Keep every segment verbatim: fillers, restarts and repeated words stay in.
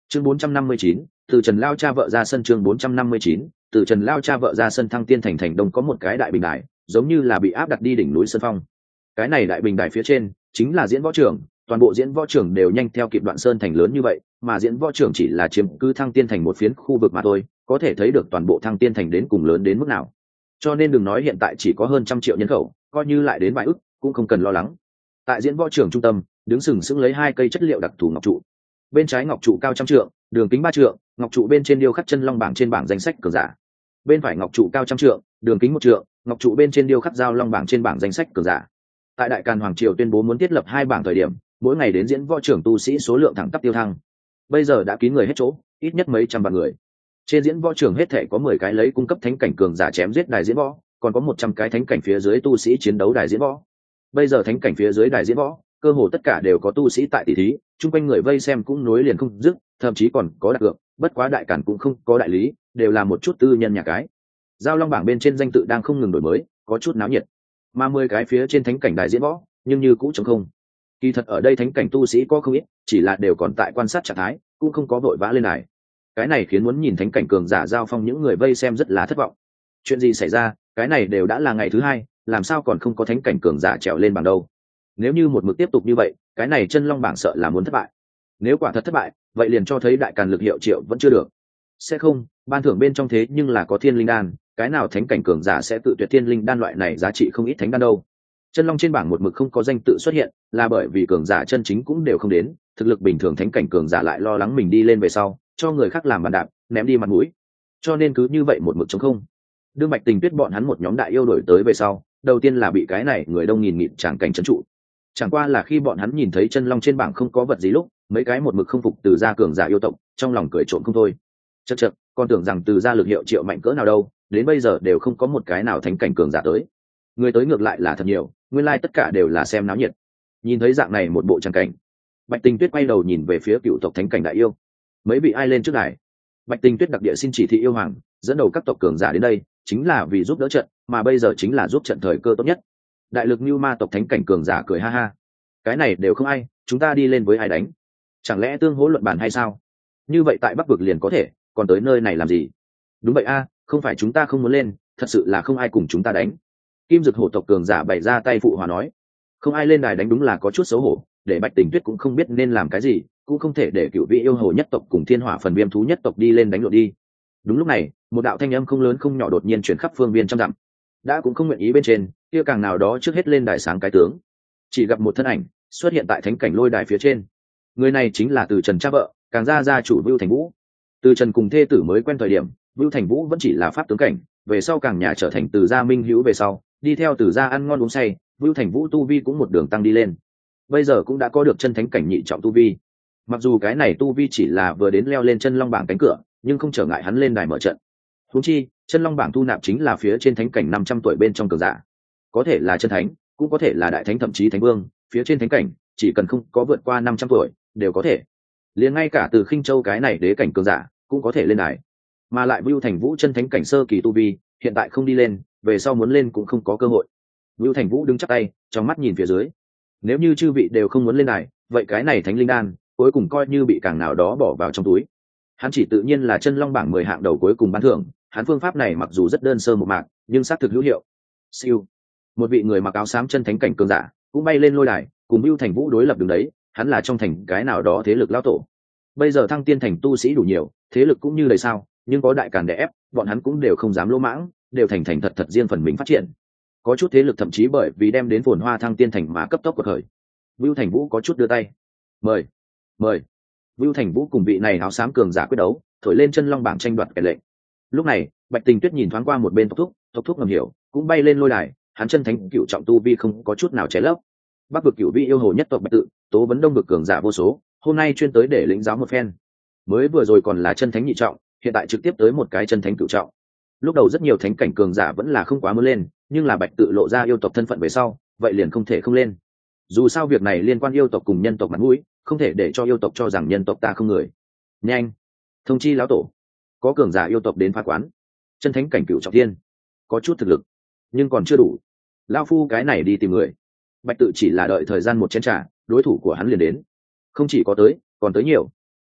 chương bốn trăm năm mươi chín, từ Trần lao cha vợ ra sân. Chương bốn trăm năm mươi chín, từ Trần lao cha vợ ra sân. Thăng Tiên thành thành đông có một cái đại bình đài, giống như là bị áp đặt đi đỉnh núi Sơn Phong. Cái này đại bình đài phía trên chính là diễn võ trường, toàn bộ diễn võ trường đều nhanh theo kịp Đoạn Sơn thành lớn như vậy, mà diễn võ trường chỉ là chiếm cứ Thăng Tiên thành một phiến khu vực mà thôi, có thể thấy được toàn bộ Thăng Tiên thành đến cùng lớn đến mức nào. Cho nên đừng nói hiện tại chỉ có hơn trăm triệu nhân khẩu, coi như lại đến vài ức cũng không cần lo lắng. Tại diễn võ trường trung tâm, đứng sừng sững lấy hai cây chất liệu đặc thù ngọc trụ. Bên trái ngọc trụ cao trăm trượng, đường kính ba trượng, ngọc trụ bên trên điêu khắc chân long bảng trên bảng danh sách cường giả. Bên phải ngọc trụ cao trăm trượng, đường kính một trượng, ngọc trụ bên trên điêu khắc giao long bảng trên bảng danh sách cường giả. Tại Đại Càn Hoàng triều tuyên bố muốn thiết lập hai bảng thời điểm, mỗi ngày đến diễn võ trưởng tu sĩ số lượng thẳng tắp tiêu thăng. Bây giờ đã kín người hết chỗ, ít nhất mấy trăm vạn người. Trên diễn võ trường hết thể có mười cái lấy cung cấp thánh cảnh cường giả chém giết đài diễn võ, còn có một trăm cái thánh cảnh phía dưới tu sĩ chiến đấu đài diễn võ. Bây giờ thánh cảnh phía dưới đài diễn võ, cơ hồ tất cả đều có tu sĩ tại tỷ thí, chung quanh người vây xem cũng nối liền không dứt, thậm chí còn có đặt cược, bất quá Đại Càn cũng không có đại lý, đều là một chút tư nhân nhà cái. Giao long bảng bên trên danh tự đang không ngừng đổi mới, có chút náo nhiệt. Mà mười cái phía trên thánh cảnh đài diễn võ, nhưng như cũ trống không. Kỳ thật ở đây thánh cảnh tu sĩ có không ít, chỉ là đều còn tại quan sát trạng thái, cũng không có vội vã lên đài. Cái này khiến muốn nhìn thánh cảnh cường giả giao phong những người vây xem rất là thất vọng. Chuyện gì xảy ra, cái này đều đã là ngày thứ hai, làm sao còn không có thánh cảnh cường giả trèo lên bảng đâu? Nếu như một mực tiếp tục như vậy, cái này chân long bảng sợ là muốn thất bại. Nếu quả thật thất bại, vậy liền cho thấy Đại Càn lực hiệu triệu vẫn chưa được. Sẽ không, ban thưởng bên trong thế nhưng là có thiên linh đan, cái nào thánh cảnh cường giả sẽ tự tuyệt thiên linh đan loại này giá trị không ít thánh đan đâu. Chân long trên bảng một mực không có danh tự xuất hiện, là bởi vì cường giả chân chính cũng đều không đến, thực lực bình thường thánh cảnh cường giả lại lo lắng mình đi lên về sau, cho người khác làm bàn đạp, ném đi mặt mũi. Cho nên cứ như vậy một mực trống không. Đương Bạch Tình Tuyết bọn hắn một nhóm đại yêu đổi tới về sau, đầu tiên là bị cái này người đông nghìn nghịt chẳng cảnh trấn trụ. Chẳng qua là khi bọn hắn nhìn thấy chân long trên bảng không có vật gì lúc, mấy cái một mực không phục từ gia cường giả yêu tộc, trong lòng cười trộm không thôi. Chậc chậc, con tưởng rằng từ gia lực hiệu triệu mạnh cỡ nào đâu, đến bây giờ đều không có một cái nào thánh cảnh cường giả tới. Người tới ngược lại là thật nhiều, nguyên lai tất cả đều là xem náo nhiệt. Nhìn thấy dạng này một bộ trang cảnh, Bạch Tình Tuyết quay đầu nhìn về phía cựu tộc thánh cảnh đại yêu. Mấy vị ai lên trước đài? Bạch Tình Tuyết đặc địa xin chỉ thị yêu hoàng, dẫn đầu các tộc cường giả đến đây, chính là vì giúp đỡ trận, mà bây giờ chính là giúp trận thời cơ tốt nhất. Đại lực Nưu Ma tộc thánh cảnh cường giả cười ha ha. Cái này đều không ai, chúng ta đi lên với ai đánh? Chẳng lẽ tương hỗ luận bàn hay sao? Như vậy tại Bắc vực liền có thể, còn tới nơi này làm gì? Đúng vậy a, không phải chúng ta không muốn lên, thật sự là không ai cùng chúng ta đánh. Kim Dực hổ tộc cường giả bày ra tay phụ hòa nói, không ai lên đài đánh đúng là có chút xấu hổ, để Bạch Tình Tuyết cũng không biết nên làm cái gì, cũng không thể để cựu vị yêu hồ nhất tộc cùng thiên hỏa phần viêm thú nhất tộc đi lên đánh lộn đi. Đúng lúc này, một đạo thanh âm không lớn không nhỏ đột nhiên chuyển khắp phương viên trăm dặm. Đã cũng không nguyện ý bên trên, kia càng nào đó trước hết lên đài sáng cái tướng. Chỉ gặp một thân ảnh xuất hiện tại thánh cảnh lôi đài phía trên. Người này chính là Từ Trần cha vợ, càng gia gia chủ Vưu Thành Vũ. Từ Trần cùng thê tử mới quen thời điểm, Vưu Thành Vũ vẫn chỉ là pháp tướng cảnh, về sau càng nhà trở thành Từ gia minh hữu về sau, đi theo Từ gia ăn ngon uống say, Vưu Thành Vũ tu vi cũng một đường tăng đi lên. Bây giờ cũng đã có được chân thánh cảnh nhị trọng tu vi. Mặc dù cái này tu vi chỉ là vừa đến leo lên chân long bảng cánh cửa, nhưng không trở ngại hắn lên đài mở trận. Huống chi, chân long bảng thu nạp chính là phía trên thánh cảnh năm trăm tuổi bên trong cường giả. Có thể là chân thánh, cũng có thể là đại thánh thậm chí thánh vương, phía trên thánh cảnh, chỉ cần không có vượt qua năm trăm tuổi, đều có thể. Liền ngay cả từ Khinh Châu cái này đế cảnh cường giả, cũng có thể lên đài. Mà lại Vưu Thành Vũ chân thánh cảnh sơ kỳ tu vi, hiện tại không đi lên, về sau muốn lên cũng không có cơ hội. Vưu Thành Vũ đứng chắp tay, trong mắt nhìn phía dưới. Nếu như chư vị đều không muốn lên đài, vậy cái này thánh linh đan, cuối cùng coi như bị càng nào đó bỏ vào trong túi. Hắn chỉ tự nhiên là chân long bảng mười hạng đầu cuối cùng ban thưởng, hắn phương pháp này mặc dù rất đơn sơ một mạc, nhưng xác thực hữu hiệu. Siêu, một vị người mặc áo xám chân thánh cảnh cường giả cũng bay lên lôi đài, cùng Vưu Thành Vũ đối lập đứng đấy, hắn là trong thành cái nào đó thế lực lão tổ. Bây giờ Thăng Tiên thành tu sĩ đủ nhiều, thế lực cũng như đầy sao, nhưng có Đại Càn đè ép, bọn hắn cũng đều không dám lỗ mãng, đều thành thành thật thật riêng phần mình phát triển. Có chút thế lực thậm chí bởi vì đem đến phồn hoa Thăng Tiên thành mà cấp tốc quật khởi. Vưu Thành Vũ có chút đưa tay, mời, mời. Vưu Thành Vũ cùng vị này áo xám cường giả quyết đấu, thổi lên chân long bảng tranh đoạt kẻ lệnh. Lúc này, Bạch Tình Tuyết nhìn thoáng qua một bên Tộc Thúc, Tộc Thúc ngầm hiểu, cũng bay lên lôi đài, hắn chân thánh cựu trọng tu vi không có chút nào che lấp. Bắc vực cựu vị yêu hồ nhất tộc Bạch Tự, tố vấn đông vực cường giả vô số, hôm nay chuyên tới để lĩnh giáo một phen. Mới vừa rồi còn là chân thánh nhị trọng, hiện tại trực tiếp tới một cái chân thánh cựu trọng. Lúc đầu rất nhiều thánh cảnh cường giả vẫn là không quá muốn lên, nhưng là Bạch Tự lộ ra yêu tộc thân phận về sau, vậy liền không thể không lên. Dù sao việc này liên quan yêu tộc cùng nhân tộc mặt mũi, không thể để cho yêu tộc cho rằng nhân tộc ta không người. Nhanh, thông chi lão tổ, có cường giả yêu tộc đến phá quán. Chân thánh cảnh cựu trọng thiên, có chút thực lực, nhưng còn chưa đủ. Lão phu cái này đi tìm người. Bạch Tự chỉ là đợi thời gian một chén trà, đối thủ của hắn liền đến. Không chỉ có tới, còn tới nhiều.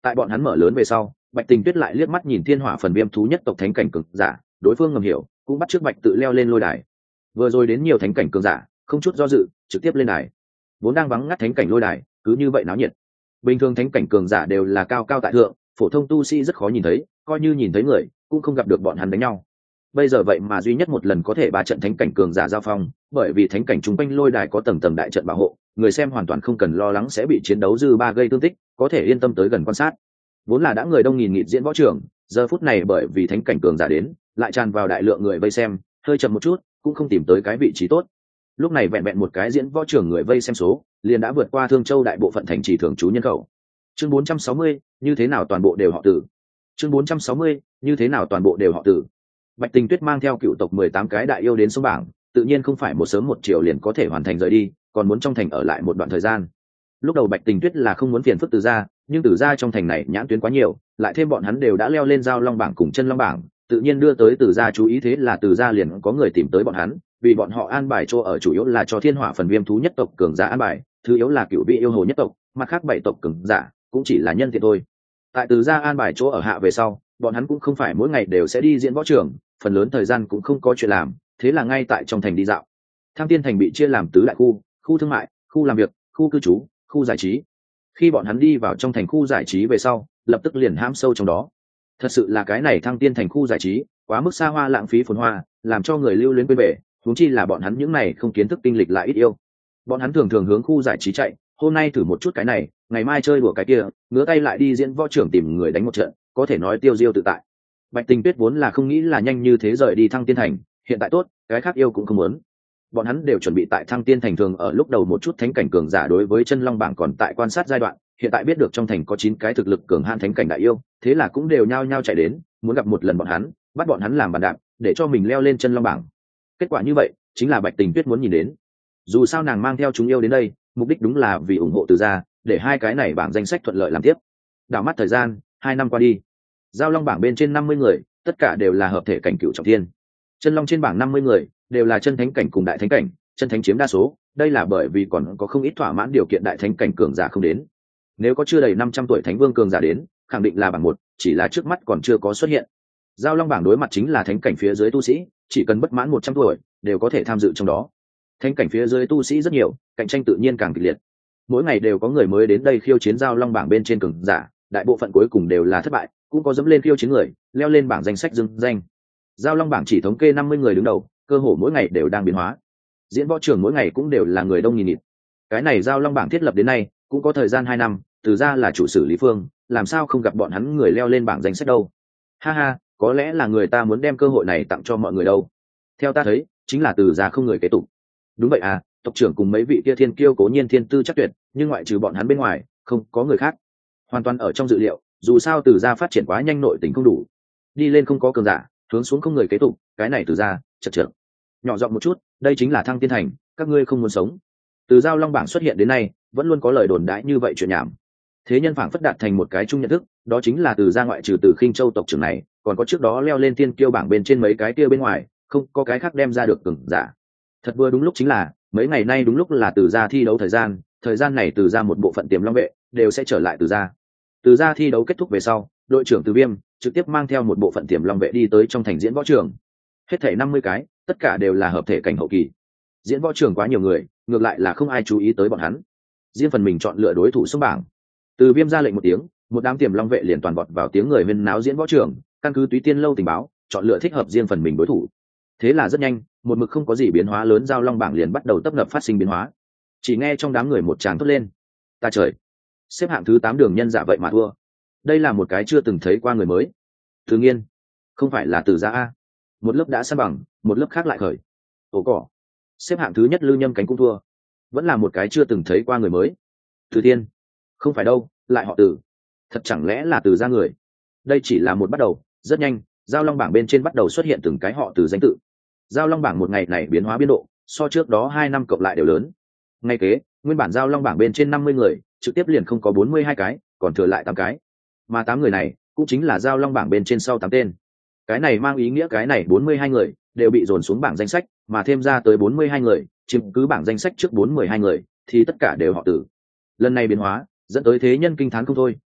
Tại bọn hắn mở lớn về sau, Bạch Tình Tuyết lại liếc mắt nhìn thiên hỏa phần viêm thú nhất tộc thánh cảnh cường giả, đối phương ngầm hiểu, cũng bắt trước Bạch tự leo lên lôi đài. Vừa rồi đến nhiều thánh cảnh cường giả, không chút do dự, trực tiếp lên đài. Vốn đang vắng ngắt thánh cảnh lôi đài, cứ như vậy náo nhiệt. Bình thường thánh cảnh cường giả đều là cao cao tại thượng, phổ thông tu sĩ rất khó nhìn thấy, coi như nhìn thấy người, cũng không gặp được bọn hắn đánh nhau. Bây giờ vậy mà duy nhất một lần có thể ba trận thánh cảnh cường giả giao phong, bởi vì thánh cảnh trung quanh lôi đài có tầng tầng đại trận bảo hộ, người xem hoàn toàn không cần lo lắng sẽ bị chiến đấu dư ba gây thương tích, có thể yên tâm tới gần quan sát. Vốn là đã người đông nghìn nghịt diễn võ trường, giờ phút này bởi vì thánh cảnh cường giả đến, lại tràn vào đại lượng người vây xem, hơi chậm một chút, cũng không tìm tới cái vị trí tốt. Lúc này vẹn vẹn một cái diễn võ trường người vây xem số, liền đã vượt qua Thương Châu đại bộ phận thành trì thường trú nhân khẩu. Chương bốn trăm sáu mươi, như thế nào toàn bộ đều họ Tử. Chương bốn trăm sáu mươi, như thế nào toàn bộ đều họ Tử. Bạch Tình Tuyết mang theo cựu tộc mười tám cái đại yêu đến sông bảng, tự nhiên không phải một sớm một chiều liền có thể hoàn thành rời đi, còn muốn trong thành ở lại một đoạn thời gian. Lúc đầu Bạch Tình Tuyết là không muốn phiền phức Từ gia, nhưng Từ gia trong thành này nhãn tuyến quá nhiều, lại thêm bọn hắn đều đã leo lên giao long bảng cùng chân long bảng, tự nhiên đưa tới Từ gia chú ý, thế là Từ gia liền có người tìm tới bọn hắn, vì bọn họ an bài chỗ ở chủ yếu là cho thiên hỏa phần viêm thú nhất tộc cường giả an bài, thứ yếu là cựu vị yêu hồ nhất tộc, mặt khác bảy tộc cường giả cũng chỉ là nhân tiện thôi. Tại Từ gia an bài chỗ ở hạ về sau, bọn hắn cũng không phải mỗi ngày đều sẽ đi diễn võ trường, phần lớn thời gian cũng không có chuyện làm, thế là ngay tại trong thành đi dạo. Thăng Tiên thành bị chia làm tứ đại khu: khu thương mại, khu làm việc, khu cư trú, khu giải trí. Khi bọn hắn đi vào trong thành khu giải trí về sau, lập tức liền hãm sâu trong đó. Thật sự là cái này Thăng Tiên thành khu giải trí quá mức xa hoa lãng phí phồn hoa, làm cho người lưu luyến quên bể, huống chi là bọn hắn những này không kiến thức kinh lịch lại ít yêu. Bọn hắn thường thường hướng khu giải trí chạy, hôm nay thử một chút cái này, ngày mai chơi đùa cái kia, ngứa tay lại đi diễn võ trưởng tìm người đánh một trận, có thể nói tiêu diêu tự tại. Bạch Tình Tuyết vốn là không nghĩ là nhanh như thế rời đi Thăng Tiên thành, hiện tại tốt, cái khác yêu cũng không muốn. Bọn hắn đều chuẩn bị tại Thăng Tiên thành thường ở lúc đầu một chút thánh cảnh cường giả đối với chân long bảng còn tại quan sát giai đoạn, hiện tại biết được trong thành có chín cái thực lực cường hãn thánh cảnh đại yêu, thế là cũng đều nhao nhao chạy đến, muốn gặp một lần bọn hắn, bắt bọn hắn làm bàn đạp, để cho mình leo lên chân long bảng. Kết quả như vậy, chính là Bạch Tình Tuyết muốn nhìn đến. Dù sao nàng mang theo chúng yêu đến đây, mục đích đúng là vì ủng hộ Từ gia, để hai cái này bảng danh sách thuận lợi làm tiếp. Đảo mắt thời gian, hai năm qua đi. Giao long bảng bên trên năm mươi người, tất cả đều là hợp thể cảnh cựu trọng thiên. Chân long trên bảng năm mươi người, đều là chân thánh cảnh cùng đại thánh cảnh, chân thánh chiếm đa số, đây là bởi vì còn có không ít thỏa mãn điều kiện đại thánh cảnh cường giả không đến. Nếu có chưa đầy năm trăm tuổi thánh vương cường giả đến, khẳng định là bảng một, chỉ là trước mắt còn chưa có xuất hiện. Giao long bảng đối mặt chính là thánh cảnh phía dưới tu sĩ, chỉ cần bất mãn một trăm tuổi, đều có thể tham dự trong đó. Thánh cảnh phía dưới tu sĩ rất nhiều, cạnh tranh tự nhiên càng kịch liệt. Mỗi ngày đều có người mới đến đây khiêu chiến giao long bảng bên trên cường giả, đại bộ phận cuối cùng đều là thất bại, cũng có dẫm lên khiêu chiến người, leo lên bảng danh sách dưng danh. Giao long bảng chỉ thống kê năm mươi người đứng đầu, cơ hồ mỗi ngày đều đang biến hóa. Diễn võ trường mỗi ngày cũng đều là người đông nghìn nghịt. Cái này giao long bảng thiết lập đến nay, cũng có thời gian hai năm, Từ gia là chủ sử Lý Phương, làm sao không gặp bọn hắn người leo lên bảng danh sách đâu? Ha ha, có lẽ là người ta muốn đem cơ hội này tặng cho mọi người đâu. Theo ta thấy, chính là Từ gia không người kế tục. Đúng vậy à, tộc trưởng cùng mấy vị kia thiên kiêu cố nhiên thiên tư chắc tuyệt, nhưng ngoại trừ bọn hắn bên ngoài, không có người khác. Hoàn toàn ở trong dự liệu, dù sao Từ gia phát triển quá nhanh, nội tình không đủ, đi lên không có cường giả, hướng xuống không người kế tục, cái này Từ gia chật chật. Nhỏ giọng một chút, đây chính là Thăng Tiên thành, các ngươi không muốn sống. Từ giao long bảng xuất hiện đến nay, vẫn luôn có lời đồn đãi như vậy chuyện nhảm. Thế nhân phảng phất đạt thành một cái chung nhận thức, đó chính là Từ gia ngoại trừ Từ Khinh Châu tộc trưởng này, còn có trước đó leo lên tiên kiêu bảng bên trên mấy cái kia bên ngoài, không có cái khác đem ra được cường giả. Thật vừa đúng lúc chính là, mấy ngày nay đúng lúc là Từ gia thi đấu thời gian, thời gian này Từ gia một bộ phận tiềm long vệ đều sẽ trở lại Từ gia. Từ gia thi đấu kết thúc về sau, đội trưởng Từ Viêm trực tiếp mang theo một bộ phận tiềm long vệ đi tới trong thành diễn võ trường. Hết thảy năm mươi cái, tất cả đều là hợp thể cảnh hậu kỳ. Diễn võ trường quá nhiều người, ngược lại là không ai chú ý tới bọn hắn. Riêng phần mình chọn lựa đối thủ xuống bảng. Từ Viêm ra lệnh một tiếng, một đám tiềm long vệ liền toàn vọt vào tiếng người huyên náo diễn võ trường, căn cứ Túy Tiên lâu tình báo, chọn lựa thích hợp riêng phần mình đối thủ. Thế là rất nhanh, một mực không có gì biến hóa lớn giao long bảng liền bắt đầu tấp nập phát sinh biến hóa. Chỉ nghe trong đám người một tràng thốt lên: "Ta trời, xếp hạng thứ tám đường nhân dạ vậy mà thua. Đây là một cái chưa từng thấy qua người mới. Tự nhiên, không phải là Từ gia a." Một lớp đã san bằng, một lớp khác lại khởi. Ồ cỏ, xếp hạng thứ nhất Lư Nhâm Cánh cũng thua. Vẫn là một cái chưa từng thấy qua người mới. Từ Tiên, không phải đâu, lại họ Từ. Thật chẳng lẽ là Từ gia người? Đây chỉ là một bắt đầu, rất nhanh, giao long bảng bên trên bắt đầu xuất hiện từng cái họ Từ danh tự. Giao long bảng một ngày này biến hóa biên độ, so trước đó hai năm cộng lại đều lớn. Ngay kế, nguyên bản giao long bảng bên trên năm mươi người, trực tiếp liền không có bốn mươi hai cái, còn thừa lại tám cái. Mà tám người này, cũng chính là giao long bảng bên trên sau tám tên. Cái này mang ý nghĩa cái này bốn mươi hai người đều bị dồn xuống bảng danh sách, mà thêm ra tới bốn mươi hai người, chiếm cứ bảng danh sách trước bốn mươi hai người, thì tất cả đều họ Từ. Lần này biến hóa, dẫn tới thế nhân kinh thán không thôi,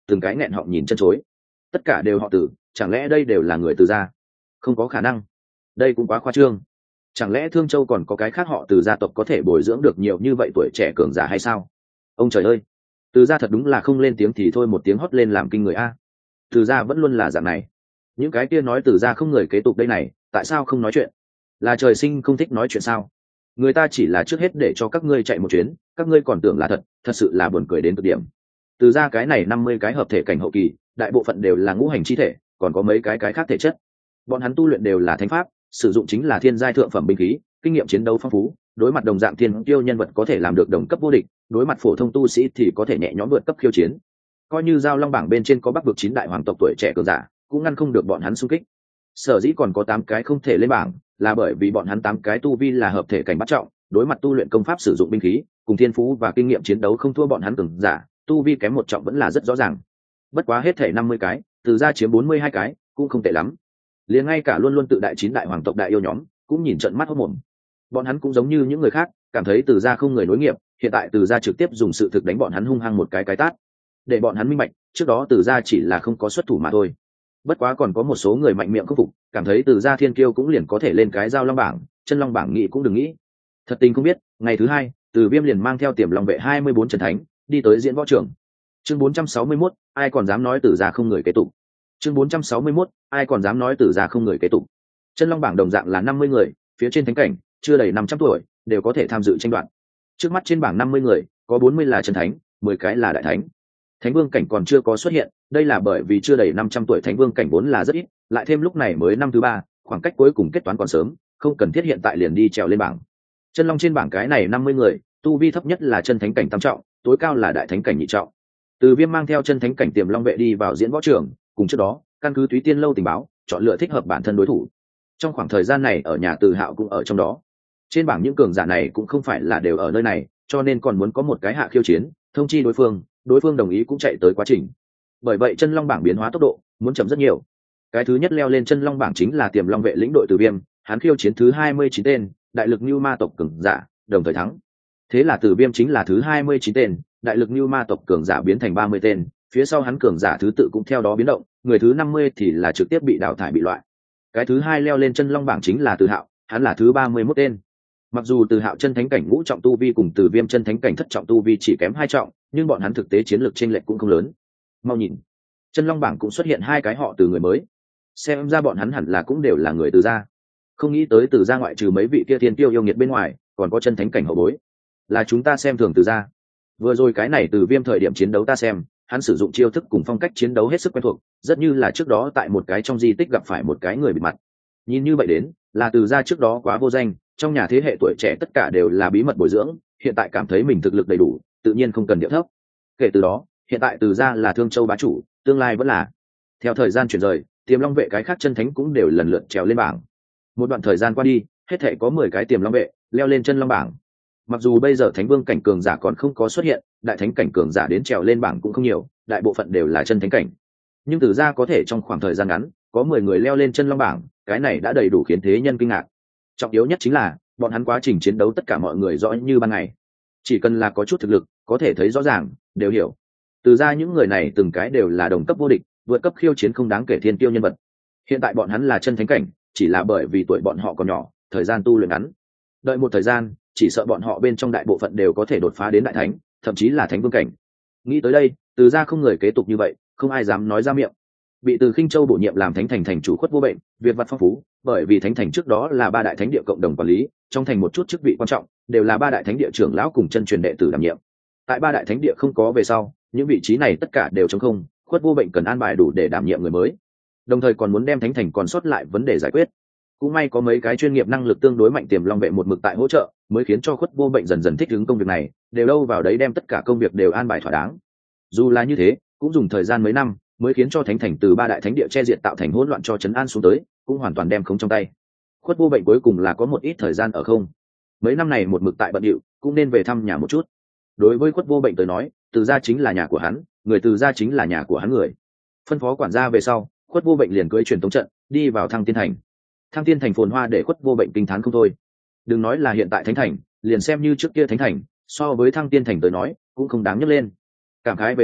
từng cái nghẹn họng nhìn chân chối. Tất cả đều họ Từ, chẳng lẽ đây đều là người Từ gia? Không có khả năng, đây cũng quá khoa trương. Chẳng lẽ Thương Châu còn có cái khác họ Từ gia tộc có thể bồi dưỡng được nhiều như vậy tuổi trẻ cường giả hay sao? Ông trời ơi, Từ gia thật đúng là không lên tiếng thì thôi một tiếng hót lên làm kinh người a. Từ gia vẫn luôn là dạng này. Những cái kia nói Từ gia không người kế tục đây này, tại sao không nói chuyện? Là trời sinh không thích nói chuyện sao? Người ta chỉ là trước hết để cho các ngươi chạy một chuyến, các ngươi còn tưởng là thật, thật sự là buồn cười đến cực điểm. Từ gia cái này năm mươi cái hợp thể cảnh hậu kỳ, đại bộ phận đều là ngũ hành chi thể, còn có mấy cái cái khác thể chất. Bọn hắn tu luyện đều là thánh pháp, sử dụng chính là thiên giai thượng phẩm binh khí, kinh nghiệm chiến đấu phong phú, đối mặt đồng dạng thiên tiêu nhân vật có thể làm được đồng cấp vô địch, đối mặt phổ thông tu sĩ thì có thể nhẹ nhõm vượt cấp khiêu chiến. Coi như giao long bảng bên trên có bắc vực chín đại hoàng tộc tuổi trẻ cường giả, cũng ngăn không được bọn hắn xung kích. Sở dĩ còn có tám cái không thể lên bảng, là bởi vì bọn hắn tám cái tu vi là hợp thể cảnh bắt trọng, đối mặt tu luyện công pháp sử dụng binh khí, cùng thiên phú và kinh nghiệm chiến đấu không thua bọn hắn cường giả, tu vi kém một trọng vẫn là rất rõ ràng. Bất quá hết thể năm mươi cái, Từ gia chiếm bốn mươi hai cái, cũng không tệ lắm. Liền ngay cả luôn luôn tự đại chín đại hoàng tộc đại yêu nhóm, cũng nhìn trận mắt hốt mồm. Bọn hắn cũng giống như những người khác, cảm thấy Từ gia không người nối nghiệp, hiện tại Từ gia trực tiếp dùng sự thực đánh bọn hắn hung hăng một cái cái tát. Để bọn hắn minh bạch, trước đó Từ gia chỉ là không có xuất thủ mà thôi. Bất quá còn có một số người mạnh miệng khâm phục, cảm thấy Từ gia thiên kiêu cũng liền có thể lên cái giao long bảng, chân long bảng nghĩ cũng đừng nghĩ. Thật tình không biết, ngày thứ hai, Từ Viêm liền mang theo Tiềm Long vệ hai mươi bốn trần thánh, đi tới diễn võ trường. Chương bốn trăm sáu mươi mốt, ai còn dám nói Từ gia không người kế tục. Chương bốn trăm sáu mươi mốt, ai còn dám nói Từ gia không người kế tục. Chân long bảng đồng dạng là năm mươi người, phía trên thánh cảnh, chưa đầy năm trăm tuổi, đều có thể tham dự tranh đoạt. Trước mắt trên bảng năm mươi người, có bốn mươi là chân thánh, mười cái là đại thánh. Thánh vương cảnh còn chưa có xuất hiện, đây là bởi vì chưa đầy năm trăm tuổi thánh vương cảnh vốn là rất ít, lại thêm lúc này mới năm thứ ba, khoảng cách cuối cùng kết toán còn sớm, không cần thiết hiện tại liền đi trèo lên bảng. Chân long trên bảng cái này năm mươi người, tu vi thấp nhất là chân thánh cảnh tam trọng, tối cao là đại thánh cảnh nhị trọng. Từ Viêm mang theo chân thánh cảnh Tiềm Long vệ đi vào diễn võ trường, cùng trước đó, căn cứ Túy Tiên lâu tình báo, chọn lựa thích hợp bản thân đối thủ. Trong khoảng thời gian này ở nhà Từ Hạo cũng ở trong đó. Trên bảng những cường giả này cũng không phải là đều ở nơi này, cho nên còn muốn có một cái hạ khiêu chiến, thông chi đối phương, đối phương đồng ý cũng chạy tới quá trình. Bởi vậy chân long bảng biến hóa tốc độ muốn chậm rất nhiều. Cái thứ nhất leo lên chân long bảng chính là Tiềm Long vệ lĩnh đội Từ Viêm, hắn khiêu chiến thứ hai mươi chín tên, đại lực Nưu Ma tộc cường giả, đồng thời thắng. Thế là Từ Viêm chính là thứ hai mươi chín tên, đại lực Nưu Ma tộc cường giả biến thành ba mươi tên, phía sau hắn cường giả thứ tự cũng theo đó biến động, người thứ năm mươi thì là trực tiếp bị đào thải bị loại. Cái thứ hai leo lên chân long bảng chính là Từ Hạo, hắn là thứ ba mươi mốt tên. Mặc dù Từ Hạo chân thánh cảnh ngũ trọng tu vi cùng Từ Viêm chân thánh cảnh thất trọng tu vi chỉ kém hai trọng, nhưng bọn hắn thực tế chiến lược chênh lệch cũng không lớn. Mau nhìn, chân long bảng cũng xuất hiện hai cái họ Từ người mới, xem ra bọn hắn hẳn là cũng đều là người Từ gia. Không nghĩ tới Từ gia ngoại trừ mấy vị kia thiên tiêu yêu nghiệt bên ngoài, còn có chân thánh cảnh hậu bối. Là chúng ta xem thường Từ gia. Vừa rồi cái này Từ Viêm thời điểm chiến đấu ta xem, hắn sử dụng chiêu thức cùng phong cách chiến đấu hết sức quen thuộc, rất như là trước đó tại một cái trong di tích gặp phải một cái người bịt mặt. Nhìn như vậy đến, là Từ gia trước đó quá vô danh, trong nhà thế hệ tuổi trẻ tất cả đều là bí mật bồi dưỡng, hiện tại cảm thấy mình thực lực đầy đủ, tự nhiên không cần điệu thấp. Kể từ đó, hiện tại Từ gia là Thương Châu bá chủ, tương lai vẫn là. Theo thời gian chuyển rời, Tiềm Long vệ cái khác chân thánh cũng đều lần lượt trèo lên bảng. Một đoạn thời gian qua đi, hết thảy có mười cái Tiềm Long vệ leo lên chân long bảng. Mặc dù bây giờ thánh vương cảnh cường giả còn không có xuất hiện, đại thánh cảnh cường giả đến trèo lên bảng cũng không nhiều, đại bộ phận đều là chân thánh cảnh. Nhưng Từ gia có thể trong khoảng thời gian ngắn, có mười người leo lên chân long bảng, cái này đã đầy đủ khiến thế nhân kinh ngạc. Trọng yếu nhất chính là, bọn hắn quá trình chiến đấu tất cả mọi người rõ như ban ngày. Chỉ cần là có chút thực lực, có thể thấy rõ ràng, đều hiểu. Từ ra những người này từng cái đều là đồng cấp vô địch, vượt cấp khiêu chiến không đáng kể thiên tiêu nhân vật. Hiện tại bọn hắn là chân thánh cảnh, chỉ là bởi vì tuổi bọn họ còn nhỏ, thời gian tu luyện ngắn. Đợi một thời gian, chỉ sợ bọn họ bên trong đại bộ phận đều có thể đột phá đến đại thánh, thậm chí là thánh vương cảnh. Nghĩ tới đây, Từ ra không người kế tục như vậy, không ai dám nói ra miệng. Bị Từ Khinh Châu bổ nhiệm làm thánh thành thành chủ khuất vô bệnh, việc vặt phong phú, bởi vì thánh thành trước đó là ba đại thánh địa cộng đồng quản lý, trong thành một chút chức vị quan trọng đều là ba đại thánh địa trưởng lão cùng chân truyền đệ tử đảm nhiệm. Tại ba đại thánh địa không có về sau, những vị trí này tất cả đều trống không, khuất vô bệnh cần an bài đủ để đảm nhiệm người mới, đồng thời còn muốn đem thánh thành còn sót lại vấn đề giải quyết. Cũng may có mấy cái chuyên nghiệp năng lực tương đối mạnh Tiềm Long vệ một mực tại hỗ trợ, mới khiến cho khuất vô bệnh dần dần thích ứng công việc này, đều đâu vào đấy đem tất cả công việc đều an bài thỏa đáng. Dù là như thế, cũng dùng thời gian mấy năm mới khiến cho thánh thành từ ba đại thánh địa che diệt tạo thành hỗn loạn cho trấn an xuống tới, cũng hoàn toàn đem không trong tay. Khuất vô bệnh cuối cùng là có một ít thời gian ở không. Mấy năm này một mực tại bận điệu, cũng nên về thăm nhà một chút. Đối với khuất vô bệnh tới nói, Từ gia chính là nhà của hắn, người Từ gia chính là nhà của hắn người. Phân phó quản gia về sau, khuất vô bệnh liền cưỡi truyền tống trận đi vào Thăng Tiên thành. Thăng Tiên thành phồn hoa để khuất vô bệnh kinh thán không thôi. Đừng nói là hiện tại thánh thành, liền xem như trước kia thánh thành, so với Thăng Tiên thành tới nói cũng không đáng nhắc lên. Cảm khái về sau,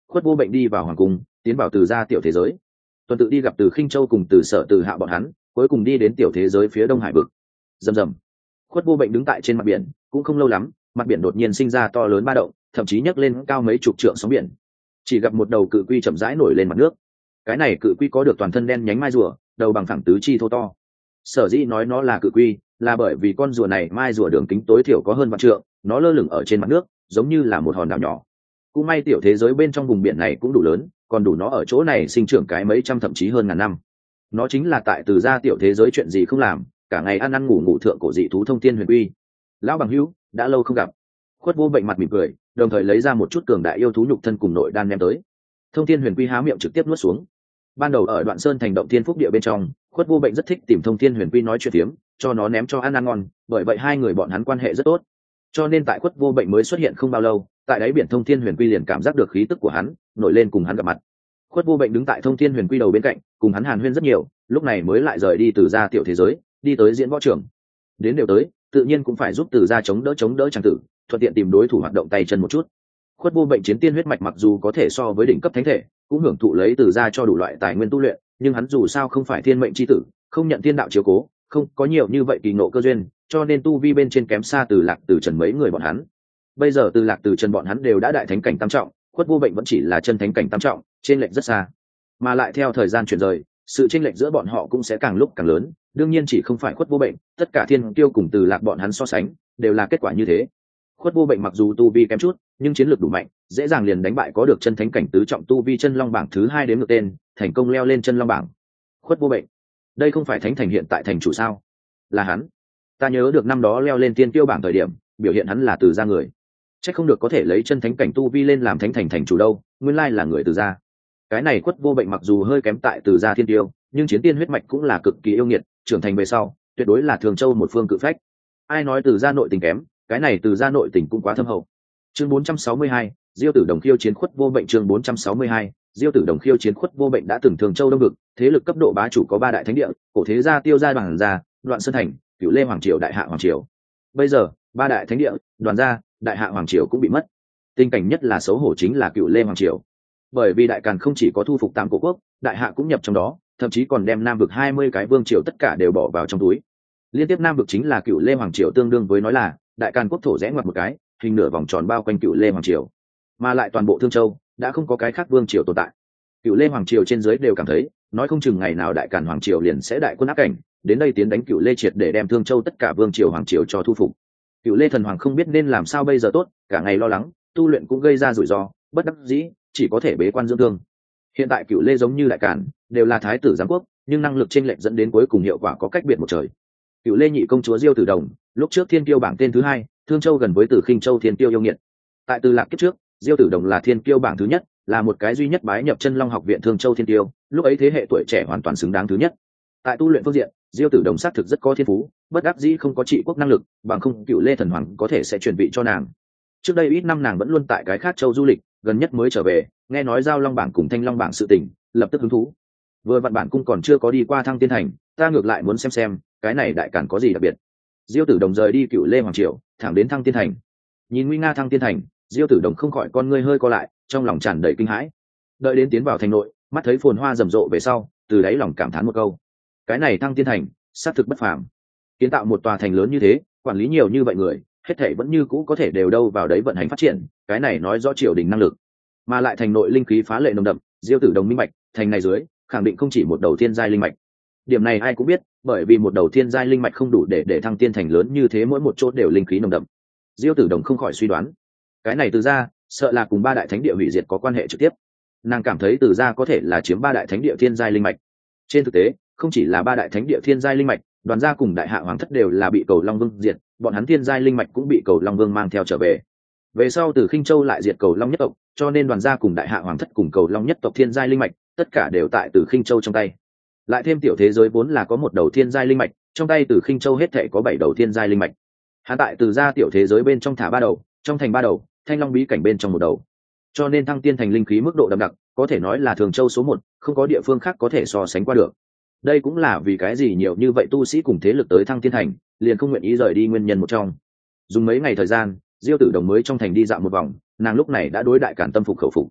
Khuất Vô Bệnh đi vào hoàng cung, tiến vào từ gia tiểu thế giới. Tuần tự đi gặp từ Khinh Châu cùng từ Sở Từ Hạ bọn hắn, cuối cùng đi đến tiểu thế giới phía đông hải vực. Rầm rầm. Khuất Vô Bệnh đứng tại trên mặt biển, cũng không lâu lắm, mặt biển đột nhiên sinh ra to lớn ba động, thậm chí nhấc lên cao mấy chục trượng sóng biển. Chỉ gặp một đầu cự quy chậm rãi nổi lên mặt nước. Cái này cự quy có được toàn thân đen nhánh mai rùa, đầu bằng phẳng tứ chi thô to. Sở dĩ nói nó là cự quy, là bởi vì con rùa này mai rùa đường kính tối thiểu có hơn vạn trượng, nó lơ lửng ở trên mặt nước, giống như là một hòn đảo nhỏ. Cũng may tiểu thế giới bên trong vùng biển này cũng đủ lớn, còn đủ nó ở chỗ này sinh trưởng cái mấy trăm thậm chí hơn ngàn năm. Nó chính là tại từ gia tiểu thế giới chuyện gì không làm, cả ngày ăn ăn ngủ ngủ thượng cổ dị thú Thông Thiên Huyền Quy. Lão bằng hữu, đã lâu không gặp. Khuất Vô Bệnh mặt mỉm cười, đồng thời lấy ra một chút cường đại yêu thú nhục thân cùng nội đan đem tới. Thông Thiên Huyền Quy há miệng trực tiếp nuốt xuống. Ban đầu ở Đoạn Sơn thành động Thiên Phúc địa bên trong, Khuất Vô Bệnh rất thích tìm Thông Thiên Huyền Quy nói chuyện tiếm, cho nó ném cho ăn ăn ngon, bởi vậy hai người bọn hắn quan hệ rất tốt. Cho nên tại Khuất Vô Bệnh mới xuất hiện không bao lâu, tại đáy biển Thông Thiên Huyền Quy liền cảm giác được khí tức của hắn, nổi lên cùng hắn gặp mặt. Khuất Vô Bệnh đứng tại Thông Thiên Huyền Quy đầu bên cạnh, cùng hắn hàn huyên rất nhiều, lúc này mới lại rời đi từ gia tiểu thế giới, đi tới diễn võ trường. Đến đều tới, tự nhiên cũng phải giúp từ gia chống đỡ chống đỡ trang tử, thuận tiện tìm đối thủ hoạt động tay chân một chút. Khuất Vô Bệnh chiến tiên huyết mạch mặc dù có thể so với đỉnh cấp thánh thể, cũng hưởng thụ lấy từ gia cho đủ loại tài nguyên tu luyện, nhưng hắn dù sao không phải thiên mệnh chi tử, không nhận thiên đạo chiếu cố, không có nhiều như vậy kỳ ngộ cơ duyên, cho nên tu vi bên trên kém xa từ Lạc Từ Trần mấy người bọn hắn. Bây giờ từ Lạc Từ Trần bọn hắn đều đã đại thánh cảnh tam trọng, Khuất Vô Bệnh vẫn chỉ là chân thánh cảnh tam trọng, trên lệch rất xa. Mà lại theo thời gian chuyển rời, sự chênh lệch giữa bọn họ cũng sẽ càng lúc càng lớn, đương nhiên chỉ không phải Khuất Vô Bệnh, tất cả thiên kiêu cùng từ Lạc bọn hắn so sánh, đều là kết quả như thế. Khuất Vô Bệnh mặc dù tu vi kém chút, nhưng chiến lược đủ mạnh, dễ dàng liền đánh bại có được chân thánh cảnh tứ trọng tu vi chân long bảng thứ hai đến ngược tên, thành công leo lên chân long bảng. Khuất Vô Bệnh, đây không phải thánh thành hiện tại thành chủ sao? Là hắn. Ta nhớ được năm đó leo lên tiên tiêu bảng thời điểm, biểu hiện hắn là từ gia người. Chắc không được có thể lấy chân thánh cảnh tu vi lên làm thánh thành thành chủ đâu, nguyên lai là người từ gia. Cái này Khuất Vô Bệnh mặc dù hơi kém tại từ gia thiên tiêu, nhưng chiến tiên huyết mạch cũng là cực kỳ yêu nghiệt, trưởng thành về sau, tuyệt đối là thường châu một phương cự phách. Ai nói từ gia nội tình kém, cái này từ gia nội tình cũng quá thâm hậu. Chương bốn trăm sáu mươi hai, Diêu Tử Đồng khiêu chiến Khuất Vô Bệnh. Chương bốn trăm sáu mươi hai, Diêu Tử Đồng khiêu chiến Khuất Vô Bệnh đã từng thường châu đông vực, thế lực cấp độ bá chủ có ba đại thánh địa, cổ thế gia, tiêu gia, bằng gia, Đoạn Sơn thành, Cửu Lê hoàng triều, Đại Hạ hoàng triều. Bây giờ, ba đại thánh địa, Đoàn gia, Đại Hạ hoàng triều cũng bị mất. Tình cảnh nhất là xấu hổ chính là Cửu Lê hoàng triều. Bởi vì Đại Càn không chỉ có thu phục Tam Cổ quốc, Đại Hạ cũng nhập trong đó, thậm chí còn đem Nam vực hai mươi cái vương triều tất cả đều bỏ vào trong túi. Liên tiếp Nam vực chính là Cửu Lê hoàng triều, tương đương với nói là Đại Càn quốc thổ rẽ ngoặt một cái, hình nửa vòng tròn bao quanh Cửu Lê hoàng triều. Mà lại toàn bộ Thương Châu đã không có cái khác vương triều tồn tại. Cửu Lê hoàng triều trên dưới đều cảm thấy, nói không chừng ngày nào Đại Càn hoàng triều liền sẽ đại quân áp cảnh, đến đây tiến đánh Cửu Lê triệt để đem Thương Châu tất cả vương triều hoàng triều cho thu phục. Cửu Lê thần hoàng không biết nên làm sao bây giờ tốt, cả ngày lo lắng, tu luyện cũng gây ra rủi ro, bất đắc dĩ, chỉ có thể bế quan dưỡng thương. Hiện tại Cửu Lê giống như Đại Càn, đều là thái tử giám quốc, nhưng năng lực chênh lệch dẫn đến cuối cùng hiệu quả có cách biệt một trời. Cửu Lê nhị công chúa Diêu Tử Đồng, lúc trước thiên kiêu bảng tên thứ hai, Thương Châu gần với Tử Khinh Châu thiên kiêu yêu nghiệt. Tại Từ Lạc kiếp trước, Diêu Tử Đồng là thiên kiêu bảng thứ nhất, là một cái duy nhất bái nhập Chân Long học viện Thương Châu thiên kiêu, lúc ấy thế hệ tuổi trẻ hoàn toàn xứng đáng thứ nhất. Tại tu luyện phương diện, Diêu Tử Đồng xác thực rất có thiên phú, bất đắc dĩ không có trị quốc năng lực, bằng không Cửu Lê thần hoàng có thể sẽ chuyển vị cho nàng. Trước đây ít năm nàng vẫn luôn tại cái khác châu du lịch, gần nhất mới trở về, nghe nói giao long bảng cùng thanh long bảng sự tình, lập tức hứng thú. Vừa vặn bản cung còn chưa có đi qua Thăng Tiên thành, ta ngược lại muốn xem xem cái này Đại Càn có gì đặc biệt. Diêu Tử Đồng rời đi Cửu Lê hoàng triều, thẳng đến Thăng Tiên thành. Nhìn nguy nga Thăng Tiên thành, Diêu Tử Đồng không khỏi con ngươi hơi co lại, trong lòng tràn đầy kinh hãi. Đợi đến tiến vào thành nội, mắt thấy phồn hoa rầm rộ về sau, từ đáy lòng cảm thán một câu: cái này Thăng Tiên thành, xác thực bất phàm. Kiến tạo một tòa thành lớn như thế, quản lý nhiều như vậy người, hết thảy vẫn như cũ có thể đều đâu vào đấy vận hành phát triển, cái này nói rõ triều đình năng lực. Mà lại thành nội linh khí phá lệ nồng đậm, Diêu Tử Đồng minh bạch, thành này dưới khẳng định không chỉ một đầu thiên giai linh mạch. Điểm này ai cũng biết, bởi vì một đầu thiên giai linh mạch không đủ để để Thăng Tiên thành lớn như thế, mỗi một chỗ đều linh khí nồng đậm. Diêu Tử Đồng không khỏi suy đoán, cái này từ gia sợ là cùng ba đại thánh địa hủy diệt có quan hệ trực tiếp. Nàng cảm thấy từ gia có thể là chiếm ba đại thánh địa thiên giai linh mạch. Trên thực tế, không chỉ là ba đại thánh địa thiên giai linh mạch, Đoàn gia cùng Đại Hạ hoàng thất đều là bị Cầu Long Vương diệt, bọn hắn thiên giai linh mạch cũng bị Cầu Long Vương mang theo trở về. Về sau từ Khinh Châu lại diệt Cầu Long nhất tộc, cho nên Đoàn gia cùng Đại Hạ hoàng thất cùng Cầu Long nhất tộc thiên giai linh mạch, tất cả đều tại từ Khinh Châu trong tay. Lại thêm tiểu thế giới vốn là có một đầu thiên giai linh mạch, trong tay từ Khinh Châu hết thảy có bảy đầu thiên giai linh mạch. Hắn tại từ gia tiểu thế giới bên trong thả ba đầu, trong thành ba đầu, Thanh Long bí cảnh bên trong một đầu. Cho nên Thăng Tiên thành linh khí mức độ đậm đặc, có thể nói là Thường Châu số một, không có địa phương khác có thể so sánh qua được. Đây cũng là vì cái gì nhiều như vậy tu sĩ cùng thế lực tới Thăng Tiên thành, liền không nguyện ý rời đi nguyên nhân một trong. Dùng mấy ngày thời gian, Diêu Tử Đồng mới trong thành đi dạo một vòng, nàng lúc này đã đối Đại Càn tâm phục khẩu phục.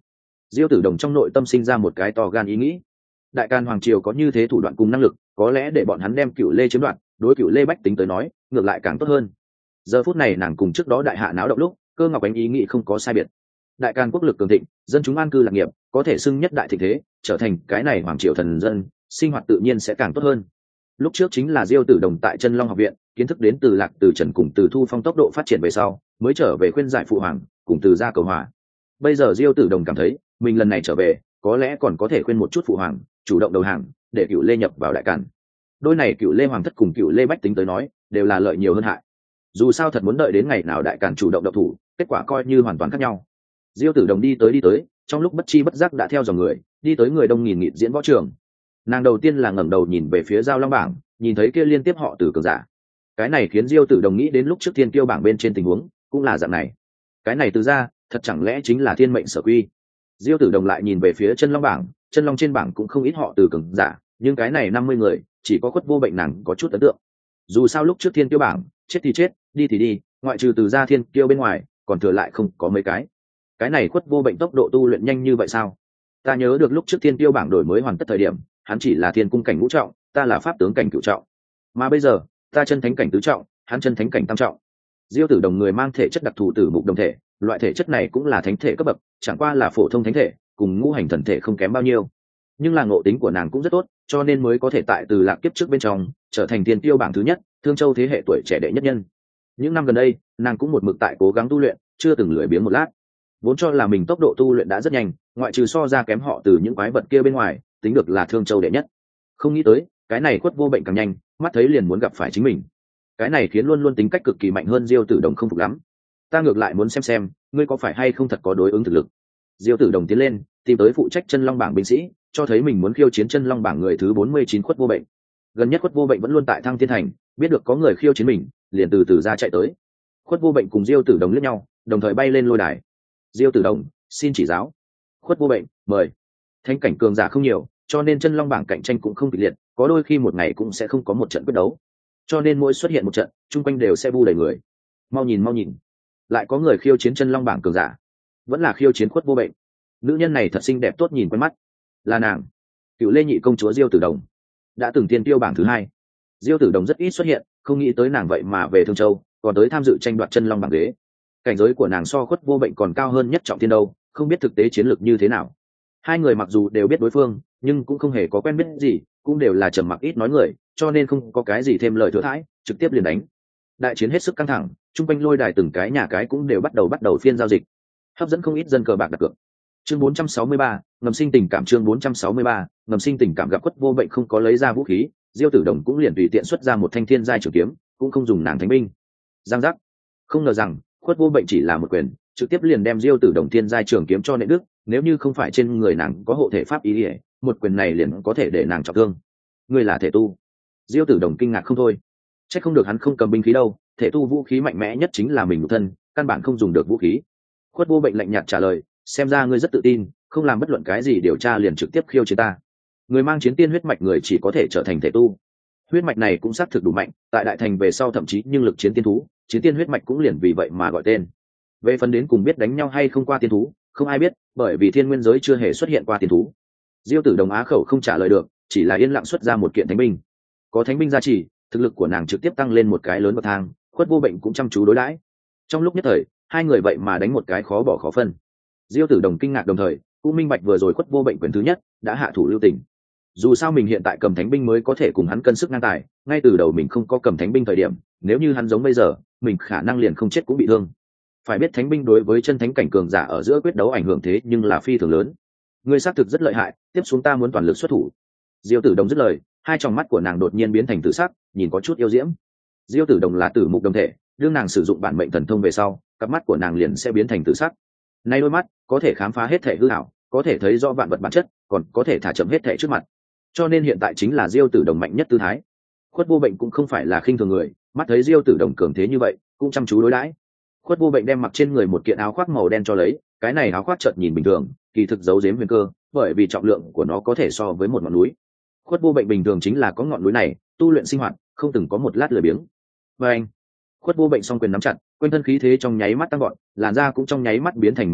Diêu Tử Đồng trong nội tâm sinh ra một cái to gan ý nghĩ. Đại Càn hoàng triều có như thế thủ đoạn cùng năng lực, có lẽ để bọn hắn đem Cựu Lê chiếm đoạt, đối Cựu Lê bách tính tới nói, ngược lại càng tốt hơn. Giờ phút này nàng cùng trước đó đại hạ náo động lúc, Cơ Ngọc Ánh ý nghĩ không có sai biệt. Đại Càn quốc lực cường thịnh, dân chúng an cư lạc nghiệp, có thể xưng nhất đại thịnh thế, trở thành cái này hoàng triều thần dân, sinh hoạt tự nhiên sẽ càng tốt hơn. Lúc trước chính là Diêu Tử Đồng tại Chân Long học viện, kiến thức đến Từ Lạc Từ Trần cùng Từ Thu Phong tốc độ phát triển về sau, mới trở về khuyên giải phụ hoàng, cùng Từ gia cầu hòa. Bây giờ Diêu Tử Đồng cảm thấy, mình lần này trở về, có lẽ còn có thể khuyên một chút phụ hoàng, chủ động đầu hàng, để Cựu Lê nhập vào Đại Càn. Đôi này Cựu Lê hoàng thất cùng Cựu Lê bách tính tới nói, đều là lợi nhiều hơn hại. Dù sao thật muốn đợi đến ngày nào Đại Càn chủ động động thủ, kết quả coi như hoàn toàn khác nhau. Diêu Tử Đồng đi tới đi tới, trong lúc bất chi bất giác đã theo dòng người, đi tới người đông nghìn nghịt diễn võ trường. Nàng đầu tiên là ngẩng đầu nhìn về phía Giao Long bảng, nhìn thấy kia liên tiếp họ Từ cường giả. Cái này khiến Diêu Tử Đồng nghĩ đến lúc trước Thiên Kiêu bảng bên trên tình huống, cũng là dạng này. Cái này từ ra, thật chẳng lẽ chính là thiên mệnh sở quy. Diêu Tử Đồng lại nhìn về phía Chân Long bảng, Chân Long trên bảng cũng không ít họ Từ cường giả, nhưng cái này năm mươi người, chỉ có Khuất Vô Bệnh nàng có chút ấn tượng. Dù sao lúc trước Thiên Kiêu bảng, chết thì chết, đi thì đi, ngoại trừ từ ra Thiên Kiêu bên ngoài, còn thừa lại không có mấy cái. Cái này Khuất Vô Bệnh tốc độ tu luyện nhanh như vậy sao? Ta nhớ được lúc trước Thiên Kiêu bảng đổi mới hoàn tất thời điểm, hắn chỉ là thiên cung cảnh ngũ trọng, ta là pháp tướng cảnh cửu trọng, mà bây giờ ta chân thánh cảnh tứ trọng, hắn chân thánh cảnh tam trọng. Diêu Tử Đồng người mang thể chất đặc thù tử mục đồng thể, loại thể chất này cũng là thánh thể cấp bậc, chẳng qua là phổ thông thánh thể, cùng ngũ hành thần thể không kém bao nhiêu. Nhưng là ngộ tính của nàng cũng rất tốt, cho nên mới có thể tại Từ Lạc kiếp trước bên trong trở thành Thiên Tiêu bảng thứ nhất, Thương Châu thế hệ tuổi trẻ đệ nhất nhân. Những năm gần đây, nàng cũng một mực tại cố gắng tu luyện, chưa từng lười biếng một lát. Vốn cho là mình tốc độ tu luyện đã rất nhanh, ngoại trừ so ra kém họ Từ những quái vật kia bên ngoài, tính được là Thương Châu đệ nhất. Không nghĩ tới, cái này Khuất Vô Bệnh càng nhanh, mắt thấy liền muốn gặp phải chính mình. Cái này khiến luôn luôn tính cách cực kỳ mạnh hơn Diêu Tử Đồng không phục lắm. Ta ngược lại muốn xem xem, ngươi có phải hay không thật có đối ứng thực lực. Diêu Tử Đồng tiến lên, tìm tới phụ trách Chân Long bảng binh sĩ, cho thấy mình muốn khiêu chiến Chân Long bảng người thứ bốn mươi chín Khuất Vô Bệnh. Gần nhất Khuất Vô Bệnh vẫn luôn tại Thăng Thiên Thành, biết được có người khiêu chiến mình, liền từ từ ra chạy tới. Khuất Vô Bệnh cùng Diêu Tử Đồng liếc nhau, đồng thời bay lên lôi đài. Diêu Tử Đồng, xin chỉ giáo. Khuất Vô Bệnh, mời. Thánh cảnh cường giả không nhiều, cho nên Chân Long bảng cạnh tranh cũng không kịch liệt, có đôi khi một ngày cũng sẽ không có một trận quyết đấu, cho nên mỗi xuất hiện một trận, chung quanh đều sẽ bu đầy người. Mau nhìn mau nhìn, lại có người khiêu chiến Chân Long bảng cường giả, vẫn là khiêu chiến Khuất Vô Bệnh. Nữ nhân này thật xinh đẹp tốt nhìn quen mắt, là nàng, Cựu Lê nhị công chúa Diêu Tử Đồng, đã từng Thiên Tiêu bảng thứ hai. Diêu Tử Đồng rất ít xuất hiện, không nghĩ tới nàng vậy mà về Thương Châu, còn tới tham dự tranh đoạt Chân Long bảng ghế. Cảnh giới của nàng so Khuất Vô Bệnh còn cao hơn nhất trọng thiên đâu, không biết thực tế chiến lược như thế nào. Hai người mặc dù đều biết đối phương, nhưng cũng không hề có quen biết gì, cũng đều là trầm mặc ít nói người, cho nên không có cái gì thêm lời thừa thãi, trực tiếp liền đánh. Đại chiến hết sức căng thẳng, trung quanh lôi đài từng cái nhà cái cũng đều bắt đầu bắt đầu phiên giao dịch, hấp dẫn không ít dân cờ bạc đặt cược. Chương bốn trăm sáu mươi ba, ngầm sinh tình cảm. Chương bốn trăm sáu mươi ba, ngầm sinh tình cảm. Gặp Khuất Vô Bệnh không có lấy ra vũ khí, Diêu Tử Đồng cũng liền tùy tiện xuất ra một thanh thiên giai trường kiếm, cũng không dùng nàng thánh binh. Giang giác. Không ngờ rằng Khuất Vô Bệnh chỉ là một quyền, trực tiếp liền đem Diêu Tử Đồng thiên giai trường kiếm cho nện đứt, nếu như không phải trên người nàng có hộ thể pháp ý ỉa, một quyền này liền có thể để nàng trọng thương. Ngươi là thể tu? Diêu Tử Đồng kinh ngạc không thôi, chắc không được hắn không cầm binh khí đâu, thể tu vũ khí mạnh mẽ nhất chính là mình nhục thân, căn bản không dùng được vũ khí. Khuất Vô Bệnh lạnh nhạt trả lời, xem ra ngươi rất tự tin, không làm bất luận cái gì điều tra liền trực tiếp khiêu chiến ta. Người mang chiến tiên huyết mạch người chỉ có thể trở thành thể tu, huyết mạch này cũng xác thực đủ mạnh, tại đại thành về sau thậm chí nhưng lực chiến tiên thú, chiến tiên huyết mạch cũng liền vì vậy mà gọi tên. Về phần đến cùng biết đánh nhau hay không qua tiên thú, không ai biết, bởi vì thiên nguyên giới chưa hề xuất hiện qua tiên thú. Diêu Tử Đồng á khẩu không trả lời được, chỉ là yên lặng xuất ra một kiện thánh binh. Có thánh binh gia trì, thực lực của nàng trực tiếp tăng lên một cái lớn bậc thang. Khuất Vô Bệnh cũng chăm chú đối đãi. Trong lúc nhất thời, hai người vậy mà đánh một cái khó bỏ khó phân. Diêu Tử Đồng kinh ngạc đồng thời cũng minh bạch vừa rồi Khuất Vô Bệnh quyền thứ nhất đã hạ thủ lưu tình. Dù sao mình hiện tại cầm thánh binh mới có thể cùng hắn cân sức ngang tài, ngay từ đầu mình không có cầm thánh binh thời điểm, nếu như hắn giống bây giờ, mình khả năng liền không chết cũng bị thương. Phải biết thánh binh đối với chân thánh cảnh cường giả ở giữa quyết đấu ảnh hưởng thế nhưng là phi thường lớn. Ngươi xác thực rất lợi hại, tiếp xuống ta muốn toàn lực xuất thủ. Diêu Tử Đồng dứt lời, hai tròng mắt của nàng đột nhiên biến thành tử sắc, nhìn có chút yêu diễm. Diêu Tử Đồng là tử mục đồng thể, đương nàng sử dụng bản mệnh thần thông về sau, cặp mắt của nàng liền sẽ biến thành tử sắc. Nay đôi mắt có thể khám phá hết thể hư ảo, có thể thấy rõ vạn vật bản chất, còn có thể thả chậm hết thể trước mặt. Cho nên hiện tại chính là Diêu Tử Đồng mạnh nhất tư thái. Khuất Vô Bệnh cũng không phải là khinh thường người, mắt thấy Diêu Tử Đồng cường thế như vậy, cũng chăm chú đối đãi. Khuất Vô Bệnh đem mặc trên người một kiện áo khoác màu đen cho lấy, cái này áo khoác chợt nhìn bình thường, kỳ thực giấu giếm huyền cơ, bởi vì trọng lượng của nó có thể so với một ngọn núi. Khuất Vô Bệnh bình thường chính là có ngọn núi này, tu luyện sinh hoạt, không từng có một lát lười biếng. Và anh, Khuất Vô Bệnh song quyền nắm chặt, quanh thân khí thế trong nháy mắt tăng gọn, làn da cũng trong nháy mắt biến thành màu đỏ,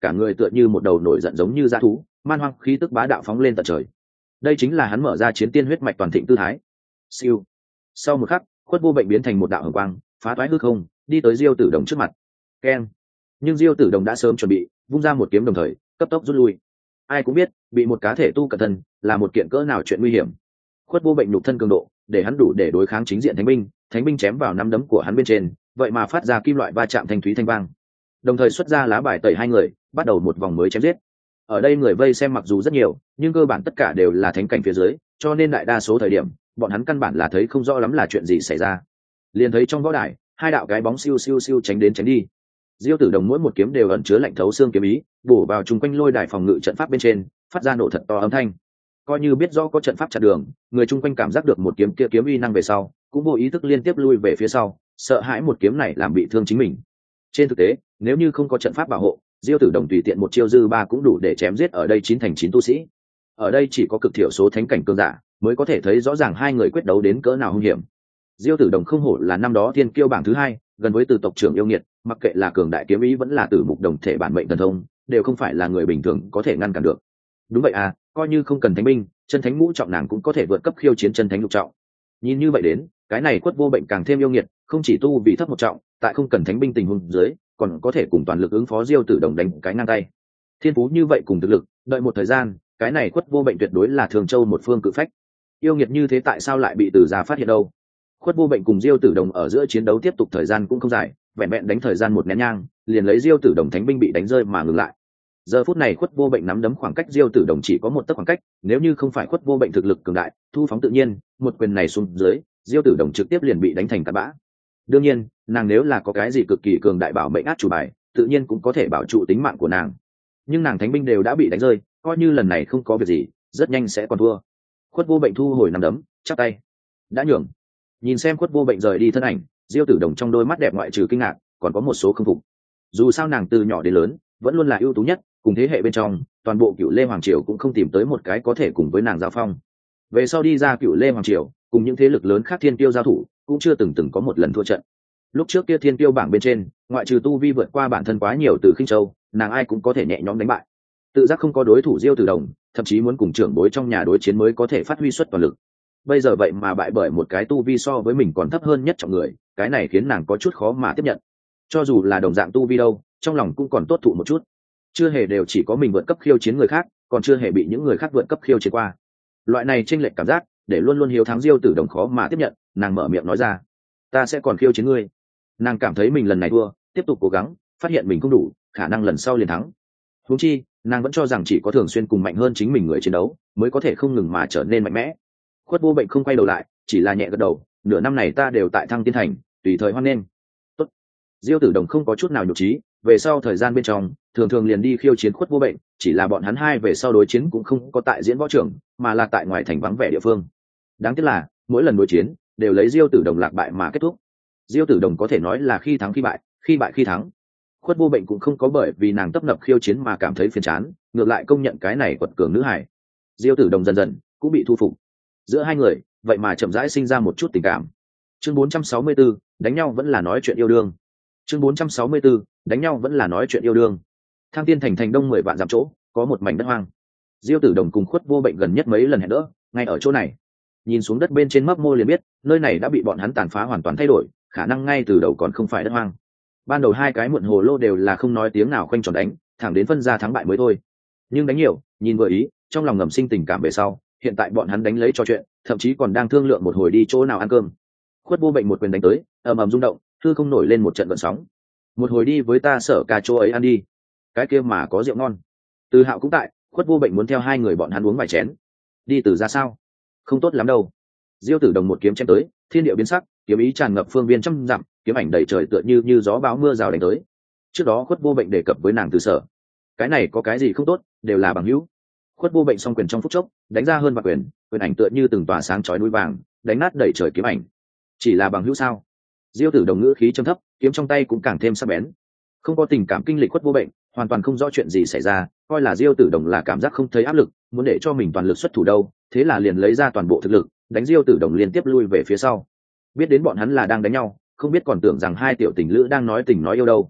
cả người tựa như một đầu nổi giận giống như dã thú, man hoang khí tức bá đạo phóng lên tận trời. Đây chính là hắn mở ra chiến tiên huyết mạch toàn thịnh tư thái. Siêu. Sau một khắc, Khuất Vô Bệnh biến thành một đạo hồng quang, phá toái hư không, đi tới Diêu Tử Đồng trước mặt. Keng. Nhưng Diêu Tử Đồng đã sớm chuẩn bị, vung ra một kiếm đồng thời, cấp tốc rút lui. Ai cũng biết, bị một cá thể tu cẩn thân là một kiện cỡ nào chuyện nguy hiểm. Khuất Vô Bệnh nhục thân cường độ, để hắn đủ để đối kháng chính diện thánh binh, thánh binh chém vào nắm đấm của hắn bên trên, vậy mà phát ra kim loại va chạm thanh thúy thanh vang. Đồng thời xuất ra lá bài tẩy hai người, bắt đầu một vòng mới chém giết. Ở đây người vây xem mặc dù rất nhiều, nhưng cơ bản tất cả đều là thánh cảnh phía dưới, cho nên đại đa số thời điểm, bọn hắn căn bản là thấy không rõ lắm là chuyện gì xảy ra. Liền thấy trong võ đài, hai đạo cái bóng siêu siêu siêu tránh đến tránh đi. Diêu Tử Đồng mỗi một kiếm đều ẩn chứa lạnh thấu xương kiếm ý, bổ vào chung quanh lôi đài phòng ngự trận pháp bên trên, phát ra nổ thật to âm thanh. Coi như biết rõ có trận pháp chặn đường, người chung quanh cảm giác được một kiếm kia kiếm uy năng về sau, cũng vô ý thức liên tiếp lui về phía sau, sợ hãi một kiếm này làm bị thương chính mình. Trên thực tế, nếu như không có trận pháp bảo hộ, Diêu Tử Đồng tùy tiện một chiêu dư ba cũng đủ để chém giết ở đây chín thành chín tu sĩ. Ở đây chỉ có cực thiểu số thánh cảnh cường giả mới có thể thấy rõ ràng hai người quyết đấu đến cỡ nào hung hiểm. Diêu Tử Đồng không hổ là năm đó thiên kiêu bảng thứ hai, gần với từ tộc trưởng yêu nghiệt, mặc kệ là cường đại kiếm ý vẫn là tử mục đồng thể bản mệnh thần thông, đều không phải là người bình thường có thể ngăn cản được. Đúng vậy à, coi như không cần thánh binh, chân thánh ngũ trọng nàng cũng có thể vượt cấp khiêu chiến chân thánh lục trọng. Nhìn như vậy đến, cái này Khuất Vô Bệnh càng thêm yêu nghiệt, không chỉ tu vì thấp một trọng, tại không cần thánh binh tình huống dưới, còn có thể cùng toàn lực ứng phó Diêu Tử Đồng đánh cái ngang tay. Thiên phú như vậy cùng thực lực, đợi một thời gian, cái này Khuất Vô Bệnh tuyệt đối là Thường Châu một phương cự phách. Yêu nghiệt như thế tại sao lại bị Từ gia phát hiện đâu? Khuất Vô Bệnh cùng Diêu Tử Đồng ở giữa chiến đấu tiếp tục thời gian cũng không dài, vẹn vẹn đánh thời gian một nén nhang, liền lấy Diêu Tử Đồng thánh binh bị đánh rơi mà ngừng lại. Giờ phút này Khuất Vô Bệnh nắm đấm khoảng cách Diêu Tử Đồng chỉ có một tấc khoảng cách, nếu như không phải Khuất Vô Bệnh thực lực cường đại, thu phóng tự nhiên, một quyền này xuống dưới, Diêu Tử Đồng trực tiếp liền bị đánh thành tạt bã. Đương nhiên, nàng nếu là có cái gì cực kỳ cường đại bảo mệnh át chủ bài, tự nhiên cũng có thể bảo trụ tính mạng của nàng. Nhưng nàng thánh binh đều đã bị đánh rơi, coi như lần này không có việc gì, rất nhanh sẽ còn thua. Khuất Vô Bệnh thu hồi nắm đấm, chắp tay, đã nhường. Nhìn xem Khuất Vô Bệnh rời đi thân ảnh, Diêu Tử Đồng trong đôi mắt đẹp ngoại trừ kinh ngạc, còn có một số không phục. Dù sao nàng từ nhỏ đến lớn, vẫn luôn là ưu tú nhất, cùng thế hệ bên trong, toàn bộ Cựu Lê Hoàng Triều cũng không tìm tới một cái có thể cùng với nàng giao phong. Về sau đi ra Cựu Lê Hoàng Triều, cùng những thế lực lớn khác thiên tiêu giao thủ, cũng chưa từng từng có một lần thua trận. Lúc trước kia thiên tiêu bảng bên trên, ngoại trừ tu vi vượt qua bản thân quá nhiều từ Khinh Châu, nàng ai cũng có thể nhẹ nhõm đánh bại. Tự giác không có đối thủ Diêu Tử Đồng, thậm chí muốn cùng trưởng bối trong nhà đối chiến mới có thể phát huy xuất toàn lực. Bây giờ vậy mà bại bởi một cái tu vi so với mình còn thấp hơn nhất trọng người, cái này khiến nàng có chút khó mà tiếp nhận. Cho dù là đồng dạng tu vi đâu, trong lòng cũng còn tốt thụ một chút. Chưa hề đều chỉ có mình vượt cấp khiêu chiến người khác, còn chưa hề bị những người khác vượt cấp khiêu chiến qua. Loại này chênh lệch cảm giác, để luôn luôn hiếu thắng Diêu Tử Đồng khó mà tiếp nhận, nàng mở miệng nói ra: "Ta sẽ còn khiêu chiến ngươi." Nàng cảm thấy mình lần này thua, tiếp tục cố gắng, phát hiện mình không đủ, khả năng lần sau liền thắng. Huống chi, nàng vẫn cho rằng chỉ có thường xuyên cùng mạnh hơn chính mình người chiến đấu, mới có thể không ngừng mà trở nên mạnh mẽ. Khuất Vô Bệnh không quay đầu lại, chỉ là nhẹ gật đầu, nửa năm này ta đều tại Thăng Tiên Thành, tùy thời hoan nghênh. Tốt. Diêu Tử Đồng không có chút nào nhục trí, về sau thời gian bên trong, thường thường liền đi khiêu chiến Khuất Vô Bệnh, chỉ là bọn hắn hai về sau đối chiến cũng không có tại diễn võ trường, mà là tại ngoài thành vắng vẻ địa phương. Đáng tiếc là, mỗi lần đối chiến đều lấy Diêu Tử Đồng lạc bại mà kết thúc. Diêu Tử Đồng có thể nói là khi thắng khi bại, khi bại khi thắng. Khuất Vô Bệnh cũng không có bởi vì nàng tấp nập khiêu chiến mà cảm thấy phiền chán, ngược lại công nhận cái này quật cường nữ hải. Diêu Tử Đồng dần dần cũng bị thu phục. Giữa hai người, vậy mà chậm rãi sinh ra một chút tình cảm. Chương bốn trăm sáu mươi tư, đánh nhau vẫn là nói chuyện yêu đương. Chương bốn trăm sáu mươi tư, đánh nhau vẫn là nói chuyện yêu đương. Thăng Tiên Thành thành đông mười vạn dặm chỗ, có một mảnh đất hoang. Diêu Tử Đồng cùng Khuất Vô Bệnh gần nhất mấy lần hẹn đỡ, ngay ở chỗ này. Nhìn xuống đất bên trên mấp mô liền biết, nơi này đã bị bọn hắn tàn phá hoàn toàn thay đổi, khả năng ngay từ đầu còn không phải đất hoang. Ban đầu hai cái muộn hồ lô đều là không nói tiếng nào khoanh tròn đánh, thẳng đến phân ra thắng bại mới thôi. Nhưng đánh nhiều, nhìn vừa ý, trong lòng ngầm sinh tình cảm về sau, hiện tại bọn hắn đánh lấy trò chuyện, thậm chí còn đang thương lượng một hồi đi chỗ nào ăn cơm. Khuất Vô Bệnh một quyền đánh tới, ầm ầm rung động, hư không nổi lên một trận gợn sóng. Một hồi đi với ta sở cà chỗ ấy ăn đi, cái kia mà có rượu ngon. Từ Hạo cũng tại, Khuất Vô Bệnh muốn theo hai người bọn hắn uống vài chén. Đi Từ ra sao? Không tốt lắm đâu. Diêu Tử Đồng một kiếm chém tới, thiên địa biến sắc, kiếm ý tràn ngập phương viên trăm dặm, kiếm ảnh đầy trời tựa như như gió bão mưa rào đánh tới. Trước đó Khuất Vô Bệnh đề cập với nàng Từ Sở, cái này có cái gì không tốt, đều là bằng hữu. Khuất Vô Bệnh song quyền trong phút chốc, đánh ra hơn vạn quyền, quyền ảnh tựa như từng tòa sáng chói núi vàng, đánh nát đầy trời kiếm ảnh. Chỉ là bằng hữu sao? Diêu Tử Đồng ngữ khí trầm thấp, kiếm trong tay cũng càng thêm sắc bén. Không có tình cảm kinh lịch Khuất Vô Bệnh, hoàn toàn không rõ chuyện gì xảy ra, coi là Diêu Tử Đồng là cảm giác không thấy áp lực, muốn để cho mình toàn lực xuất thủ đâu, thế là liền lấy ra toàn bộ thực lực, đánh Diêu Tử Đồng liên tiếp lui về phía sau. Biết đến bọn hắn là đang đánh nhau, không biết còn tưởng rằng hai tiểu tình lữ đang nói tình nói yêu đâu.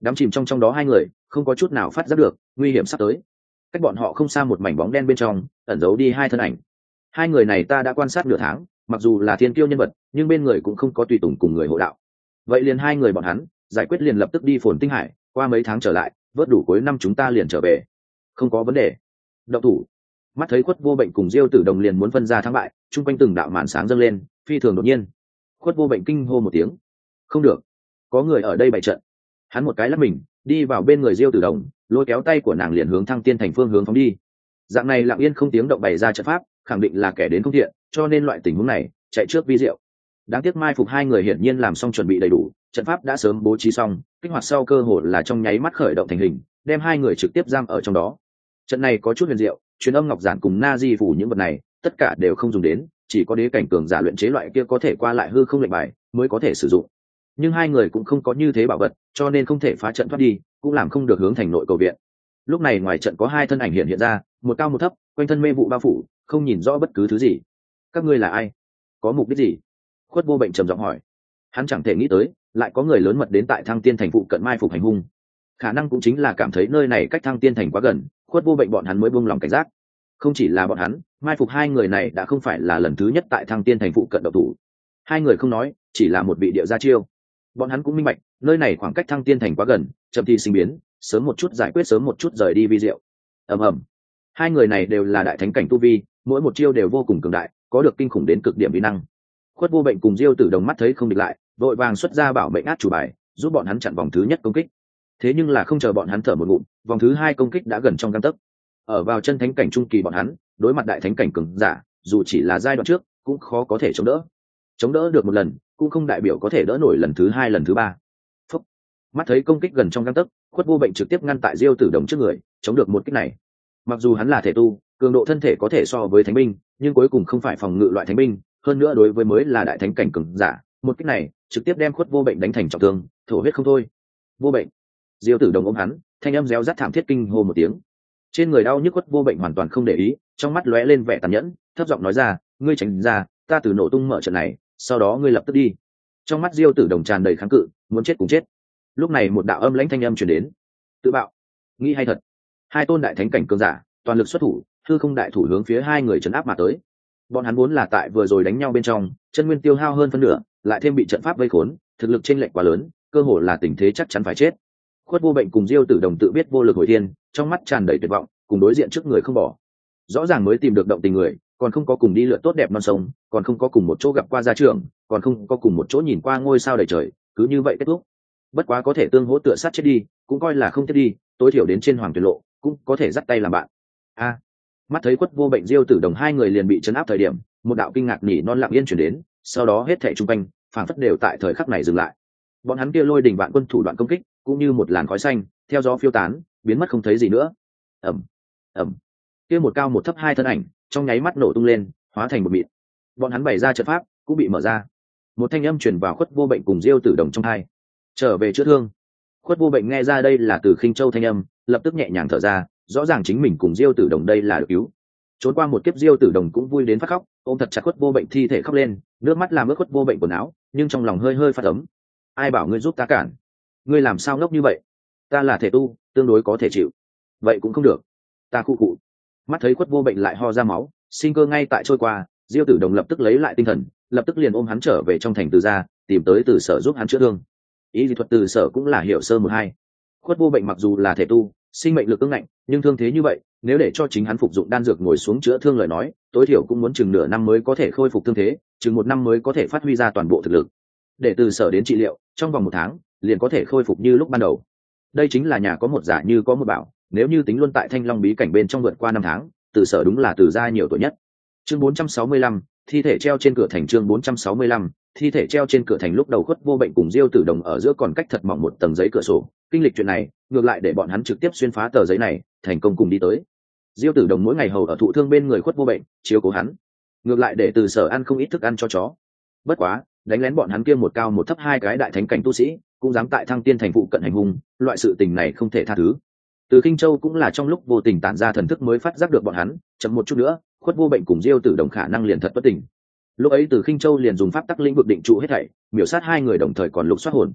đắm chìm trong trong đó hai người không có chút nào phát giác được nguy hiểm sắp tới. Cách bọn họ không xa một mảnh bóng đen bên trong ẩn giấu đi hai thân ảnh. Hai người này ta đã quan sát nửa tháng, mặc dù là thiên kiêu nhân vật nhưng bên người cũng không có tùy tùng cùng người hộ đạo. Vậy liền hai người bọn hắn giải quyết liền lập tức đi Phồn Tinh Hải, qua mấy tháng trở lại vớt đủ cuối năm chúng ta liền trở về. Không có vấn đề. Động thủ. Mắt thấy Khuất Vô Bệnh cùng Diêu Tử Đồng liền muốn phân ra thắng bại, chung quanh từng đạo màn sáng dâng lên, phi thường đột nhiên. Khuất Vô Bệnh kinh hô một tiếng. Không được, có người ở đây bày trận. Hắn một cái lắc mình đi vào bên người Diêu Tử Đồng, lôi kéo tay của nàng liền hướng Thăng Tiên Thành phương hướng phóng đi. Dạng này lặng yên không tiếng động bày ra trận pháp, khẳng định là kẻ đến không thiện, cho nên loại tình huống này chạy trước vi diệu. Đáng tiếc mai phục hai người hiển nhiên làm xong chuẩn bị đầy đủ, trận pháp đã sớm bố trí xong, kích hoạt sau cơ hội là trong nháy mắt khởi động thành hình, đem hai người trực tiếp giam ở trong đó. Trận này có chút huyền diệu, truyền âm ngọc giản cùng na di phủ những vật này tất cả đều không dùng đến, chỉ có đế cảnh cường giả luyện chế loại kia có thể qua lại hư không lệnh bài mới có thể sử dụng. Nhưng hai người cũng không có như thế bảo vật, cho nên không thể phá trận thoát đi, cũng làm không được hướng thành nội cầu viện. Lúc này ngoài trận có hai thân ảnh hiện hiện ra, một cao một thấp, quanh thân mê vụ bao phủ, không nhìn rõ bất cứ thứ gì. Các ngươi là ai? Có mục đích gì? Khuất Vô Bệnh trầm giọng hỏi. Hắn chẳng thể nghĩ tới lại có người lớn mật đến tại Thăng Tiên Thành phụ cận mai phục hành hung. Khả năng cũng chính là cảm thấy nơi này cách Thăng Tiên Thành quá gần, Khuất Vô Bệnh bọn hắn mới buông lòng cảnh giác. Không chỉ là bọn hắn, mai phục hai người này đã không phải là lần thứ nhất tại Thăng Tiên Thành phụ cận động thủ. Hai người không nói, chỉ là một vị địa gia chiêu. Bọn hắn cũng minh bạch, nơi này khoảng cách Thăng Tiên Thành quá gần, chậm thì sinh biến, sớm một chút giải quyết sớm một chút rời đi vi diệu. Ầm ầm. Hai người này đều là đại thánh cảnh tu vi, mỗi một chiêu đều vô cùng cường đại, có được kinh khủng đến cực điểm uy năng. Khuất Vô Bệnh cùng Diêu Tử Đồng mắt thấy không địch lại, vội vàng xuất ra bảo mệnh át chủ bài, giúp bọn hắn chặn vòng thứ nhất công kích. Thế nhưng là không chờ bọn hắn thở một ngụm, vòng thứ hai công kích đã gần trong gang tấc. Ở vào chân thánh cảnh trung kỳ bọn hắn, đối mặt đại thánh cảnh cường giả, dù chỉ là giai đoạn trước, cũng khó có thể chống đỡ. Chống đỡ được một lần, cũng không đại biểu có thể đỡ nổi lần thứ hai lần thứ ba. Phúc. Mắt thấy công kích gần trong gang tấc, Khuất Vô Bệnh trực tiếp ngăn tại Diêu Tử Đồng trước người, chống được một kích này. Mặc dù hắn là thể tu, cường độ thân thể có thể so với thánh binh, nhưng cuối cùng không phải phòng ngự loại thánh binh, hơn nữa đối với mới là đại thánh cảnh cường giả, một kích này trực tiếp đem Khuất Vô Bệnh đánh thành trọng thương, thổ huyết không thôi. Vô Bệnh. Diêu Tử Đồng ôm hắn, thanh âm réo rắt thảm thiết kinh hô một tiếng. Trên người đau nhức Khuất Vô Bệnh hoàn toàn không để ý, trong mắt lóe lên vẻ tàn nhẫn, thấp giọng nói ra, ngươi tránh ra, ta từ nổ tung mở trận này, sau đó ngươi lập tức đi. Trong mắt Diêu Tử Đồng tràn đầy kháng cự, muốn chết cùng chết. Lúc này một đạo âm lãnh thanh âm truyền đến. Tự bạo. Nghĩ hay thật. Hai tôn đại thánh cảnh cường giả toàn lực xuất thủ, hư không đại thủ hướng phía hai người trấn áp mà tới. Bọn hắn vốn là tại vừa rồi đánh nhau bên trong, chân nguyên tiêu hao hơn phân nửa, lại thêm bị trận pháp vây khốn, thực lực chênh lệch quá lớn, cơ hồ là tình thế chắc chắn phải chết. Khuất Vô Bệnh cùng Diêu Tử Đồng tự biết vô lực hồi thiên, trong mắt tràn đầy tuyệt vọng, cùng đối diện trước người không bỏ. Rõ ràng mới tìm được động tình người, còn không có cùng đi lượn tốt đẹp non sông, còn không có cùng một chỗ gặp qua gia trưởng, còn không có cùng một chỗ nhìn qua ngôi sao đầy trời, cứ như vậy kết thúc. Bất quá có thể tương hỗ tựa sát chết đi, cũng coi là không chết đi, tối thiểu đến trên hoàng tuyệt lộ, cũng có thể dắt tay làm bạn. A. Mắt thấy Khuất Vô Bệnh Diêu Tử Đồng hai người liền bị trấn áp thời điểm, một đạo kinh ngạc nỉ non lặng yên chuyển đến, sau đó hết thảy trung quanh phảng phất đều tại thời khắc này dừng lại. Bọn hắn kia lôi đỉnh vạn quân thủ đoạn công kích, cũng như một làn khói xanh, theo gió phiêu tán, biến mất không thấy gì nữa. Ầm, ầm. Kia một cao một thấp hai thân ảnh, trong nháy mắt nổ tung lên, hóa thành một mịn. Bọn hắn bày ra trận pháp, cũng bị mở ra. Một thanh âm truyền vào Khuất Vô Bệnh cùng Diêu Tử Đồng trong tai. Trở về chữa thương. Khuất Vô Bệnh nghe ra đây là từ Khinh Châu thanh âm, lập tức nhẹ nhàng thở ra, rõ ràng chính mình cùng Diêu Tử Đồng đây là được cứu. Trốn qua một kiếp Diêu Tử Đồng cũng vui đến phát khóc, ôm thật chặt Khuất Vô Bệnh thi thể khóc lên, nước mắt làm ướt Khuất Vô Bệnh quần áo, nhưng trong lòng hơi hơi phát ấm. Ai bảo ngươi giúp ta cản? Ngươi làm sao ngốc như vậy? Ta là thể tu, tương đối có thể chịu. Vậy cũng không được. Ta khu cụ. Mắt thấy Khuất Vô Bệnh lại ho ra máu, sinh cơ ngay tại trôi qua, Diêu Tử Đồng lập tức lấy lại tinh thần, lập tức liền ôm hắn trở về trong thành Từ gia, tìm tới Từ Sở giúp hắn chữa thương. Ý dị thuật Từ Sở cũng là hiểu sơ một hai. Khuất Vô Bệnh mặc dù là thể tu, sinh mệnh lực ương ngạnh, nhưng thương thế như vậy, nếu để cho chính hắn phục dụng đan dược ngồi xuống chữa thương lời nói, tối thiểu cũng muốn chừng nửa năm mới có thể khôi phục thương thế, chừng một năm mới có thể phát huy ra toàn bộ thực lực. Để Từ Sở đến trị liệu, trong vòng một tháng, liền có thể khôi phục như lúc ban đầu. Đây chính là nhà có một giả như có một bảo, nếu như tính luôn tại Thanh Long bí cảnh bên trong vượt qua năm tháng, Từ Sở đúng là Từ gia nhiều tuổi nhất. Chương bốn trăm sáu mươi lăm, thi thể treo trên cửa thành. Chương bốn trăm sáu mươi lăm, thi thể treo trên cửa thành. Lúc đầu Khuất Vô Bệnh cùng Diêu Tử Đồng ở giữa còn cách thật mỏng một tầng giấy cửa sổ, kinh lịch chuyện này, ngược lại để bọn hắn trực tiếp xuyên phá tờ giấy này, thành công cùng đi tới. Diêu Tử Đồng mỗi ngày hầu ở thụ thương bên người Khuất Vô Bệnh, chiếu cố hắn, ngược lại để Từ Sở ăn không ít thức ăn cho chó. Bất quá, đánh lén bọn hắn kia một cao một thấp hai cái đại thánh cảnh tu sĩ, cũng dám tại Thăng Tiên thành phụ cận hành hung, loại sự tình này không thể tha thứ. Từ Kinh Châu cũng là trong lúc vô tình tản ra thần thức mới phát giác được bọn hắn, chậm một chút nữa, Khuất Vô Bệnh cùng Diêu Tử Đồng khả năng liền thật bất tỉnh. Lúc ấy Từ Kinh Châu liền dùng pháp tắc lĩnh vực định trụ hết thảy, miểu sát hai người đồng thời còn lục soát hồn.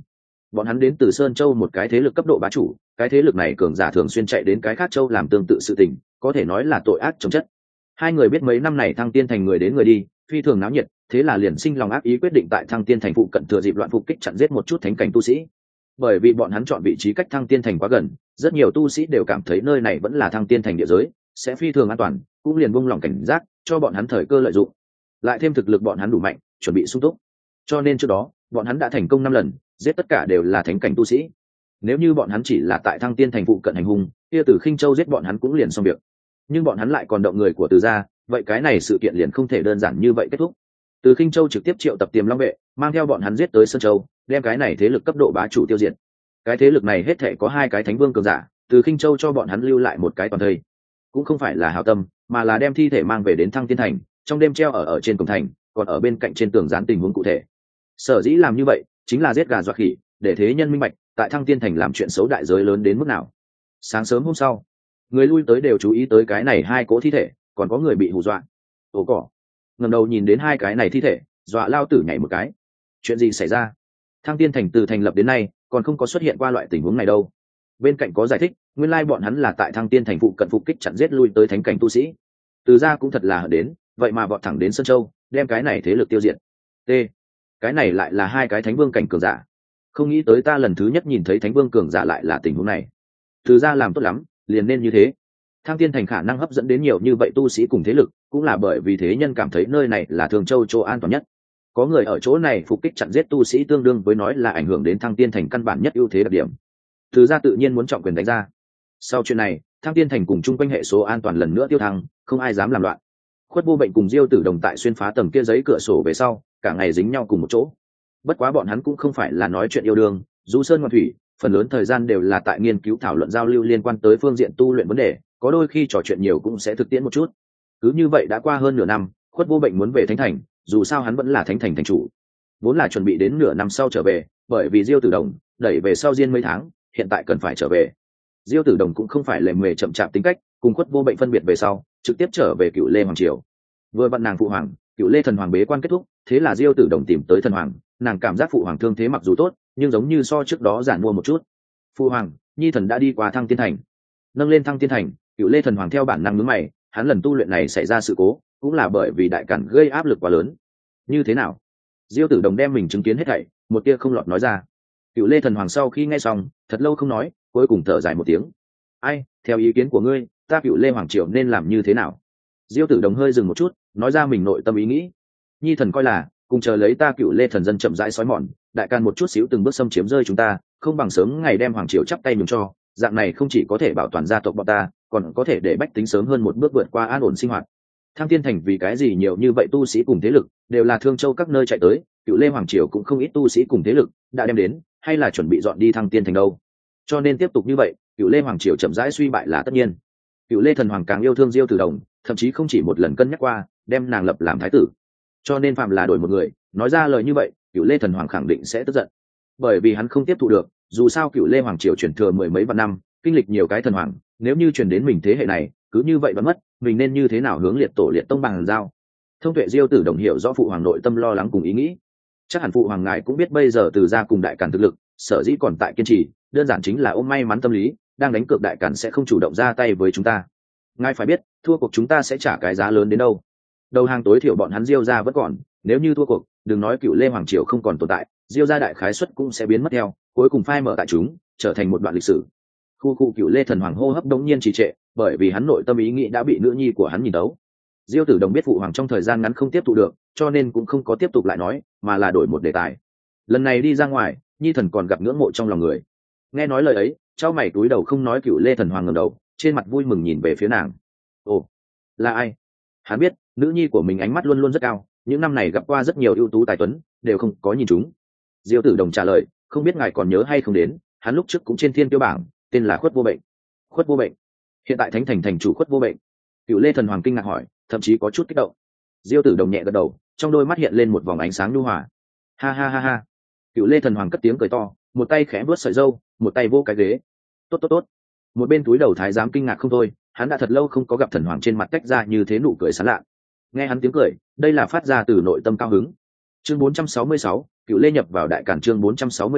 bọn hắn đến từ Sơn Châu, một cái thế lực cấp độ bá chủ, cái thế lực này cường giả thường xuyên chạy đến cái khác châu làm tương tự sự tình, có thể nói là tội ác chồng chất. Hai người biết mấy năm này Thăng Tiên Thành người đến người đi, phi thường náo nhiệt, thế là liền sinh lòng ác ý quyết định tại Thăng Tiên Thành phụ cận thừa dịp loạn phục kích chặn giết một chút thánh cảnh tu sĩ. Bởi vì bọn hắn chọn vị trí cách Thăng Tiên Thành quá gần, rất nhiều tu sĩ đều cảm thấy nơi này vẫn là Thăng Tiên Thành địa giới, sẽ phi thường an toàn, cũng liền buông lòng cảnh giác, cho bọn hắn thời cơ lợi dụng. Lại thêm thực lực bọn hắn đủ mạnh, chuẩn bị sung túc, cho nên trước đó bọn hắn đã thành công năm lần, giết tất cả đều là thánh cảnh tu sĩ. Nếu như bọn hắn chỉ là tại Thăng Tiên Thành phụ cận hành hung, kia Từ Khinh Châu giết bọn hắn cũng liền xong việc. Nhưng bọn hắn lại còn động người của Từ gia, vậy cái này sự kiện liền không thể đơn giản như vậy kết thúc. Từ Khinh Châu trực tiếp triệu tập Tiềm Long vệ, mang theo bọn hắn giết tới Sơn Châu, đem cái này thế lực cấp độ bá chủ tiêu diệt. Cái thế lực này hết thảy có hai cái thánh vương cường giả, Từ Khinh Châu cho bọn hắn lưu lại một cái toàn thây. Cũng không phải là hảo tâm, mà là đem thi thể mang về đến Thăng Tiên Thành, trong đêm treo ở ở trên cổng thành, còn ở bên cạnh trên tường dán tình huống cụ thể. Sở dĩ làm như vậy, chính là giết gà dọa khỉ, để thế nhân minh bạch, tại Thăng Tiên Thành làm chuyện xấu đại giới lớn đến mức nào. Sáng sớm hôm sau, người lui tới đều chú ý tới cái này hai cỗ thi thể, còn có người bị hù dọa. Ồ cỏ, ngẩng đầu nhìn đến hai cái này thi thể, dọa lao tử nhảy một cái. Chuyện gì xảy ra? Thăng Tiên Thành từ thành lập đến nay, còn không có xuất hiện qua loại tình huống này đâu. Bên cạnh có giải thích, nguyên lai bọn hắn là tại Thăng Tiên Thành phụ cận phục kích chặn giết lui tới thánh cảnh tu sĩ. Từ ra cũng thật là hở đến, vậy mà vọt thẳng đến Sơn Châu, đem cái này thế lực tiêu diệt. T. Cái này lại là hai cái thánh vương cảnh cường giả. Không nghĩ tới ta lần thứ nhất nhìn thấy thánh vương cường giả lại là tình huống này. Từ ra làm tốt lắm, liền nên như thế. Thăng Tiên Thành khả năng hấp dẫn đến nhiều như vậy tu sĩ cùng thế lực, cũng là bởi vì thế nhân cảm thấy nơi này là Thường Châu chỗ an toàn nhất. Có người ở chỗ này phục kích chặn giết tu sĩ tương đương với nói là ảnh hưởng đến Thăng Tiên Thành căn bản nhất ưu thế đặc điểm. Từ ra tự nhiên muốn trọng quyền đánh ra. Sau chuyện này, Thăng Tiên Thành cùng chung quanh hệ số an toàn lần nữa tiêu thăng, không ai dám làm loạn. Khuất Vô Bệnh cùng Diêu Tử Đồng tại xuyên phá tầng kia giấy cửa sổ về sau, cả ngày dính nhau cùng một chỗ. Bất quá bọn hắn cũng không phải là nói chuyện yêu đương, du sơn ngoạn thủy, phần lớn thời gian đều là tại nghiên cứu thảo luận giao lưu liên quan tới phương diện tu luyện vấn đề, có đôi khi trò chuyện nhiều cũng sẽ thực tiễn một chút. Cứ như vậy đã qua hơn nửa năm, Khuất Vô Bệnh muốn về Thánh Thành, dù sao hắn vẫn là Thánh Thành thành chủ. Vốn là chuẩn bị đến nửa năm sau trở về, bởi vì Diêu Tử Đồng đẩy về sau riêng mấy tháng, hiện tại cần phải trở về. Diêu Tử Đồng cũng không phải lề mề chậm chạp tính cách, cùng Khuất Vô Bệnh phân biệt về sau, trực tiếp trở về Cựu Lê hoàng triều. Vừa vặn nàng phụ hoàng, Cựu Lê thần hoàng bế quan kết thúc, thế là Diêu Tử Đồng tìm tới thần hoàng, nàng cảm giác phụ hoàng thương thế mặc dù tốt, nhưng giống như so trước đó giản mua một chút. Phụ hoàng, nhi thần đã đi qua Thăng Tiên Thành. Nâng lên Thăng Tiên Thành, Cựu Lê thần hoàng theo bản năng nhướng mày, hắn lần tu luyện này xảy ra sự cố, cũng là bởi vì đại cản gây áp lực quá lớn. Như thế nào? Diêu Tử Đồng đem mình chứng kiến hết thảy, một tia không lọt nói ra. Cựu Lê thần hoàng sau khi nghe xong, thật lâu không nói, cuối cùng thở dài một tiếng. Ai, theo ý kiến của ngươi, ta Cựu Lê hoàng triều nên làm như thế nào? Diêu Tử Đồng hơi dừng một chút, nói ra mình nội tâm ý nghĩ. Nhi thần coi là cùng chờ lấy ta Cựu Lê thần dân chậm rãi xói mòn, đại càn một chút xíu từng bước xâm chiếm rơi chúng ta, không bằng sớm ngày đem hoàng triều chắp tay nhường cho, dạng này không chỉ có thể bảo toàn gia tộc bọn ta, còn có thể để bách tính sớm hơn một bước vượt qua an ổn sinh hoạt. Thăng Tiên Thành vì cái gì nhiều như vậy tu sĩ cùng thế lực, đều là Thương Châu các nơi chạy tới, Cựu Lê hoàng triều cũng không ít tu sĩ cùng thế lực đã đem đến, hay là chuẩn bị dọn đi Thăng Tiên Thành đâu? Cho nên tiếp tục như vậy, Cựu Lê hoàng triều chậm rãi suy bại là tất nhiên. Cựu Lê thần hoàng càng yêu thương Diêu Tử Đồng, thậm chí không chỉ một lần cân nhắc qua đem nàng lập làm thái tử. Cho nên phạm là đổi một người nói ra lời như vậy, Cựu Lê thần hoàng khẳng định sẽ tức giận, bởi vì hắn không tiếp thu được. Dù sao Cựu Lê hoàng triều truyền thừa mười mấy vạn năm, kinh lịch nhiều cái thần hoàng, nếu như truyền đến mình thế hệ này, cứ như vậy vẫn mất, mình nên như thế nào hướng liệt tổ liệt tông bằng giao? Thông tuệ Diêu Tử Đồng hiểu rõ phụ hoàng nội tâm lo lắng cùng ý nghĩ, chắc hẳn phụ hoàng ngài cũng biết bây giờ Từ gia cùng đại càn thực lực, sở dĩ còn tại kiên trì, đơn giản chính là ôm may mắn tâm lý, đang đánh cược đại càn sẽ không chủ động ra tay với chúng ta. Ngài phải biết, thua cuộc chúng ta sẽ trả cái giá lớn đến đâu. Đầu hàng tối thiểu bọn hắn Diêu gia vẫn còn, nếu như thua cuộc, đừng nói Cựu Lê hoàng triều không còn tồn tại, Diêu gia đại khái suất cũng sẽ biến mất theo, cuối cùng phai mở tại chúng, trở thành một đoạn lịch sử. Khu khu Cựu Lê thần hoàng hô hấp đống nhiên trì trệ, bởi vì hắn nội tâm ý nghĩ đã bị nữ nhi của hắn nhìn tấu. Diêu Tử Đồng biết phụ hoàng trong thời gian ngắn không tiếp tục được, cho nên cũng không có tiếp tục lại nói, mà là đổi một đề tài. Lần này đi ra ngoài, nhi thần còn gặp ngưỡng mộ trong lòng người. Nghe nói lời ấy, trao mày túi đầu không nói. Cựu Lê thần hoàng ngẩng đầu, trên mặt vui mừng nhìn về phía nàng. Ồ, là ai? Hắn biết nữ nhi của mình ánh mắt luôn luôn rất cao, những năm này gặp qua rất nhiều ưu tú tài tuấn, đều không có nhìn chúng. Diêu Tử Đồng trả lời, không biết ngài còn nhớ hay không đến, hắn lúc trước cũng trên thiên tiêu bảng, tên là Khuất Vô Bệnh. Khuất Vô Bệnh? Hiện tại Thánh Thành thành chủ Khuất Vô Bệnh? Cựu Lê thần hoàng kinh ngạc hỏi, thậm chí có chút kích động. Diêu Tử Đồng nhẹ gật đầu, trong đôi mắt hiện lên một vòng ánh sáng nhu hòa. Ha ha ha ha. Cựu Lê thần hoàng cất tiếng cười to, một tay khẽ vuốt sợi râu, một tay vô cái ghế. Tốt tốt tốt. Một bên túi đầu thái giám kinh ngạc không thôi, hắn đã thật lâu không có gặp thần hoàng trên mặt tách ra như thế nụ cười sán lạ. Nghe hắn tiếng cười, đây là phát ra từ nội tâm cao hứng. Chương bốn trăm sáu mươi sáu, Cựu Lê nhập vào đại cản. Chương bốn trăm sáu mươi sáu,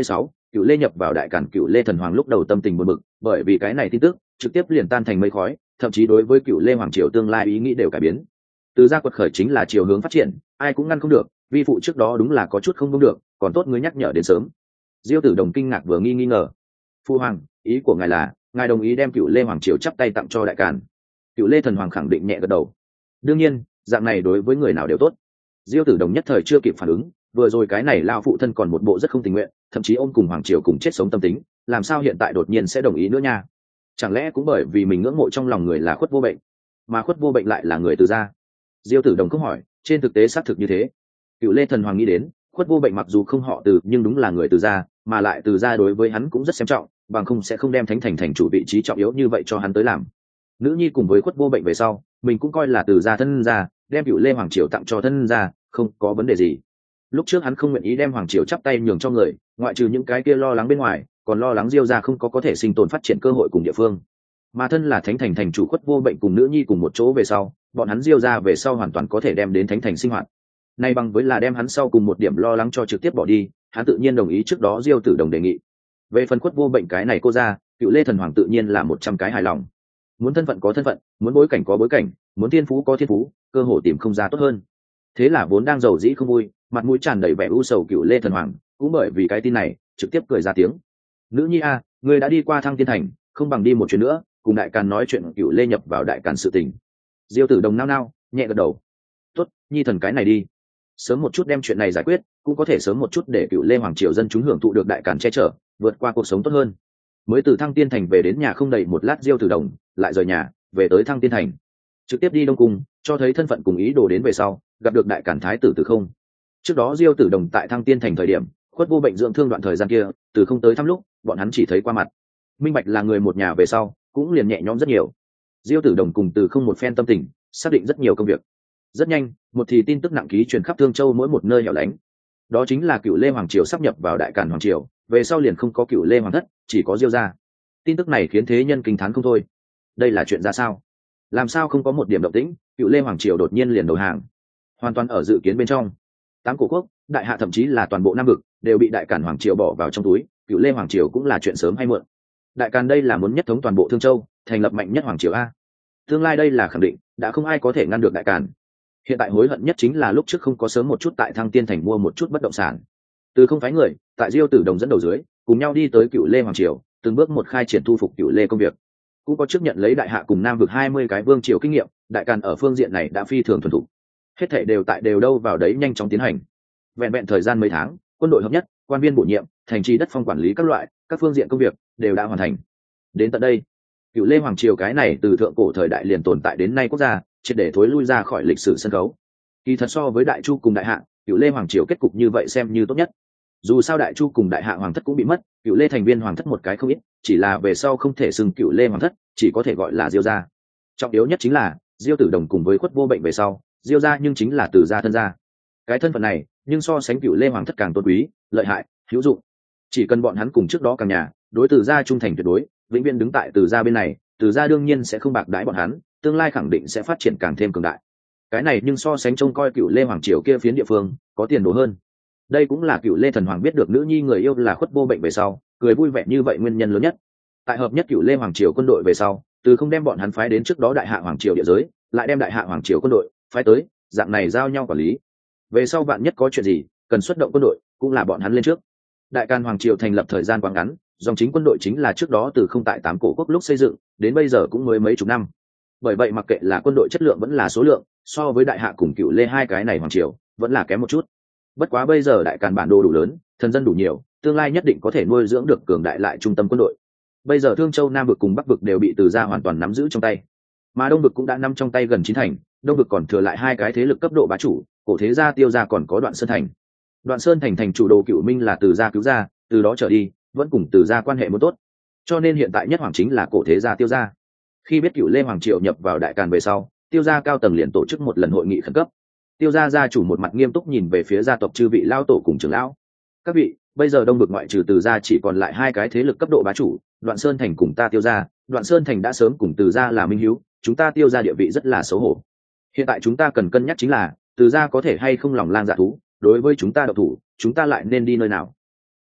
cựu lê nhập vào đại cản cựu lê thần hoàng lúc đầu tâm tình buồn bực, bởi vì cái này tin tức trực tiếp liền tan thành mây khói, thậm chí đối với cựu lê hoàng triều tương lai ý nghĩ đều cải biến. Từ gia quật khởi chính là chiều hướng phát triển, ai cũng ngăn không được, vi phụ trước đó đúng là có chút không đúng được, còn tốt ngươi nhắc nhở đến sớm. Diêu Tử Đồng kinh ngạc vừa nghi nghi ngờ. Phu hoàng, ý của ngài là ngài đồng ý đem cựu lê hoàng triều chắp tay tặng cho đại càn? Cựu lê thần hoàng khẳng định nhẹ gật đầu. Đương nhiên, dạng này đối với người nào đều tốt. Diêu Tử Đồng nhất thời chưa kịp phản ứng, vừa rồi cái này lao phụ thân còn một bộ rất không tình nguyện, thậm chí ôm cùng hoàng triều cùng chết sống tâm tính, làm sao hiện tại đột nhiên sẽ đồng ý nữa nha? Chẳng lẽ cũng bởi vì mình ngưỡng mộ trong lòng người là Khuất Vô Bệnh, mà Khuất Vô Bệnh lại là người Từ gia? Diêu Tử Đồng không hỏi, trên thực tế xác thực như thế. Cựu lê thần hoàng nghĩ đến, Khuất Vô Bệnh mặc dù không họ Từ nhưng đúng là người Từ gia, mà lại Từ gia đối với hắn cũng rất xem trọng, bằng không sẽ không đem Thánh Thành thành chủ vị trí trọng yếu như vậy cho hắn tới làm. Nữ nhi cùng với Khuất Vô Bệnh về sau, mình cũng coi là Từ gia thân gia, đem cựu lê hoàng triều tặng cho thân gia, không có vấn đề gì. Lúc trước hắn không nguyện ý đem hoàng triều chắp tay nhường cho người, ngoại trừ những cái kia lo lắng bên ngoài, còn lo lắng Diêu gia không có có thể sinh tồn phát triển cơ hội cùng địa phương. Mà thân là Thánh Thành thành chủ Khuất Vô Bệnh cùng nữ nhi cùng một chỗ về sau, bọn hắn Diêu gia về sau hoàn toàn có thể đem đến Thánh Thành sinh hoạt. Nay bằng với là đem hắn sau cùng một điểm lo lắng cho trực tiếp bỏ đi, hắn tự nhiên đồng ý trước đó Diêu Tử Đồng đề nghị. Về phần Khuất Vô Bệnh cái này cô ra, cựu lê thần hoàng tự nhiên là một trăm cái hài lòng. Muốn thân phận có thân phận, muốn bối cảnh có bối cảnh, muốn thiên phú có thiên phú, cơ hội tìm không ra tốt hơn. Thế là vốn đang giàu dĩ không vui, mặt mũi tràn đầy vẻ u sầu cựu lê thần hoàng, cũng bởi vì cái tin này, trực tiếp cười ra tiếng. Nữ nhi a, người đã đi qua Thăng Tiên Thành, không bằng đi một chuyến nữa, cùng đại càn nói chuyện cựu lê nhập vào đại càn sự tình. Diêu Tử Đồng nao nao, nhẹ gật đầu. Tốt, nhi thần cái này đi. Sớm một chút đem chuyện này giải quyết, cũng có thể sớm một chút để cựu lê hoàng triều dân chúng hưởng thụ được đại càn che chở, vượt qua cuộc sống tốt hơn. Mới từ Thăng Tiên Thành về đến nhà không đầy một lát, Diêu Tử Đồng lại rời nhà, về tới Thăng Tiên Thành, trực tiếp đi Đông Cung, cho thấy thân phận cùng ý đồ đến về sau, gặp được đại càn thái tử Từ Không. Trước đó Diêu Tử Đồng tại Thăng Tiên Thành thời điểm, Khuất Vô Bệnh dưỡng thương đoạn thời gian kia, Từ Không tới thăm lúc, bọn hắn chỉ thấy qua mặt. Minh bạch là người một nhà về sau, cũng liền nhẹ nhõm rất nhiều. Diêu Tử Đồng cùng Từ Không một phen tâm tình, xác định rất nhiều công việc. Rất nhanh, một thì tin tức nặng ký truyền khắp Thương Châu mỗi một nơi hẻo lánh. Đó chính là cựu lê hoàng triều sắp nhập vào đại càn hoàng triều, về sau liền không có cựu lê hoàng thất, chỉ có Diêu gia. Tin tức này khiến thế nhân kinh thán không thôi. Đây là chuyện ra sao? Làm sao không có một điểm động tĩnh, cựu lê hoàng triều đột nhiên liền đầu hàng? Hoàn toàn ở dự kiến bên trong. Tám cổ quốc, đại hạ thậm chí là toàn bộ Nam vực đều bị đại càn hoàng triều bỏ vào trong túi, cựu lê hoàng triều cũng là chuyện sớm hay muộn. Đại càn đây là muốn nhất thống toàn bộ Thương Châu, thành lập mạnh nhất hoàng triều a. Tương lai đây là khẳng định, đã không ai có thể ngăn được đại càn. Hiện tại hối hận nhất chính là lúc trước không có sớm một chút tại Thăng Tiên Thành mua một chút bất động sản. Từ không phái người, tại Diêu Tử Đồng dẫn đầu dưới, cùng nhau đi tới cựu lê hoàng triều, từng bước một khai triển thu phục cựu lê công việc. Cũng có chấp nhận lấy đại hạ cùng Nam vực hai mươi cái vương triều kinh nghiệm, đại càn ở phương diện này đã phi thường thuần thục. Hết thảy đều tại đều đâu vào đấy nhanh chóng tiến hành. Vẹn vẹn thời gian mấy tháng, quân đội hợp nhất, quan viên bổ nhiệm, thành trì đất phong quản lý các loại, các phương diện công việc đều đã hoàn thành. Đến tận đây, cựu lê hoàng triều cái này từ thượng cổ thời đại liền tồn tại đến nay quốc gia, triệt để thối lui ra khỏi lịch sử sân khấu. Kỳ thật so với đại chu cùng đại hạ, cựu lê hoàng triều kết cục như vậy xem như tốt nhất. Dù sao đại chu cùng đại hạ hoàng thất cũng bị mất, cựu lê thành viên hoàng thất một cái không ít, chỉ là về sau không thể xưng cựu lê hoàng thất, chỉ có thể gọi là Diêu gia. Trọng yếu nhất chính là Diêu Tử Đồng cùng với Khuất Vô Bệnh về sau, Diêu gia nhưng chính là Từ gia thân gia. Cái thân phận này, nhưng so sánh cựu lê hoàng thất càng tôn quý, lợi hại, hữu dụng. Chỉ cần bọn hắn cùng trước đó càng nhà, đối Từ gia trung thành tuyệt đối, vĩnh viễn đứng tại Từ gia bên này, Từ gia đương nhiên sẽ không bạc đãi bọn hắn, tương lai khẳng định sẽ phát triển càng thêm cường đại. Cái này nhưng so sánh trông coi cựu lê hoàng triều kia phiến địa phương có tiền đồ hơn. Đây cũng là cựu lê thần hoàng biết được nữ nhi người yêu là Khuất Vô Bệnh về sau, cười vui vẻ như vậy nguyên nhân lớn nhất. Tại hợp nhất cựu lê hoàng triều quân đội về sau, Từ không đem bọn hắn phái đến trước đó đại hạ hoàng triều địa giới, lại đem đại hạ hoàng triều quân đội phái tới, dạng này giao nhau quản lý. Về sau vạn nhất có chuyện gì cần xuất động quân đội, cũng là bọn hắn lên trước. Đại càn hoàng triều thành lập thời gian quá ngắn, dòng chính quân đội chính là trước đó Từ không tại tám cổ quốc lúc xây dựng, đến bây giờ cũng mới mấy chục năm. Bởi vậy mặc kệ là quân đội chất lượng vẫn là số lượng, so với đại hạ cùng cựu lê hai cái này hoàng triều vẫn là kém một chút. Bất quá bây giờ đại càn bản đồ đủ lớn, thần dân đủ nhiều, tương lai nhất định có thể nuôi dưỡng được cường đại lại trung tâm quân đội. Bây giờ Thương Châu Nam vực cùng Bắc vực đều bị Từ gia hoàn toàn nắm giữ trong tay, mà Đông vực cũng đã nắm trong tay gần chín thành. Đông vực còn thừa lại hai cái thế lực cấp độ bá chủ, Cổ Thế gia, Tiêu gia, còn có Đoạn Sơn thành. Đoạn Sơn thành thành chủ Đồ Cửu Minh là Từ gia cứu gia, từ đó trở đi vẫn cùng Từ gia quan hệ muốn tốt, cho nên hiện tại nhất hoàng chính là Cổ Thế gia, Tiêu gia. Khi biết cựu lê hoàng triều nhập vào đại càn về sau, Tiêu gia cao tầng liền tổ chức một lần hội nghị khẩn cấp. Tiêu gia gia chủ một mặt nghiêm túc nhìn về phía gia tộc chư vị lao tổ cùng trưởng lão. Các vị, bây giờ Đông vực ngoại trừ Từ gia chỉ còn lại hai cái thế lực cấp độ bá chủ, Đoạn Sơn thành cùng ta Tiêu gia. Đoạn Sơn thành đã sớm cùng Từ gia là minh hiếu, chúng ta Tiêu gia địa vị rất là xấu hổ. Hiện tại chúng ta cần cân nhắc chính là Từ gia có thể hay không lòng lang dạ thú, đối với chúng ta độc thủ, chúng ta lại nên đi nơi nào.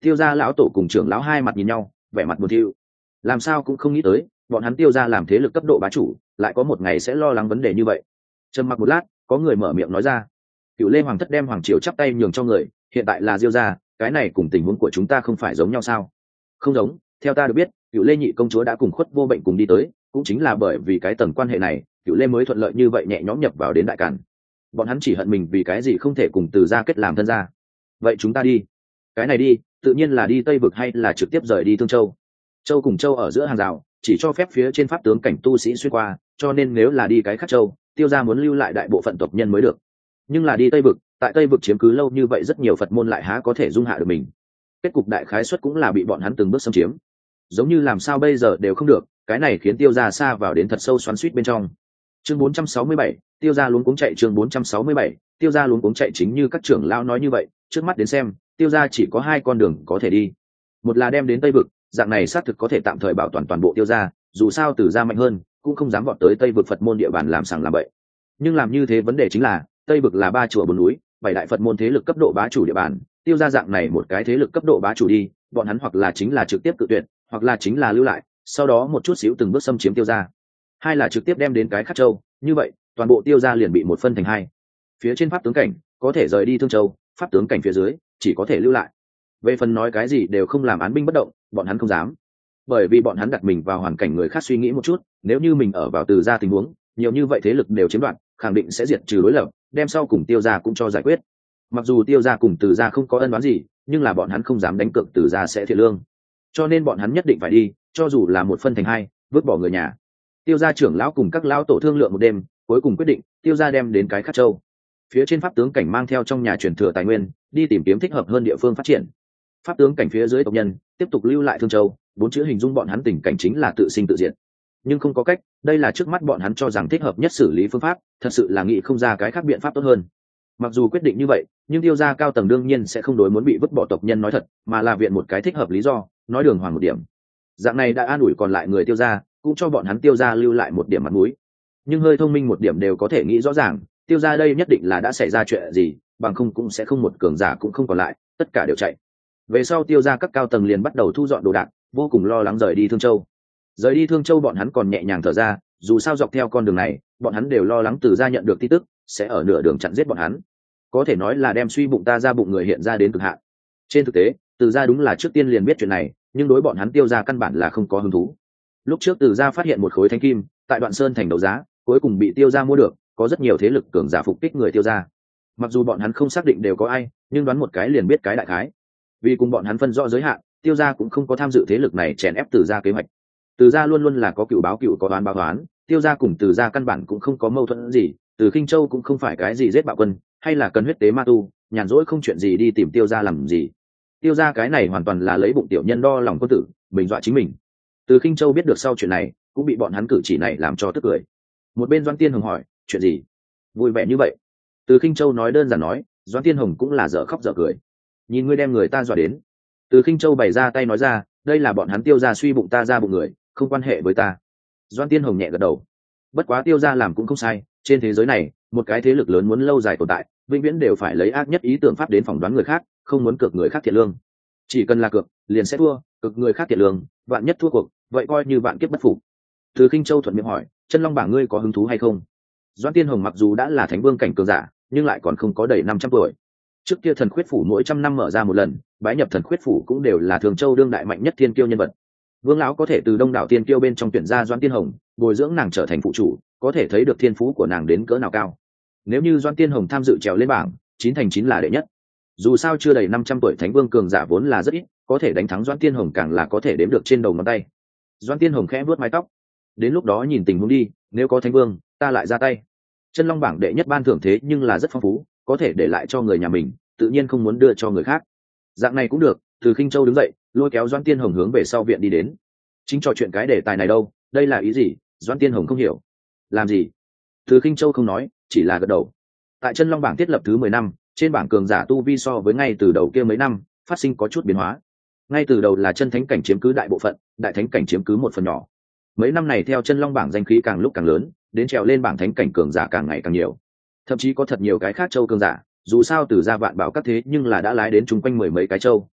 Tiêu gia lão tổ cùng trưởng lão hai mặt nhìn nhau, vẻ mặt buồn thiu. Làm sao cũng không nghĩ tới, bọn hắn Tiêu gia làm thế lực cấp độ bá chủ, lại có một ngày sẽ lo lắng vấn đề như vậy. Trầm mặc một lát, có người mở miệng nói ra. Cựu Lê Hoàng thất đem hoàng triều chắp tay nhường cho người, hiện tại là Diêu gia, cái này cùng tình huống của chúng ta không phải giống nhau sao? Không giống, theo ta được biết, Cựu Lê nhị công chúa đã cùng Khuất Vô Bệnh cùng đi tới, cũng chính là bởi vì cái tầng quan hệ này, Cựu Lê mới thuận lợi như vậy nhẹ nhõm nhập vào đến đại càn. Bọn hắn chỉ hận mình vì cái gì không thể cùng Từ gia kết làm thân gia. Vậy chúng ta đi. Cái này đi, tự nhiên là đi Tây vực hay là trực tiếp rời đi Thương Châu. Châu cùng châu ở giữa hàng rào, chỉ cho phép phía trên pháp tướng cảnh tu sĩ xuyên qua, cho nên nếu là đi cái khác châu, Tiêu gia muốn lưu lại đại bộ phận tộc nhân mới được. Nhưng là đi Tây vực, tại Tây vực chiếm cứ lâu như vậy rất nhiều Phật môn lại há có thể dung hạ được mình. Kết cục đại khái suất cũng là bị bọn hắn từng bước xâm chiếm. Giống như làm sao bây giờ đều không được, cái này khiến Tiêu gia xa vào đến thật sâu xoắn xuýt bên trong. Chương bốn trăm sáu mươi bảy, Tiêu gia luống cuống chạy chương bốn trăm sáu mươi bảy, Tiêu gia luống cuống chạy chính như các trưởng lão nói như vậy, trước mắt đến xem, Tiêu gia chỉ có hai con đường có thể đi. Một là đem đến Tây vực, dạng này xác thực có thể tạm thời bảo toàn toàn bộ Tiêu gia, dù sao Từ gia mạnh hơn, cũng không dám vọt tới Tây vực Phật môn địa bàn làm sằng làm bậy. Nhưng làm như thế vấn đề chính là, Tây vực là ba chùa bốn núi, bảy đại Phật môn thế lực cấp độ bá chủ địa bàn, Tiêu gia dạng này một cái thế lực cấp độ bá chủ đi, bọn hắn hoặc là chính là trực tiếp cự tuyệt, hoặc là chính là lưu lại, sau đó một chút xíu từng bước xâm chiếm Tiêu gia. Hai là trực tiếp đem đến cái khác châu, như vậy, toàn bộ Tiêu gia liền bị một phân thành hai. Phía trên pháp tướng cảnh có thể rời đi Thương Châu, pháp tướng cảnh phía dưới chỉ có thể lưu lại. Về phần nói cái gì đều không làm án binh bất động, bọn hắn không dám. Bởi vì bọn hắn đặt mình vào hoàn cảnh người khác suy nghĩ một chút, nếu như mình ở vào Từ gia tình huống, nhiều như vậy thế lực đều chiếm đoạt, khẳng định sẽ diệt trừ đối lập, đem sau cùng Tiêu gia cũng cho giải quyết. Mặc dù Tiêu gia cùng Từ gia không có ân oán gì, nhưng là bọn hắn không dám đánh cược Từ gia sẽ thiệt lương, cho nên bọn hắn nhất định phải đi, cho dù là một phân thành hai, vứt bỏ người nhà. Tiêu gia trưởng lão cùng các lão tổ thương lượng một đêm, cuối cùng quyết định Tiêu gia đem đến cái khác châu. Phía trên pháp tướng cảnh mang theo trong nhà truyền thừa tài nguyên, đi tìm kiếm thích hợp hơn địa phương phát triển. Pháp tướng cảnh phía dưới tộc nhân tiếp tục lưu lại Thương Châu, bốn chữ hình dung bọn hắn tình cảnh chính là tự sinh tự diệt. Nhưng không có cách, đây là trước mắt bọn hắn cho rằng thích hợp nhất xử lý phương pháp, thật sự là nghĩ không ra cái khác biện pháp tốt hơn. Mặc dù quyết định như vậy, nhưng Tiêu gia cao tầng đương nhiên sẽ không đối muốn bị vứt bỏ tộc nhân nói thật, mà là viện một cái thích hợp lý do, nói đường hoàng một điểm. Dạng này đã an ủi còn lại người Tiêu gia, cũng cho bọn hắn Tiêu gia lưu lại một điểm mặt mũi. Nhưng hơi thông minh một điểm đều có thể nghĩ rõ ràng, Tiêu gia đây nhất định là đã xảy ra chuyện gì, bằng không cũng sẽ không một cường giả cũng không còn lại, tất cả đều chạy. Về sau Tiêu gia các cao tầng liền bắt đầu thu dọn đồ đạc, vô cùng lo lắng rời đi Thương Châu. Rời đi Thương Châu bọn hắn còn nhẹ nhàng thở ra, dù sao dọc theo con đường này, bọn hắn đều lo lắng Từ gia nhận được tin tức, sẽ ở nửa đường chặn giết bọn hắn. Có thể nói là đem suy bụng ta ra bụng người hiện ra đến cực hạn. Trên thực tế, Từ gia đúng là trước tiên liền biết chuyện này, nhưng đối bọn hắn Tiêu gia căn bản là không có hứng thú. Lúc trước Từ gia phát hiện một khối thánh kim, tại Đoạn Sơn thành đấu giá, cuối cùng bị Tiêu gia mua được, có rất nhiều thế lực cường giả phục kích người Tiêu gia. Mặc dù bọn hắn không xác định đều có ai, nhưng đoán một cái liền biết cái đại khái. Vì cùng bọn hắn phân rõ giới hạn, Tiêu gia cũng không có tham dự thế lực này chèn ép Từ gia kế hoạch. Từ gia luôn luôn là có cựu báo cựu, có đoán báo đoán, Tiêu gia cùng Từ gia căn bản cũng không có mâu thuẫn gì, Từ Khinh Châu cũng không phải cái gì giết bạo quân, hay là cần huyết tế ma tu, nhàn rỗi không chuyện gì đi tìm Tiêu gia làm gì. Tiêu gia cái này hoàn toàn là lấy bụng tiểu nhân đo lòng quân tử, mình dọa chính mình. Từ Khinh Châu biết được sau chuyện này, cũng bị bọn hắn cử chỉ này làm cho tức cười. Một bên Doãn Tiên Hồng hỏi, chuyện gì? Vui vẻ như vậy? Từ Khinh Châu nói đơn giản nói, Doãn Tiên Hồng cũng là dở khóc dở cười. Nhìn ngươi đem người ta dọa đến. Từ Khinh Châu bày ra tay nói ra, đây là bọn hắn Tiêu gia suy bụng ta ra bụng người, không quan hệ với ta. Doãn Tiên Hồng nhẹ gật đầu. Bất quá Tiêu gia làm cũng không sai, trên thế giới này, một cái thế lực lớn muốn lâu dài tồn tại, vĩnh viễn đều phải lấy ác nhất ý tưởng pháp đến phỏng đoán người khác, không muốn cược người khác thiện lương. Chỉ cần là cược, liền sẽ thua, cực người khác thiện lương, vạn nhất thua cuộc, vậy coi như vạn kiếp bất phục. Từ Khinh Châu thuận miệng hỏi, Chân Long bảng ngươi có hứng thú hay không? Doãn Tiên Hồng mặc dù đã là thánh vương cảnh cường giả, nhưng lại còn không có đầy năm trăm tuổi. Trước kia thần khuyết phủ mỗi trăm năm mở ra một lần, bái nhập thần khuyết phủ cũng đều là Thường Châu đương đại mạnh nhất thiên kiêu nhân vật. Vương lão có thể từ đông đảo thiên kiêu bên trong tuyển ra Doãn Tiên Hồng, bồi dưỡng nàng trở thành phụ chủ, có thể thấy được thiên phú của nàng đến cỡ nào cao. Nếu như Doãn Tiên Hồng tham dự trèo lên bảng, chín thành chín là đệ nhất. Dù sao chưa đầy năm trăm tuổi thánh vương cường giả vốn là rất ít, có thể đánh thắng Doãn Tiên Hồng càng là có thể đếm được trên đầu ngón tay. Doãn Tiên Hồng khẽ vuốt mái tóc, đến lúc đó nhìn tình huống đi, nếu có thánh vương, ta lại ra tay. Chân Long bảng đệ nhất ban thưởng thế nhưng là rất phong phú, có thể để lại cho người nhà mình, tự nhiên không muốn đưa cho người khác. Dạng này cũng được. Từ Khinh Châu đứng dậy, lôi kéo Doãn Tiên Hồng hướng về sau viện đi đến. Chính trò chuyện cái đề tài này đâu, đây là ý gì? Doãn Tiên Hồng không hiểu. Làm gì? Từ Khinh Châu không nói, chỉ là gật đầu. Tại Chân Long bảng thiết lập thứ mười năm, trên bảng cường giả tu vi so với ngay từ đầu kia mấy năm, phát sinh có chút biến hóa. Ngay từ đầu là chân thánh cảnh chiếm cứ đại bộ phận, đại thánh cảnh chiếm cứ một phần nhỏ. Mấy năm này theo Chân Long bảng danh khí càng lúc càng lớn, đến trèo lên bảng thánh cảnh cường giả càng ngày càng nhiều. Thậm chí có thật nhiều cái khác châu cường giả, dù sao từ gia vạn bảo các thế nhưng là đã lái đến chung quanh mười mấy cái châu,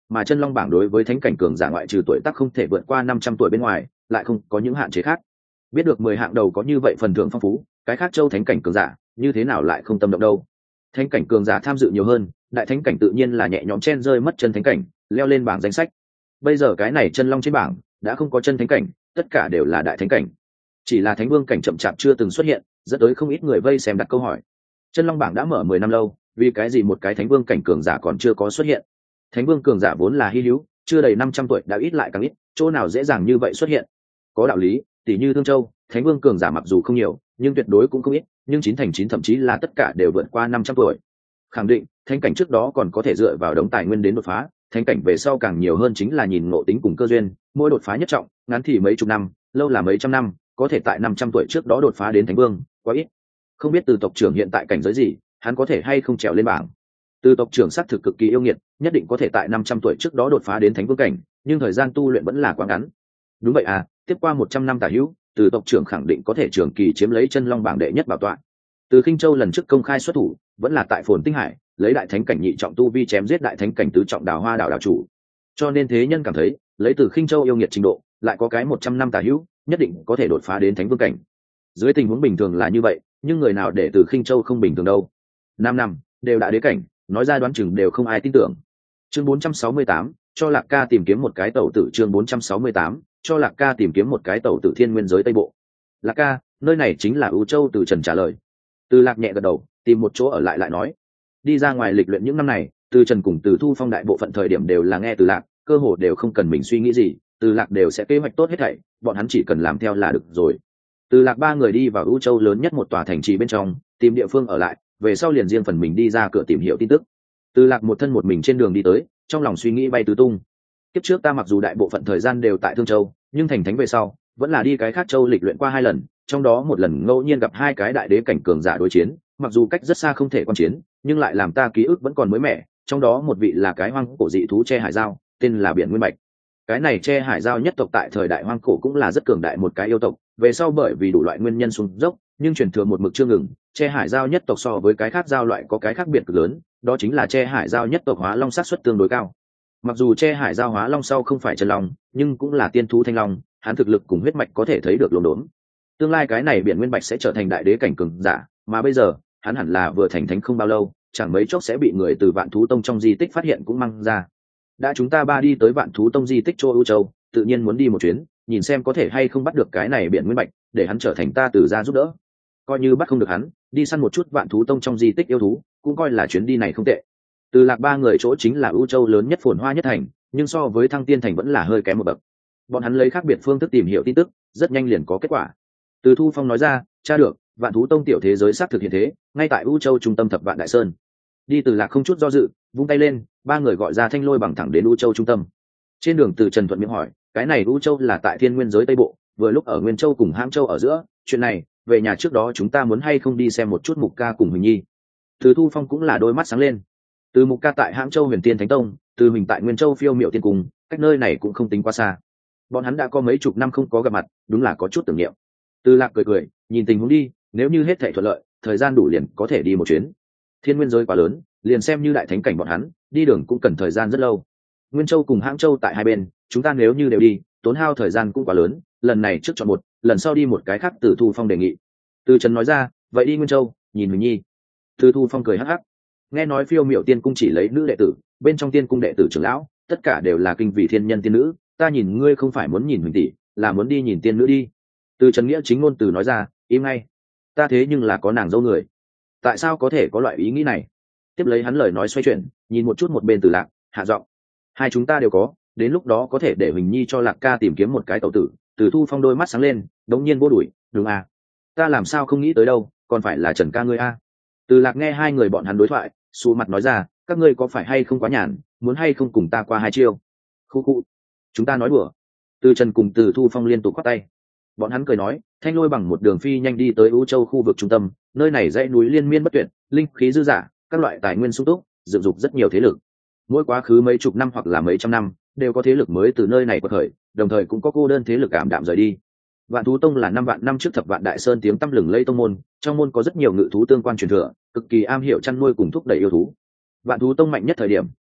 mà chân long bảng đối với thánh cảnh cường giả ngoại trừ tuổi tác không thể vượt qua năm trăm tuổi bên ngoài lại không có những hạn chế khác. Biết được mười hạng đầu có như vậy phần thưởng phong phú, cái khác châu thánh cảnh cường giả như thế nào lại không tâm động đâu. Thánh cảnh cường giả tham dự nhiều hơn, đại thánh cảnh tự nhiên là nhẹ nhõm chen rơi mất chân thánh cảnh, leo lên bảng danh sách. Bây giờ cái này chân long trên bảng đã không có chân thánh cảnh, tất cả đều là đại thánh cảnh. Chỉ là thánh vương cảnh chậm chạp chưa từng xuất hiện, dẫn tới không ít người vây xem đặt câu hỏi. Chân long bảng đã mở mười năm lâu, vì cái gì một cái thánh vương cảnh cường giả còn chưa có xuất hiện? Thánh vương cường giả vốn là hy hữu, chưa đầy năm trăm tuổi đã ít lại càng ít, chỗ nào dễ dàng như vậy xuất hiện? Có đạo lý, tỷ như Thương Châu, thánh vương cường giả mặc dù không nhiều, nhưng tuyệt đối cũng không ít, nhưng chín thành chín thậm chí là tất cả đều vượt qua năm trăm tuổi. Khẳng định, thánh cảnh trước đó còn có thể dựa vào đống tài nguyên đến đột phá, thánh cảnh về sau càng nhiều hơn chính là nhìn ngộ tính cùng cơ duyên, mỗi đột phá nhất trọng, ngắn thì mấy chục năm, lâu là mấy trăm năm, có thể tại năm trăm tuổi trước đó đột phá đến thánh vương, quá ít. Không biết Từ tộc trưởng hiện tại cảnh giới gì, hắn có thể hay không trèo lên bảng. Từ tộc trưởng xác thực cực kỳ yêu nghiệt, nhất định có thể tại năm trăm tuổi trước đó đột phá đến thánh vương cảnh, nhưng thời gian tu luyện vẫn là quá ngắn. Đúng vậy à, tiếp qua một trăm năm tả hữu, Từ tộc trưởng khẳng định có thể trường kỳ chiếm lấy chân long bảng đệ nhất bảo tọa. Từ Khinh Châu lần trước công khai xuất thủ, vẫn là tại Phồn Tinh Hải, lấy đại thánh cảnh nhị trọng tu vi chém giết đại thánh cảnh tứ trọng Đào Hoa đảo đảo chủ. Cho nên thế nhân cảm thấy, lấy Từ Khinh Châu yêu nghiệt trình độ, lại có cái một trăm năm tả hữu, nhất định có thể đột phá đến thánh vương cảnh. Dưới tình huống bình thường là như vậy, nhưng người nào để Từ Khinh Châu không bình thường đâu? Năm năm, đều đã đế cảnh, nói ra đoán chừng đều không ai tin tưởng. Chương bốn trăm sáu mươi tám, cho Lạc Ca tìm kiếm một cái tẩu tử. Chương bốn trăm sáu mươi tám, cho Lạc Ca tìm kiếm một cái tẩu tử. Thiên Nguyên giới Tây Bộ. Lạc Ca, nơi này chính là Ưu Châu. Từ Trần trả lời. Từ Lạc nhẹ gật đầu, tìm một chỗ ở lại lại nói. Đi ra ngoài lịch luyện những năm này, Từ Trần cùng Từ Thu Phong đại bộ phận thời điểm đều là nghe Từ Lạc, cơ hồ đều không cần mình suy nghĩ gì, Từ Lạc đều sẽ kế hoạch tốt hết thảy, bọn hắn chỉ cần làm theo là được rồi. Từ Lạc ba người đi vào Ưu Châu lớn nhất một tòa thành trì bên trong, tìm địa phương ở lại, về sau liền riêng phần mình đi ra cửa tìm hiểu tin tức. Từ Lạc một thân một mình trên đường đi tới, trong lòng suy nghĩ bay tứ tung. Kiếp trước ta mặc dù đại bộ phận thời gian đều tại Thương Châu, nhưng thành thánh về sau, vẫn là đi cái khác châu lịch luyện qua hai lần, trong đó một lần ngẫu nhiên gặp hai cái đại đế cảnh cường giả đối chiến, mặc dù cách rất xa không thể quan chiến, nhưng lại làm ta ký ức vẫn còn mới mẻ. Trong đó một vị là cái hoang cổ dị thú tre hải giao, tên là Biển Nguyên Bạch. Cái này tre hải giao nhất tộc tại thời đại hoang cổ cũng là rất cường đại một cái yêu tộc, về sau bởi vì đủ loại nguyên nhân xuống dốc, nhưng truyền thừa một mực chưa ngừng. Tre hải giao nhất tộc so với cái khác giao loại có cái khác biệt cực lớn, đó chính là tre hải giao nhất tộc hóa long sát suất tương đối cao. Mặc dù tre hải giao hóa long sau không phải chân long, nhưng cũng là tiên thú thanh long, hắn thực lực cùng huyết mạch có thể thấy được lồn đốn. Tương lai cái này Biển Nguyên Bạch sẽ trở thành đại đế cảnh cường giả, mà bây giờ hắn hẳn là vừa thành thánh không bao lâu, chẳng mấy chốc sẽ bị người từ Vạn Thú Tông trong di tích phát hiện cũng mang ra. Đã chúng ta ba đi tới Vạn Thú Tông di tích Châu Ưu Châu, tự nhiên muốn đi một chuyến, nhìn xem có thể hay không bắt được cái này Biển Nguyên Bạch, để hắn trở thành ta Từ gia giúp đỡ. Coi như bắt không được hắn, đi săn một chút Vạn Thú Tông trong di tích yêu thú, cũng coi là chuyến đi này không tệ. Từ Lạc ba người chỗ chính là Ưu Châu lớn nhất phồn hoa nhất thành, nhưng so với Thăng Tiên thành vẫn là hơi kém một bậc. Bọn hắn lấy khác biệt phương thức tìm hiểu tin tức, rất nhanh liền có kết quả. Từ Thu Phong nói ra, tra được, Vạn Thú Tông tiểu thế giới xác thực hiện thế, ngay tại Ưu Châu trung tâm Thập Vạn Đại Sơn. Đi. Từ Lạc không chút do dự, vung tay lên, ba người gọi ra thanh lôi bằng thẳng đến Ưu Châu trung tâm. Trên đường Từ Trần thuận miệng hỏi, cái này Ưu Châu là tại Thiên Nguyên giới Tây Bộ, vừa lúc ở Nguyên Châu cùng Hãng Châu ở giữa, chuyện này, về nhà trước đó chúng ta muốn hay không đi xem một chút Mục Ca cùng Huỳnh Nhi. Từ Thu Phong cũng là đôi mắt sáng lên. Từ Mục Ca tại Hãng Châu Huyền Tiên Thánh Tông, từ Huỳnh tại Nguyên Châu Phiêu Miệu Tiên Cung, cách nơi này cũng không tính quá xa. Bọn hắn đã có mấy chục năm không có gặp mặt, đúng là có chút tưởng niệm. Từ Lạc cười cười, nhìn tình huống đi, nếu như hết thảy thuận lợi, thời gian đủ liền có thể đi một chuyến. Thiên Nguyên giới quá lớn, liền xem như đại thánh cảnh bọn hắn, đi đường cũng cần thời gian rất lâu. Nguyên Châu cùng Hãng Châu tại hai bên, chúng ta nếu như đều đi, tốn hao thời gian cũng quá lớn, lần này trước chọn một, lần sau đi một cái khác. Từ Thu Phong đề nghị. Từ Trần nói ra, vậy đi Nguyên Châu, nhìn Huỳnh Nhi. Từ Thu Phong cười hắc hắc. Nghe nói Phiêu Miệu Tiên Cung chỉ lấy nữ đệ tử, bên trong tiên cung đệ tử trưởng lão, tất cả đều là kinh vị thiên nhân tiên nữ, ta nhìn ngươi không phải muốn nhìn Huỳnh tỷ, là muốn đi nhìn tiên nữ đi. Từ Trần nghĩa chính ngôn từ nói ra, im ngay, ta thế nhưng là có nàng dâu người, tại sao có thể có loại ý nghĩ này? Tiếp lấy hắn lời nói xoay chuyển, nhìn một chút một bên Từ Lạc, hạ giọng, hai chúng ta đều có, đến lúc đó có thể để Huỳnh Nhi cho Lạc ca tìm kiếm một cái tẩu tử. Từ Thu Phong đôi mắt sáng lên, đống nhiên vô đuổi, đúng à, ta làm sao không nghĩ tới đâu, còn phải là Trần ca ngươi a. Từ Lạc nghe hai người bọn hắn đối thoại, xù mặt nói ra, các ngươi có phải hay không quá nhàn, muốn hay không cùng ta qua hai chiêu? Khu khu, chúng ta nói đùa. Từ Trần cùng Từ Thu Phong liên tục khoác tay. Bọn hắn cười nói, thanh lôi bằng một đường phi nhanh đi tới Ưu Châu khu vực trung tâm, nơi này dãy núi liên miên bất tuyệt, linh khí dư dả, các loại tài nguyên sung túc, dựng dục rất nhiều thế lực. Mỗi quá khứ mấy chục năm hoặc là mấy trăm năm, đều có thế lực mới từ nơi này quật khởi, đồng thời cũng có cô đơn thế lực cảm đạm rời đi. Vạn Thú Tông là năm vạn năm trước Thập Vạn Đại Sơn tiếng tăm lừng lẫy tông môn, trong môn có rất nhiều ngự thú tương quan truyền thừa, cực kỳ am hiểu chăn nuôi cùng thúc đẩy yêu thú. Vạn Thú Tông mạnh nhất thời điểm,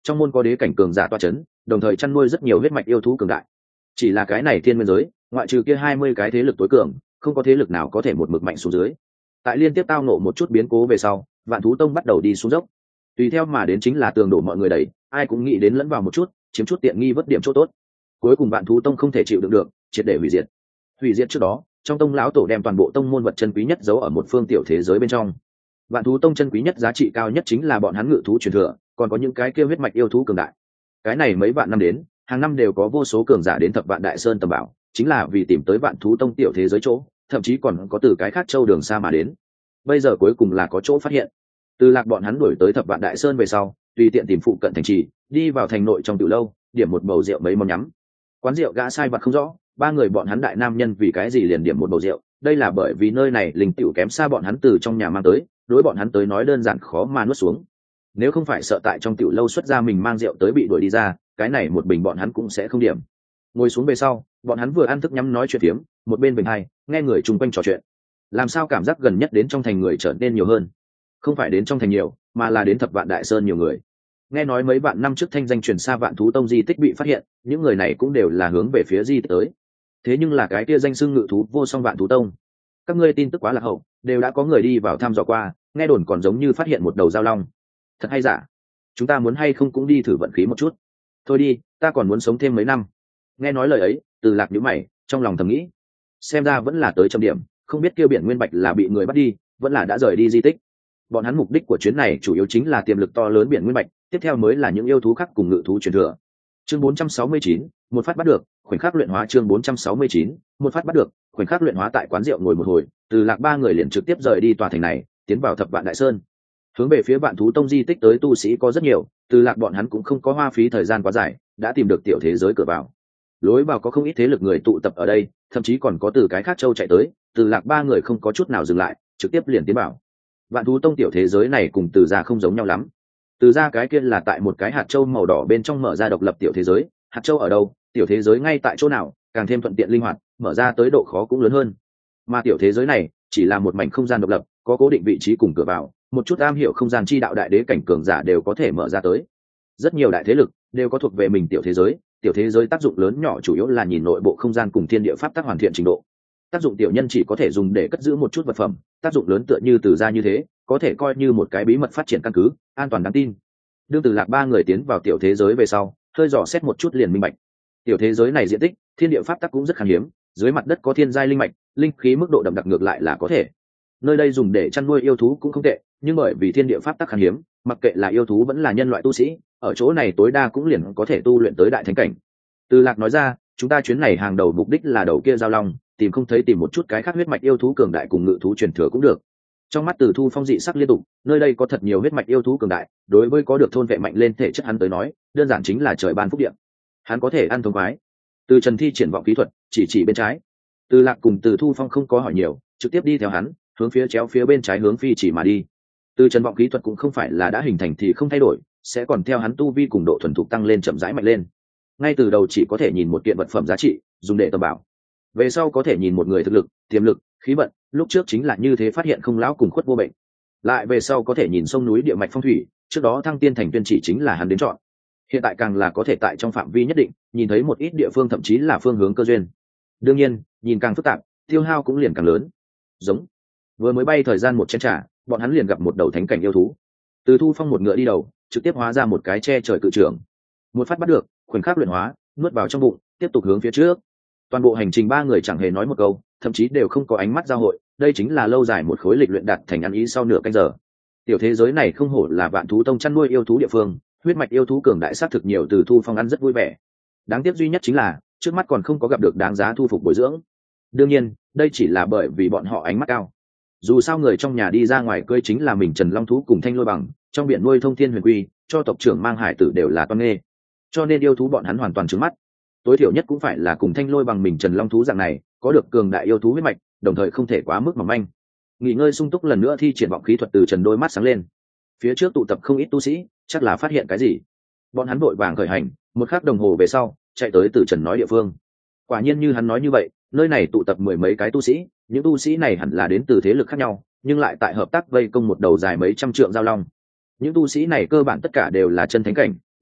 trong môn có đế cảnh cường giả toa chấn, đồng thời chăn nuôi rất nhiều huyết mạch yêu thú cường đại. Chỉ là cái này thiên nguyên giới, ngoại trừ kia hai mươi cái thế lực tối cường, không có thế lực nào có thể một mực mạnh xuống dưới. Tại liên tiếp tao ngộ một chút biến cố về sau, Vạn Thú Tông bắt đầu đi xuống dốc. Tùy theo mà đến chính là tường đổ mọi người đẩy, ai cũng nghĩ đến lẫn vào một chút, chiếm chút tiện nghi vớt điểm chỗ tốt. Cuối cùng Vạn Thú Tông không thể chịu đựng được, triệt để hủy diệt. Hủy diệt trước đó, trong tông lão tổ đem toàn bộ tông môn vật chân quý nhất giấu ở một phương tiểu thế giới bên trong. Vạn Thú Tông chân quý nhất giá trị cao nhất chính là bọn hắn ngự thú truyền thừa, còn có những cái kia huyết mạch yêu thú cường đại. Cái này mấy vạn năm đến, hàng năm đều có vô số cường giả đến Thập Vạn Đại Sơn tầm bảo, chính là vì tìm tới Vạn Thú Tông tiểu thế giới chỗ, thậm chí còn có từ cái khác châu đường xa mà đến. Bây giờ cuối cùng là có chỗ phát hiện. Từ Lạc bọn hắn đuổi tới Thập Vạn Đại Sơn về sau, tùy tiện tìm phụ cận thành trì, đi vào thành nội trong tiểu lâu, điểm một bầu rượu mấy món nhắm. Quán rượu gã sai vặt không rõ, ba người bọn hắn đại nam nhân vì cái gì liền điểm một bầu rượu, đây là bởi vì nơi này linh tiểu kém xa bọn hắn từ trong nhà mang tới, đối bọn hắn tới nói đơn giản khó mà nuốt xuống. Nếu không phải sợ tại trong tiểu lâu xuất ra mình mang rượu tới bị đuổi đi ra, cái này một bình bọn hắn cũng sẽ không điểm. Ngồi xuống về sau, bọn hắn vừa ăn thức nhắm nói chuyện phiếm, một bên bình hai, nghe người chung quanh trò chuyện. Làm sao cảm giác gần nhất đến trong thành người trở nên nhiều hơn? Không phải đến trong thành nhiều, mà là đến Thập Vạn Đại Sơn nhiều người. Nghe nói mấy vạn năm trước thanh danh truyền xa Vạn Thú Tông di tích bị phát hiện, những người này cũng đều là hướng về phía di tích tới. Thế nhưng là cái kia danh xưng ngự thú vô song Vạn Thú Tông, các ngươi tin tức quá là hậu, đều đã có người đi vào thăm dò qua, nghe đồn còn giống như phát hiện một đầu giao long. Thật hay giả? Chúng ta muốn hay không cũng đi thử vận khí một chút? Thôi đi, ta còn muốn sống thêm mấy năm. Nghe nói lời ấy, Từ Lạc nhíu mày, trong lòng thầm nghĩ, xem ra vẫn là tới chấm điểm, không biết kêu biển Nguyên Bạch là bị người bắt đi, vẫn là đã rời đi di tích. Bọn hắn mục đích của chuyến này chủ yếu chính là tiềm lực to lớn biển Nguyên Bạch, tiếp theo mới là những yêu thú khác cùng ngự thú truyền thừa. Chương bốn trăm sáu mươi chín, một phát bắt được, khoảnh khắc luyện hóa. Chương bốn trăm sáu mươi chín, một phát bắt được, khoảnh khắc luyện hóa. Tại quán rượu ngồi một hồi, Từ Lạc ba người liền trực tiếp rời đi tòa thành này, tiến vào Thập Vạn Đại Sơn. Hướng về phía Vạn Thú Tông di tích tới tu sĩ có rất nhiều, Từ Lạc bọn hắn cũng không có hoa phí thời gian quá dài, đã tìm được tiểu thế giới cửa vào. Lối vào có không ít thế lực người tụ tập ở đây, thậm chí còn có từ cái khác châu chạy tới, Từ Lạc ba người không có chút nào dừng lại, trực tiếp liền tiến vào. Vạn Thú Tông tiểu thế giới này cùng Từ gia không giống nhau lắm. Từ gia cái kia là tại một cái hạt châu màu đỏ bên trong mở ra độc lập tiểu thế giới, hạt châu ở đâu, tiểu thế giới ngay tại chỗ nào, càng thêm thuận tiện linh hoạt, mở ra tới độ khó cũng lớn hơn. Mà tiểu thế giới này chỉ là một mảnh không gian độc lập, có cố định vị trí cùng cửa vào, một chút am hiểu không gian chi đạo đại đế cảnh cường giả đều có thể mở ra tới. Rất nhiều đại thế lực đều có thuộc về mình tiểu thế giới, tiểu thế giới tác dụng lớn nhỏ chủ yếu là nhìn nội bộ không gian cùng thiên địa pháp tác hoàn thiện trình độ. Tác dụng tiểu nhân chỉ có thể dùng để cất giữ một chút vật phẩm, tác dụng lớn tựa như Từ gia như thế, có thể coi như một cái bí mật phát triển căn cứ, an toàn đáng tin. Đương Từ Lạc ba người tiến vào tiểu thế giới về sau, hơi dò xét một chút liền minh bạch. Tiểu thế giới này diện tích, thiên địa pháp tắc cũng rất khan hiếm, dưới mặt đất có thiên giai linh mạch, linh khí mức độ đậm đặc ngược lại là có thể. Nơi đây dùng để chăn nuôi yêu thú cũng không tệ, nhưng bởi vì thiên địa pháp tắc khan hiếm, mặc kệ là yêu thú vẫn là nhân loại tu sĩ, ở chỗ này tối đa cũng liền có thể tu luyện tới đại thánh cảnh. Từ Lạc nói ra, chúng ta chuyến này hàng đầu mục đích là đầu kia giao long, tìm không thấy tìm một chút cái khác huyết mạch yêu thú cường đại cùng ngự thú truyền thừa cũng được. Trong mắt Từ Thu Phong dị sắc liên tục, nơi đây có thật nhiều huyết mạch yêu thú cường đại, đối với có được thôn vệ mạnh lên thể chất hắn tới nói, đơn giản chính là trời ban phúc địa. Hắn có thể ăn thông khoái. Từ Trần thi triển vọng kỹ thuật, chỉ chỉ bên trái. Từ Lạc cùng Từ Thu Phong không có hỏi nhiều, trực tiếp đi theo hắn, hướng phía chéo phía bên trái hướng phi chỉ mà đi. Từ Trần vọng kỹ thuật cũng không phải là đã hình thành thì không thay đổi, sẽ còn theo hắn tu vi cùng độ thuần thục tăng lên chậm rãi mạnh lên. Ngay từ đầu chỉ có thể nhìn một kiện vật phẩm giá trị, dùng để tầm bảo. Về sau có thể nhìn một người thực lực, tiềm lực, khí vận, lúc trước chính là như thế phát hiện không lão cùng khuất vô bệnh. Lại về sau có thể nhìn sông núi địa mạch phong thủy, trước đó Thăng Tiên Thành tuyên chỉ chính là hắn đến chọn. Hiện tại càng là có thể tại trong phạm vi nhất định, nhìn thấy một ít địa phương thậm chí là phương hướng cơ duyên. Đương nhiên, nhìn càng phức tạp, tiêu hao cũng liền càng lớn. Giống. Vừa mới bay thời gian một chén trà, bọn hắn liền gặp một đầu thánh cảnh yêu thú. Từ Thu Phong một ngựa đi đầu, trực tiếp hóa ra một cái che trời cự trưởng. Một phát bắt được, khoảnh khắc luyện hóa, nuốt vào trong bụng, tiếp tục hướng phía trước. Toàn bộ hành trình ba người chẳng hề nói một câu, thậm chí đều không có ánh mắt giao hội, đây chính là lâu dài một khối lịch luyện đạt thành ăn ý sau nửa canh giờ. Tiểu thế giới này không hổ là Vạn Thú Tông chăn nuôi yêu thú địa phương, huyết mạch yêu thú cường đại sát thực nhiều, Từ Thu Phong ăn rất vui vẻ. Đáng tiếc duy nhất chính là trước mắt còn không có gặp được đáng giá thu phục bồi dưỡng. Đương nhiên, đây chỉ là bởi vì bọn họ ánh mắt cao. Dù sao người trong nhà đi ra ngoài cưới chính là mình Trần Long thú cùng Thanh Lôi Bằng, trong biển nuôi thông thiên huyền quy, cho tộc trưởng mang hải tử đều là toan nghê, cho nên yêu thú bọn hắn hoàn toàn trứng mắt. Tối thiểu nhất cũng phải là cùng Thanh Lôi Bằng mình Trần Long thú dạng này, có được cường đại yêu thú huyết mạch, đồng thời không thể quá mức mỏng manh. Nghỉ ngơi sung túc lần nữa thi triển vọng khí thuật, Từ Trần đôi mắt sáng lên. Phía trước tụ tập không ít tu sĩ, chắc là phát hiện cái gì. Bọn hắn vội vàng khởi hành, một khắc đồng hồ về sau, chạy tới Từ Trần nói địa phương. Quả nhiên như hắn nói như vậy, nơi này tụ tập mười mấy cái tu sĩ, những tu sĩ này hẳn là đến từ thế lực khác nhau, nhưng lại tại hợp tác vây công một đầu dài mấy trăm trượng giao long. Những tu sĩ này cơ bản tất cả đều là chân thánh cảnh,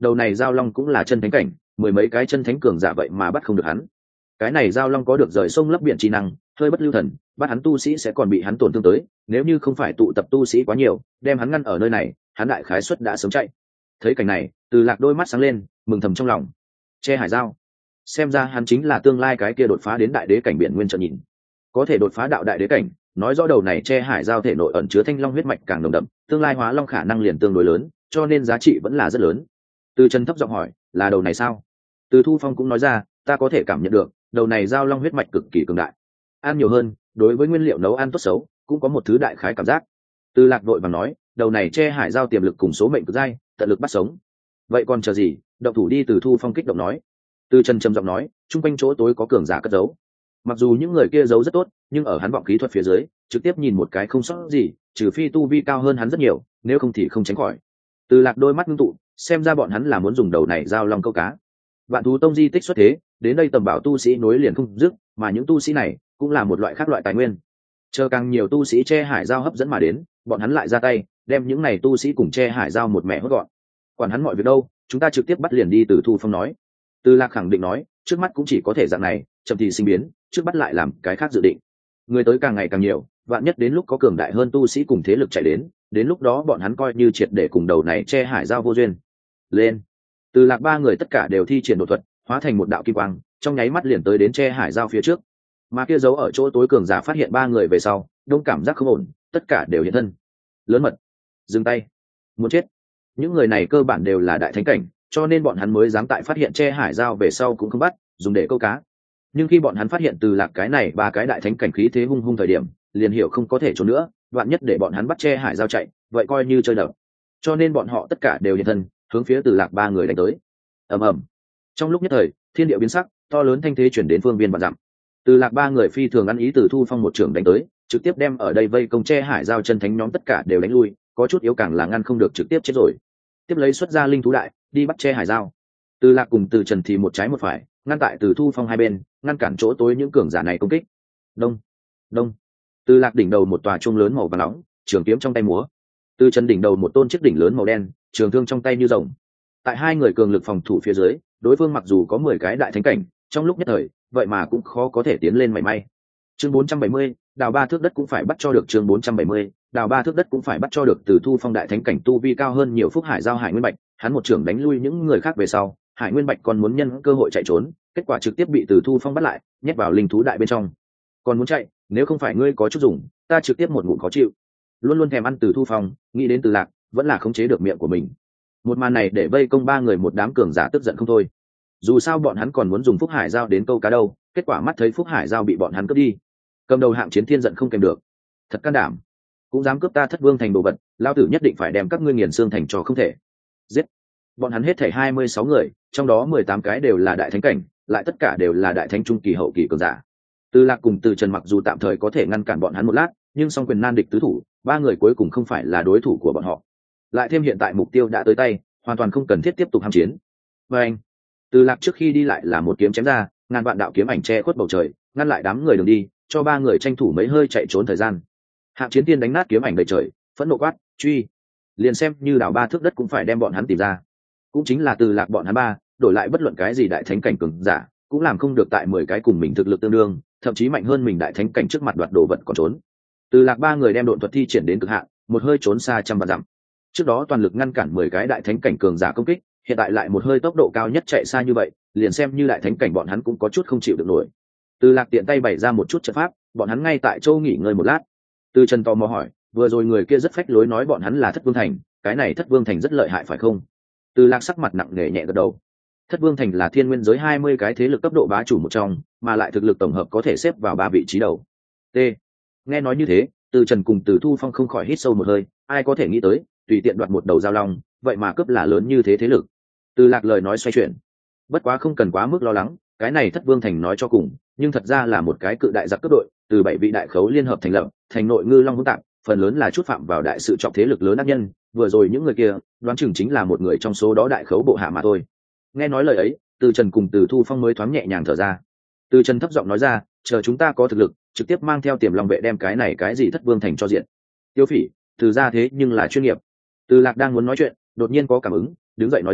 đầu này giao long cũng là chân thánh cảnh, mười mấy cái chân thánh cường giả vậy mà bắt không được hắn. Cái này giao long có được rời sông lấp biển trí năng, hơi bất lưu thần, bắt hắn tu sĩ sẽ còn bị hắn tổn thương tới, nếu như không phải tụ tập tu sĩ quá nhiều đem hắn ngăn ở nơi này, hắn đại khái suất đã sớm chạy. Thấy cảnh này, Từ Lạc đôi mắt sáng lên, mừng thầm trong lòng. Che hải giao, xem ra hắn chính là tương lai cái kia đột phá đến đại đế cảnh biển nguyên trợ nhìn. Có thể đột phá đạo đại đế cảnh, nói rõ đầu này che hải giao thể nội ẩn chứa thanh long huyết mạch càng nồng đậm, tương lai hóa long khả năng liền tương đối lớn, cho nên giá trị vẫn là rất lớn. Từ Trần thấp giọng hỏi, là đầu này sao? Từ Thu Phong cũng nói ra, ta có thể cảm nhận được, đầu này giao long huyết mạch cực kỳ cường đại. Ăn nhiều hơn, đối với nguyên liệu nấu ăn tốt xấu, cũng có một thứ đại khái cảm giác. Từ Lạc vội vàng nói, đầu này che hải giao tiềm lực cùng số mệnh cực dai, tận lực bắt sống. Vậy còn chờ gì, động thủ đi. Từ Thu Phong kích động nói. Từ Trần trầm giọng nói, trung quanh chỗ tối có cường giả cất giấu. Mặc dù những người kia giấu rất tốt, nhưng ở hắn vọng khí thuật phía dưới, trực tiếp nhìn một cái không sót gì, trừ phi tu vi cao hơn hắn rất nhiều, nếu không thì không tránh khỏi. Từ Lạc đôi mắt ngưng tụ, xem ra bọn hắn là muốn dùng đầu này giao long câu cá. Vạn thú tông di tích xuất thế, đến đây tầm bảo tu sĩ nối liền không dứt, mà những tu sĩ này cũng là một loại khác loại tài nguyên. Chờ càng nhiều tu sĩ che hải giao hấp dẫn mà đến, bọn hắn lại ra tay, đem những này tu sĩ cùng che hải giao một mẹ hốt gọn. Quản hắn mọi việc đâu, chúng ta trực tiếp bắt liền đi. Từ Thu Phong nói. Từ Lạc khẳng định nói, trước mắt cũng chỉ có thể dạng này, chậm thì sinh biến, trước bắt lại làm cái khác dự định. Người tới càng ngày càng nhiều, vạn nhất đến lúc có cường đại hơn tu sĩ cùng thế lực chạy đến, đến lúc đó bọn hắn coi như triệt để cùng đầu này che hải giao vô duyên. Lên. Từ Lạc ba người tất cả đều thi triển đột thuật, hóa thành một đạo kim quang, trong nháy mắt liền tới đến che hải giao phía trước. Mà kia giấu ở chỗ tối cường giả phát hiện ba người về sau, đông cảm giác không ổn, tất cả đều hiện thân. Lớn mật, dừng tay, muốn chết. Những người này cơ bản đều là đại thánh cảnh, cho nên bọn hắn mới dám tại phát hiện che hải giao về sau cũng không bắt, dùng để câu cá. Nhưng khi bọn hắn phát hiện Từ Lạc cái này ba cái đại thánh cảnh khí thế hung hung thời điểm, liền hiểu không có thể trốn nữa, đoạn nhất để bọn hắn bắt che hải giao chạy, vậy coi như chơi đậu. Cho nên bọn họ tất cả đều hiện thân, hướng phía Từ Lạc ba người đánh tới. Ầm ầm. Trong lúc nhất thời, thiên địa biến sắc, to lớn thanh thế chuyển đến phương viên vạn dặm. Từ Lạc ba người phi thường ăn ý. Từ Thu Phong một trưởng đánh tới, trực tiếp đem ở đây vây công che hải giao chân thánh nhóm tất cả đều đánh lui, có chút yếu càng là ngăn không được trực tiếp chết rồi. Tiếp lấy xuất ra linh thú đại, đi bắt che hải giao. Từ Lạc cùng Từ Trần thì một trái một phải, ngăn tại Từ Thu Phong hai bên, ngăn cản chỗ tối những cường giả này công kích. Đông, đông. Từ Lạc đỉnh đầu một tòa chuông lớn màu vàng nóng, trường kiếm trong tay múa. Từ Trần đỉnh đầu một tôn chiếc đỉnh lớn màu đen, trường thương trong tay như rồng. Tại hai người cường lực phòng thủ phía dưới, đối phương mặc dù có mười cái đại thánh cảnh, trong lúc nhất thời, vậy mà cũng khó có thể tiến lên mảy may. Chương bốn trăm bảy mươi, đào ba thước đất cũng phải bắt cho được. Chương bốn trăm bảy mươi, đào ba thước đất cũng phải bắt cho được. Từ Thu Phong đại thánh cảnh tu vi cao hơn nhiều Phúc Hải giao Hải Nguyên Bạch, hắn một trưởng đánh lui những người khác về sau, Hải Nguyên Bạch còn muốn nhân cơ hội chạy trốn, kết quả trực tiếp bị Từ Thu Phong bắt lại, nhét vào linh thú đại bên trong. Còn muốn chạy, nếu không phải ngươi có chút dùng, ta trực tiếp một ngụm khó chịu. Luôn luôn thèm ăn Từ Thu Phong, nghĩ đến Từ Lạc, vẫn là khống chế được miệng của mình. Một màn này để vây công ba người một đám cường giả tức giận không thôi. Dù sao bọn hắn còn muốn dùng Phúc Hải giao đến câu cá đâu, kết quả mắt thấy Phúc Hải giao bị bọn hắn cướp đi. Cầm đầu Hạng Chiến Thiên giận không kèm được, thật can đảm, cũng dám cướp ta Thất Vương thành đồ vật, lao tử nhất định phải đem các ngươi nghiền xương thành cho không thể. Giết. Bọn hắn hết thảy hai mươi sáu người, trong đó mười tám cái đều là đại thánh cảnh, lại tất cả đều là đại thánh trung kỳ hậu kỳ cường giả. Từ Lạc cùng Từ Trần mặc dù tạm thời có thể ngăn cản bọn hắn một lát, nhưng song quyền nan địch tứ thủ, ba người cuối cùng không phải là đối thủ của bọn họ. Lại thêm hiện tại mục tiêu đã tới tay, hoàn toàn không cần thiết tiếp tục ham chiến. Và anh, Từ Lạc trước khi đi lại là một kiếm chém ra, ngàn vạn đạo kiếm ảnh che khuất bầu trời, ngăn lại đám người đường đi, cho ba người tranh thủ mấy hơi chạy trốn thời gian. Hạng Chiến Tiên đánh nát kiếm ảnh đầy trời, phẫn nộ quát, truy! Liền xem như đào ba thước đất cũng phải đem bọn hắn tìm ra. Cũng chính là Từ Lạc bọn hắn ba, đổi lại bất luận cái gì đại thánh cảnh cường giả, cũng làm không được tại mười cái cùng mình thực lực tương đương, thậm chí mạnh hơn mình đại thánh cảnh trước mặt đoạt đồ vật còn trốn. Từ Lạc ba người đem độn thuật thi triển đến cực hạn, một hơi trốn xa trăm vạn dặm. Trước đó toàn lực ngăn cản mười cái đại thánh cảnh cường giả công kích, hiện tại lại một hơi tốc độ cao nhất chạy xa như vậy, liền xem như đại thánh cảnh bọn hắn cũng có chút không chịu được nổi. Từ Lạc tiện tay bày ra một chút trận pháp, bọn hắn ngay tại châu nghỉ ngơi một lát. Từ Trần tò mò hỏi, vừa rồi người kia rất phách lối nói bọn hắn là Thất Vương thành, cái này Thất Vương thành rất lợi hại phải không? Từ Lạc sắc mặt nặng nề nhẹ gật đầu. Thất Vương thành là thiên nguyên giới hai mươi cái thế lực cấp độ bá chủ một trong, mà lại thực lực tổng hợp có thể xếp vào ba vị trí đầu. T. Nghe nói như thế, Từ Trần cùng Từ Thu Phong không khỏi hít sâu một hơi, ai có thể nghĩ tới, tùy tiện đoạt một đầu giao long, vậy mà cướp là lớn như thế thế lực. Từ Lạc lời nói xoay chuyển, bất quá không cần quá mức lo lắng, cái này Thất Vương thành nói cho cùng, nhưng thật ra là một cái cự đại giặc cấp đội, từ bảy vị đại khấu liên hợp thành lập, thành nội ngư long hỗn tạp, phần lớn là chút phạm vào đại sự trọng thế lực lớn ác nhân, vừa rồi những người kia, đoán chừng chính là một người trong số đó đại khấu bộ hạ mà thôi. Nghe nói lời ấy, Từ Trần cùng Từ Thu Phong mới thoáng nhẹ nhàng thở ra. Từ Trần thấp giọng nói ra, chờ chúng ta có thực lực, trực tiếp mang theo Tiềm Long vệ đem cái này cái gì Thất Vương thành cho diện. Tiêu Phỉ, từ ra thế nhưng là chuyên nghiệp. Từ Lạc đang muốn nói chuyện, đột nhiên có cảm ứng, đứng dậy nói ra,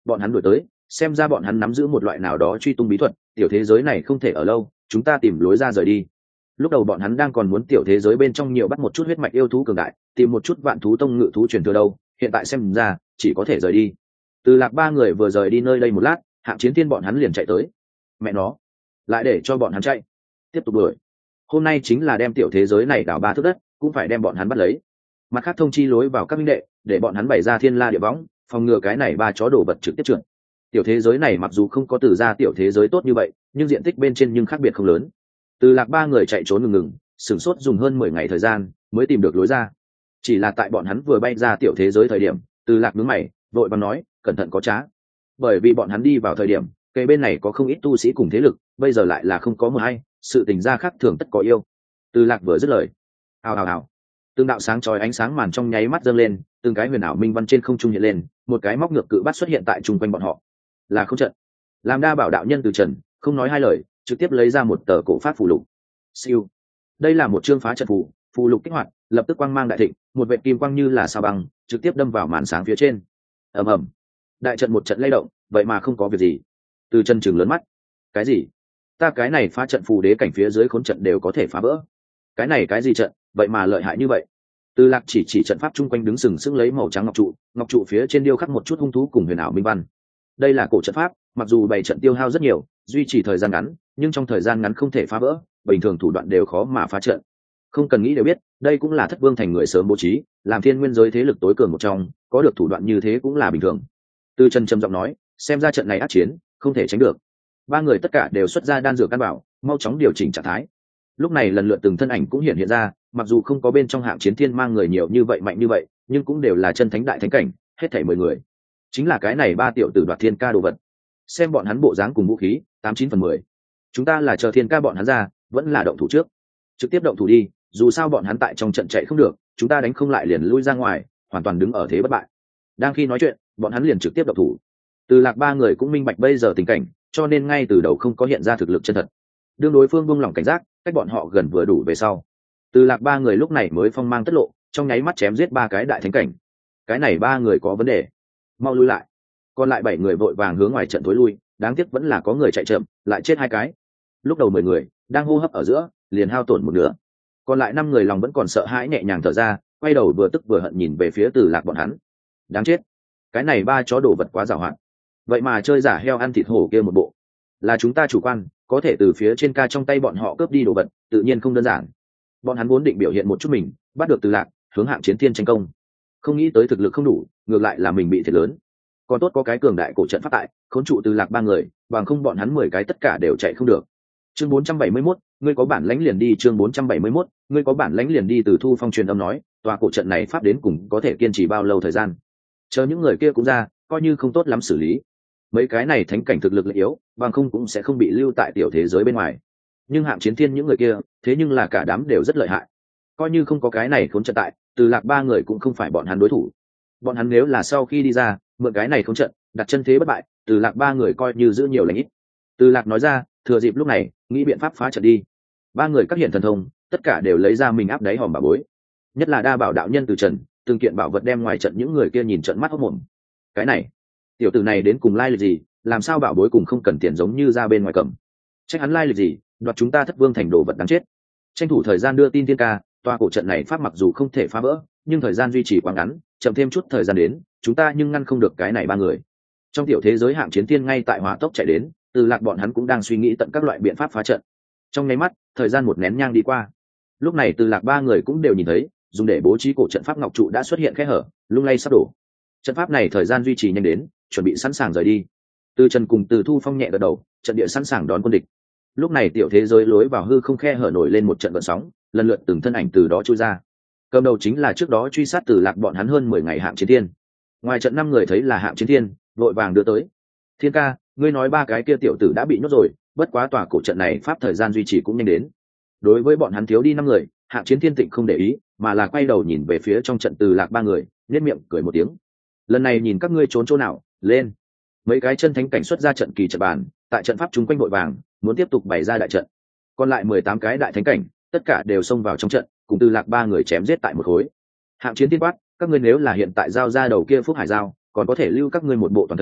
bọn hắn đuổi tới, xem ra bọn hắn nắm giữ một loại nào đó truy tung bí thuật, tiểu thế giới này không thể ở lâu, chúng ta tìm lối ra rời đi. Lúc đầu bọn hắn đang còn muốn tiểu thế giới bên trong nhiều bắt một chút huyết mạch yêu thú cường đại, tìm một chút vạn thú tông ngự thú truyền thừa đâu, hiện tại xem ra chỉ có thể rời đi. Từ Lạc ba người vừa rời đi nơi đây một lát, Hạng Chiến Thiên bọn hắn liền chạy tới. Mẹ nó, lại để cho bọn hắn chạy, tiếp tục đuổi. Hôm nay chính là đem tiểu thế giới này đào ba thước đất, cũng phải đem bọn hắn bắt lấy. Mặt khác thông chi lối vào các minh đệ, để bọn hắn bày ra thiên la địa võng, phòng ngừa cái này ba chó đổ vật trực tiếp trượt. Tiểu thế giới này mặc dù không có từ ra tiểu thế giới tốt như vậy, nhưng diện tích bên trên nhưng khác biệt không lớn. Từ Lạc ba người chạy trốn ngừng ngừng, sửng sốt dùng hơn mười ngày thời gian mới tìm được lối ra. Chỉ là tại bọn hắn vừa bay ra tiểu thế giới thời điểm, Từ Lạc nhướng mày, vội vàng nói, cẩn thận có trá. Bởi vì bọn hắn đi vào thời điểm, cây bên này có không ít tu sĩ cùng thế lực, bây giờ lại là không có một hay, sự tình gia khác thường tất có yêu. Từ Lạc vừa dứt lời, ào ào ào, từng đạo sáng chói ánh sáng màn trong nháy mắt dâng lên, từng cái huyền ảo minh văn trên không trung hiện lên, một cái móc ngược cự bát xuất hiện tại trung quanh bọn họ. Là không trận. Làm Đa Bảo đạo nhân Từ Trần không nói hai lời, trực tiếp lấy ra một tờ cổ pháp phù lục. Siêu. Đây là một chương phá trận phù, phù lục kích hoạt, lập tức quang mang đại thịnh, một vệt kim quang như là sao băng, trực tiếp đâm vào màn sáng phía trên. Ầm ầm. Đại trận một trận lay động, vậy mà không có việc gì. Từ Chân chừng lớn mắt. Cái gì? Ta cái này phá trận phù đế cảnh phía dưới khốn trận đều có thể phá vỡ. Cái này cái gì trận, vậy mà lợi hại như vậy? Từ Lạc chỉ chỉ trận pháp chung quanh đứng sừng sững lấy màu trắng ngọc trụ, ngọc trụ phía trên điêu khắc một chút hung thú cùng huyền ảo minh văn. Đây là cổ trận pháp, mặc dù bày trận tiêu hao rất nhiều, duy trì thời gian ngắn, nhưng trong thời gian ngắn không thể phá vỡ, bình thường thủ đoạn đều khó mà phá trận. Không cần nghĩ đều biết, đây cũng là Thất Vương thành người sớm bố trí, làm thiên nguyên giới thế lực tối cường một trong, có được thủ đoạn như thế cũng là bình thường. Từ Trần trầm giọng nói, xem ra trận này ác chiến, không thể tránh được. Ba người tất cả đều xuất ra đan dược căn bảo, mau chóng điều chỉnh trạng thái. Lúc này lần lượt từng thân ảnh cũng hiện hiện ra, mặc dù không có bên trong Hạng Chiến Thiên mang người nhiều như vậy mạnh như vậy, nhưng cũng đều là chân thánh đại thánh cảnh, hết thảy mười người. Chính là cái này ba tiểu tử đoạt thiên ca đồ vật. Xem bọn hắn bộ dáng cùng vũ khí, tám chín phần mười. Chúng ta là chờ thiên ca bọn hắn ra, vẫn là động thủ trước. Trực tiếp động thủ đi, dù sao bọn hắn tại trong trận chạy không được, chúng ta đánh không lại liền lui ra ngoài, hoàn toàn đứng ở thế bất bại. Đang khi nói chuyện, bọn hắn liền trực tiếp động thủ. Từ Lạc ba người cũng minh bạch bây giờ tình cảnh, cho nên ngay từ đầu không có hiện ra thực lực chân thật. Đương đối phương buông lỏng cảnh giác, cách bọn họ gần vừa đủ về sau. Từ Lạc ba người lúc này mới phong mang tất lộ, trong nháy mắt chém giết ba cái đại thánh cảnh. Cái này ba người có vấn đề, mau lui lại. Còn lại bảy người vội vàng hướng ngoài trận thối lui, đáng tiếc vẫn là có người chạy chậm, lại chết hai cái. Lúc đầu mười người đang hô hấp ở giữa, liền hao tổn một nửa. Còn lại năm người lòng vẫn còn sợ hãi nhẹ nhàng thở ra, quay đầu vừa tức vừa hận nhìn về phía Từ Lạc bọn hắn. Đáng chết, cái này ba chó đồ vật quá giàu hạn, vậy mà chơi giả heo ăn thịt hổ kia một bộ. Là chúng ta chủ quan, có thể từ phía trên ca trong tay bọn họ cướp đi đồ vật, tự nhiên không đơn giản. Bọn hắn vốn định biểu hiện một chút mình, bắt được Từ Lạc, hướng Hạng Chiến Thiên tranh công. Không nghĩ tới thực lực không đủ, ngược lại là mình bị thiệt lớn. Còn tốt có cái cường đại cổ trận phát tại, khốn trụ Từ Lạc ba người, bằng không bọn hắn mười cái tất cả đều chạy không được. Chương bốn trăm bảy mươi mốt, ngươi có bản lãnh liền đi. Chương bốn trăm bảy mươi mốt, ngươi có bản lãnh liền đi. Từ Thu Phong truyền âm nói, tòa cổ trận này pháp đến cùng có thể kiên trì bao lâu thời gian? Chờ những người kia cũng ra, coi như không tốt lắm xử lý. Mấy cái này thánh cảnh thực lực lại yếu, bằng không cũng sẽ không bị lưu tại tiểu thế giới bên ngoài. Nhưng Hạng Chiến Thiên những người kia, thế nhưng là cả đám đều rất lợi hại. Coi như không có cái này khốn trận tại, Từ Lạc ba người cũng không phải bọn hắn đối thủ. Bọn hắn nếu là sau khi đi ra, mượn cái này khốn trận, đặt chân thế bất bại, Từ Lạc ba người coi như giữ nhiều lành ít. Từ Lạc nói ra, thừa dịp lúc này, nghĩ biện pháp phá trận đi. Ba người các hiện thần thông, tất cả đều lấy ra mình áp đáy hòm bảo bối. Nhất là Đa Bảo đạo nhân Từ Trần, từng kiện bảo vật đem ngoài trận những người kia nhìn trận mắt hốt mồm. Cái này, tiểu tử này đến cùng lai lịch gì, làm sao bảo bối cùng không cần tiền giống như ra bên ngoài cầm. Trách hắn lai lịch gì, đoạt chúng ta Thất Vương thành đồ vật đáng chết. Tranh thủ thời gian đưa tin thiên ca, tòa cổ trận này pháp mặc dù không thể phá vỡ, nhưng thời gian duy trì quá ngắn, chậm thêm chút thời gian đến, chúng ta nhưng ngăn không được cái này ba người. Trong tiểu thế giới Hạng Chiến Thiên ngay tại hỏa tốc chạy đến, Từ Lạc bọn hắn cũng đang suy nghĩ tận các loại biện pháp phá trận. Trong nháy mắt, thời gian một nén nhang đi qua. Lúc này Từ Lạc ba người cũng đều nhìn thấy, dùng để bố trí cổ trận pháp ngọc trụ đã xuất hiện khe hở, lung lay sắp đổ. Trận pháp này thời gian duy trì nhanh đến, chuẩn bị sẵn sàng rời đi. Từ Trần cùng Từ Thu Phong nhẹ gật đầu, trận địa sẵn sàng đón quân địch. Lúc này tiểu thế giới lối vào hư không khe hở nổi lên một trận gợn sóng, lần lượt từng thân ảnh từ đó chui ra. Cầm đầu chính là trước đó truy sát Từ Lạc bọn hắn hơn mười ngày Hạng Chiến Thiên. Ngoài trận năm người thấy là Hạng Chiến Thiên, vội vàng đưa tới. Thiên ca, ngươi nói ba cái kia tiểu tử đã bị nhốt rồi, bất quá tòa cổ trận này pháp thời gian duy trì cũng nhanh đến. Đối với bọn hắn thiếu đi năm người, Hạng Chiến Thiên tịnh không để ý, mà là quay đầu nhìn về phía trong trận Từ Lạc ba người, nhếch miệng cười một tiếng. Lần này nhìn các ngươi trốn chỗ nào, lên. Mấy cái chân thánh cảnh xuất ra trận kỳ trận bàn, tại trận pháp chúng quanh vội vàng, muốn tiếp tục bày ra đại trận. Còn lại mười tám cái đại thánh cảnh, tất cả đều xông vào trong trận, cùng Từ Lạc ba người chém giết tại một khối. Hạng Chiến Thiên quát, các ngươi nếu là hiện tại giao ra đầu kia Phúc Hải giao, còn có thể lưu các ngươi một bộ toàn thây,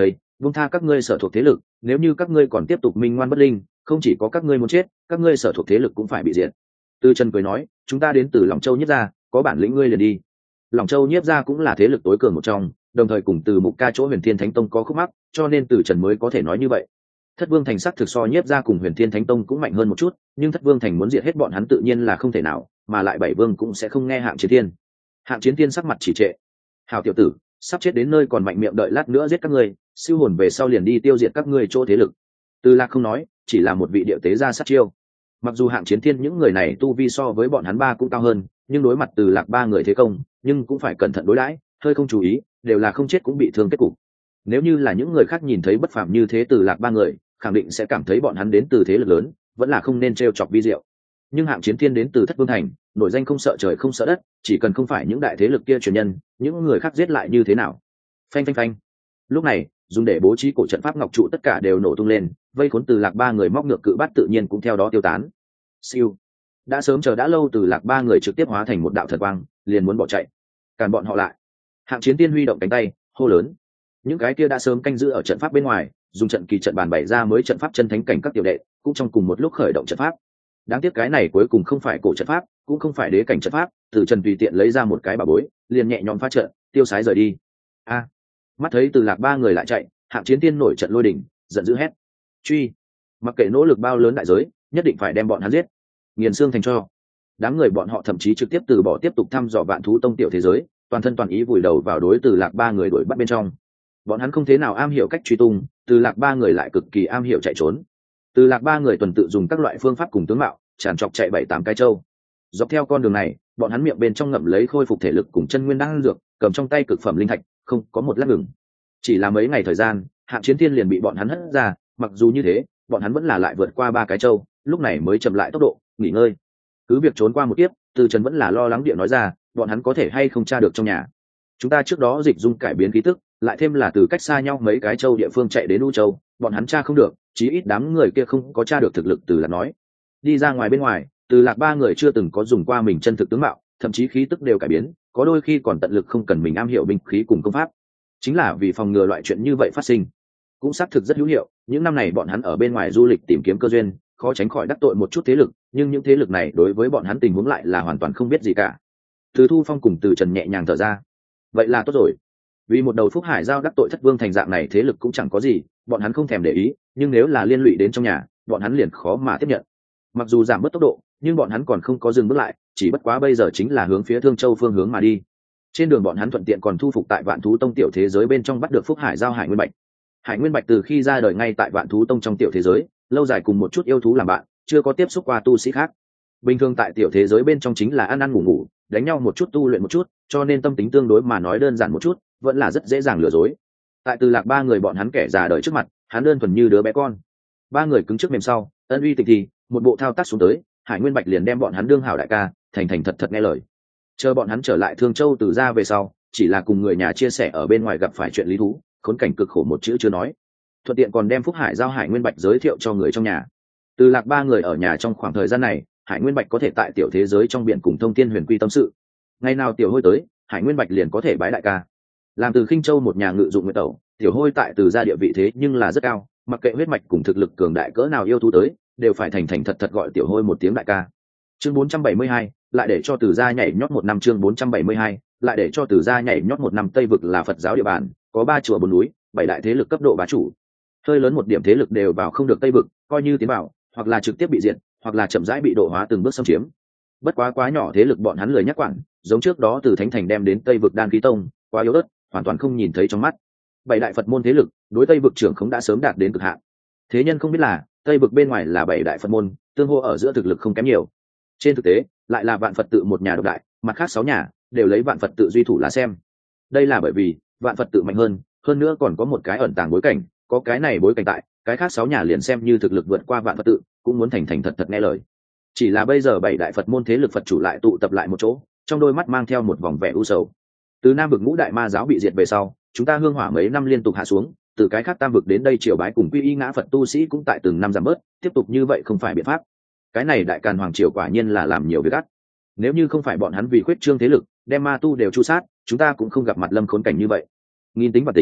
vung tha các ngươi sở thuộc thế lực, nếu như các ngươi còn tiếp tục minh ngoan bất linh, không chỉ có các ngươi muốn chết, các ngươi sở thuộc thế lực cũng phải bị diệt. Từ Trần cười nói, chúng ta đến từ Lòng Châu Nhiếp gia, có bản lĩnh ngươi liền đi. Lòng Châu Nhiếp gia cũng là thế lực tối cường một trong, đồng thời cùng Từ Mục Ca chỗ Huyền Thiên Thánh Tông có khúc mắc, cho nên Từ Trần mới có thể nói như vậy. Thất Vương Thành sắc thực so Nhiếp gia cùng Huyền Thiên Thánh Tông cũng mạnh hơn một chút, nhưng Thất Vương Thành muốn diệt hết bọn hắn tự nhiên là không thể nào, mà lại Bảy Vương cũng sẽ không nghe Hạng Chiến Thiên. Hạng Chiến Thiên sắc mặt chỉ trệ. Hảo tiểu tử, sắp chết đến nơi còn mạnh miệng đợi lát nữa giết các ngươi, siêu hồn về sau liền đi tiêu diệt các ngươi chỗ thế lực. Từ Lạc không nói, chỉ là một vị điệu tế gia sát chiêu. Mặc dù Hạng Chiến Thiên những người này tu vi so với bọn hắn ba cũng cao hơn, nhưng đối mặt Từ Lạc ba người thế công, nhưng cũng phải cẩn thận đối đãi, hơi không chú ý, đều là không chết cũng bị thương kết cục. Nếu như là những người khác nhìn thấy bất phàm như thế Từ Lạc ba người, khẳng định sẽ cảm thấy bọn hắn đến từ thế lực lớn, vẫn là không nên trêu chọc vi diệu. Nhưng Hạng Chiến Thiên đến từ Thất Vương Thành, nổi danh không sợ trời không sợ đất, chỉ cần không phải những đại thế lực kia truyền nhân, những người khác giết lại như thế nào? Phanh phanh phanh. Lúc này, dùng để bố trí cổ trận pháp ngọc trụ tất cả đều nổ tung lên, vây khốn Từ Lạc ba người móc ngược cự bát tự nhiên cũng theo đó tiêu tán. Siêu. Đã sớm chờ đã lâu Từ Lạc ba người trực tiếp hóa thành một đạo thần quang, liền muốn bỏ chạy. Cản bọn họ lại. Hạng Chiến Tiên huy động cánh tay, hô lớn. Những cái kia đã sớm canh giữ ở trận pháp bên ngoài, dùng trận kỳ trận bàn bày ra mới trận pháp chân thánh cảnh các tiểu đệ, cũng trong cùng một lúc khởi động trận pháp. Đáng tiếc cái này cuối cùng không phải cổ trận pháp, cũng không phải đế cảnh trận pháp, Từ Trần tùy tiện lấy ra một cái bảo bối, liền nhẹ nhõm phá trận, tiêu sái rời đi. A! Mắt thấy Từ Lạc ba người lại chạy, Hạng Chiến Tiên nổi trận lôi đình, giận dữ hét: "Truy! Mặc kệ nỗ lực bao lớn đại giới, nhất định phải đem bọn hắn giết, nghiền xương thành tro." Đám người bọn họ thậm chí trực tiếp từ bỏ tiếp tục thăm dò Vạn Thú Tông tiểu thế giới, toàn thân toàn ý vùi đầu vào đối Từ Lạc ba người đuổi bắt bên trong. Bọn hắn không thế nào am hiểu cách truy tung, Từ Lạc ba người lại cực kỳ am hiểu chạy trốn. Từ Lạc ba người tuần tự dùng các loại phương pháp cùng tướng mạo, tràn trọc chạy bảy tám cái châu. Dọc theo con đường này, bọn hắn miệng bên trong ngậm lấy khôi phục thể lực cùng chân nguyên đan dược, cầm trong tay cực phẩm linh thạch, không có một lát ngừng. Chỉ là mấy ngày thời gian, Hạng Chiến Thiên liền bị bọn hắn hất ra, mặc dù như thế, bọn hắn vẫn là lại vượt qua ba cái châu, lúc này mới chậm lại tốc độ, nghỉ ngơi. Cứ việc trốn qua một kiếp, Từ Trần vẫn là lo lắng địa nói ra, bọn hắn có thể hay không tra được trong nhà. Chúng ta trước đó dịch dung cải biến ký tức, lại thêm là từ cách xa nhau mấy cái châu địa phương chạy đến U châu, bọn hắn tra không được, chí ít đám người kia không có tra được thực lực. Từ Lạc nói. Đi ra ngoài bên ngoài, Từ Lạc ba người chưa từng có dùng qua mình chân thực tướng mạo, thậm chí khí tức đều cải biến, có đôi khi còn tận lực không cần mình am hiểu binh khí cùng công pháp, chính là vì phòng ngừa loại chuyện như vậy phát sinh. Cũng xác thực rất hữu hiệu, những năm này bọn hắn ở bên ngoài du lịch tìm kiếm cơ duyên, khó tránh khỏi đắc tội một chút thế lực, nhưng những thế lực này đối với bọn hắn tình huống lại là hoàn toàn không biết gì cả. Từ Thu Phong cùng Từ Trần nhẹ nhàng thở ra. Vậy là tốt rồi. Vì một đầu Phúc Hải giao đắc tội Thất Vương Thành dạng này thế lực cũng chẳng có gì, bọn hắn không thèm để ý, nhưng nếu là liên lụy đến trong nhà, bọn hắn liền khó mà tiếp nhận. Mặc dù giảm bớt tốc độ, nhưng bọn hắn còn không có dừng bước lại, chỉ bất quá bây giờ chính là hướng phía Thương Châu phương hướng mà đi. Trên đường bọn hắn thuận tiện còn thu phục tại Vạn Thú Tông tiểu thế giới bên trong bắt được Phúc Hải giao Hải Nguyên Bạch. Hải Nguyên Bạch từ khi ra đời ngay tại Vạn Thú Tông trong tiểu thế giới, lâu dài cùng một chút yêu thú làm bạn, chưa có tiếp xúc qua tu sĩ khác. Bình thường tại tiểu thế giới bên trong chính là ăn ăn ngủ ngủ, đánh nhau một chút tu luyện một chút, cho nên tâm tính tương đối mà nói đơn giản một chút, vẫn là rất dễ dàng lừa dối. Tại Từ Lạc ba người bọn hắn kẻ già đời trước mặt, hắn đơn thuần như đứa bé con. Ba người cứng trước mềm sau, ân uy tịch thì, một bộ thao tác xuống tới, Hải Nguyên Bạch liền đem bọn hắn đương hảo đại ca, thành thành thật thật nghe lời. Chờ bọn hắn trở lại Thương Châu từ ra về sau, chỉ là cùng người nhà chia sẻ ở bên ngoài gặp phải chuyện lý thú, khốn cảnh cực khổ một chữ chưa nói. Thuận tiện còn đem Phúc Hải giao Hải Nguyên Bạch giới thiệu cho người trong nhà. Từ Lạc ba người ở nhà trong khoảng thời gian này, Hải Nguyên Bạch có thể tại tiểu thế giới trong biển cùng Thông Thiên Huyền Quy tâm sự. Ngày nào tiểu hôi tới, Hải Nguyên Bạch liền có thể bái đại ca. Làm từ Khinh Châu một nhà ngự dụng nguyệt tẩu, tiểu hôi tại từ gia địa vị thế nhưng là rất cao, mặc kệ huyết mạch cùng thực lực cường đại cỡ nào yêu thú tới, đều phải thành thành thật thật gọi tiểu hôi một tiếng đại ca. Chương bốn trăm bảy mươi hai, lại để cho từ gia nhảy nhót một năm. Chương bốn trăm bảy mươi hai, lại để cho từ gia nhảy nhót một năm. Tây vực là Phật giáo địa bàn, có ba chùa bốn núi, bảy đại thế lực cấp độ bá chủ. Hơi lớn một điểm thế lực đều vào không được Tây vực, coi như tiến vào, hoặc là trực tiếp bị diệt, hoặc là chậm rãi bị độ hóa từng bước xâm chiếm. Bất quá quá nhỏ thế lực bọn hắn lười nhắc quản, giống trước đó từ Thánh Thành đem đến Tây vực Đan Khí Tông, quá yếu ớt, hoàn toàn không nhìn thấy trong mắt. Bảy đại Phật môn thế lực, đối Tây vực trưởng không đã sớm đạt đến cực hạn. Thế nhân không biết là, Tây vực bên ngoài là bảy đại Phật môn, tương hô ở giữa thực lực không kém nhiều. Trên thực tế, lại là Vạn Phật tự một nhà độc đại, mặt khác sáu nhà đều lấy Vạn Phật tự duy thủ lá xem. Đây là bởi vì Vạn Phật tự mạnh hơn, hơn nữa còn có một cái ẩn tàng bối cảnh, có cái này bối cảnh tại, cái khác sáu nhà liền xem như thực lực vượt qua Vạn Phật tự, cũng muốn thành thành thật thật nghe lời. Chỉ là bây giờ bảy đại Phật môn thế lực Phật chủ lại tụ tập lại một chỗ, trong đôi mắt mang theo một vòng vẻ u sầu. Từ Nam vực ngũ đại ma giáo bị diệt về sau, chúng ta hương hỏa mấy năm liên tục hạ xuống, từ cái khác tam vực đến đây triều bái cùng quy y ngã Phật tu sĩ cũng tại từng năm giảm bớt, tiếp tục như vậy không phải biện pháp. Cái này đại càn hoàng triều quả nhiên là làm nhiều việc ác. Nếu như không phải bọn hắn vì khuyết trương thế lực, đem ma tu đều chu sát, chúng ta cũng không gặp mặt lâm khốn cảnh như vậy. Nghìn tính và tính,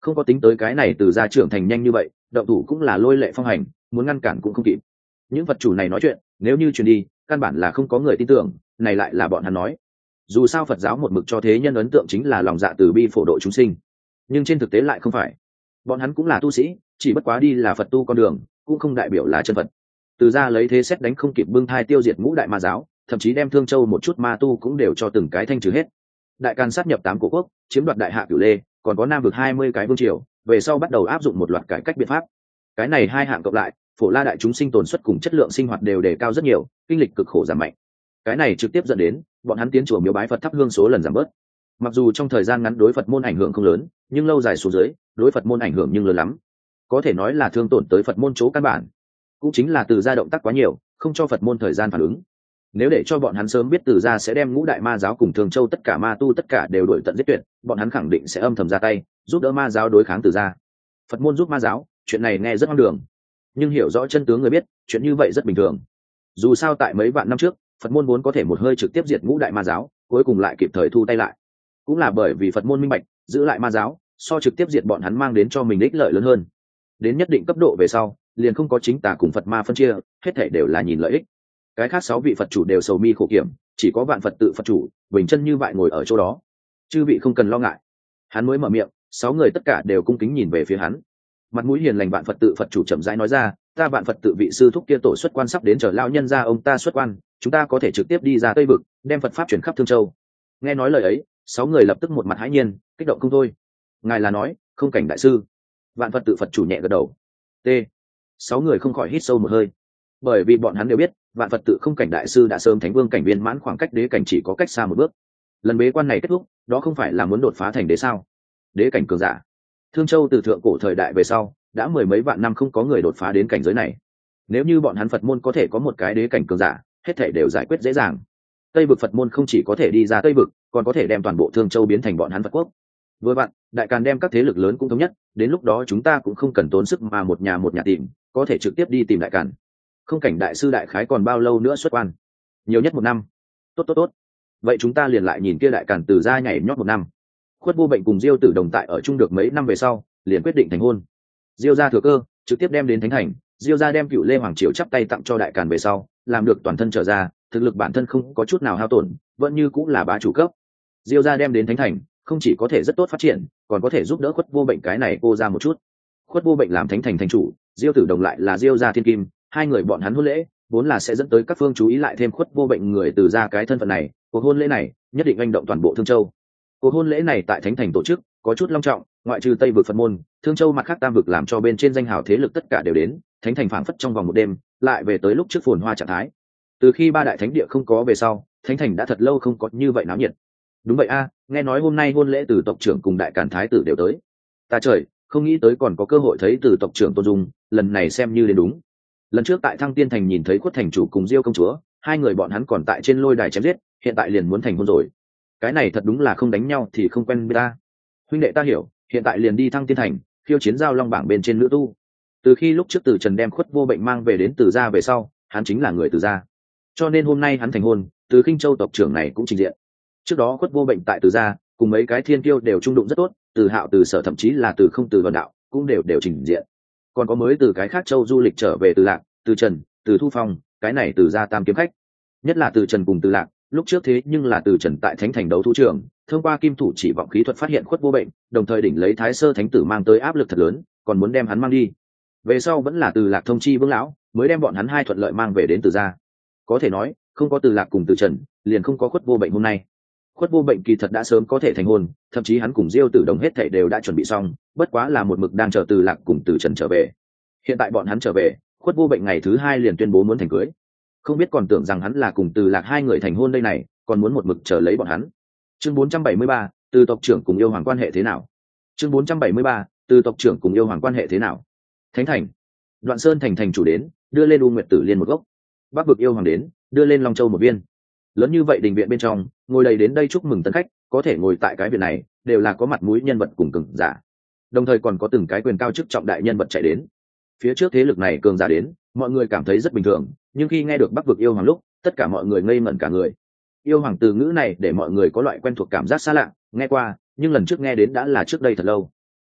không có tính tới cái này từ gia trưởng thành nhanh như vậy, động thủ cũng là lôi lệ phong hành, muốn ngăn cản cũng không kịp. Những Phật chủ này nói chuyện nếu như truyền đi, căn bản là không có người tin tưởng, này lại là bọn hắn nói. Dù sao Phật giáo một mực cho thế nhân ấn tượng chính là lòng dạ từ bi phổ độ chúng sinh, nhưng trên thực tế lại không phải. Bọn hắn cũng là tu sĩ, chỉ bất quá đi là Phật tu con đường, cũng không đại biểu là chân Phật. Từ gia lấy thế xét đánh không kịp bưng thai tiêu diệt ngũ đại ma giáo, thậm chí đem Thương Châu một chút ma tu cũng đều cho từng cái thanh trừ hết. Đại Càn sát nhập tám cổ quốc, chiếm đoạt đại hạ Cửu Lê, còn có Nam vực hai mươi cái vương triều, về sau bắt đầu áp dụng một loạt cải cách biện pháp. Cái này hai hạng cộng lại, Phổ La đại chúng sinh tồn suất cùng chất lượng sinh hoạt đều đề cao rất nhiều, kinh lịch cực khổ giảm mạnh. Cái này trực tiếp dẫn đến bọn hắn tiến chùa miếu bái Phật thắp hương số lần giảm bớt. Mặc dù trong thời gian ngắn đối Phật môn ảnh hưởng không lớn, nhưng lâu dài xuống dưới, đối Phật môn ảnh hưởng nhưng lớn lắm. Có thể nói là thương tổn tới Phật môn chỗ căn bản. Cũng chính là từ gia động tác quá nhiều, không cho Phật môn thời gian phản ứng. Nếu để cho bọn hắn sớm biết từ gia sẽ đem ngũ đại ma giáo cùng Thường Châu tất cả ma tu tất cả đều đuổi tận giết tuyệt, bọn hắn khẳng định sẽ âm thầm ra tay, giúp đỡ ma giáo đối kháng từ gia. Phật môn giúp ma giáo, chuyện này nghe rất hoang đường, nhưng hiểu rõ chân tướng người biết, chuyện như vậy rất bình thường. Dù sao tại mấy vạn năm trước, Phật môn vốn có thể một hơi trực tiếp diệt ngũ đại ma giáo, cuối cùng lại kịp thời thu tay lại. Cũng là bởi vì Phật môn minh bạch, giữ lại ma giáo, so trực tiếp diệt bọn hắn mang đến cho mình ích lợi lớn hơn. Đến nhất định cấp độ về sau, liền không có chính tà cùng Phật ma phân chia, hết thảy đều là nhìn lợi ích. Cái khác sáu vị Phật chủ đều sầu mi khổ kiểm, chỉ có Vạn Phật tự Phật chủ bình chân như vậy ngồi ở chỗ đó. Chư vị không cần lo ngại. Hắn mới mở miệng, sáu người tất cả đều cung kính nhìn về phía hắn. Mặt mũi hiền lành Vạn Phật tự Phật chủ chậm rãi nói ra, ta Vạn Phật tự vị sư thúc kia tổ xuất quan sắp đến, chờ lão nhân ra ông ta xuất quan, chúng ta có thể trực tiếp đi ra Tây vực, đem Phật pháp truyền khắp Thương Châu. Nghe nói lời ấy, sáu người lập tức một mặt hãi nhiên, kích động không thôi. Ngài là nói, không cảnh đại sư? Vạn Phật tự Phật chủ nhẹ gật đầu. T. Sáu người không khỏi hít sâu một hơi, bởi vì bọn hắn đều biết, Vạn Phật tự không cảnh đại sư đã sớm thánh vương cảnh viên mãn, khoảng cách đế cảnh chỉ có cách xa một bước. Lần bế quan này kết thúc, đó không phải là muốn đột phá thành đế sao? Đế cảnh cường giả. Thương Châu từ thượng cổ thời đại về sau, đã mười mấy vạn năm không có người đột phá đến cảnh giới này. Nếu như bọn hắn Phật môn có thể có một cái đế cảnh cường giả, hết thảy đều giải quyết dễ dàng. Tây vực Phật môn không chỉ có thể đi ra Tây vực, còn có thể đem toàn bộ Thương Châu biến thành bọn hắn Phật quốc. Vừa bạn, Đại Càn đem các thế lực lớn cũng thống nhất, đến lúc đó chúng ta cũng không cần tốn sức mà một nhà một nhà tìm, có thể trực tiếp đi tìm Đại Càn. Không cảnh đại sư đại khái còn bao lâu nữa xuất quan? Nhiều nhất một năm. Tốt tốt tốt. Vậy chúng ta liền lại nhìn kia Đại Càn từ ra nhảy nhót một năm. Khuất Vô Bệnh cùng Diêu Tử Đồng tại ở chung được mấy năm về sau, liền quyết định thành hôn. Diêu gia thừa cơ, trực tiếp đem đến thánh thành, Diêu gia đem Cựu Lê hoàng triều chắp tay tặng cho Đại Càn về sau, làm được toàn thân trở ra, thực lực bản thân không có chút nào hao tổn, vẫn như cũng là bá chủ cấp. Diêu gia đem đến thánh thành, không chỉ có thể rất tốt phát triển, còn có thể giúp đỡ Khuất Vô Bệnh cái này cô ra một chút. Khuất Vô Bệnh làm thánh thành thành chủ, Diêu Tử Đồng lại là Diêu gia thiên kim, hai người bọn hắn hôn lễ vốn là sẽ dẫn tới các phương chú ý, lại thêm Khuất Vô Bệnh người từ ra cái thân phận này, cuộc hôn lễ này nhất định anh động toàn bộ Thương Châu. Cuộc hôn lễ này tại thánh thành tổ chức, có chút long trọng, ngoại trừ Tây vực Phật môn, Thương Châu mặt khác tam vực làm cho bên trên danh hào thế lực tất cả đều đến, thánh thành phảng phất trong vòng một đêm lại về tới lúc trước phồn hoa trạng thái. Từ khi ba đại thánh địa không có về sau, thánh thành đã thật lâu không có như vậy náo nhiệt. Đúng vậy a, nghe nói hôm nay hôn lễ từ tộc trưởng cùng Đại Càn thái tử đều tới. Ta trời, không nghĩ tới còn có cơ hội thấy từ tộc trưởng Tôn Dung, lần này xem như đến đúng. Lần trước tại Thăng Tiên thành nhìn thấy Khuất thành chủ cùng Diêu công chúa, hai người bọn hắn còn tại trên lôi đài chém giết, hiện tại liền muốn thành hôn rồi. Cái này thật đúng là không đánh nhau thì không quen biết ta. Huynh đệ ta hiểu, hiện tại liền đi Thăng Tiên thành, khiêu chiến giao long bảng bên trên nữ tu. Từ khi lúc trước Từ Trần đem Khuất Vô Bệnh mang về đến Từ gia về sau, hắn chính là người Từ gia, cho nên hôm nay hắn thành hôn, Từ Khinh Châu tộc trưởng này cũng trình diện. Trước đó Khuất Vô Bệnh tại Từ gia cùng mấy cái thiên kiêu đều trung đụng rất tốt, Từ Hạo, Từ Sở, thậm chí là Từ Không, Từ Vân Đạo cũng đều đều trình diện. Còn có mới từ cái khác châu du lịch trở về Từ Lạc, Từ Trần, Từ Thu Phong, cái này Từ gia tam kiếm khách. Nhất là Từ Trần cùng Từ Lạc, lúc trước thế nhưng là Từ Trần tại Thánh thành đấu thu trường, thông qua kim thủ chỉ vọng khí thuật phát hiện Khuất Vô Bệnh, đồng thời đỉnh lấy Thái Sơ Thánh tử mang tới áp lực thật lớn, còn muốn đem hắn mang đi. Về sau vẫn là Từ Lạc thông chi Vương lão, mới đem bọn hắn hai thuận lợi mang về đến Từ gia. Có thể nói, không có Từ Lạc cùng Từ Trần, liền không có Khuất Vô Bệnh hôm nay. Khuất Vô Bệnh kỳ thật đã sớm có thể thành hôn, thậm chí hắn cùng Diêu Tử Đồng hết thảy đều đã chuẩn bị xong, bất quá là một mực đang chờ Từ Lạc cùng Từ Trần trở về. Hiện tại bọn hắn trở về, Khuất Vô Bệnh ngày thứ hai liền tuyên bố muốn thành cưới. Không biết còn tưởng rằng hắn là cùng Từ Lạc hai người thành hôn đây này, còn muốn một mực chờ lấy bọn hắn. Chương bốn trăm bảy mươi ba, từ tộc trưởng cùng yêu hoàng quan hệ thế nào? Chương bốn trăm bảy mươi ba, từ tộc trưởng cùng yêu hoàng quan hệ thế nào? Thánh thành. Đoạn Sơn thành thành chủ đến, đưa lên U Nguyệt Tử Liên một gốc. Bắc vực yêu hoàng đến, đưa lên Long Châu một viên. Lớn như vậy đình viện bên trong, ngồi đầy đến đây chúc mừng tân khách, có thể ngồi tại cái viện này, đều là có mặt mũi nhân vật cùng cường giả. Đồng thời còn có từng cái quyền cao chức trọng đại nhân vật chạy đến. Phía trước thế lực này cường giả đến, mọi người cảm thấy rất bình thường, nhưng khi nghe được Bắc vực yêu hoàng lúc, tất cả mọi người ngây ngẩn cả người. Yêu hoàng từ ngữ này để mọi người có loại quen thuộc cảm giác xa lạ, nghe qua, nhưng lần trước nghe đến đã là trước đây thật lâu.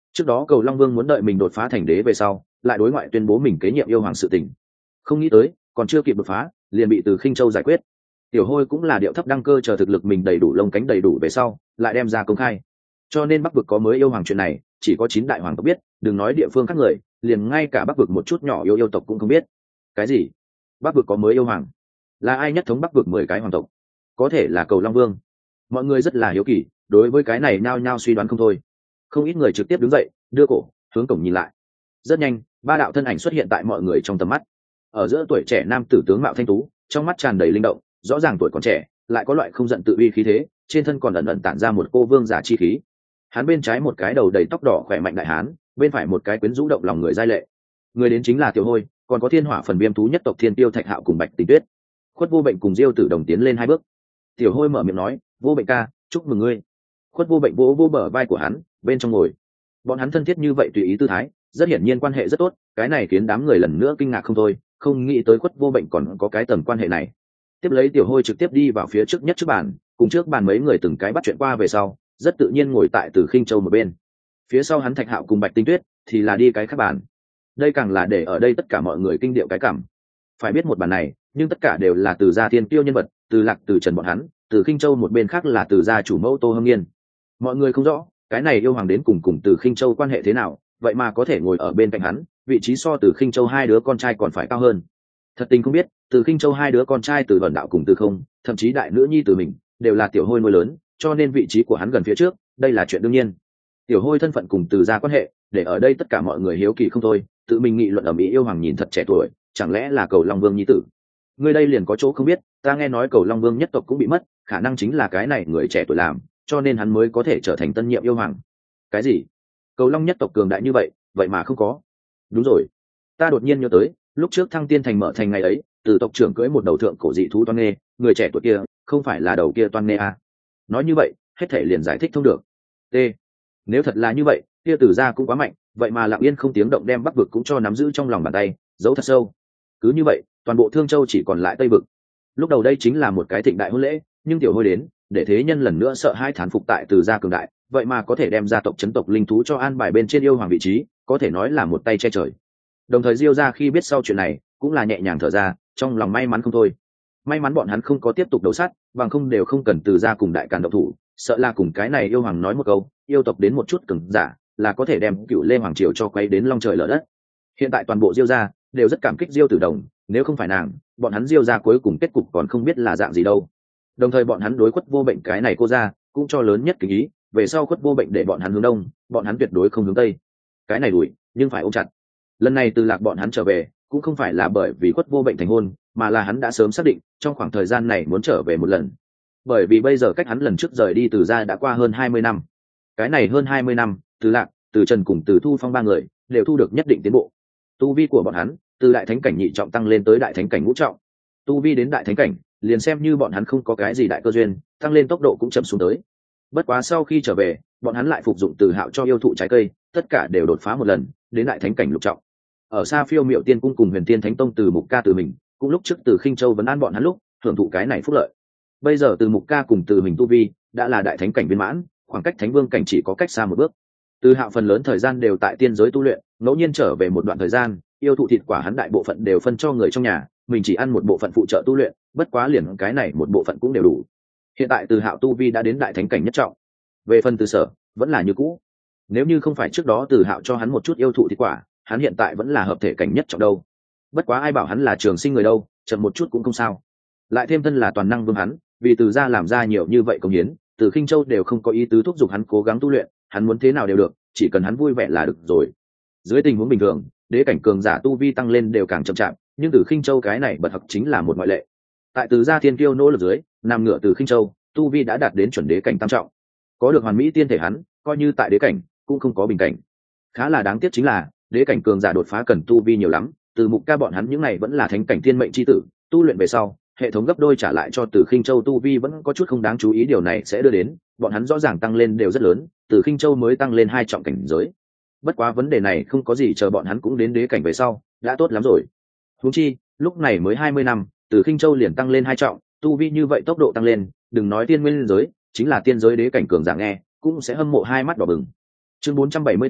Trước đó Cầu Long Vương muốn đợi mình đột phá thành đế về sau lại đối ngoại tuyên bố mình kế nhiệm yêu hoàng sự tình, không nghĩ tới còn chưa kịp đột phá liền bị Từ Khinh Châu giải quyết. Tiểu Hôi cũng là điệu thấp đăng cơ, chờ thực lực mình đầy đủ, lông cánh đầy đủ về sau lại đem ra công khai. Cho nên Bắc vực có mới yêu hoàng chuyện này chỉ có chín đại hoàng tộc biết, đừng nói địa phương khác người, liền ngay cả Bắc vực một chút nhỏ yêu yêu tộc cũng không biết. Cái gì? Bắc vực có mới yêu hoàng? Là ai nhất thống Bắc vực mười cái hoàng tộc? Có thể là Cầu Long Vương? Mọi người rất là hiếu kỳ, đối với cái này nhao nhao suy đoán không thôi. Không ít người trực tiếp đứng dậy, đưa cổ hướng cổng nhìn lại. Rất nhanh, ba đạo thân ảnh xuất hiện tại mọi người trong tầm mắt. Ở giữa tuổi trẻ nam tử tướng mạo thanh tú, trong mắt tràn đầy linh động, rõ ràng tuổi còn trẻ lại có loại không giận tự uy khí thế, trên thân còn ẩn ẩn tản ra một cô vương giả chi khí. Hắn bên trái một cái đầu đầy tóc đỏ khỏe mạnh đại hán, bên phải một cái quyến rũ động lòng người giai lệ. Người đến chính là Tiểu Hôi, còn có thiên hỏa phần viêm thú nhất tộc Thiên Tiêu Thạch Hạo cùng Bạch Tình Tuyết. Khuất Vô Bệnh cùng Diêu Tử Đồng tiến lên hai bước. Tiểu Hôi mở miệng nói, Vô Bệnh ca, chúc mừng ngươi. Khuất Vô Bệnh vỗ vỗ bờ vai của hắn, bên trong ngồi. Bọn hắn thân thiết như vậy tùy ý tư thái, rất hiển nhiên quan hệ rất tốt, cái này khiến đám người lần nữa kinh ngạc không thôi, không nghĩ tới Khuất Vô Bệnh còn có cái tầm quan hệ này. Tiếp lấy Tiểu Hôi trực tiếp đi vào phía trước nhất trước bàn, cùng trước bàn mấy người từng cái bắt chuyện qua về sau, rất tự nhiên ngồi tại Từ Khinh Châu một bên. Phía sau hắn Thạch Hạo cùng Bạch Tinh Tuyết thì là đi cái khác bàn. Đây càng là để ở đây tất cả mọi người kinh điệu cái cảm. Phải biết một bàn này, nhưng tất cả đều là Từ gia thiên tiêu nhân vật, Từ Lạc, Từ Trần bọn hắn, Từ Khinh Châu một bên khác là Từ gia chủ mẫu Tô Hâm Nghiên. Mọi người không rõ, cái này yêu hoàng đến cùng cùng Từ Khinh Châu quan hệ thế nào, vậy mà có thể ngồi ở bên cạnh hắn, vị trí so Từ Khinh Châu hai đứa con trai còn phải cao hơn. Thật tình không biết, Từ Khinh Châu hai đứa con trai Từ Vẩn Đạo cùng Từ Không, thậm chí đại nữ nhi Từ mình, đều là Tiểu Hôi nuôi lớn, cho nên vị trí của hắn gần phía trước, đây là chuyện đương nhiên. Tiểu Hôi thân phận cùng Từ gia quan hệ, để ở đây tất cả mọi người hiếu kỳ không thôi, tự mình nghị luận ở mỹ yêu hoàng nhìn thật trẻ tuổi, chẳng lẽ là Cầu Long Vương nhi tử? Người đây liền có chỗ không biết, ta nghe nói Cầu Long Vương nhất tộc cũng bị mất, khả năng chính là cái này người trẻ tuổi làm, cho nên hắn mới có thể trở thành tân nhiệm yêu hoàng. Cái gì? Cầu Long nhất tộc cường đại như vậy, vậy mà không có? Đúng rồi, ta đột nhiên nhớ tới, lúc trước Thăng Tiên thành mở thành ngày ấy, Từ tộc trưởng cưỡi một đầu thượng cổ dị thú toan nghê, người trẻ tuổi kia không phải là đầu kia toan nghê à? Nói như vậy, hết thể liền giải thích thông được. T. Nếu thật là như vậy, kia Từ gia cũng quá mạnh, vậy mà lặng yên không tiếng động đem Bắc vực cũng cho nắm giữ trong lòng bàn tay, giấu thật sâu. Cứ như vậy, toàn bộ Thương Châu chỉ còn lại Tây vực. Lúc đầu đây chính là một cái thịnh đại hôn lễ, nhưng Tiểu Hôi đến, để thế nhân lần nữa sợ hai thán phục tại Từ gia cường đại, vậy mà có thể đem gia tộc chấn tộc linh thú cho an bài bên trên yêu hoàng vị trí, có thể nói là một tay che trời. Đồng thời Diêu gia khi biết sau chuyện này, cũng là nhẹ nhàng thở ra, trong lòng may mắn không thôi. May mắn bọn hắn không có tiếp tục đấu sát, bằng không đều không cần Từ gia cùng đại càn độc thủ, sợ là cùng cái này yêu hoàng nói một câu, yêu tộc đến một chút cứng giả, là có thể đem Cựu Lê hoàng triều cho quay đến long trời lở đất. Hiện tại toàn bộ Diêu gia đều rất cảm kích Diêu Tử Đồng, nếu không phải nàng, bọn hắn Diêu gia cuối cùng kết cục còn không biết là dạng gì đâu. Đồng thời bọn hắn đối Khuất Vô Bệnh cái này cô gia cũng cho lớn nhất kính ý, về sau Khuất Vô Bệnh để bọn hắn hướng đông, bọn hắn tuyệt đối không hướng tây. Cái này đuổi, nhưng phải ôm chặt. Lần này Từ Lạc bọn hắn trở về, cũng không phải là bởi vì Khuất Vô Bệnh thành hôn, mà là hắn đã sớm xác định, trong khoảng thời gian này muốn trở về một lần. Bởi vì bây giờ cách hắn lần trước rời đi Từ gia đã qua hơn hai mươi năm. Cái này hơn hai mươi năm, Từ Lạc, Từ Trần cùng Từ Thu Phong ba người đều thu được nhất định tiến bộ. Tu vi của bọn hắn từ đại thánh cảnh nhị trọng tăng lên tới đại thánh cảnh ngũ trọng. Tu vi đến đại thánh cảnh, liền xem như bọn hắn không có cái gì đại cơ duyên, tăng lên tốc độ cũng chậm xuống tới. Bất quá sau khi trở về, bọn hắn lại phục dụng Từ Hạo cho yêu thụ trái cây, tất cả đều đột phá một lần, đến đại thánh cảnh lục trọng. Ở xa Phiêu Miệu Tiên cung cùng Huyền Tiên Thánh Tông Từ Mục Ca Từ mình, cũng lúc trước Từ Khinh Châu vấn an bọn hắn lúc, hưởng thụ cái này phúc lợi. Bây giờ Từ Mục Ca cùng Từ mình tu vi đã là đại thánh cảnh viên mãn, khoảng cách thánh vương cảnh chỉ có cách xa một bước. Từ Hạo phần lớn thời gian đều tại tiên giới tu luyện, ngẫu nhiên trở về một đoạn thời gian, yêu thụ thịt quả hắn đại bộ phận đều phân cho người trong nhà, mình chỉ ăn một bộ phận phụ trợ tu luyện, bất quá liền cái này một bộ phận cũng đều đủ. Hiện tại Từ Hạo tu vi đã đến đại thánh cảnh nhất trọng. Về phần Từ Sở, vẫn là như cũ. Nếu như không phải trước đó Từ Hạo cho hắn một chút yêu thụ thịt quả, hắn hiện tại vẫn là hợp thể cảnh nhất trọng đâu. Bất quá ai bảo hắn là trường sinh người đâu, chậm một chút cũng không sao. Lại thêm thân là toàn năng vương hắn, vì Từ gia làm ra nhiều như vậy công hiến, Từ Khinh Châu đều không có ý tứ thúc giục hắn cố gắng tu luyện, hắn muốn thế nào đều được, chỉ cần hắn vui vẻ là được rồi. Dưới tình huống bình thường, đế cảnh cường giả tu vi tăng lên đều càng chậm chạp, nhưng Từ Khinh Châu cái này bật học chính là một ngoại lệ. Tại Từ gia thiên kiêu nỗ lực dưới, nằm ngửa Từ Khinh Châu, tu vi đã đạt đến chuẩn đế cảnh tam trọng. Có được hoàn mỹ tiên thể hắn, coi như tại đế cảnh cũng không có bình cảnh. Khá là đáng tiếc chính là, đế cảnh cường giả đột phá cần tu vi nhiều lắm, Từ Mục Ca bọn hắn những này vẫn là thánh cảnh thiên mệnh chi tử, tu luyện về sau, hệ thống gấp đôi trả lại cho Từ Khinh Châu tu vi vẫn có chút không đáng chú ý, điều này sẽ đưa đến bọn hắn rõ ràng tăng lên đều rất lớn, Từ Khinh Châu mới tăng lên hai trọng cảnh giới. Bất quá vấn đề này không có gì, chờ bọn hắn cũng đến đế cảnh về sau, đã tốt lắm rồi. Huống chi, lúc này mới hai mươi năm, Từ Khinh Châu liền tăng lên hai trọng, tu vi như vậy tốc độ tăng lên, đừng nói tiên nguyên giới, chính là tiên giới đế cảnh cường giả nghe, cũng sẽ hâm mộ hai mắt đỏ bừng. Chương bốn trăm bảy mươi 4,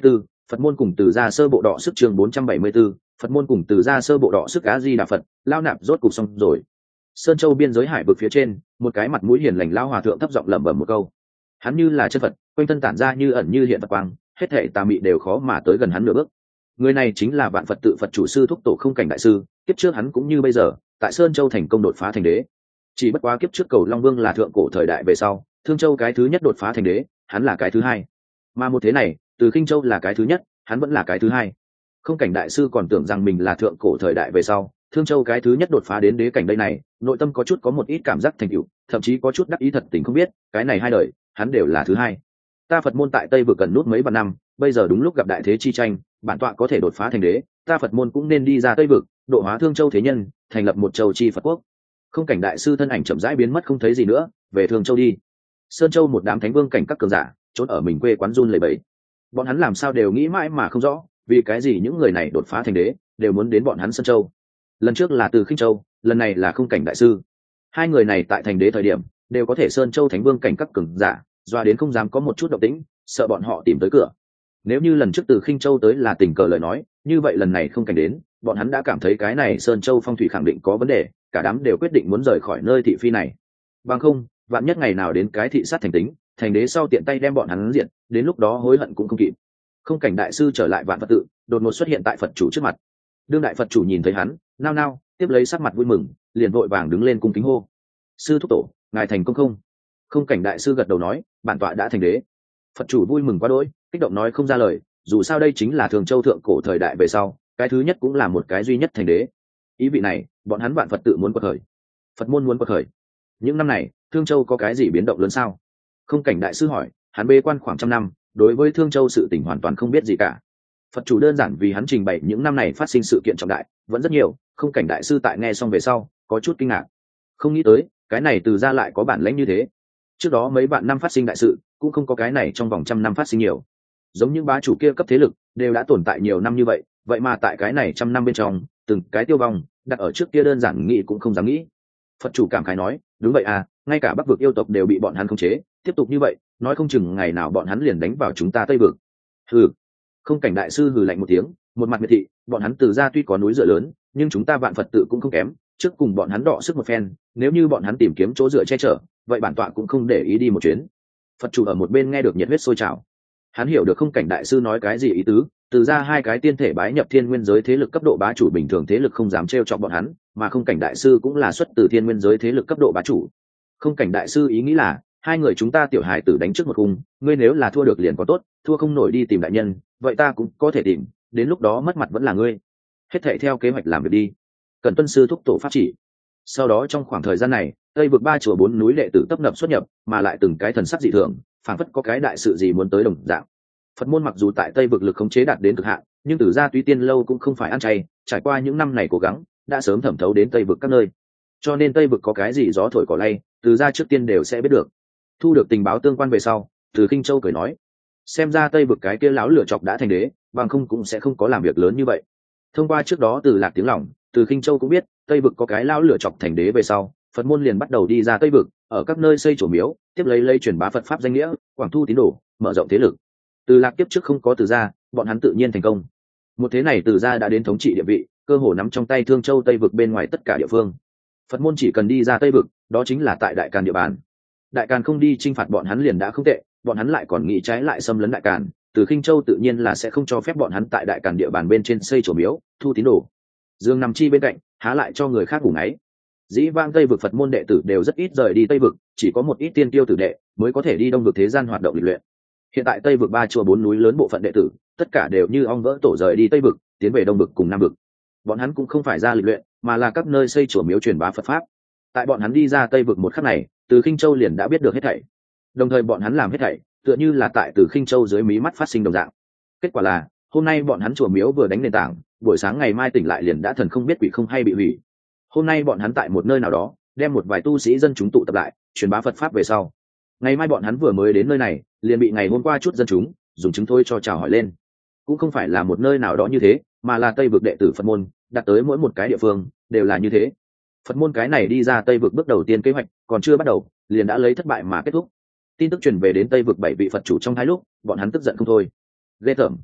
Phật môn cùng từ gia sơ bộ đọ sức chương bốn trăm bảy mươi 4, Phật môn cùng từ gia sơ bộ đọ sức Á Di Đà Phật, lao nạp rốt cục xong rồi. Sơn Châu biên giới hải vực phía trên, một cái mặt mũi hiền lành lao hòa thượng thấp giọng lẩm bẩm một câu. Hắn như là chân Phật, quanh thân tản ra như ẩn như hiện Phật quang, hết thảy tà mị đều khó mà tới gần hắn nửa bước. Người này chính là Vạn Phật tự Phật chủ sư thúc tổ Không Cảnh đại sư, kiếp trước hắn cũng như bây giờ, tại Sơn Châu thành công đột phá thành đế. Chỉ bất quá kiếp trước Cầu Long Vương là thượng cổ thời đại về sau, Thương Châu cái thứ nhất đột phá thành đế, hắn là cái thứ hai. Mà một thế này, Từ Khinh Châu là cái thứ nhất, hắn vẫn là cái thứ hai. Không Cảnh đại sư còn tưởng rằng mình là thượng cổ thời đại về sau, Thương Châu cái thứ nhất đột phá đến đế cảnh đây này, nội tâm có chút có một ít cảm giác thành tựu, thậm chí có chút đắc ý thật tình không biết, cái này hai đời, hắn đều là thứ hai. Ta Phật môn tại Tây vực cần nút mấy vạn năm, bây giờ đúng lúc gặp đại thế chi tranh, bản tọa có thể đột phá thành đế, ta Phật môn cũng nên đi ra Tây vực, độ hóa Thương Châu thế nhân, thành lập một châu chi Phật quốc. Không Cảnh đại sư thân ảnh chậm rãi biến mất không thấy gì nữa, về Thương Châu đi. Sơn Châu một đám thánh vương cảnh các cường giả, trốn ở mình quê quán run lẩy bẩy. Bọn hắn làm sao đều nghĩ mãi mà không rõ, vì cái gì những người này đột phá thành đế, đều muốn đến bọn hắn Sơn Châu. Lần trước là Từ Khinh Châu, lần này là Không Cảnh đại sư. Hai người này tại thành đế thời điểm, đều có thể Sơn Châu thánh vương cảnh các cường giả, doa đến không dám có một chút động tĩnh, sợ bọn họ tìm tới cửa. Nếu như lần trước Từ Khinh Châu tới là tình cờ lời nói, như vậy lần này Không Cảnh đến, bọn hắn đã cảm thấy cái này Sơn Châu phong thủy khẳng định có vấn đề, cả đám đều quyết định muốn rời khỏi nơi thị phi này. Bằng không, vạn nhất ngày nào đến cái thị sát thành tính, thành đế sau tiện tay đem bọn hắn diện, đến lúc đó hối hận cũng không kịp. Không Cảnh đại sư trở lại Vạn Phật tự, đột ngột xuất hiện tại Phật chủ trước mặt. Đương đại Phật chủ nhìn thấy hắn, nao nao, tiếp lấy sắc mặt vui mừng, liền vội vàng đứng lên cung kính hô: sư thúc tổ, ngài thành công không? Không Cảnh đại sư gật đầu nói: bản tọa đã thành đế. Phật chủ vui mừng quá đỗi, kích động nói không ra lời, dù sao đây chính là Thường Châu thượng cổ thời đại về sau, cái thứ nhất cũng là một cái duy nhất thành đế. Ý vị này, bọn hắn Vạn Phật tự muốn quật khởi, Phật môn muốn quật khởi. Những năm này, Thương Châu có cái gì biến động lớn sao? Không Cảnh đại sư hỏi. Hắn bế quan khoảng trăm năm, đối với Thương Châu sự tình hoàn toàn không biết gì cả. Phật chủ đơn giản vì hắn trình bày những năm này phát sinh sự kiện trọng đại vẫn rất nhiều. Không Cảnh đại sư tại nghe xong về sau có chút kinh ngạc, không nghĩ tới cái này từ ra lại có bản lãnh như thế. Trước đó mấy vạn năm phát sinh đại sự cũng không có cái này trong vòng trăm năm phát sinh nhiều. Giống những bá chủ kia cấp thế lực đều đã tồn tại nhiều năm như vậy, vậy mà tại cái này trăm năm bên trong từng cái tiêu vong đặt ở trước kia đơn giản nghĩ cũng không dám nghĩ. Phật chủ cảm khái nói: đúng vậy à, ngay cả Bắc vực yêu tộc đều bị bọn hắn khống chế, tiếp tục như vậy nói không chừng ngày nào bọn hắn liền đánh vào chúng ta Tây vực. Hừ. Không Cảnh đại sư hừ lạnh một tiếng, một mặt miệt thị: bọn hắn từ ra tuy có núi dựa lớn, nhưng chúng ta Vạn Phật tự cũng không kém, trước cùng bọn hắn đọ sức một phen, nếu như bọn hắn tìm kiếm chỗ dựa che chở, vậy bản tọa cũng không để ý đi một chuyến. Phật chủ ở một bên nghe được nhiệt huyết sôi trào. Hắn hiểu được Không Cảnh đại sư nói cái gì ý tứ, từ ra hai cái tiên thể bái nhập thiên nguyên giới thế lực cấp độ bá chủ bình thường thế lực không dám trêu chọc bọn hắn, mà Không Cảnh đại sư cũng là xuất từ thiên nguyên giới thế lực cấp độ bá chủ. Không Cảnh đại sư ý nghĩ là hai người chúng ta tiểu hài tử đánh trước một khung, ngươi nếu là thua được liền có tốt, thua không nổi đi tìm đại nhân, vậy ta cũng có thể tìm, đến lúc đó mất mặt vẫn là ngươi. Hết thảy theo kế hoạch làm việc đi. Cần tuân sư thúc tổ pháp chỉ. Sau đó trong khoảng thời gian này, Tây vực ba chùa bốn núi đệ tử tấp nập xuất nhập, mà lại từng cái thần sắc dị thường, phảng phất có cái đại sự gì muốn tới đồng dạng. Phật môn mặc dù tại Tây vực lực khống chế đạt đến cực hạn, nhưng Tử gia Túy Tiên lâu cũng không phải ăn chay, trải qua những năm này cố gắng, đã sớm thẩm thấu đến Tây vực các nơi. Cho nên Tây vực có cái gì gió thổi cỏ lay, Tử gia trước tiên đều sẽ biết được. Thu được tình báo tương quan về sau, Từ Khinh Châu cười nói: xem ra Tây vực cái kia láo lửa chọc đã thành đế, bằng không cũng sẽ không có làm việc lớn như vậy. Thông qua trước đó Từ Lạc tiếng lòng, Từ Khinh Châu cũng biết Tây vực có cái lão lửa chọc thành đế về sau, Phật môn liền bắt đầu đi ra Tây vực, ở các nơi xây chùa miếu, tiếp lấy lấy truyền bá Phật pháp danh nghĩa, quảng thu tín đồ, mở rộng thế lực. Từ Lạc kiếp trước không có Từ gia, bọn hắn tự nhiên thành công. Một thế này Từ gia đã đến thống trị địa vị, cơ hồ nắm trong tay Thương Châu Tây vực bên ngoài tất cả địa phương. Phật môn chỉ cần đi ra Tây vực, đó chính là tại Đại Càn địa bàn. Đại Càn không đi chinh phạt bọn hắn liền đã không tệ, bọn hắn lại còn nghĩ trái lại xâm lấn Đại Càn, Từ Khinh Châu tự nhiên là sẽ không cho phép bọn hắn tại Đại Càn địa bàn bên trên xây chùa miếu, thu tín đồ. Dương nằm chi bên cạnh, há lại cho người khác ngủ ngáy. Dĩ vãng Tây vực Phật môn đệ tử đều rất ít rời đi Tây vực, chỉ có một ít tiên tiêu tử đệ mới có thể đi Đông vực thế gian hoạt động lịch luyện. Hiện tại Tây vực ba chùa bốn núi lớn bộ phận đệ tử, tất cả đều như ong vỡ tổ rời đi Tây vực, tiến về Đông vực cùng Nam vực. Bọn hắn cũng không phải ra lịch luyện, mà là các nơi xây chùa miếu truyền bá Phật pháp. Tại bọn hắn đi ra Tây vực một khắc này, Từ Khinh Châu liền đã biết được hết thảy. Đồng thời bọn hắn làm hết thảy, tựa như là tại Từ Khinh Châu dưới mí mắt phát sinh đồng dạng. Kết quả là, hôm nay bọn hắn chùa miếu vừa đánh nền tảng, buổi sáng ngày mai tỉnh lại liền đã thần không biết quỷ không hay bị hủy. Hôm nay bọn hắn tại một nơi nào đó, đem một vài tu sĩ dân chúng tụ tập lại, truyền bá Phật pháp về sau. Ngày mai bọn hắn vừa mới đến nơi này, liền bị ngày hôm qua chút dân chúng dùng chứng thôi cho chào hỏi lên. Cũng không phải là một nơi nào đó như thế, mà là Tây vực đệ tử Phật môn, đặt tới mỗi một cái địa phương đều là như thế. Phật môn cái này đi ra Tây vực bước đầu tiên kế hoạch, còn chưa bắt đầu, liền đã lấy thất bại mà kết thúc. Tin tức truyền về đến Tây vực bảy vị Phật chủ trong hai lúc, bọn hắn tức giận không thôi. Ghê tởm.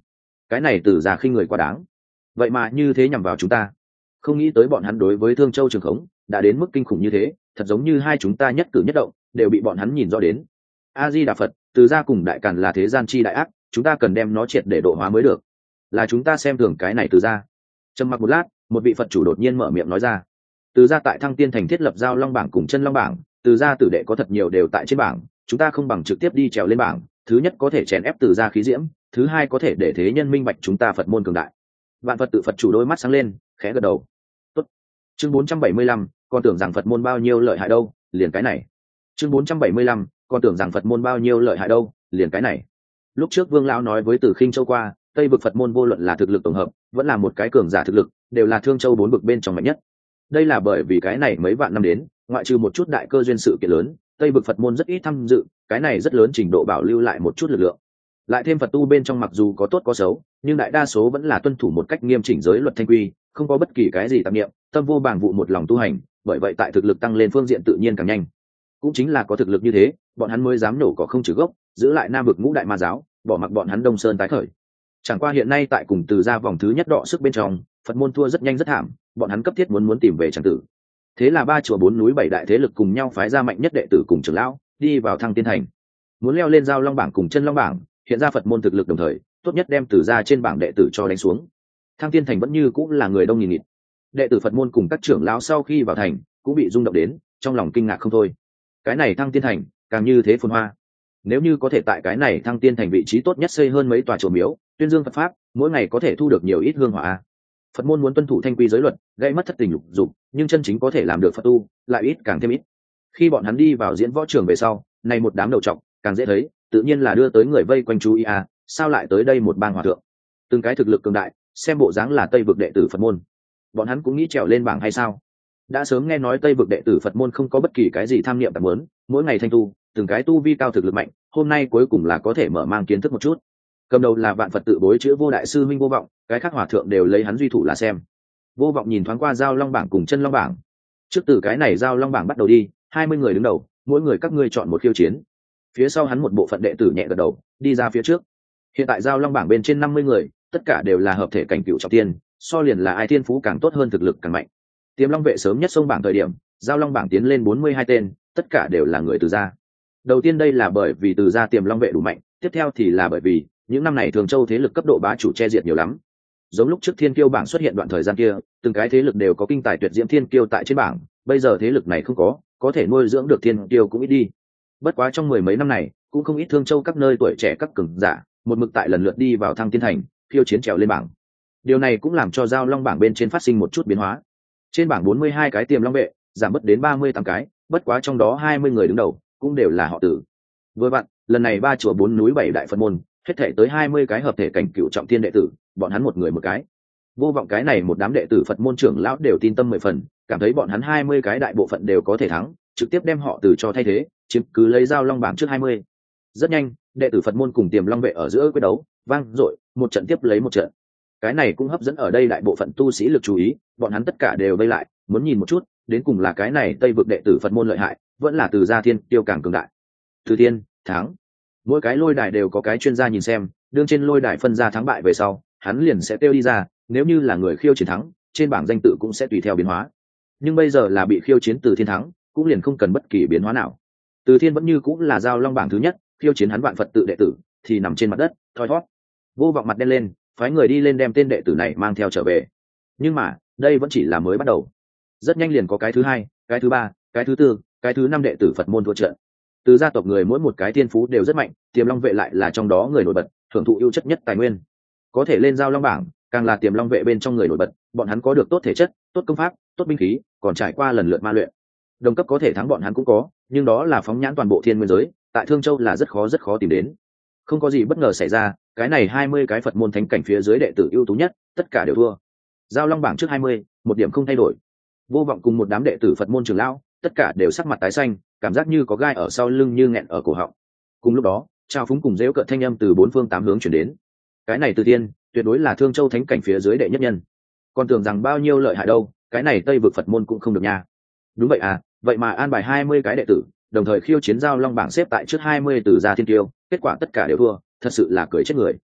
cái này từ ra khinh người quá đáng, vậy mà như thế nhằm vào chúng ta. Không nghĩ tới bọn hắn đối với Thương Châu trường khống đã đến mức kinh khủng như thế, thật giống như hai chúng ta nhất cử nhất động đều bị bọn hắn nhìn rõ đến. A Di Đà Phật, từ gia cùng đại càn là thế gian chi đại ác, chúng ta cần đem nó triệt để độ hóa mới được. Là chúng ta xem thường cái này từ gia. Trầm mặc một lát, một vị Phật chủ đột nhiên mở miệng nói ra. Từ gia tại Thăng Tiên thành thiết lập giao long bảng cùng chân long bảng, từ gia tử đệ có thật nhiều đều tại trên bảng, chúng ta không bằng trực tiếp đi trèo lên bảng, thứ nhất có thể chèn ép từ gia khí diễm, thứ hai có thể để thế nhân minh bạch chúng ta Phật môn cường đại. Vạn Phật tự Phật chủ đôi mắt sáng lên, khẽ gật đầu. Tốt. Chương bốn trăm bảy mươi lăm, còn tưởng rằng Phật môn bao nhiêu lợi hại đâu, liền cái này. Chương bốn trăm bảy mươi lăm, còn tưởng rằng Phật môn bao nhiêu lợi hại đâu, liền cái này. Lúc trước Vương lão nói với Từ Khinh Châu qua, Tây vực Phật môn vô luận là thực lực tổng hợp, vẫn là một cái cường giả thực lực, đều là Thương Châu bốn vực bên trong mạnh nhất. Đây là bởi vì cái này mấy vạn năm đến, ngoại trừ một chút đại cơ duyên sự kiện lớn, Tây vực Phật môn rất ít tham dự, cái này rất lớn trình độ bảo lưu lại một chút lực lượng. Lại thêm Phật tu bên trong mặc dù có tốt có xấu, nhưng đại đa số vẫn là tuân thủ một cách nghiêm chỉnh giới luật thanh quy, không có bất kỳ cái gì tạp niệm, tâm vô bàng vụ một lòng tu hành, bởi vậy tại thực lực tăng lên phương diện tự nhiên càng nhanh. Cũng chính là có thực lực như thế, bọn hắn mới dám nổ cỏ không trừ gốc, giữ lại Nam vực ngũ đại ma giáo, bỏ mặc bọn hắn Đông Sơn tái khởi. Chẳng qua hiện nay tại cùng từ ra vòng thứ nhất đọ sức bên trong, Phật môn thua rất nhanh rất thảm, bọn hắn cấp thiết muốn muốn tìm về tràng tử. Thế là ba chùa bốn núi bảy đại thế lực cùng nhau phái ra mạnh nhất đệ tử cùng trưởng lão, đi vào Thăng Tiên thành. Muốn leo lên giao long bảng cùng chân long bảng, hiện ra Phật môn thực lực đồng thời, tốt nhất đem từ ra trên bảng đệ tử cho đánh xuống. Thăng Tiên thành vẫn như cũng là người đông nghìn nghịt. Đệ tử Phật môn cùng các trưởng lão sau khi vào thành, cũng bị rung động đến, trong lòng kinh ngạc không thôi. Cái này Thăng Tiên thành, càng như thế phồn hoa. Nếu như có thể tại cái này Thăng Tiên thành vị trí tốt nhất xây hơn mấy tòa chùa miếu, tuyên dương Phật pháp, mỗi ngày có thể thu được nhiều ít hương hỏa. Phật môn muốn tuân thủ thanh quy giới luật, gây mất thất tình lục dục, nhưng chân chính có thể làm được Phật tu, lại ít càng thêm ít. Khi bọn hắn đi vào diễn võ trường về sau, này một đám đầu trọc, càng dễ thấy, tự nhiên là đưa tới người vây quanh chú ý à, sao lại tới đây một bang hòa thượng? Từng cái thực lực cường đại, xem bộ dáng là Tây vực đệ tử Phật môn. Bọn hắn cũng nghĩ trèo lên bảng hay sao? Đã sớm nghe nói Tây vực đệ tử Phật môn không có bất kỳ cái gì tham niệm tạm muốn, mỗi ngày thanh tu, từng cái tu vi cao thực lực mạnh, hôm nay cuối cùng là có thể mở mang kiến thức một chút. Cầm đầu là Vạn Phật tự bối chữ Vô đại sư minh Vô vọng, cái khác hòa thượng đều lấy hắn duy thủ là xem. Vô vọng nhìn thoáng qua giao long bảng cùng chân long bảng. Trước từ cái này giao long bảng bắt đầu đi, hai mươi người đứng đầu, mỗi người các ngươi chọn một khiêu chiến. Phía sau hắn một bộ phận đệ tử nhẹ gật đầu, đi ra phía trước. Hiện tại giao long bảng bên trên năm mươi người, tất cả đều là hợp thể cảnh cựu trọng tiên, so liền là ai thiên phú càng tốt hơn thực lực càng mạnh. Tiềm long vệ sớm nhất xông bảng thời điểm, giao long bảng tiến lên bốn mươi hai tên, tất cả đều là người từ gia. Đầu tiên đây là bởi vì từ gia tiềm long vệ đủ mạnh, tiếp theo thì là bởi vì những năm này Thường Châu thế lực cấp độ bá chủ che diệt nhiều lắm. Giống lúc trước Thiên Kiêu bảng xuất hiện đoạn thời gian kia, từng cái thế lực đều có kinh tài tuyệt diễm Thiên Kiêu tại trên bảng, bây giờ thế lực này không có, có thể nuôi dưỡng được Thiên Kiêu cũng ít đi. Bất quá trong mười mấy năm này, cũng không ít Thương Châu các nơi tuổi trẻ các cường giả, một mực tại lần lượt đi vào Thăng Tiên thành, khiêu chiến trèo lên bảng. Điều này cũng làm cho giao long bảng bên trên phát sinh một chút biến hóa. Trên bảng bốn mươi hai cái tiềm long vệ, giảm mất đến ba mươi tám cái, bất quá trong đó hai mươi người đứng đầu cũng đều là họ Tử. Vừa vặn, lần này ba chùa bốn núi bảy đại Phật môn, hết thể tới hai mươi cái hợp thể cảnh cựu trọng thiên đệ tử, bọn hắn một người một cái. Vô vọng cái này một đám đệ tử Phật môn trưởng lão đều tin tâm mười phần, cảm thấy bọn hắn hai mươi cái đại bộ phận đều có thể thắng, trực tiếp đem họ Từ cho thay thế, chiếm cứ lấy giao long bảng trước hai mươi. Rất nhanh, đệ tử Phật môn cùng tiềm long vệ ở giữa quyết đấu, vang dội, một trận tiếp lấy một trận. Cái này cũng hấp dẫn ở đây đại bộ phận tu sĩ lực chú ý, bọn hắn tất cả đều vây lại, muốn nhìn một chút, đến cùng là cái này Tây vực đệ tử Phật môn lợi hại, vẫn là Từ gia Thiên Tiêu càng cường đại. Từ Thiên, thắng. Mỗi cái lôi đài đều có cái chuyên gia nhìn xem, đương trên lôi đài phân ra thắng bại về sau, hắn liền sẽ tiêu đi ra, nếu như là người khiêu chiến thắng, trên bảng danh tự cũng sẽ tùy theo biến hóa. Nhưng bây giờ là bị khiêu chiến Từ Thiên thắng, cũng liền không cần bất kỳ biến hóa nào. Từ Thiên vẫn như cũng là giao long bảng thứ nhất, khiêu chiến hắn Vạn Phật tự đệ tử, thì nằm trên mặt đất, thoi thoát. Vô vọng mặt đen lên, phái người đi lên đem tên đệ tử này mang theo trở về. Nhưng mà, đây vẫn chỉ là mới bắt đầu. Rất nhanh liền có cái thứ hai, cái thứ ba, cái thứ tư, cái thứ năm đệ tử Phật môn thua trận. Từ gia tộc người mỗi một cái thiên phú đều rất mạnh, tiềm long vệ lại là trong đó người nổi bật, hưởng thụ ưu chất nhất tài nguyên. Có thể lên giao long bảng, càng là tiềm long vệ bên trong người nổi bật, bọn hắn có được tốt thể chất, tốt công pháp, tốt binh khí, còn trải qua lần lượt ma luyện. Đồng cấp có thể thắng bọn hắn cũng có, nhưng đó là phóng nhãn toàn bộ thiên nguyên giới, tại Thương Châu là rất khó rất khó tìm đến. Không có gì bất ngờ xảy ra, cái này hai mươi cái Phật môn thánh cảnh phía dưới đệ tử ưu tú nhất, tất cả đều thua. Giao long bảng trước hai mươi, một điểm không thay đổi. Vô vọng cùng một đám đệ tử Phật môn trưởng lão, tất cả đều sắc mặt tái xanh, cảm giác như có gai ở sau lưng như nghẹn ở cổ họng. Cùng lúc đó, trao phúng cùng dễu cợt thanh âm từ bốn phương tám hướng chuyển đến. Cái này Từ Tiên, tuyệt đối là Thương Châu thánh cảnh phía dưới đệ nhất nhân. Còn tưởng rằng bao nhiêu lợi hại đâu, cái này Tây vực Phật môn cũng không được nha. Đúng vậy à, vậy mà an bài hai mươi cái đệ tử, đồng thời khiêu chiến giao long bảng xếp tại trước hai mươi Từ gia Thiên Tiêu, kết quả tất cả đều thua, thật sự là cười chết người.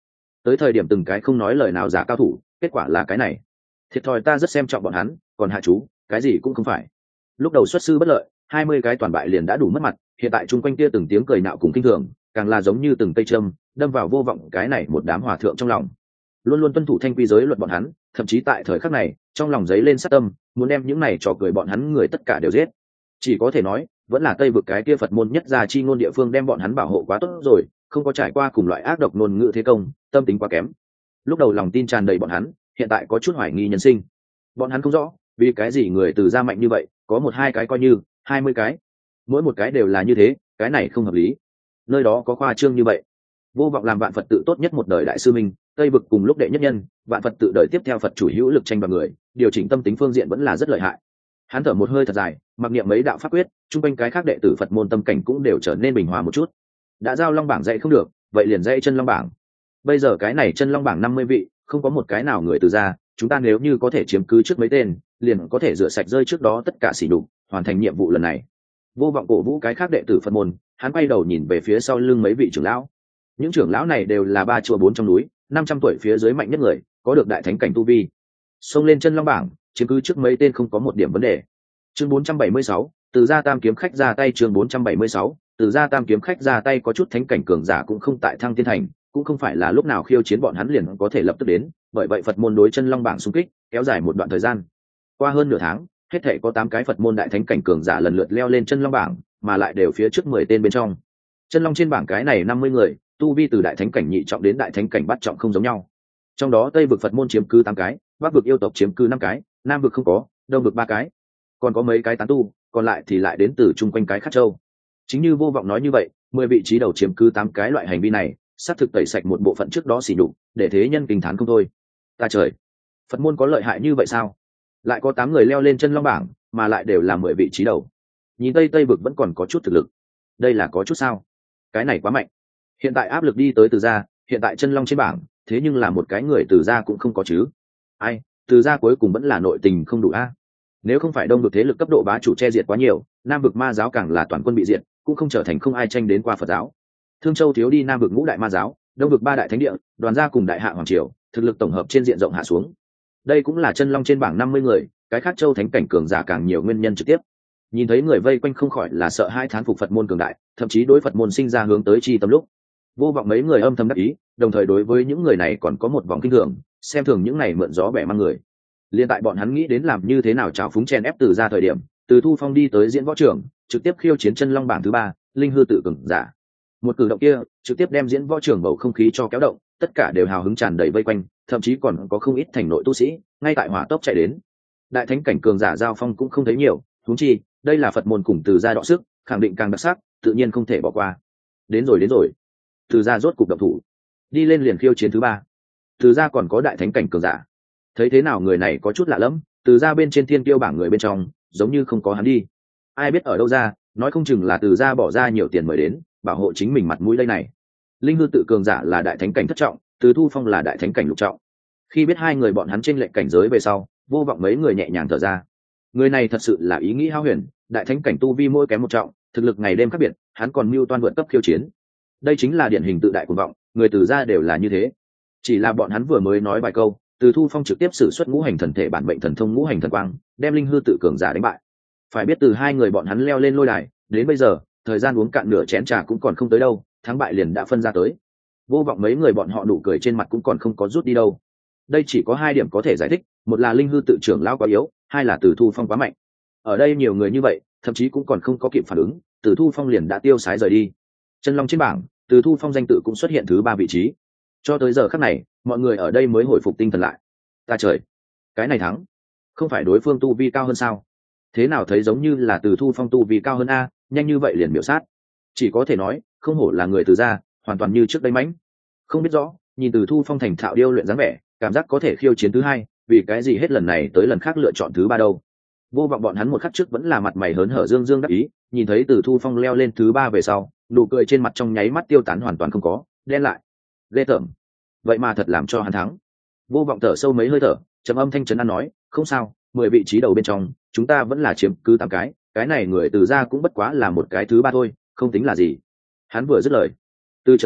tới thời điểm từng cái không nói lời nào giả cao thủ, kết quả là cái này. Thiệt thòi ta rất xem trọng bọn hắn, còn hạ chú cái gì cũng không phải. Lúc đầu xuất sư bất lợi, hai mươi cái toàn bại liền đã đủ mất mặt, hiện tại chung quanh kia từng tiếng cười nạo cùng kinh thường, càng là giống như từng cây châm đâm vào vô vọng cái này một đám hòa thượng trong lòng. Luôn luôn tuân thủ thanh quy giới luật bọn hắn, thậm chí tại thời khắc này trong lòng giấy lên sát tâm, muốn đem những này trò cười bọn hắn người tất cả đều giết. Chỉ có thể nói vẫn là Tây vực cái kia Phật môn nhất gia chi ngôn địa phương đem bọn hắn bảo hộ quá tốt rồi, không có trải qua cùng loại ác độc ngôn ngữ thế công, tâm tính quá kém. Lúc đầu lòng tin tràn đầy bọn hắn, hiện tại có chút hoài nghi nhân sinh. Bọn hắn không rõ vì cái gì người từ gia mạnh như vậy, có một hai cái coi như hai mươi cái, mỗi một cái đều là như thế, cái này không hợp lý. Nơi đó có khoa trương như vậy. Vô vọng làm vạn Phật tự tốt nhất một đời đại sư minh, Tây vực cùng lúc đệ nhất nhân, vạn Phật tự đời tiếp theo Phật chủ hữu lực tranh đoạt người, điều chỉnh tâm tính phương diện vẫn là rất lợi hại. Hắn thở một hơi thật dài, mặc niệm mấy đạo pháp quyết, chung quanh cái khác đệ tử Phật môn tâm cảnh cũng đều trở nên bình hòa một chút. Đã giao long bảng dạy không được, vậy liền dạy chân long bảng. Bây giờ cái này chân long bảng năm mươi vị, không có một cái nào người từ ra, chúng ta nếu như có thể chiếm cứ trước mấy tên, liền có thể rửa sạch rơi trước đó tất cả sỉ nhục, hoàn thành nhiệm vụ lần này. Vô vọng cổ vũ cái khác đệ tử Phật môn, hắn quay đầu nhìn về phía sau lưng mấy vị trưởng lão. Những trưởng lão này đều là ba chùa bốn trong núi, năm trăm tuổi phía dưới mạnh nhất người, có được đại thánh cảnh tu vi. Xông lên chân long bảng, chiếm cứ trước mấy tên không có một điểm vấn đề. Chương bốn trăm bảy mươi sáu, từ gia tam kiếm khách ra tay. Chương bốn trăm bảy mươi sáu, từ gia tam kiếm khách ra tay. Có chút thánh cảnh cường giả cũng không tại Thăng Tiên Thành, cũng không phải là lúc nào khiêu chiến bọn hắn liền có thể lập tức đến, bởi vậy Phật môn đối chân long bảng xung kích kéo dài một đoạn thời gian. Qua hơn nửa tháng, hết thảy có tám cái Phật môn đại thánh cảnh cường giả lần lượt leo lên chân long bảng, mà lại đều phía trước mười tên bên trong. Chân long trên bảng cái này năm mươi người, tu vi từ đại thánh cảnh nhị trọng đến đại thánh cảnh bát trọng không giống nhau. Trong đó Tây vực Phật môn chiếm cứ tám cái, Bắc vực yêu tộc chiếm cứ năm cái, Nam vực không có, Đông vực ba cái. Còn có mấy cái tán tu, còn lại thì lại đến từ chung quanh cái khác châu. Chính như Vô Vọng nói như vậy, mười vị trí đầu chiếm cứ tám cái loại hành vi này, sát thực tẩy sạch một bộ phận trước đó xỉ nhục, để thế nhân kinh thán không thôi. Ta trời, Phật môn có lợi hại như vậy sao? Lại có tám người leo lên chân long bảng, mà lại đều là mười vị trí đầu. Nhìn Tây Tây vực vẫn còn có chút thực lực. Đây là có chút sao? Cái này quá mạnh. Hiện tại áp lực đi tới Từ gia, hiện tại chân long trên bảng, thế nhưng là một cái người Từ gia cũng không có chứ. Ai, Từ gia cuối cùng vẫn là nội tình không đủ a. Nếu không phải Đông vực thế lực cấp độ bá chủ che diệt quá nhiều, Nam vực ma giáo càng là toàn quân bị diệt, cũng không trở thành không ai tranh đến qua Phật giáo. Thương Châu thiếu đi Nam vực ngũ đại ma giáo, Đông vực ba đại thánh địa, Đoàn gia cùng đại hạ hoàng triều, thực lực tổng hợp trên diện rộng hạ xuống. Đây cũng là chân long trên bảng năm mươi người, cái khác châu thánh cảnh cường giả càng nhiều nguyên nhân trực tiếp. Nhìn thấy người vây quanh không khỏi là sợ hai thán phục Phật môn cường đại, thậm chí đối Phật môn sinh ra hướng tới chi tâm lúc. Vô Vọng mấy người âm thầm đắc ý, đồng thời đối với những người này còn có một vòng kinh thường, xem thường những này mượn gió bẻ mang người. Liên tại bọn hắn nghĩ đến làm như thế nào trào phúng chen ép Từ gia thời điểm, Từ Thu Phong đi tới diễn võ trường, trực tiếp khiêu chiến chân long bảng thứ ba, linh hư tự cường giả. Một cử động kia, trực tiếp đem diễn võ trường bầu không khí cho kéo động, tất cả đều hào hứng tràn đầy vây quanh, thậm chí còn có không ít thành nội tu sĩ, ngay tại hỏa tốc chạy đến. Đại thánh cảnh cường giả giao phong cũng không thấy nhiều, huống chi, đây là Phật môn cùng Từ gia đọ sức, khẳng định càng đặc sắc, tự nhiên không thể bỏ qua. Đến rồi đến rồi. Từ gia rốt cục động thủ, đi lên liền khiêu chiến thứ ba. Từ gia còn có đại thánh cảnh cường giả. Thấy thế nào người này có chút lạ lẫm, Từ gia bên trên thiên kiêu bảng người bên trong, giống như không có hắn đi. Ai biết ở đâu ra, nói không chừng là Từ gia bỏ ra nhiều tiền mời đến, bảo hộ chính mình mặt mũi đây này. Linh hư tự cường giả là đại thánh cảnh thất trọng, Từ Thu Phong là đại thánh cảnh lục trọng. Khi biết hai người bọn hắn trên lệnh cảnh giới về sau, Vô Vọng mấy người nhẹ nhàng thở ra. Người này thật sự là ý nghĩ hao huyền, đại thánh cảnh tu vi mỗi kém một trọng, thực lực ngày đêm khác biệt, hắn còn mưu toan vượt cấp khiêu chiến. Đây chính là điển hình tự đại cuồng vọng, người Từ gia đều là như thế. Chỉ là bọn hắn vừa mới nói vài câu, Từ Thu Phong trực tiếp sử xuất ngũ hành thần thể bản mệnh thần thông ngũ hành thần quang, đem linh hư tự cường giả đánh bại. Phải biết từ hai người bọn hắn leo lên lôi đài, đến bây giờ, thời gian uống cạn nửa chén trà cũng còn không tới đâu, thắng bại liền đã phân ra tới. Vô Vọng mấy người bọn họ nụ cười trên mặt cũng còn không có rút đi đâu. Đây chỉ có hai điểm có thể giải thích, một là linh hư tự trưởng lão quá yếu, hai là Từ Thu Phong quá mạnh. Ở đây nhiều người như vậy, thậm chí cũng còn không có kịp phản ứng, Từ Thu Phong liền đã tiêu sái rời đi. Chân long trên bảng, Từ Thu Phong danh tự cũng xuất hiện thứ ba vị trí. Cho tới giờ khắc này, mọi người ở đây mới hồi phục tinh thần lại. Ta trời, cái này thắng, không phải đối phương tu vi cao hơn sao? Thế nào thấy giống như là Từ Thu Phong tu vi cao hơn a, nhanh như vậy liền miểu sát. Chỉ có thể nói, không hổ là người Từ gia, hoàn toàn như trước đây mãnh. Không biết rõ, nhìn Từ Thu Phong thành thạo điêu luyện dáng vẻ, cảm giác có thể khiêu chiến thứ hai, vì cái gì hết lần này tới lần khác lựa chọn thứ ba đâu? Vô Vọng bọn hắn một khắc trước vẫn là mặt mày hớn hở dương dương đắc ý, nhìn thấy Từ Thu Phong leo lên thứ ba về sau, nụ cười trên mặt trong nháy mắt tiêu tán hoàn toàn không có, đen lại. Ghê tởm. Vậy mà thật làm cho hắn thắng. Vô Vọng thở sâu mấy hơi thở, trầm âm thanh trấn an nói, không sao, mười vị trí đầu bên trong, chúng ta vẫn là chiếm cứ tám cái, cái này người Từ gia cũng bất quá là một cái thứ ba thôi, không tính là gì. Hắn vừa dứt lời, từ trận tới,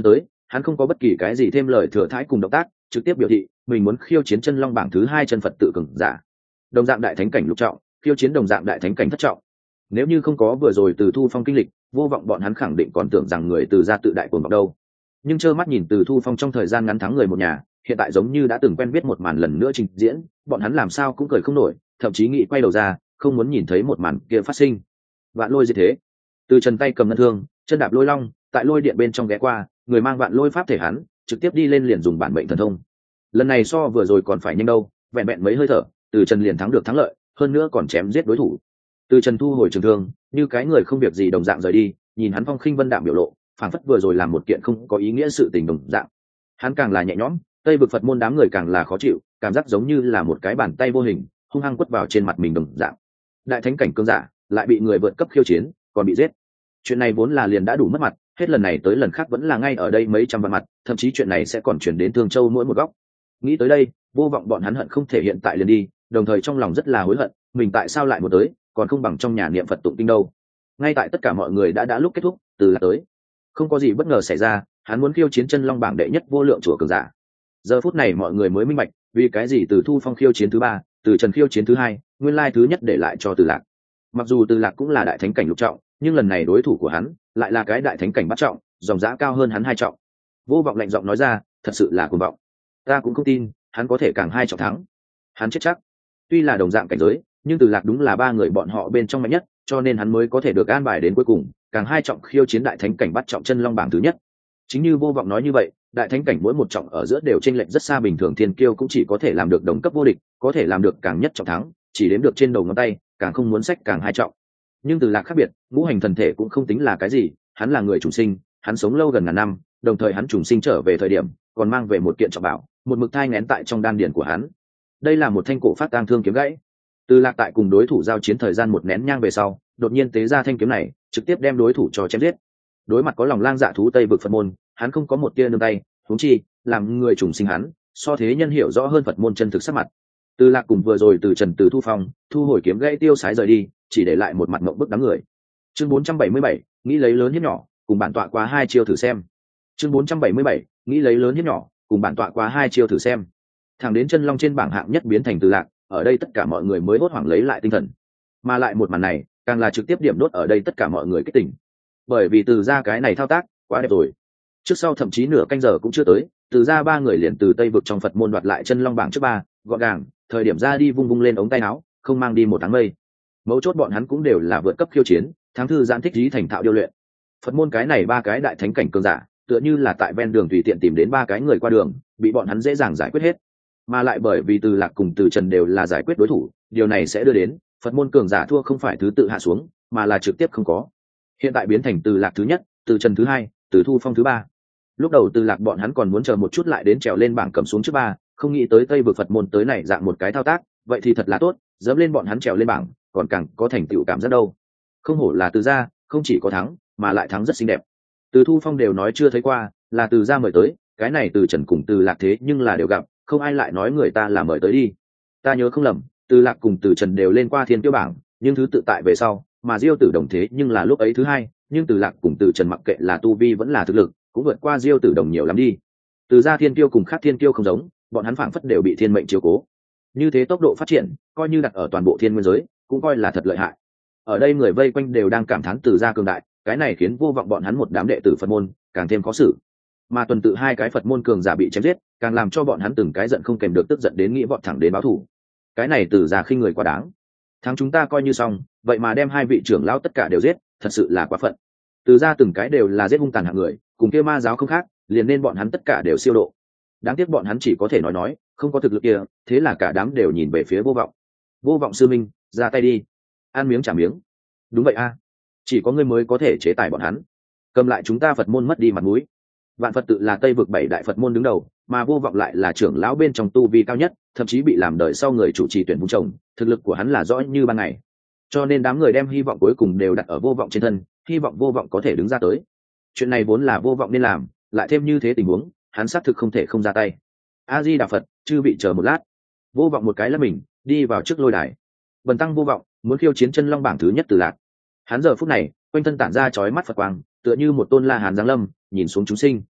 hắn không có bất kỳ cái gì thêm lời thừa thãi cùng động tác, trực tiếp biểu thị mình muốn khiêu chiến chân long bảng thứ hai chân Phật tự cường giả. Đồng dạng đại thánh cảnh lục trọng, khiêu chiến đồng dạng đại thánh cảnh thất trọng. Nếu như không có vừa rồi Từ Thu Phong kinh lịch, vô vọng bọn hắn khẳng định còn tưởng rằng người Từ gia tự đại cuồng vọng đâu. Nhưng trơ mắt nhìn Từ Thu Phong trong thời gian ngắn thắng người một nhà, hiện tại giống như đã từng quen biết một màn lần nữa trình diễn, bọn hắn làm sao cũng cười không nổi, thậm chí nghĩ quay đầu ra, không muốn nhìn thấy một màn kia phát sinh. Vạn lôi gì thế? Từ Trần tay cầm ngân thương, chân đạp lôi long, tại lôi điện bên trong ghé qua, người mang vạn lôi pháp thể hắn, trực tiếp đi lên liền dùng bản mệnh thần thông. Lần này so vừa rồi còn phải nhanh đâu, vẹn vẹn mấy hơi thở, Từ Trần liền thắng được thắng lợi, hơn nữa còn chém giết đối thủ. Từ Trần thu hồi trường thương, như cái người không việc gì đồng dạng rời đi, nhìn hắn phong khinh vân đạm biểu lộ, phảng phất vừa rồi làm một kiện không có ý nghĩa sự tình đồng dạng. Hắn càng là nhẹ nhõm, Tây vực Phật môn đám người càng là khó chịu, cảm giác giống như là một cái bàn tay vô hình hung hăng quất vào trên mặt mình đồng dạng. Đại thánh cảnh cương giả lại bị người vượt cấp khiêu chiến, còn bị giết. Chuyện này vốn là liền đã đủ mất mặt, hết lần này tới lần khác vẫn là ngay ở đây mấy trăm vạn mặt, thậm chí chuyện này sẽ còn chuyển đến Thương Châu mỗi một góc. Nghĩ tới đây, vô vọng bọn hắn hận không thể hiện tại liền đi, đồng thời trong lòng rất là hối hận, mình tại sao lại một tới, còn không bằng trong nhà niệm Phật tụng kinh đâu. Ngay tại tất cả mọi người đã đã lúc kết thúc, Từ Lạc tới, không có gì bất ngờ xảy ra, hắn muốn khiêu chiến chân long bảng đệ nhất vô lượng chùa cường giả. Giờ phút này mọi người mới minh bạch, vì cái gì Từ Thu Phong khiêu chiến thứ ba, Từ Trần khiêu chiến thứ hai, nguyên lai thứ nhất để lại cho Từ Lạc. Mặc dù Từ Lạc cũng là đại thánh cảnh lục trọng, nhưng lần này đối thủ của hắn lại là cái đại thánh cảnh bát trọng, dòng giá cao hơn hắn hai trọng. Vô vọng lạnh giọng nói ra, thật sự là cuồng vọng. Ta cũng không tin hắn có thể càng hai trọng thắng. Hắn chết chắc. Tuy là đồng dạng cảnh giới, nhưng Từ Lạc đúng là ba người bọn họ bên trong mạnh nhất, cho nên hắn mới có thể được an bài đến cuối cùng, càng hai trọng khiêu chiến đại thánh cảnh bát trọng chân long bảng thứ nhất. Chính như vô vọng nói như vậy, đại thánh cảnh mỗi một trọng ở giữa đều chênh lệch rất xa, bình thường thiên kiêu cũng chỉ có thể làm được đồng cấp vô địch, có thể làm được càng nhất trọng thắng, chỉ đếm được trên đầu ngón tay, càng không muốn sách càng hai trọng. Nhưng Từ Lạc khác biệt, ngũ hành thần thể cũng không tính là cái gì, hắn là người trùng sinh, hắn sống lâu gần ngàn năm, đồng thời hắn trùng sinh trở về thời điểm, còn mang về một kiện trọng bảo, một mực thai nghén tại trong đan điển của hắn. Đây là một thanh cổ phát tang thương kiếm gãy. Từ Lạc tại cùng đối thủ giao chiến thời gian một nén nhang về sau, đột nhiên tế ra thanh kiếm này, trực tiếp đem đối thủ cho chém giết. Đối mặt có lòng lang dạ thú Tây vực Phật môn, hắn không có một tia nương tay, huống chi làm người trùng sinh hắn, so thế nhân hiểu rõ hơn Phật môn chân thực sắc mặt. Từ Lạc cùng vừa rồi Từ Trần Từ Thu Phong thu hồi kiếm gãy tiêu sái rời đi, chỉ để lại một mặt ngậm bức đám người. Chương bốn trăm bảy mươi bảy, nghĩ lấy lớn hiếp nhỏ, cùng bản tọa qua hai chiêu thử xem. Chương bốn trăm bảy mươi bảy, nghĩ lấy lớn hiếp nhỏ, cùng bản tọa qua hai chiêu thử xem. Thẳng đến chân long trên bảng hạng nhất biến thành Từ Lạc, ở đây tất cả mọi người mới hốt hoảng lấy lại tinh thần. Mà lại một màn này, càng là trực tiếp điểm đốt ở đây tất cả mọi người kích tỉnh. Bởi vì Từ gia cái này thao tác quá đẹp rồi. Trước sau thậm chí nửa canh giờ cũng chưa tới, Từ gia ba người liền từ Tây vực trong Phật môn đoạt lại chân long bảng trước ba, gọn gàng, thời điểm ra đi vung vung lên ống tay áo, không mang đi một tháng mây. Mấu chốt bọn hắn cũng đều là vượt cấp khiêu chiến, tháng thư giãn thích trí thành thạo điêu luyện. Phật môn cái này ba cái đại thánh cảnh cường giả, tựa như là tại ven đường tùy tiện tìm đến ba cái người qua đường, bị bọn hắn dễ dàng giải quyết hết. Mà lại bởi vì Từ Lạc cùng Từ Trần đều là giải quyết đối thủ, điều này sẽ đưa đến Phật môn cường giả thua không phải thứ tự hạ xuống, mà là trực tiếp không có. Hiện tại biến thành Từ Lạc thứ nhất, Từ Trần thứ hai, Từ Thu Phong thứ ba. Lúc đầu Từ Lạc bọn hắn còn muốn chờ một chút lại đến trèo lên bảng cầm xuống trước ba, không nghĩ tới Tây vực Phật môn tới này dạng một cái thao tác, vậy thì thật là tốt, dẫm lên bọn hắn trèo lên bảng, còn càng có thành tựu cảm rất đâu. Không hổ là Từ gia, không chỉ có thắng, mà lại thắng rất xinh đẹp. Từ Thu Phong đều nói chưa thấy qua, là Từ gia mời tới, cái này Từ Trần cùng Từ Lạc thế nhưng là đều gặp, không ai lại nói người ta là mời tới đi. Ta nhớ không lầm, Từ Lạc cùng Từ Trần đều lên qua thiên tiêu bảng, nhưng thứ tự tại về sau, mà Diêu Tử Đồng thế nhưng là lúc ấy thứ hai, nhưng Từ Lạc cùng Từ Trần mặc kệ là tu vi vẫn là thực lực, cũng vượt qua Diêu Tử Đồng nhiều lắm đi. Từ gia thiên tiêu cùng khác thiên tiêu không giống, bọn hắn phảng phất đều bị thiên mệnh chiếu cố. Như thế tốc độ phát triển, coi như đặt ở toàn bộ thiên nguyên giới, cũng coi là thật lợi hại. Ở đây người vây quanh đều đang cảm thán Từ gia cường đại, cái này khiến vô vọng bọn hắn một đám đệ tử Phật môn càng thêm khó xử. Mà tuần tự hai cái Phật môn cường giả bị chém giết, càng làm cho bọn hắn từng cái giận không kèm được, tức giận đến nghĩ vọt thẳng đến báo thù. Cái này Từ gia khinh người quá đáng. Thắng chúng ta coi như xong, vậy mà đem hai vị trưởng lão tất cả đều giết, thật sự là quá phận. Từ gia từng cái đều là giết hung tàn hạng người, cùng kia ma giáo không khác, liền nên bọn hắn tất cả đều siêu độ. Đáng tiếc bọn hắn chỉ có thể nói nói, không có thực lực kia, thế là cả đám đều nhìn về phía vô vọng. Vô vọng sư minh, ra tay đi, ăn miếng trả miếng. Đúng vậy a, chỉ có ngươi mới có thể chế tài bọn hắn, cầm lại chúng ta Phật môn mất đi mặt mũi. Vạn Phật tự là Tây vực bảy đại Phật môn đứng đầu, mà vô vọng lại là trưởng lão bên trong tu vi cao nhất, thậm chí bị làm đời sau người chủ trì tuyển vung chồng, thực lực của hắn là rõ như ban ngày. Cho nên đám người đem hy vọng cuối cùng đều đặt ở vô vọng trên thân, hy vọng vô vọng có thể đứng ra tới. Chuyện này vốn là vô vọng nên làm, lại thêm như thế tình huống, hắn xác thực không thể không ra tay. A Di Đà Phật, chư vị chờ một lát. Vô vọng một cái là mình đi vào trước lôi đài. Bần tăng vô vọng muốn khiêu chiến chân long bảng thứ nhất Từ Lạc. Hắn giờ phút này quanh thân tản ra chói mắt Phật quang, tựa như một tôn La Hán giáng lâm, nhìn xuống chúng sinh.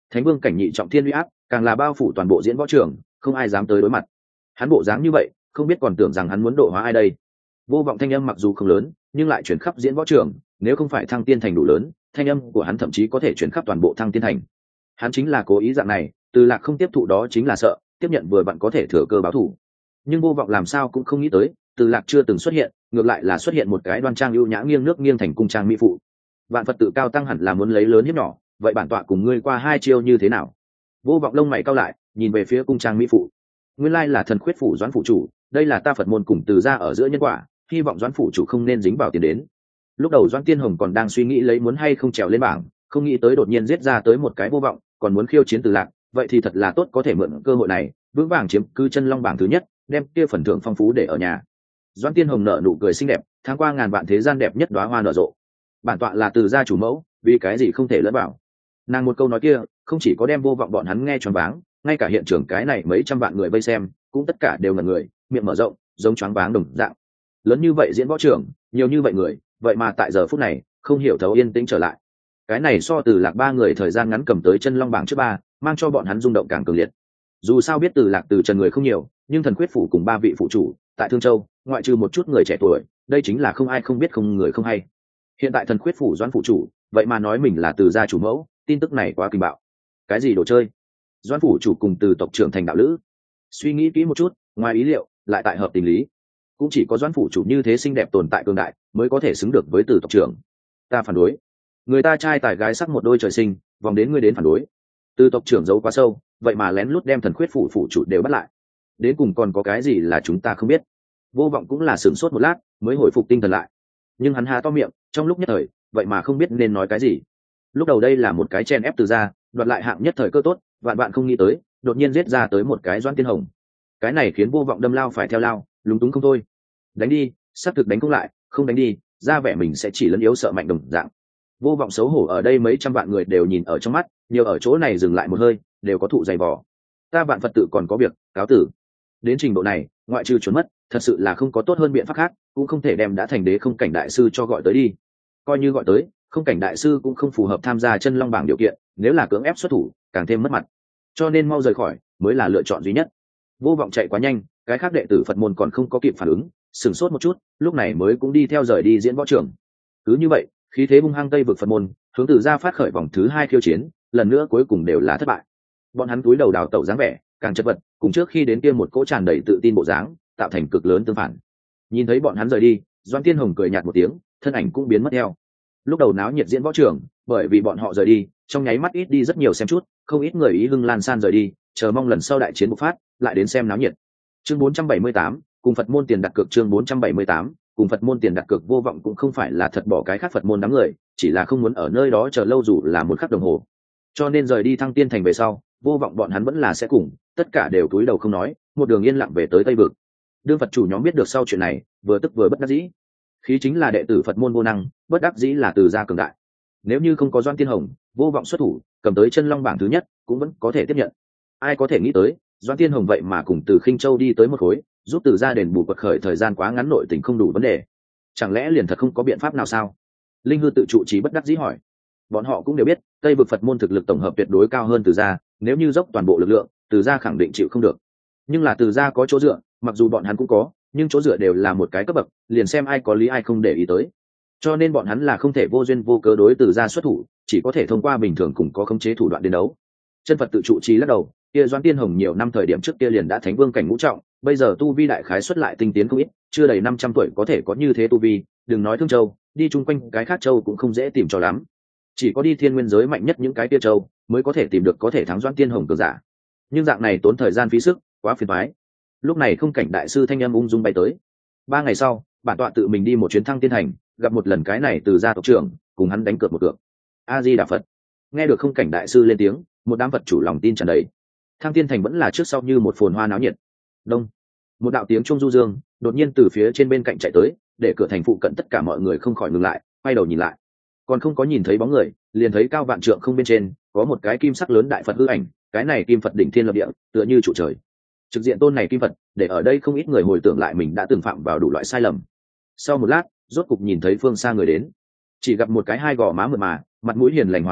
thánh vương cảnh nhị trọng thiên uy áp càng là bao phủ toàn bộ diễn võ trường, không ai dám tới đối mặt. Hắn bộ dáng như vậy, không biết còn tưởng rằng hắn muốn độ hóa ai đây. Vô vọng thanh âm mặc dù không lớn, nhưng lại chuyển khắp diễn võ trường, nếu không phải thăng tiên thành đủ lớn, thanh âm của hắn thậm chí có thể chuyển khắp toàn bộ thăng tiên thành. Hắn chính là cố ý dạng này, Từ Lạc không tiếp thụ đó chính là sợ, tiếp nhận vừa bạn có thể thừa cơ báo thù. Nhưng Vô vọng làm sao cũng không nghĩ tới, Từ Lạc chưa từng xuất hiện, ngược lại là xuất hiện một cái đoan trang ưu nhã nghiêng nước nghiêng thành cung trang mỹ phụ. Vạn Phật tự cao tăng hẳn là muốn lấy lớn hiếp nhỏ, vậy bản tọa cùng ngươi qua hai chiêu như thế nào? Vô vọng lông mày cau lại, nhìn về phía cung trang mỹ phụ. Nguyên lai là thần khuyết phủ Doãn phủ chủ, đây là ta Phật môn cùng Từ gia ở giữa nhân quả, hy vọng Doãn phủ chủ không nên dính vào tiền đến. Lúc đầu Doãn Tiên Hồng còn đang suy nghĩ lấy muốn hay không trèo lên bảng, không nghĩ tới đột nhiên giết ra tới một cái Vô vọng, còn muốn khiêu chiến Từ Lạc, vậy thì thật là tốt, có thể mượn cơ hội này vững vàng chiếm cứ chân long bảng thứ nhất, đem kia phần thưởng phong phú để ở nhà. Doãn Tiên Hồng nở nụ cười xinh đẹp, tháng qua ngàn vạn thế gian đẹp nhất đóa hoa nở rộ. Bản tọa là Từ gia chủ mẫu, vì cái gì không thể lẫn vào. Nàng một câu nói kia, không chỉ có đem Vô vọng bọn hắn nghe choáng váng, ngay cả hiện trường cái này mấy trăm vạn người vây xem, cũng tất cả đều ngẩn người, miệng mở rộng, giống choáng váng đồng dạng. Lớn như vậy diễn võ trường, nhiều như vậy người, vậy mà tại giờ phút này, không hiểu thấu yên tĩnh trở lại. Cái này so Từ Lạc ba người thời gian ngắn cầm tới chân long bảng trước ba, mang cho bọn hắn rung động càng cường liệt. Dù sao biết Từ Lạc từ trần người không nhiều, nhưng thần quyết phủ cùng ba vị phụ chủ tại Thương Châu, ngoại trừ một chút người trẻ tuổi, đây chính là không ai không biết không người không hay. Hiện tại thần quyết phủ Doãn phụ chủ, vậy mà nói mình là Từ gia chủ mẫu, tin tức này quá kinh bạo. Cái gì đồ chơi? Doãn phủ chủ cùng Từ tộc trưởng thành đạo lữ? Suy nghĩ kỹ một chút, ngoài ý liệu, lại tại hợp tình lý. Cũng chỉ có Doãn phủ chủ như thế xinh đẹp tồn tại cường đại, mới có thể xứng được với Từ tộc trưởng. Ta phản đối. Người ta trai tài gái sắc một đôi trời sinh, vòng đến ngươi đến phản đối. Từ tộc trưởng giấu quá sâu, vậy mà lén lút đem thần khuyết phủ phủ chủ đều bắt lại. Đến cùng còn có cái gì là chúng ta không biết? Vô vọng cũng là sửng sốt một lát, mới hồi phục tinh thần lại. Nhưng hắn há to miệng, trong lúc nhất thời, vậy mà không biết nên nói cái gì. Lúc đầu đây là một cái chen ép Từ gia, đoạt lại hạng nhất thời cơ tốt, vạn bạn không nghĩ tới, đột nhiên giết ra tới một cái Doãn Tiên Hồng. Cái này khiến Vô vọng đâm lao phải theo lao, lúng túng không thôi. Đánh đi, xác thực đánh không lại, không đánh đi, ra vẻ mình sẽ chỉ lấn yếu sợ mạnh đồng dạng. Vô vọng xấu hổ ở đây mấy trăm vạn người đều nhìn ở trong mắt, nhiều ở chỗ này dừng lại một hơi, đều có thụ dày vò. Ta Vạn Phật tự còn có việc, cáo tử. Đến trình độ này, ngoại trừ trốn mất, thật sự là không có tốt hơn biện pháp khác, cũng không thể đem đã thành đế không cảnh đại sư cho gọi tới đi. Coi như gọi tới, không cảnh đại sư cũng không phù hợp tham gia chân long bảng điều kiện, nếu là cưỡng ép xuất thủ, càng thêm mất mặt. Cho nên mau rời khỏi mới là lựa chọn duy nhất. Vô vọng chạy quá nhanh, cái khác đệ tử Phật môn còn không có kịp phản ứng, sửng sốt một chút, lúc này mới cũng đi theo rời đi diễn võ trường. Cứ như vậy, khí thế hung hăng Tây vực Phật môn, hướng Từ gia phát khởi vòng thứ hai khiêu chiến, lần nữa cuối cùng đều là thất bại. Bọn hắn cúi đầu đào tẩu dáng vẻ, càng chật vật, cùng trước khi đến kia một cỗ tràn đầy tự tin bộ dáng, tạo thành cực lớn tương phản. Nhìn thấy bọn hắn rời đi, Doãn Tiên Hồng cười nhạt một tiếng, thân ảnh cũng biến mất theo. Lúc đầu náo nhiệt diễn võ trường, bởi vì bọn họ rời đi, trong nháy mắt ít đi rất nhiều xem chút, không ít người ý hưng lan san rời đi, chờ mong lần sau đại chiến bộc phát, lại đến xem náo nhiệt. Chương bốn trăm bảy mươi tám, cùng Phật môn tiền đặt cược. Chương bốn trăm bảy mươi tám, cùng Phật môn tiền đặt cược. Vô vọng cũng không phải là thật bỏ cái khác Phật môn đám người, chỉ là không muốn ở nơi đó chờ lâu dù là một khắc đồng hồ. Cho nên rời đi Thăng Tiên thành về sau, Vô vọng bọn hắn vẫn là sẽ cùng, tất cả đều cúi đầu không nói, một đường yên lặng về tới Tây vực. Đương Phật chủ nhóm biết được sau chuyện này, vừa tức vừa bất đắc dĩ. Khí chính là đệ tử Phật môn vô năng, bất đắc dĩ là Từ gia cường đại. Nếu như không có Doãn Tiên Hồng, Vô vọng xuất thủ, cầm tới chân long bảng thứ nhất, cũng vẫn có thể tiếp nhận. Ai có thể nghĩ tới, Doãn Tiên Hồng vậy mà cùng Từ Khinh Châu đi tới một khối, giúp Từ gia đền bù quật khởi thời gian quá ngắn nội tình không đủ vấn đề. Chẳng lẽ liền thật không có biện pháp nào sao? Linh Hư tự trụ trí bất đắc dĩ hỏi. Bọn họ cũng đều biết, Tây vực Phật môn thực lực tổng hợp tuyệt đối cao hơn Từ gia, nếu như dốc toàn bộ lực lượng, Từ gia khẳng định chịu không được. Nhưng là Từ gia có chỗ dựa, mặc dù bọn hắn cũng có, nhưng chỗ dựa đều là một cái cấp bậc, liền xem ai có lý ai không để ý tới. Cho nên bọn hắn là không thể vô duyên vô cớ đối Từ gia xuất thủ, chỉ có thể thông qua bình thường cùng có khống chế thủ đoạn đến đấu. Chân Phật tự trụ trí lắc đầu, kia Doãn Tiên Hồng nhiều năm thời điểm trước kia liền đã thánh vương cảnh ngũ trọng, bây giờ tu vi đại khái xuất lại tinh tiến không ít, chưa đầy năm trăm tuổi có thể có như thế tu vi, đừng nói Thương Châu, đi chung quanh cái khác châu cũng không dễ tìm cho lắm. Chỉ có đi thiên nguyên giới mạnh nhất những cái kia châu mới có thể tìm được có thể thắng Doãn Tiên Hồng cường giả. Nhưng dạng này tốn thời gian phí sức, quá phiền toái. Lúc này không cảnh đại sư thanh âm ung dung bay tới. Ba ngày sau, bản tọa tự mình đi một chuyến Thăng Tiên thành, gặp một lần cái này Từ gia tộc trưởng, cùng hắn đánh cược một cược. A Di Đà Phật. Nghe được không cảnh đại sư lên tiếng, một đám Phật chủ lòng tin tràn đầy. Thăng Tiên thành vẫn là trước sau như một phồn hoa náo nhiệt. Đông, một đạo tiếng chuông du dương đột nhiên từ phía trên bên cạnh chạy tới, để cửa thành phụ cận tất cả mọi người không khỏi ngừng lại, quay đầu nhìn lại. Còn không có nhìn thấy bóng người, liền thấy cao vạn trượng không bên trên có một cái kim sắc lớn đại Phật hư ảnh, cái này kim Phật đỉnh thiên lập địa, tựa như trụ trời. Trực diện tôn này kim Phật, để ở đây không ít người hồi tưởng lại mình đã từng phạm vào đủ loại sai lầm. Sau một lát, rốt cục nhìn thấy phương xa người đến, chỉ gặp một cái hai gò má mượt mà, mặt mũi hiền lành hòa thượng,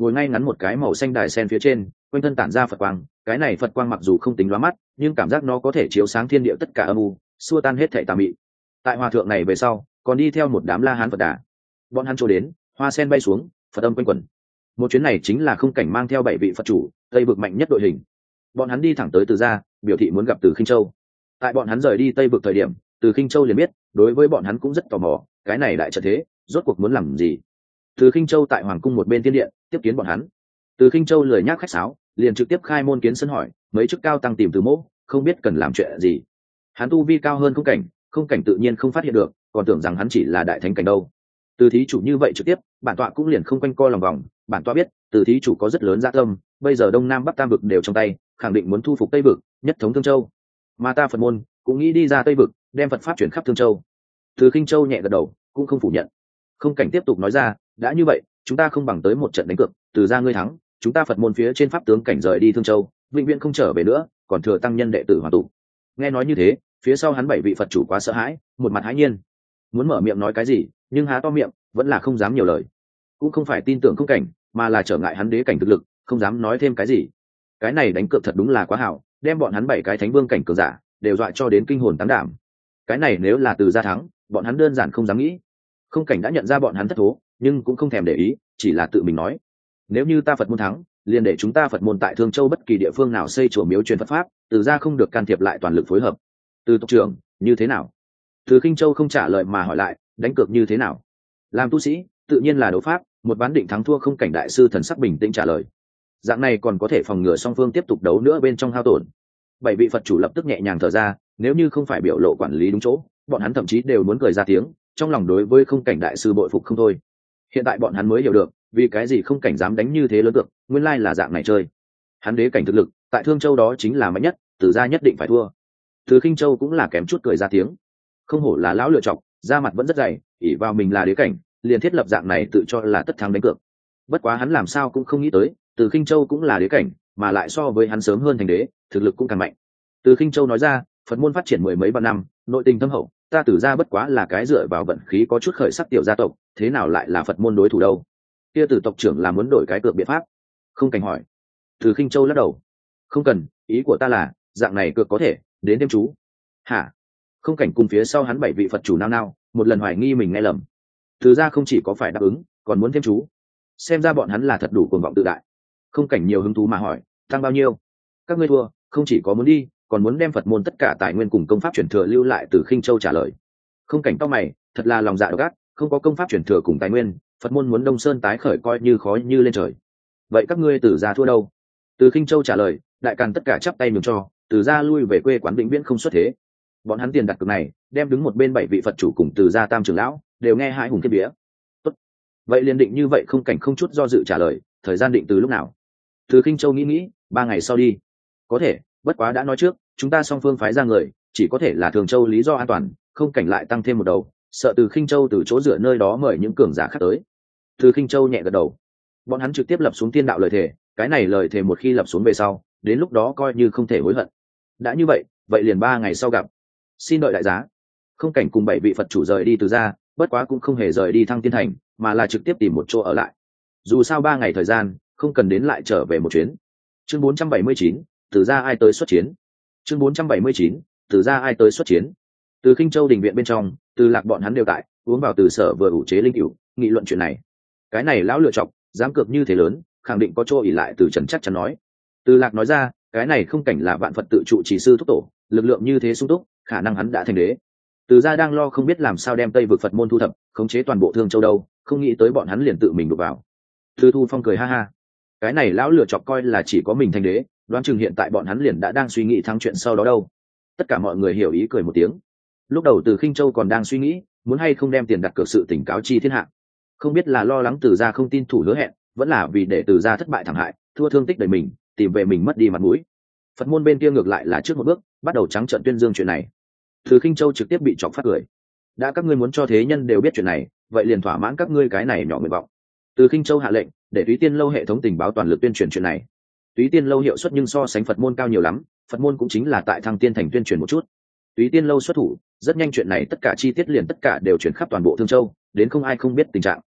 ngồi ngay ngắn một cái màu xanh đài sen phía trên, quanh thân tản ra phật quang. Cái này phật quang mặc dù không tính lóa mắt, nhưng cảm giác nó có thể chiếu sáng thiên địa tất cả âm u, xua tan hết thảy tà mị. Tại hòa thượng này về sau còn đi theo một đám la hán phật đà. Bọn hắn trôi đến, hoa sen bay xuống, phật âm quanh quẩn. Một chuyến này chính là không cảnh mang theo bảy vị phật chủ tây vực mạnh nhất đội hình. Bọn hắn đi thẳng tới Từ gia, biểu thị muốn gặp Từ Khinh Châu. Tại bọn hắn rời đi tây vực thời điểm, Từ Khinh Châu liền biết, đối với bọn hắn cũng rất tò mò, cái này đại trận thế rốt cuộc muốn làm gì. Từ Khinh Châu tại hoàng cung một bên tiên điện tiếp kiến bọn hắn. Từ Khinh Châu lười nhác khách sáo, liền trực tiếp khai môn kiến sân hỏi, mấy chức cao tăng tìm Từ Mỗ, không biết cần làm chuyện gì. Hắn tu vi cao hơn không cảnh, không cảnh tự nhiên không phát hiện được, còn tưởng rằng hắn chỉ là đại thánh cảnh đâu. Từ thí chủ như vậy trực tiếp, bản tọa cũng liền không quanh co lòng vòng. Bản tọa biết Từ thí chủ có rất lớn dạ tâm, bây giờ đông nam bắc tam vực đều trong tay, khẳng định muốn thu phục tây vực, nhất thống Thương Châu. Mà ta Phật môn cũng nghĩ đi ra tây vực, đem Phật pháp chuyển khắp Thương Châu. Từ Khinh Châu nhẹ gật đầu, cũng không phủ nhận. Không cảnh tiếp tục nói ra, đã như vậy, chúng ta không bằng tới một trận đánh cược, Từ gia ngươi thắng, chúng ta Phật môn phía trên pháp tướng cảnh rời đi Thương Châu, vĩnh viễn không trở về nữa, còn thừa tăng nhân đệ tử hoàn tụ. Nghe nói như thế, phía sau hắn bảy vị Phật chủ quá sợ hãi, một mặt hãi nhiên, muốn mở miệng nói cái gì, nhưng há to miệng vẫn là không dám nhiều lời. Cũng không phải tin tưởng không cảnh, mà là trở ngại hắn đế cảnh thực lực, không dám nói thêm cái gì. Cái này đánh cược thật đúng là quá hảo, đem bọn hắn bảy cái thánh vương cảnh cường giả đều dọa cho đến kinh hồn tán đảm. Cái này nếu là Từ gia thắng, bọn hắn đơn giản không dám nghĩ. Không cảnh đã nhận ra bọn hắn thất thố, nhưng cũng không thèm để ý, chỉ là tự mình nói, nếu như ta Phật môn thắng, liền để chúng ta Phật môn tại Thương Châu bất kỳ địa phương nào xây chùa miếu truyền Phật pháp, Từ gia không được can thiệp, lại toàn lực phối hợp. Từ tộc trưởng, như thế nào? Từ Khinh Châu không trả lời mà hỏi lại, đánh cược như thế nào? Làm tu sĩ, tự nhiên là đấu pháp, một ván định thắng thua. Không cảnh đại sư thần sắc bình tĩnh trả lời. Dạng này còn có thể phòng ngừa song phương tiếp tục đấu nữa bên trong hao tổn. Bảy vị Phật chủ lập tức nhẹ nhàng thở ra, nếu như không phải biểu lộ quản lý đúng chỗ, bọn hắn thậm chí đều muốn cười ra tiếng, trong lòng đối với không cảnh đại sư bội phục không thôi. Hiện tại bọn hắn mới hiểu được, vì cái gì không cảnh dám đánh như thế lớn cược, nguyên lai là dạng này chơi. Hắn đế cảnh thực lực, tại Thương Châu đó chính là mạnh nhất, Từ gia nhất định phải thua. Từ Khinh Châu cũng là kém chút cười ra tiếng. Không hổ là lão lựa chọc, da mặt vẫn rất dày, ỷ vào mình là đế cảnh, liền thiết lập dạng này tự cho là tất thắng đánh cược. Bất quá hắn làm sao cũng không nghĩ tới, Từ Khinh Châu cũng là đế cảnh, mà lại so với hắn sớm hơn thành đế, thực lực cũng càng mạnh. Từ Khinh Châu nói ra, Phật môn phát triển mười mấy vạn năm, nội tình thâm hậu, ta Từ gia bất quá là cái dựa vào vận khí có chút khởi sắc tiểu gia tộc, thế nào lại là Phật môn đối thủ đâu? Kia Từ tộc trưởng là muốn đổi cái cược biện pháp? Không cảnh hỏi. Từ Khinh Châu lắc đầu, không cần, ý của ta là, dạng này cược có thể đến thêm chú. Hả? Không cảnh cùng phía sau hắn bảy vị Phật chủ nao nao, một lần hoài nghi mình nghe lầm. Từ gia không chỉ có phải đáp ứng, còn muốn thêm chú. Xem ra bọn hắn là thật đủ cuồng vọng tự đại. Không cảnh nhiều hứng thú mà hỏi, tăng bao nhiêu? Các ngươi thua, không chỉ có muốn đi, còn muốn đem Phật môn tất cả tài nguyên cùng công pháp truyền thừa lưu lại. Từ Khinh Châu trả lời. Không cảnh cau mày, thật là lòng dạ độc ác, không có công pháp truyền thừa cùng tài nguyên, Phật môn muốn Đông Sơn tái khởi coi như khó như lên trời. Vậy các ngươi Từ gia thua đâu? Từ Khinh Châu trả lời, đại càn tất cả chắp tay nhường cho, Từ gia lui về quê quán vĩnh viễn không xuất thế. Bọn hắn tiền đặt cược này, đem đứng một bên bảy vị Phật chủ cùng Từ gia tam trưởng lão đều nghe hai hùng kiếp vía. Tốt, vậy liền định như vậy. Không cảnh không chút do dự trả lời, thời gian định từ lúc nào? Từ Khinh Châu nghĩ nghĩ, ba ngày sau đi. Có thể, bất quá đã nói trước, chúng ta song phương phái ra người, chỉ có thể là Thường Châu lý do an toàn. Không cảnh lại tăng thêm một đầu, sợ Từ Khinh Châu từ chỗ dựa nơi đó mời những cường giả khác tới. Từ Khinh Châu nhẹ gật đầu. Bọn hắn trực tiếp lập xuống tiên đạo lời thề, cái này lời thề một khi lập xuống về sau, đến lúc đó coi như không thể hối hận. Đã như vậy, vậy liền ba ngày sau gặp. Xin đợi đại giá. Không cảnh cùng bảy vị Phật chủ rời đi Từ gia, bất quá cũng không hề rời đi Thăng Tiên Thành, mà là trực tiếp tìm một chỗ ở lại. Dù sao ba ngày thời gian, không cần đến lại trở về một chuyến. Chương bốn trăm bảy mươi chín, Từ gia ai tới xuất chiến. Chương bốn trăm bảy mươi chín, Từ gia ai tới xuất chiến. Từ Khinh Châu đình viện bên trong, Từ Lạc bọn hắn đều tại, uống vào Từ Sở vừa ủ chế linh cửu, nghị luận chuyện này. Cái này lão lựa chọc, dám cược như thế lớn, khẳng định có chỗ ỷ lại. Từ Trần chắc chắn nói. Từ Lạc nói ra, cái này không cảnh là vạn Phật tự trụ chỉ sư thúc tổ, lực lượng như thế sung túc, khả năng hắn đã thành đế. Từ gia đang lo không biết làm sao đem Tây vực Phật môn thu thập, khống chế toàn bộ Thương Châu đâu, không nghĩ tới bọn hắn liền tự mình đụng vào. Từ Thu Phong cười ha ha, cái này lão lựa chọc coi là chỉ có mình thành đế, đoán chừng hiện tại bọn hắn liền đã đang suy nghĩ thắng chuyện sau đó đâu. Tất cả mọi người hiểu ý cười một tiếng. Lúc đầu Từ Khinh Châu còn đang suy nghĩ muốn hay không đem tiền đặt cược sự tỉnh cáo chi thiên hạ, không biết là lo lắng Từ gia không tin thủ hứa hẹn, vẫn là vì để Từ gia thất bại thảm hại, thua thương tích đầy mình, tìm về mình mất đi mặt mũi. Phật môn bên kia ngược lại là trước một bước bắt đầu trắng trợn tuyên dương chuyện này. Từ Khinh Châu trực tiếp bị chọc phát cười. Đã các ngươi muốn cho thế nhân đều biết chuyện này, vậy liền thỏa mãn các ngươi cái này nhỏ nguyện vọng. Từ Khinh Châu hạ lệnh để Túy Tiên lâu hệ thống tình báo toàn lực tuyên truyền chuyện này. Túy Tiên lâu hiệu suất nhưng so sánh Phật môn cao nhiều lắm, Phật môn cũng chính là tại Thăng Tiên Thành tuyên truyền một chút. Túy Tiên lâu xuất thủ, rất nhanh chuyện này tất cả chi tiết liền tất cả đều chuyển khắp toàn bộ Thương Châu, đến không ai không biết tình trạng.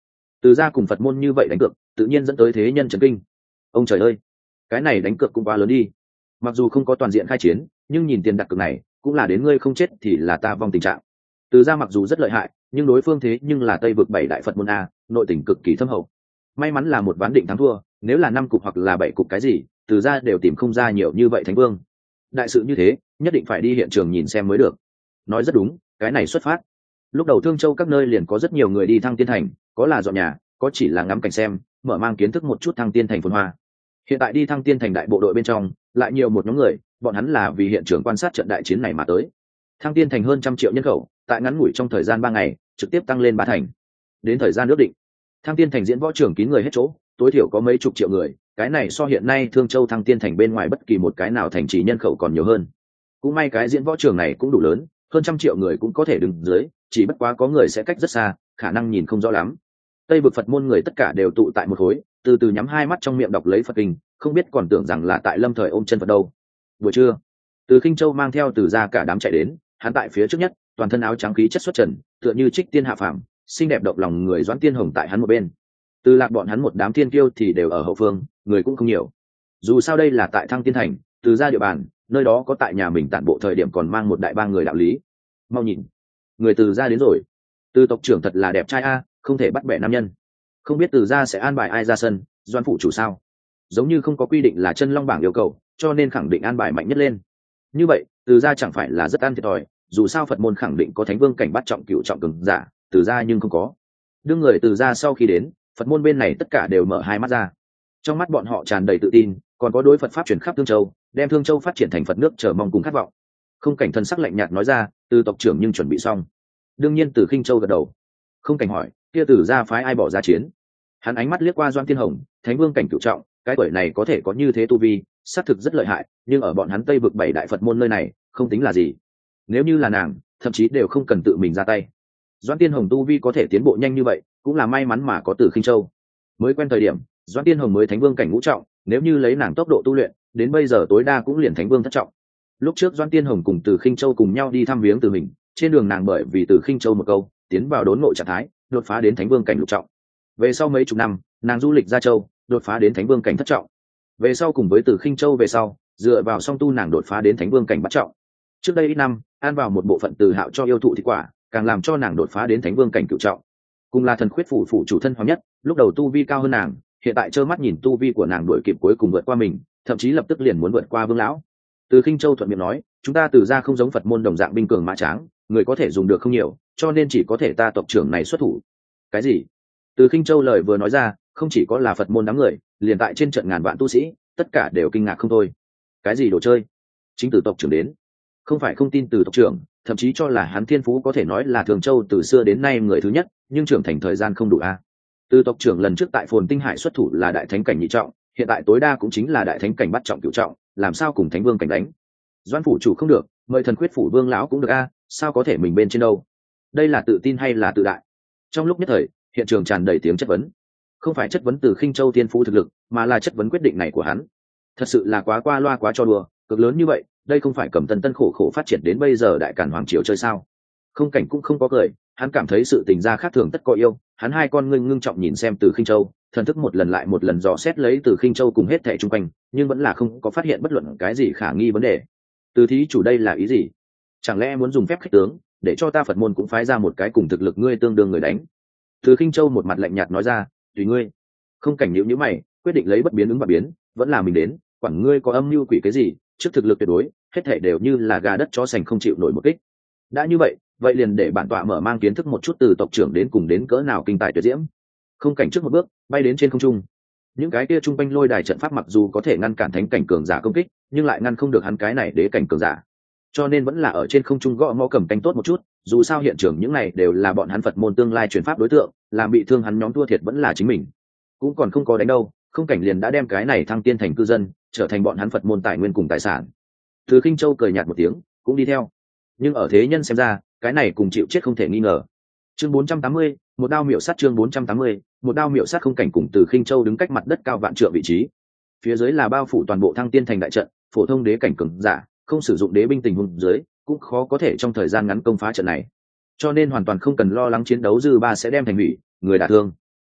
Từ gia cùng Phật môn như vậy đánh cược tự nhiên dẫn tới thế nhân chấn kinh. Ông trời ơi, cái này đánh cược cũng quá lớn đi. Mặc dù không có toàn diện khai chiến, nhưng nhìn tiền đặt cược này cũng là đến ngươi không chết thì là ta vong tình trạng. Từ gia mặc dù rất lợi hại, nhưng đối phương thế nhưng là Tây vực bảy đại Phật môn a, nội tình cực kỳ thâm hậu. May mắn là một ván định thắng thua, nếu là năm cục hoặc là bảy cục cái gì, Từ gia đều tìm không ra nhiều như vậy thánh vương. Đại sự như thế, nhất định phải đi hiện trường nhìn xem mới được. Nói rất đúng, cái này xuất phát. Lúc đầu Thương Châu các nơi liền có rất nhiều người đi Thăng Tiên Thành, có là dọn nhà, có chỉ là ngắm cảnh xem, mở mang kiến thức một chút Thăng Tiên Thành phồn hoa. Hiện tại đi Thăng Tiên Thành đại bộ đội bên trong, lại nhiều một nhóm người, bọn hắn là vì hiện trường quan sát trận đại chiến này mà tới. Thăng Tiên Thành hơn trăm triệu nhân khẩu, tại ngắn ngủi trong thời gian ba ngày, trực tiếp tăng lên ba thành. Đến thời gian ước định, Thăng Tiên Thành diễn võ trường kín người hết chỗ, tối thiểu có mấy chục triệu người, cái này so hiện nay Thương Châu Thăng Tiên Thành bên ngoài bất kỳ một cái nào thành trì nhân khẩu còn nhiều hơn. Cũng may cái diễn võ trường này cũng đủ lớn, hơn trăm triệu người cũng có thể đứng dưới, chỉ bất quá có người sẽ cách rất xa, khả năng nhìn không rõ lắm. Tây vực Phật môn người tất cả đều tụ tại một khối, từ từ nhắm hai mắt trong miệng đọc lấy Phật kinh, không biết còn tưởng rằng là tại lâm thời ôm chân Phật đâu. Buổi trưa, Từ Khinh Châu mang theo Từ gia cả đám chạy đến, hắn tại phía trước nhất, toàn thân áo trắng khí chất xuất trần, tựa như trích tiên hạ phàm, xinh đẹp động lòng người. Doãn Tiên Hồng tại hắn một bên. Từ Lạc bọn hắn một đám thiên kiêu thì đều ở hậu phương, người cũng không nhiều. Dù sao đây là tại Thăng Tiên Thành, Từ gia địa bàn, nơi đó có tại nhà mình tản bộ thời điểm còn mang một đại bang người đạo lý. Mau nhìn, người Từ gia đến rồi. Từ tộc trưởng thật là đẹp trai a, không thể bắt bẻ nam nhân. Không biết Từ gia sẽ an bài ai ra sân, Doãn phụ chủ sao? Giống như không có quy định là chân long bảng yêu cầu, cho nên khẳng định an bài mạnh nhất lên. Như vậy, Từ gia chẳng phải là rất ăn thiệt thòi, dù sao Phật môn khẳng định có thánh vương cảnh bắt trọng cựu trọng cường giả, Từ gia nhưng không có. Đương người Từ gia sau khi đến, Phật môn bên này tất cả đều mở hai mắt ra. Trong mắt bọn họ tràn đầy tự tin, còn có đối Phật pháp truyền khắp Thương Châu, đem Thương Châu phát triển thành Phật nước chờ mong cùng khát vọng. Không Cảnh thân sắc lạnh nhạt nói ra, Từ tộc trưởng nhưng chuẩn bị xong. Đương nhiên Từ Khinh Châu gật đầu. Không Cảnh hỏi, kia Từ gia phái ai bỏ ra chiến? Hắn ánh mắt liếc qua Doãn Tiên Hồng, thánh vương cảnh cửu trọng, cái tuổi này có thể có như thế tu vi, xác thực rất lợi hại, nhưng ở bọn hắn Tây vực bảy đại Phật môn nơi này, không tính là gì. Nếu như là nàng, thậm chí đều không cần tự mình ra tay. Doãn Tiên Hồng tu vi có thể tiến bộ nhanh như vậy, cũng là may mắn mà có Từ Khinh Châu. Mới quen thời điểm, Doãn Tiên Hồng mới thánh vương cảnh ngũ trọng, nếu như lấy nàng tốc độ tu luyện, đến bây giờ tối đa cũng liền thánh vương thất trọng. Lúc trước Doãn Tiên Hồng cùng Từ Khinh Châu cùng nhau đi thăm viếng Từ mình, trên đường nàng bởi vì Từ Khinh Châu một câu, tiến vào đốn ngộ trạng thái, đột phá đến thánh vương cảnh lục trọng. Về sau mấy chục năm, nàng du lịch ra châu, đột phá đến thánh vương cảnh thất trọng. Về sau cùng với Từ Khinh Châu về sau, dựa vào song tu nàng đột phá đến thánh vương cảnh bát trọng. Trước đây ít năm, an vào một bộ phận Từ Hạo cho yêu thụ thị quả, càng làm cho nàng đột phá đến thánh vương cảnh cửu trọng. Cùng là thần khuyết phủ phủ chủ thân hoàng nhất, lúc đầu tu vi cao hơn nàng, hiện tại trơ mắt nhìn tu vi của nàng đuổi kịp cuối cùng vượt qua mình, thậm chí lập tức liền muốn vượt qua Vương lão. Từ Khinh Châu thuận miệng nói, chúng ta Từ gia không giống Phật môn đồng dạng binh cường mã tráng, người có thể dùng được không nhiều, cho nên chỉ có thể ta tộc trưởng này xuất thủ. Cái gì? Từ Khinh Châu lời vừa nói ra, không chỉ có là Phật môn đám người, liền tại trên trận ngàn vạn tu sĩ, tất cả đều kinh ngạc không thôi. Cái gì đồ chơi? Chính Từ tộc trưởng đến? Không phải không tin Từ tộc trưởng, thậm chí cho là hắn thiên phú có thể nói là Thường Châu từ xưa đến nay người thứ nhất, nhưng trưởng thành thời gian không đủ a. Từ tộc trưởng lần trước tại Phồn Tinh Hải xuất thủ là đại thánh cảnh nhị trọng, hiện tại tối đa cũng chính là đại thánh cảnh bắt trọng cửu trọng, làm sao cùng thánh vương cảnh đánh? Doãn phủ chủ không được, mời thần khuyết phủ Vương lão cũng được a, sao có thể mình bên trên đâu? Đây là tự tin hay là tự đại? Trong lúc nhất thời, hiện trường tràn đầy tiếng chất vấn. Không phải chất vấn Từ Khinh Châu tiên phú thực lực, mà là chất vấn quyết định này của hắn. Thật sự là quá qua loa quá cho đùa, cực lớn như vậy, đây không phải Cẩm Tân Tân khổ khổ phát triển đến bây giờ đại càn hoàng triều chơi sao? Không Cảnh cũng không có cười, hắn cảm thấy sự tình gia khác thường tất có yêu, hắn hai con ngưng ngưng trọng nhìn xem Từ Khinh Châu, thần thức một lần lại một lần dò xét lấy Từ Khinh Châu cùng hết thảy chung quanh, nhưng vẫn là không có phát hiện bất luận cái gì khả nghi vấn đề. Từ thí chủ đây là ý gì? Chẳng lẽ muốn dùng phép khích tướng, để cho ta Phật môn cũng phái ra một cái cùng thực lực ngươi tương đương người đánh? Từ Khinh Châu một mặt lạnh nhạt nói ra, tùy ngươi. Không Cảnh nhíu nhíu mày, quyết định lấy bất biến ứng và biến, vẫn là mình đến, quản ngươi có âm mưu quỷ cái gì, trước thực lực tuyệt đối, hết thảy đều như là gà đất chó sành không chịu nổi một kích. Đã như vậy, vậy liền để bản tọa mở mang kiến thức một chút từ tộc trưởng đến cùng đến cỡ nào kinh tài tuyệt diễm. Không Cảnh trước một bước, bay đến trên không trung. Những cái kia trung quanh lôi đài trận pháp mặc dù có thể ngăn cản thánh cảnh cường giả công kích, nhưng lại ngăn không được hắn cái này đế cảnh cường giả. Cho nên vẫn là ở trên không trung gõ mõ cầm canh tốt một chút, dù sao hiện trường những này đều là bọn hắn Phật môn tương lai truyền pháp đối tượng, làm bị thương hắn nhóm thua thiệt vẫn là chính mình. Cũng còn không có đánh đâu, Không Cảnh liền đã đem cái này thăng tiên thành cư dân, trở thành bọn hắn Phật môn tài nguyên cùng tài sản. Từ Khinh Châu cười nhạt một tiếng, cũng đi theo. Nhưng ở thế nhân xem ra, cái này cùng chịu chết không thể nghi ngờ. Chương bốn trăm tám mươi, một đao miểu sát chương bốn trăm tám mươi, một đao miểu sát. Không Cảnh cùng Từ Khinh Châu đứng cách mặt đất cao vạn trượng vị trí. Phía dưới là bao phủ toàn bộ thăng tiên thành đại trận, phổ thông đế cảnh cường giả, không sử dụng đế binh tình huống dưới, cũng khó có thể trong thời gian ngắn công phá trận này. Cho nên hoàn toàn không cần lo lắng chiến đấu dư ba sẽ đem thành hủy, người đả thương.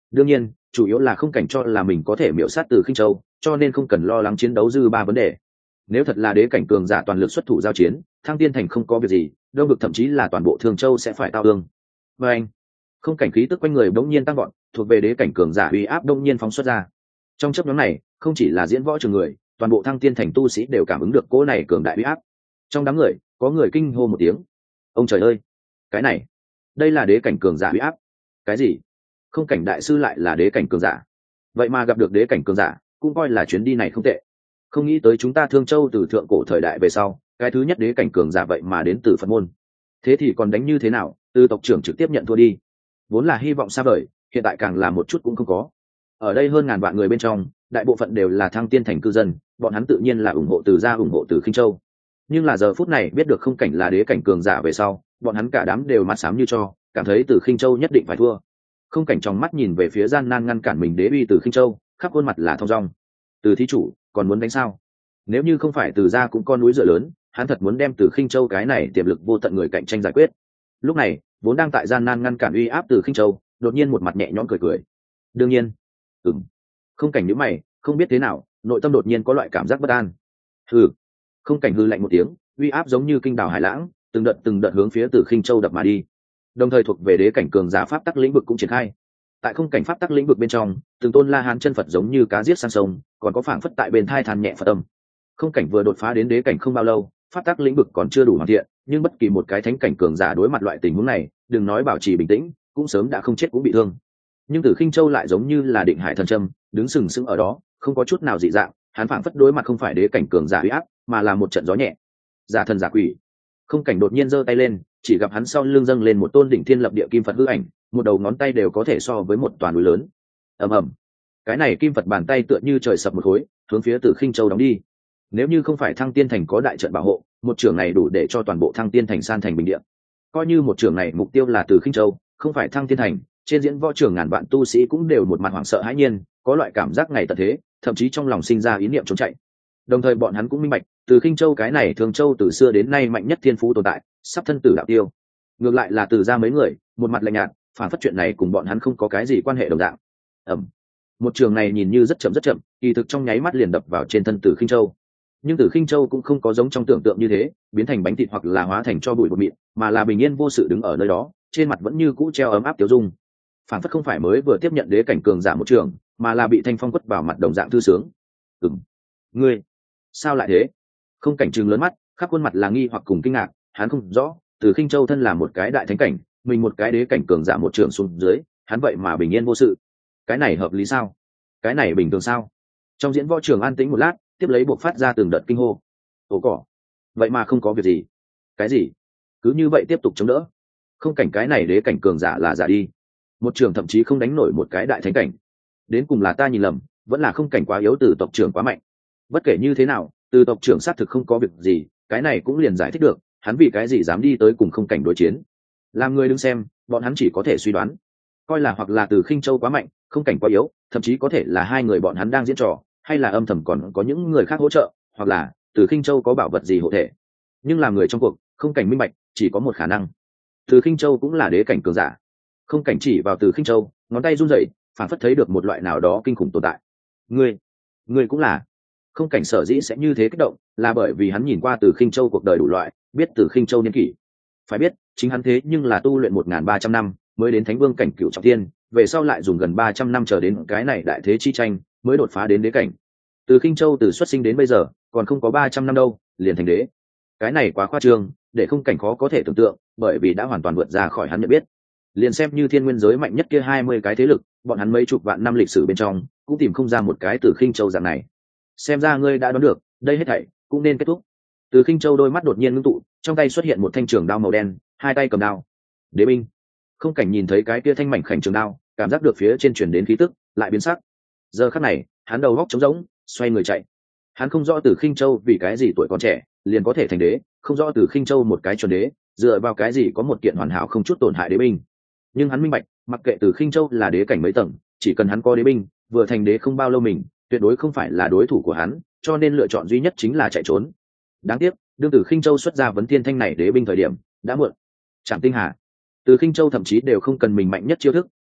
đương nhiên chủ yếu là không cảnh cho là mình có thể miễu sát Từ Khinh Châu, cho nên không cần lo lắng chiến đấu dư ba vấn đề. Nếu thật là đế cảnh cường giả toàn lực xuất thủ giao chiến, Thăng Tiên Thành không có việc gì, đông vực thậm chí là toàn bộ Thương Châu sẽ phải tao ương. Và anh, không cảnh khí tức quanh người bỗng nhiên tăng vọt, thuộc về đế cảnh cường giả uy áp đông nhiên phóng xuất ra. Trong chớp nhoáng này, không chỉ là diễn võ trường người, toàn bộ Thăng Tiên Thành tu sĩ đều cảm ứng được cỗ này cường đại uy áp. Trong đám người, có người kinh hô một tiếng. Ông trời ơi, cái này, đây là đế cảnh cường giả uy áp. Cái gì? Không cảnh đại sư lại là đế cảnh cường giả? Vậy mà gặp được đế cảnh cường giả, cũng coi là chuyến đi này không tệ. Không nghĩ tới chúng ta Thương Châu từ thượng cổ thời đại về sau, cái thứ nhất đế cảnh cường giả vậy mà đến từ Phật môn. Thế thì còn đánh như thế nào? Từ tộc trưởng trực tiếp nhận thua đi. Vốn là hy vọng xa vời, hiện tại càng là một chút cũng không có. Ở đây hơn ngàn vạn người bên trong, đại bộ phận đều là Thăng Tiên Thành cư dân, bọn hắn tự nhiên là ủng hộ Từ gia, ủng hộ Từ Khinh Châu. Nhưng là giờ phút này biết được không cảnh là đế cảnh cường giả về sau, bọn hắn cả đám đều mặt xám như cho, cảm thấy Từ Khinh Châu nhất định phải thua. Không cảnh trong mắt nhìn về phía gian nan ngăn cản mình đế uy Từ Khinh Châu, khắp khuôn mặt là thong dong. Từ thí chủ, còn muốn đánh sao? Nếu như không phải Từ gia cũng con núi dựa lớn, hắn thật muốn đem Từ Khinh Châu cái này tiềm lực vô tận người cạnh tranh giải quyết. Lúc này, vốn đang tại gian nan ngăn cản uy áp Từ Khinh Châu, đột nhiên một mặt nhẹ nhõm cười cười. Đương nhiên, ừm. Không cảnh nhíu mày, không biết thế nào, nội tâm đột nhiên có loại cảm giác bất an. Hừ. Không cảnh hư lạnh một tiếng, uy áp giống như kinh đảo hải lãng, từng đợt từng đợt hướng phía Từ Khinh Châu đập mà đi. Đồng thời thuộc về đế cảnh cường giả pháp tắc lĩnh vực cũng triển khai. Tại không cảnh pháp tắc lĩnh vực bên trong, từng tôn La Hán chân Phật giống như cá giết sang sông, còn có phảng phất tại bên thai than nhẹ Phật tâm. Không cảnh vừa đột phá đến đế cảnh không bao lâu, pháp tắc lĩnh vực còn chưa đủ hoàn thiện, nhưng bất kỳ một cái thánh cảnh cường giả đối mặt loại tình huống này, đừng nói bảo trì bình tĩnh, cũng sớm đã không chết cũng bị thương. Nhưng Từ Khinh Châu lại giống như là định hải thần châm, đứng sừng sững ở đó, không có chút nào dị dạng, hắn phảng phất đối mặt không phải đế cảnh cường giả uy áp, mà là một trận gió nhẹ. Giả thần giả quỷ. Không cảnh đột nhiên giơ tay lên, chỉ gặp hắn sau lưng dâng lên một tôn đỉnh thiên lập địa kim Phật hư ảnh, một đầu ngón tay đều có thể so với một toàn núi lớn. Ầm ầm. Cái này kim Phật bàn tay tựa như trời sập một khối, hướng phía Từ Khinh Châu đóng đi. Nếu như không phải Thăng Tiên Thành có đại trận bảo hộ, một trường này đủ để cho toàn bộ Thăng Tiên Thành san thành bình địa. Coi như một trường này mục tiêu là Từ Khinh Châu, không phải Thăng Tiên Thành, trên diễn võ trường ngàn vạn tu sĩ cũng đều một mặt hoảng sợ hãi nhiên, có loại cảm giác ngày tận thế, thậm chí trong lòng sinh ra ý niệm trốn chạy. Đồng thời bọn hắn cũng minh bạch, Từ Khinh Châu cái này Thường Châu từ xưa đến nay mạnh nhất thiên phú tồn tại, sắp thân tử đạo tiêu. Ngược lại là Từ gia mấy người, một mặt lạnh nhạt, phản phất chuyện này cùng bọn hắn không có cái gì quan hệ đồng dạng. Ẩm. Một trường này nhìn như rất chậm rất chậm, kỳ thực trong nháy mắt liền đập vào trên thân Từ Khinh Châu. Nhưng Từ Khinh Châu cũng không có giống trong tưởng tượng như thế, biến thành bánh thịt hoặc là hóa thành cho bụi bột mịn, mà là bình yên vô sự đứng ở nơi đó, trên mặt vẫn như cũ treo ấm áp tiêu dung. Phản phất không phải mới vừa tiếp nhận đế cảnh cường giả một trường, mà là bị thanh phong quất vào mặt đồng dạng thư sướng. Ừm, ngươi, sao lại thế? Không cảnh trừng lớn mắt, khắp khuôn mặt là nghi hoặc cùng kinh ngạc, hắn không rõ, Từ Khinh Châu thân là một cái đại thánh cảnh, mình một cái đế cảnh cường giả một trường xuống dưới, hắn vậy mà bình yên vô sự. Cái này hợp lý sao? Cái này bình thường sao? Trong diễn võ trường an tĩnh một lát, tiếp lấy buộc phát ra từng đợt kinh hô. Ồ cỏ, vậy mà không có việc gì. Cái gì? Cứ như vậy tiếp tục chống đỡ. Không cảnh cái này đế cảnh cường giả là giả đi. Một trường thậm chí không đánh nổi một cái đại thánh cảnh. Đến cùng là ta nhìn lầm, vẫn là không cảnh quá yếu, từ tộc trưởng quá mạnh. Bất kể như thế nào, từ tộc trưởng xác thực không có việc gì, cái này cũng liền giải thích được, hắn vì cái gì dám đi tới cùng không cảnh đối chiến. Làm người đứng xem, bọn hắn chỉ có thể suy đoán, coi là hoặc là Từ Khinh Châu quá mạnh, không cảnh quá yếu, thậm chí có thể là hai người bọn hắn đang diễn trò, hay là âm thầm còn có những người khác hỗ trợ, hoặc là Từ Khinh Châu có bảo vật gì hộ thể. Nhưng làm người trong cuộc, không cảnh minh bạch, chỉ có một khả năng, Từ Khinh Châu cũng là đế cảnh cường giả. Không cảnh chỉ vào Từ Khinh Châu, ngón tay run rẩy, phản phất thấy được một loại nào đó kinh khủng tồn tại. Ngươi, ngươi cũng là. Không cảnh sở dĩ sẽ như thế kích động, là bởi vì hắn nhìn qua Từ Khinh Châu cuộc đời đủ loại, biết Từ Khinh Châu niên kỷ. Phải biết, chính hắn thế nhưng là tu luyện một nghìn ba trăm năm, mới đến Thánh Vương cảnh cửu trọng thiên, về sau lại dùng gần ba trăm năm chờ đến cái này đại thế chi tranh, mới đột phá đến đế cảnh. Từ Khinh Châu từ xuất sinh đến bây giờ, còn không có ba trăm năm đâu, liền thành đế. Cái này quá khoa trương, để không cảnh khó có thể tưởng tượng, bởi vì đã hoàn toàn vượt ra khỏi hắn nhận biết. Liền xem như thiên nguyên giới mạnh nhất kia hai mươi cái thế lực, bọn hắn mấy chục vạn năm lịch sử bên trong, cũng tìm không ra một cái Từ Khinh Châu dạng này. Xem ra ngươi đã đoán được, đây hết thảy cũng nên kết thúc. Từ Khinh Châu đôi mắt đột nhiên ngưng tụ, trong tay xuất hiện một thanh trường đao màu đen, hai tay cầm đao. Đế binh. Không cảnh nhìn thấy cái kia thanh mảnh khảnh trường đao, cảm giác được phía trên truyền đến khí tức, lại biến sắc. Giờ khắc này, hắn đầu góc trống rỗng, xoay người chạy. Hắn không rõ Từ Khinh Châu vì cái gì tuổi còn trẻ liền có thể thành đế, không rõ Từ Khinh Châu một cái chuẩn đế dựa vào cái gì có một kiện hoàn hảo không chút tổn hại đế binh. Nhưng hắn minh bạch, mặc kệ Từ Khinh Châu là đế cảnh mấy tầng, chỉ cần hắn có đế binh, vừa thành đế không bao lâu mình tuyệt đối không phải là đối thủ của hắn, cho nên lựa chọn duy nhất chính là chạy trốn. Đáng tiếc, đương Từ Khinh Châu xuất ra vấn thiên thanh này đế binh thời điểm, đã muộn. Trảm tinh hà. Từ Khinh Châu thậm chí đều không cần mình mạnh nhất chiêu thức,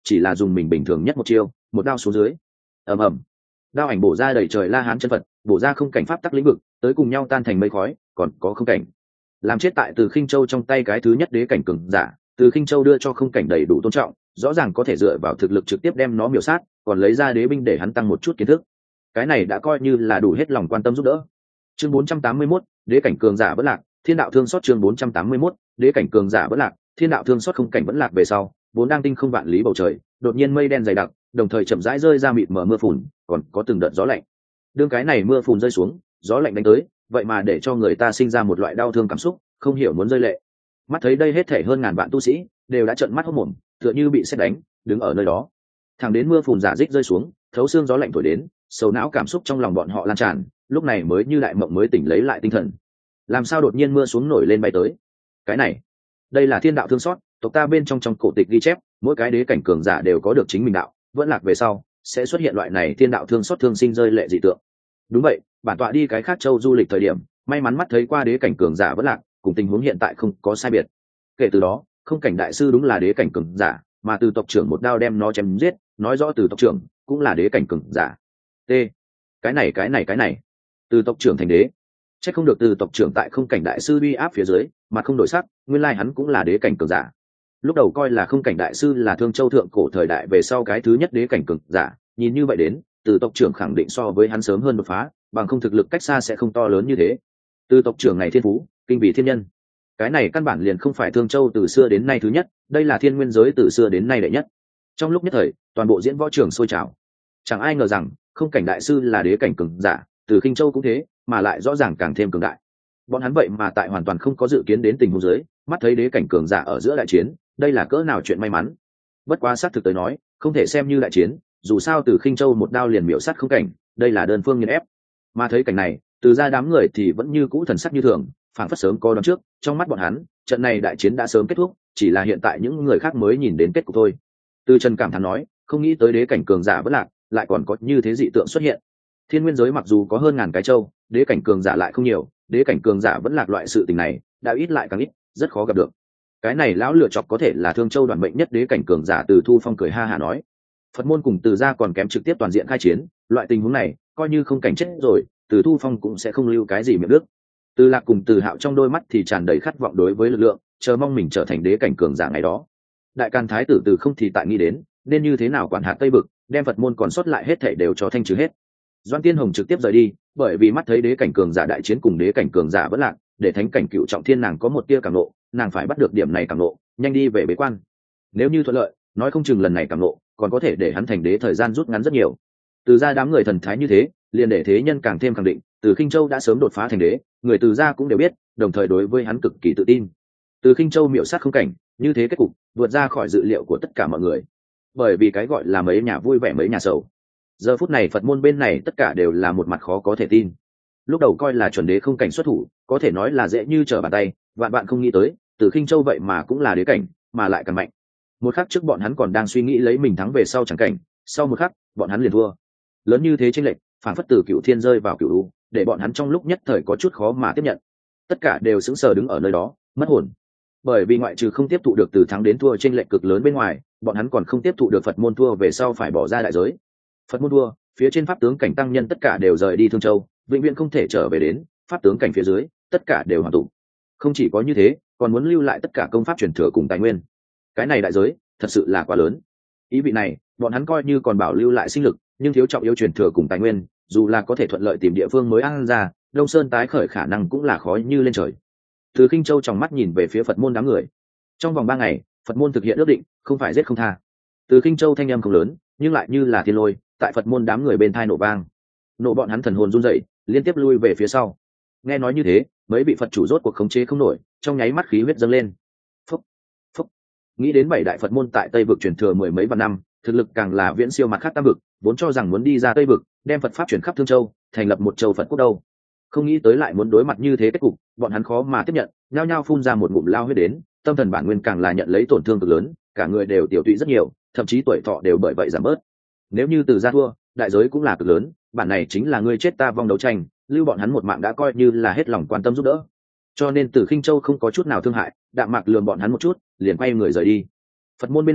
chỉ là dùng mình bình thường nhất một chiêu, một đao xuống dưới. Ầm ầm, đao ảnh bổ ra đầy trời La Hán chân Phật, bổ ra không cảnh pháp tắc lĩnh vực, tới cùng nhau tan thành mây khói, còn có không cảnh. Làm chết tại Từ Khinh Châu trong tay cái thứ nhất đế cảnh cường giả, Từ Khinh Châu đưa cho không cảnh đầy đủ tôn trọng, rõ ràng có thể dựa vào thực lực trực tiếp đem nó miểu sát, còn lấy ra đế binh để hắn tăng một chút kiến thức. Cái này đã coi như là đủ hết lòng quan tâm giúp đỡ. Chương bốn trăm tám mươi mốt, đế cảnh cường giả vẫn lạc, thiên đạo thương xót chương bốn trăm tám mươi mốt, đế cảnh cường giả vẫn lạc, thiên đạo thương xót không cảnh vẫn lạc về sau, vốn đang tinh không vạn lý bầu trời, đột nhiên mây đen dày đặc, đồng thời chậm rãi rơi ra mịt mờ mưa phùn, còn có từng đợt gió lạnh. Đương cái này mưa phùn rơi xuống, gió lạnh đánh tới, vậy mà để cho người ta sinh ra một loại đau thương cảm xúc, không hiểu muốn rơi lệ. Mắt thấy đây hết thể hơn ngàn vạn tu sĩ đều đã trợn mắt hốt mồm, tựa như bị sét đánh, đứng ở nơi đó. Thẳng đến mưa phùn giả dích rơi xuống, thấu xương gió lạnh thổi đến, sầu não cảm xúc trong lòng bọn họ lan tràn, lúc này mới như đại mộng mới tỉnh lấy lại tinh thần. Làm sao đột nhiên mưa xuống nổi lên bay tới? Cái này, đây là thiên đạo thương xót, tộc ta bên trong trong cổ tịch ghi chép, mỗi cái đế cảnh cường giả đều có được chính mình đạo, vẫn lạc về sau sẽ xuất hiện loại này thiên đạo thương xót thương sinh rơi lệ dị tượng. Đúng vậy, bản tọa đi cái khác châu du lịch thời điểm, may mắn mắt thấy qua đế cảnh cường giả vẫn lạc, cùng tình huống hiện tại không có sai biệt. Kể từ đó, không cảnh đại sư đúng là đế cảnh cường giả, mà từ tộc trưởng một đao đem nó chém giết, nói rõ từ tộc trưởng cũng là đế cảnh cường giả. T. Cái này cái này cái này, từ tộc trưởng thành đế, chắc không được từ tộc trưởng tại không cảnh đại sư uy áp phía dưới mà không đổi sắc, nguyên lai hắn cũng là đế cảnh cường giả. Lúc đầu coi là không cảnh đại sư là Thương Châu thượng cổ thời đại về sau cái thứ nhất đế cảnh cường giả, nhìn như vậy đến, từ tộc trưởng khẳng định so với hắn sớm hơn đột phá, bằng không thực lực cách xa sẽ không to lớn như thế. Từ tộc trưởng này thiên phú, kinh vị thiên nhân. Cái này căn bản liền không phải Thương Châu từ xưa đến nay thứ nhất, đây là thiên nguyên giới từ xưa đến nay đệ nhất. Trong lúc nhất thời, toàn bộ diễn võ trường sôi trào. Chẳng ai ngờ rằng, không cảnh đại sư là đế cảnh cường giả, từ Khinh Châu cũng thế, mà lại rõ ràng càng thêm cường đại. Bọn hắn vậy mà tại hoàn toàn không có dự kiến đến tình huống dưới, mắt thấy đế cảnh cường giả ở giữa đại chiến, đây là cỡ nào chuyện may mắn. Bất quá xác thực tới nói, không thể xem như đại chiến, dù sao từ Khinh Châu một đao liền miểu sát không cảnh, đây là đơn phương nghiền ép. Mà thấy cảnh này, từ ra đám người thì vẫn như cũ thần sắc như thường, phảng phất sớm có đoán trước, trong mắt bọn hắn, trận này đại chiến đã sớm kết thúc, chỉ là hiện tại những người khác mới nhìn đến kết cục thôi. Từ Trần cảm thán nói, không nghĩ tới đế cảnh cường giả vẫn lạc, lại còn có như thế dị tượng xuất hiện. Thiên nguyên giới mặc dù có hơn ngàn cái châu, đế cảnh cường giả lại không nhiều, đế cảnh cường giả vẫn lạc loại sự tình này, đã ít lại càng ít, rất khó gặp được. Cái này lão lựa chọc có thể là Thương Châu đoàn mệnh nhất đế cảnh cường giả Từ Thu Phong cười ha hả nói. Phật môn cùng Từ gia còn kém trực tiếp toàn diện khai chiến, loại tình huống này, coi như không cảnh chết rồi, Từ Thu Phong cũng sẽ không lưu cái gì miệng đức. Từ Lạc cùng Từ Hạo trong đôi mắt thì tràn đầy khát vọng đối với lực lượng, chờ mong mình trở thành đế cảnh cường giả ngày đó. Đại Càn Thái tử Từ không thì tại nghĩ đến, nên như thế nào quản hạt Tây Vực, đem Phật môn còn sót lại hết thảy đều cho thanh trừ hết. Doan Tiên Hồng trực tiếp rời đi, bởi vì mắt thấy đế cảnh cường giả đại chiến cùng đế cảnh cường giả vẫn lạc, để thánh cảnh cựu trọng thiên nàng có một tia cảm nộ, nàng phải bắt được điểm này cảm nộ, nhanh đi về bế quan. Nếu như thuận lợi, nói không chừng lần này cảm nộ, còn có thể để hắn thành đế thời gian rút ngắn rất nhiều. Từ ra đám người thần thái như thế, liền để thế nhân càng thêm khẳng định, Từ Khinh Châu đã sớm đột phá thành đế, người Từ gia cũng đều biết, đồng thời đối với hắn cực kỳ tự tin. Từ Khinh Châu miểu sát không cảnh, như thế kết cục, vượt ra khỏi dự liệu của tất cả mọi người. Bởi vì cái gọi là mấy nhà vui vẻ mấy nhà sầu. Giờ phút này Phật môn bên này tất cả đều là một mặt khó có thể tin. Lúc đầu coi là chuẩn đế không cảnh xuất thủ, có thể nói là dễ như trở bàn tay, vạn bạn không nghĩ tới, Từ Khinh Châu vậy mà cũng là đế cảnh, mà lại càng mạnh. Một khắc trước bọn hắn còn đang suy nghĩ lấy mình thắng về sau chẳng cảnh, sau một khắc, bọn hắn liền thua. Lớn như thế chênh lệch, phản phất từ cựu thiên rơi vào cựu u, để bọn hắn trong lúc nhất thời có chút khó mà tiếp nhận. Tất cả đều sững sờ đứng ở nơi đó, mất hồn. Bởi vì ngoại trừ không tiếp thụ được từ thắng đến thua chênh lệch cực lớn bên ngoài, bọn hắn còn không tiếp thụ được Phật môn thua về sau phải bỏ ra đại giới. Phật môn thua, phía trên pháp tướng cảnh tăng nhân tất cả đều rời đi Thương Châu, vĩnh viễn không thể trở về đến, pháp tướng cảnh phía dưới, tất cả đều hoàn tụ. Không chỉ có như thế, còn muốn lưu lại tất cả công pháp truyền thừa cùng tài nguyên. Cái này đại giới, thật sự là quá lớn. Ý vị này, bọn hắn coi như còn bảo lưu lại sinh lực, nhưng thiếu trọng yếu truyền thừa cùng tài nguyên, dù là có thể thuận lợi tìm địa phương mới ăn ra, Đông Sơn tái khởi khả năng cũng là khó như lên trời. Từ Khinh Châu trong mắt nhìn về phía Phật môn đám người. Trong vòng ba ngày, Phật môn thực hiện ước định, không phải giết không tha. Từ Khinh Châu thanh âm không lớn, nhưng lại như là thiên lôi, tại Phật môn đám người bên thai nổ vang. Nổ bọn hắn thần hồn run rẩy, liên tiếp lui về phía sau. Nghe nói như thế, mấy vị Phật chủ rốt cuộc khống chế không nổi, trong nháy mắt khí huyết dâng lên. Phúc, phúc. Nghĩ đến bảy đại Phật môn tại Tây vực truyền thừa mười mấy vạn năm, thực lực càng là viễn siêu mặt khác tam vực, vốn cho rằng muốn đi ra Tây vực, đem Phật pháp chuyển khắp Thương Châu, thành lập một châu Phật quốc đâu. Không nghĩ tới lại muốn đối mặt như thế kết cục, bọn hắn khó mà tiếp nhận, nhao nhao phun ra một ngụm lao huyết đến, tâm thần bản nguyên càng là nhận lấy tổn thương cực lớn, cả người đều tiểu tụy rất nhiều, thậm chí tuổi thọ đều bởi vậy giảm bớt. Nếu như Từ gia thua, đại giới cũng là cực lớn, bản này chính là ngươi chết ta vong đấu tranh, lưu bọn hắn một mạng đã coi như là hết lòng quan tâm giúp đỡ. Cho nên Từ Khinh Châu không có chút nào thương hại, đạm mạc lườm bọn hắn một chút, liền quay người rời đi. Phật môn bên này,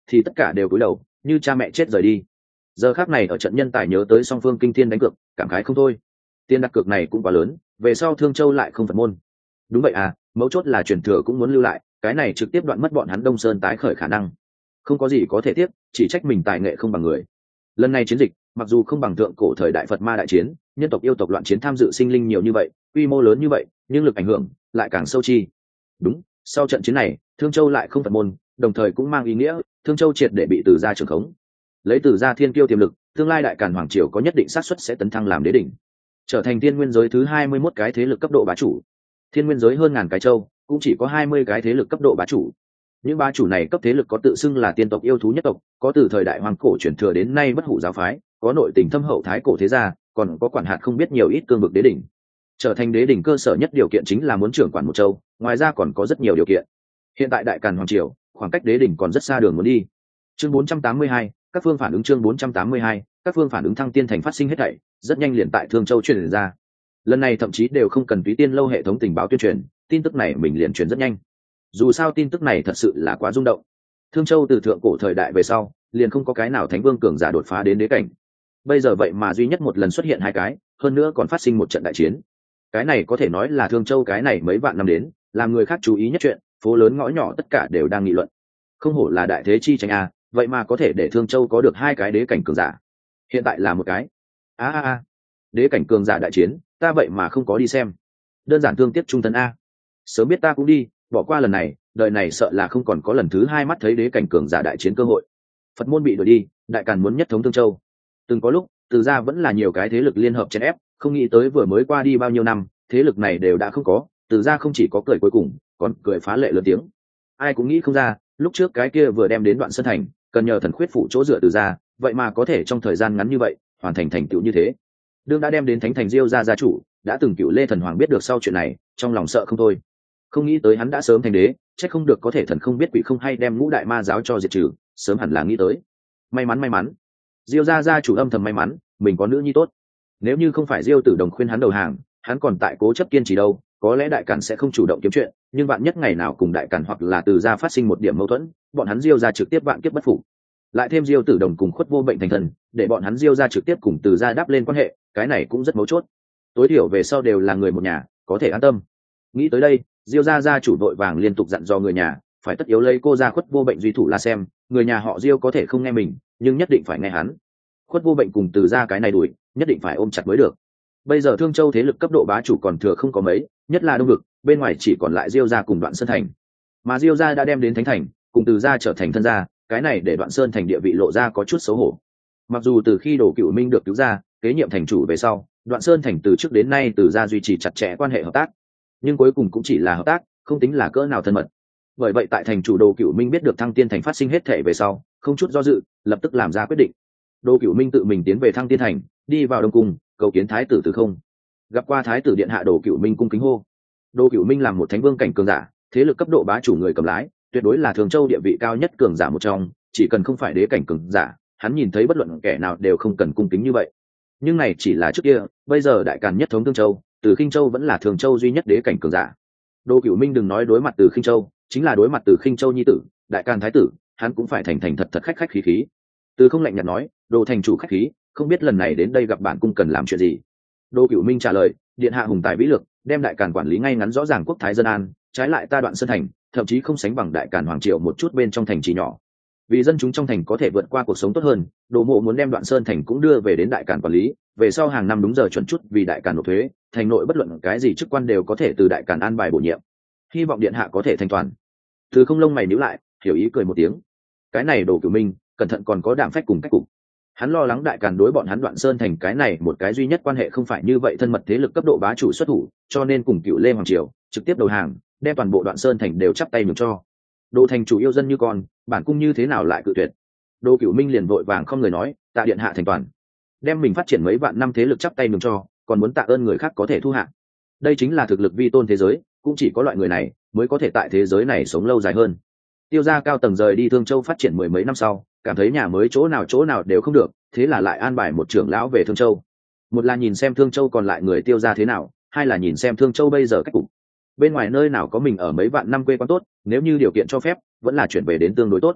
thì tất cả đều cúi đầu như cha mẹ chết rời đi. Giờ khác này ở trận nhân tài nhớ tới song phương kinh thiên đánh cược, cảm khái không thôi. Tiền đặt cược này cũng quá lớn, về sau Thương Châu lại không Phật môn. Đúng vậy à, mấu chốt là truyền thừa cũng muốn lưu lại, cái này trực tiếp đoạn mất bọn hắn Đông Sơn tái khởi khả năng. Không có gì có thể tiếp, chỉ trách mình tài nghệ không bằng người. Lần này chiến dịch mặc dù không bằng thượng cổ thời đại Phật ma đại chiến, nhân tộc yêu tộc loạn chiến tham dự sinh linh nhiều như vậy, quy mô lớn như vậy, nhưng lực ảnh hưởng lại càng sâu chi. Đúng, sau trận chiến này Thương Châu lại không Phật môn, đồng thời cũng mang ý nghĩa Thương Châu triệt để bị Từ gia trưởng khống. Lấy Từ gia thiên kiêu tiềm lực, tương lai đại càn hoàng triều có nhất định xác suất sẽ tấn thăng làm đế đỉnh, trở thành thiên nguyên giới thứ hai mươi mốt cái thế lực cấp độ bá chủ. Thiên nguyên giới hơn ngàn cái châu, cũng chỉ có hai mươi cái thế lực cấp độ bá chủ. Những bá chủ này cấp thế lực có tự xưng là tiên tộc yêu thú nhất tộc, có từ thời đại hoàng cổ truyền thừa đến nay bất hủ giáo phái, có nội tình thâm hậu thái cổ thế gia, còn có quản hạt không biết nhiều ít cương vực đế đỉnh. Trở thành đế đỉnh cơ sở nhất điều kiện chính là muốn trưởng quản một châu, ngoài ra còn có rất nhiều điều kiện. Hiện tại đại càn hoàng triều khoảng cách đế đỉnh còn rất xa đường muốn đi. Chương bốn trăm tám mươi hai, các phương phản ứng. Chương bốn trăm tám mươi hai, các phương phản ứng. Thăng tiên thành phát sinh hết thảy rất nhanh liền tại Thương Châu truyền ra. Lần này thậm chí đều không cần túy tiên lâu hệ thống tình báo tuyên truyền, tin tức này mình liền truyền rất nhanh. Dù sao tin tức này thật sự là quá rung động. Thương Châu từ thượng cổ thời đại về sau liền không có cái nào thánh vương cường giả đột phá đến đế cảnh, bây giờ vậy mà duy nhất một lần xuất hiện hai cái, hơn nữa còn phát sinh một trận đại chiến. Cái này có thể nói là Thương Châu cái này mấy vạn năm đến làm người khác chú ý nhất chuyện, phố lớn ngõ nhỏ tất cả đều đang nghị luận. Không hổ là đại thế chi tranh a, vậy mà có thể để Thương Châu có được hai cái đế cảnh cường giả, hiện tại là một cái. A a a, đế cảnh cường giả đại chiến, ta vậy mà không có đi xem, đơn giản thương tiếc trung thân a. Sớm biết ta cũng đi, bỏ qua lần này, đời này sợ là không còn có lần thứ hai mắt thấy đế cảnh cường giả đại chiến cơ hội. Phật môn bị đuổi đi, đại càn muốn nhất thống Thương Châu. Từng có lúc Từ gia vẫn là nhiều cái thế lực liên hợp chèn ép, không nghĩ tới vừa mới qua đi bao nhiêu năm, thế lực này đều đã không có. Từ gia không chỉ có cười cuối cùng, còn cười phá lệ lớn tiếng. Ai cũng nghĩ không ra, lúc trước cái kia vừa đem đến Đoạn Sơn thành, cần nhờ thần khuyết phụ chỗ dựa Từ gia, vậy mà có thể trong thời gian ngắn như vậy hoàn thành thành tựu như thế. Đương đã đem đến thánh thành Diêu gia gia chủ, đã từng cựu Lê Thần Hoàng biết được sau chuyện này, trong lòng sợ không thôi. Không nghĩ tới hắn đã sớm thành đế, chắc không được có thể thần không biết quỷ không hay đem ngũ đại ma giáo cho diệt trừ, sớm hẳn là nghĩ tới. May mắn may mắn, Diêu gia gia chủ âm thầm may mắn, mình có nữ nhi tốt. Nếu như không phải Diêu Tử Đồng khuyên hắn đầu hàng, hắn còn tại cố chấp kiên trì đâu, có lẽ đại càn sẽ không chủ động kiếm chuyện, nhưng bạn nhất ngày nào cùng đại càn hoặc là Từ gia phát sinh một điểm mâu thuẫn, bọn hắn Diêu gia trực tiếp vạn kiếp bất phục. Lại thêm Diêu Tử Đồng cùng Khuất Vô Bệnh thành thần, để bọn hắn Diêu gia trực tiếp cùng Từ gia đáp lên quan hệ, cái này cũng rất mấu chốt. Tối thiểu về sau đều là người một nhà, có thể an tâm. Nghĩ tới đây, Diêu gia gia chủ vội vàng liên tục dặn dò người nhà, phải tất yếu lấy cô gia Khuất Vô Bệnh duy thủ la xem, người nhà họ Diêu có thể không nghe mình, nhưng nhất định phải nghe hắn. Khuất Vô Bệnh cùng Từ gia cái này đuổi, nhất định phải ôm chặt mới được. Bây giờ Thương Châu thế lực cấp độ bá chủ còn thừa không có mấy, nhất là đông vực, bên ngoài chỉ còn lại Diêu gia cùng Đoạn Sơn thành. Mà Diêu gia đã đem đến thánh thành, cùng Từ gia trở thành thân gia, cái này để Đoạn Sơn thành địa vị lộ ra có chút xấu hổ. Mặc dù từ khi Đồ Cửu Minh được cứu ra, kế nhiệm thành chủ về sau, Đoạn Sơn thành từ trước đến nay Từ gia duy trì chặt chẽ quan hệ hợp tác, nhưng cuối cùng cũng chỉ là hợp tác, không tính là cỡ nào thân mật. Bởi vậy tại thành chủ Đồ Cửu Minh biết được Thăng Tiên thành phát sinh hết thể về sau, không chút do dự, lập tức làm ra quyết định. Đồ Cửu Minh tự mình tiến về Thăng Tiên thành, đi vào Đông cung, cầu kiến thái tử Từ Không. Gặp qua thái tử điện hạ, Đồ Cửu Minh cung kính hô. Đồ Cửu Minh làm một thánh vương cảnh cường giả, thế lực cấp độ bá chủ người cầm lái, tuyệt đối là Thường Châu địa vị cao nhất cường giả một trong, chỉ cần không phải đế cảnh cường giả, hắn nhìn thấy bất luận kẻ nào đều không cần cung kính như vậy. Nhưng này chỉ là trước kia, bây giờ đại càn nhất thống Thương Châu, Từ Khinh Châu vẫn là Thường Châu duy nhất đế cảnh cường giả. Đồ Cửu Minh đừng nói đối mặt Từ Khinh Châu, chính là đối mặt Từ Khinh Châu nhi tử, đại càn thái tử, hắn cũng phải thành thành thật thật khách khách khí khí. Từ Không lạnh nhạt nói, Đồ thành chủ khách khí, không biết lần này đến đây gặp bản cung cần làm chuyện gì. Đồ Cửu Minh trả lời, điện hạ hùng tài vĩ lực, đem đại càn quản lý ngay ngắn rõ ràng, quốc thái dân an, trái lại ta Đoạn Sơn thành, thậm chí không sánh bằng đại càn hoàng triều một chút bên trong thành trì nhỏ. Vì dân chúng trong thành có thể vượt qua cuộc sống tốt hơn, Đồ mộ muốn đem Đoạn Sơn thành cũng đưa về đến đại càn quản lý, về sau hàng năm đúng giờ chuẩn chút vì đại càn nộp thuế, thành nội bất luận cái gì chức quan đều có thể từ đại càn an bài bổ nhiệm. Hy vọng điện hạ có thể thanh toàn. Từ Không lông mày nhíu lại, hiểu ý cười một tiếng. Cái này Đồ Cửu Minh, cẩn thận còn có đạm phách cùng cách cục. Hắn lo lắng đại càn đối bọn hắn Đoạn Sơn thành cái này một cái duy nhất quan hệ không phải như vậy thân mật thế lực cấp độ bá chủ xuất thủ, cho nên cùng Cửu Lê hoàng triều trực tiếp đầu hàng, đem toàn bộ Đoạn Sơn thành đều chắp tay nhường cho. Đồ thành chủ yêu dân như con, bản cung như thế nào lại cự tuyệt. Đồ Cửu Minh liền vội vàng không người nói, tạ điện hạ thành toàn, đem mình phát triển mấy vạn năm thế lực chắp tay nhường cho, còn muốn tạ ơn người khác có thể thu hạ. Đây chính là thực lực vi tôn thế giới, cũng chỉ có loại người này mới có thể tại thế giới này sống lâu dài hơn. Tiêu gia cao tầng rời đi Thương Châu phát triển mười mấy năm sau, cảm thấy nhà mới chỗ nào chỗ nào đều không được, thế là lại an bài một trưởng lão về Thương Châu. Một là nhìn xem Thương Châu còn lại người Tiêu gia thế nào, hai là nhìn xem Thương Châu bây giờ cách cục. Bên ngoài nơi nào có mình ở mấy vạn năm quê quán tốt, nếu như điều kiện cho phép, vẫn là chuyển về đến tương đối tốt.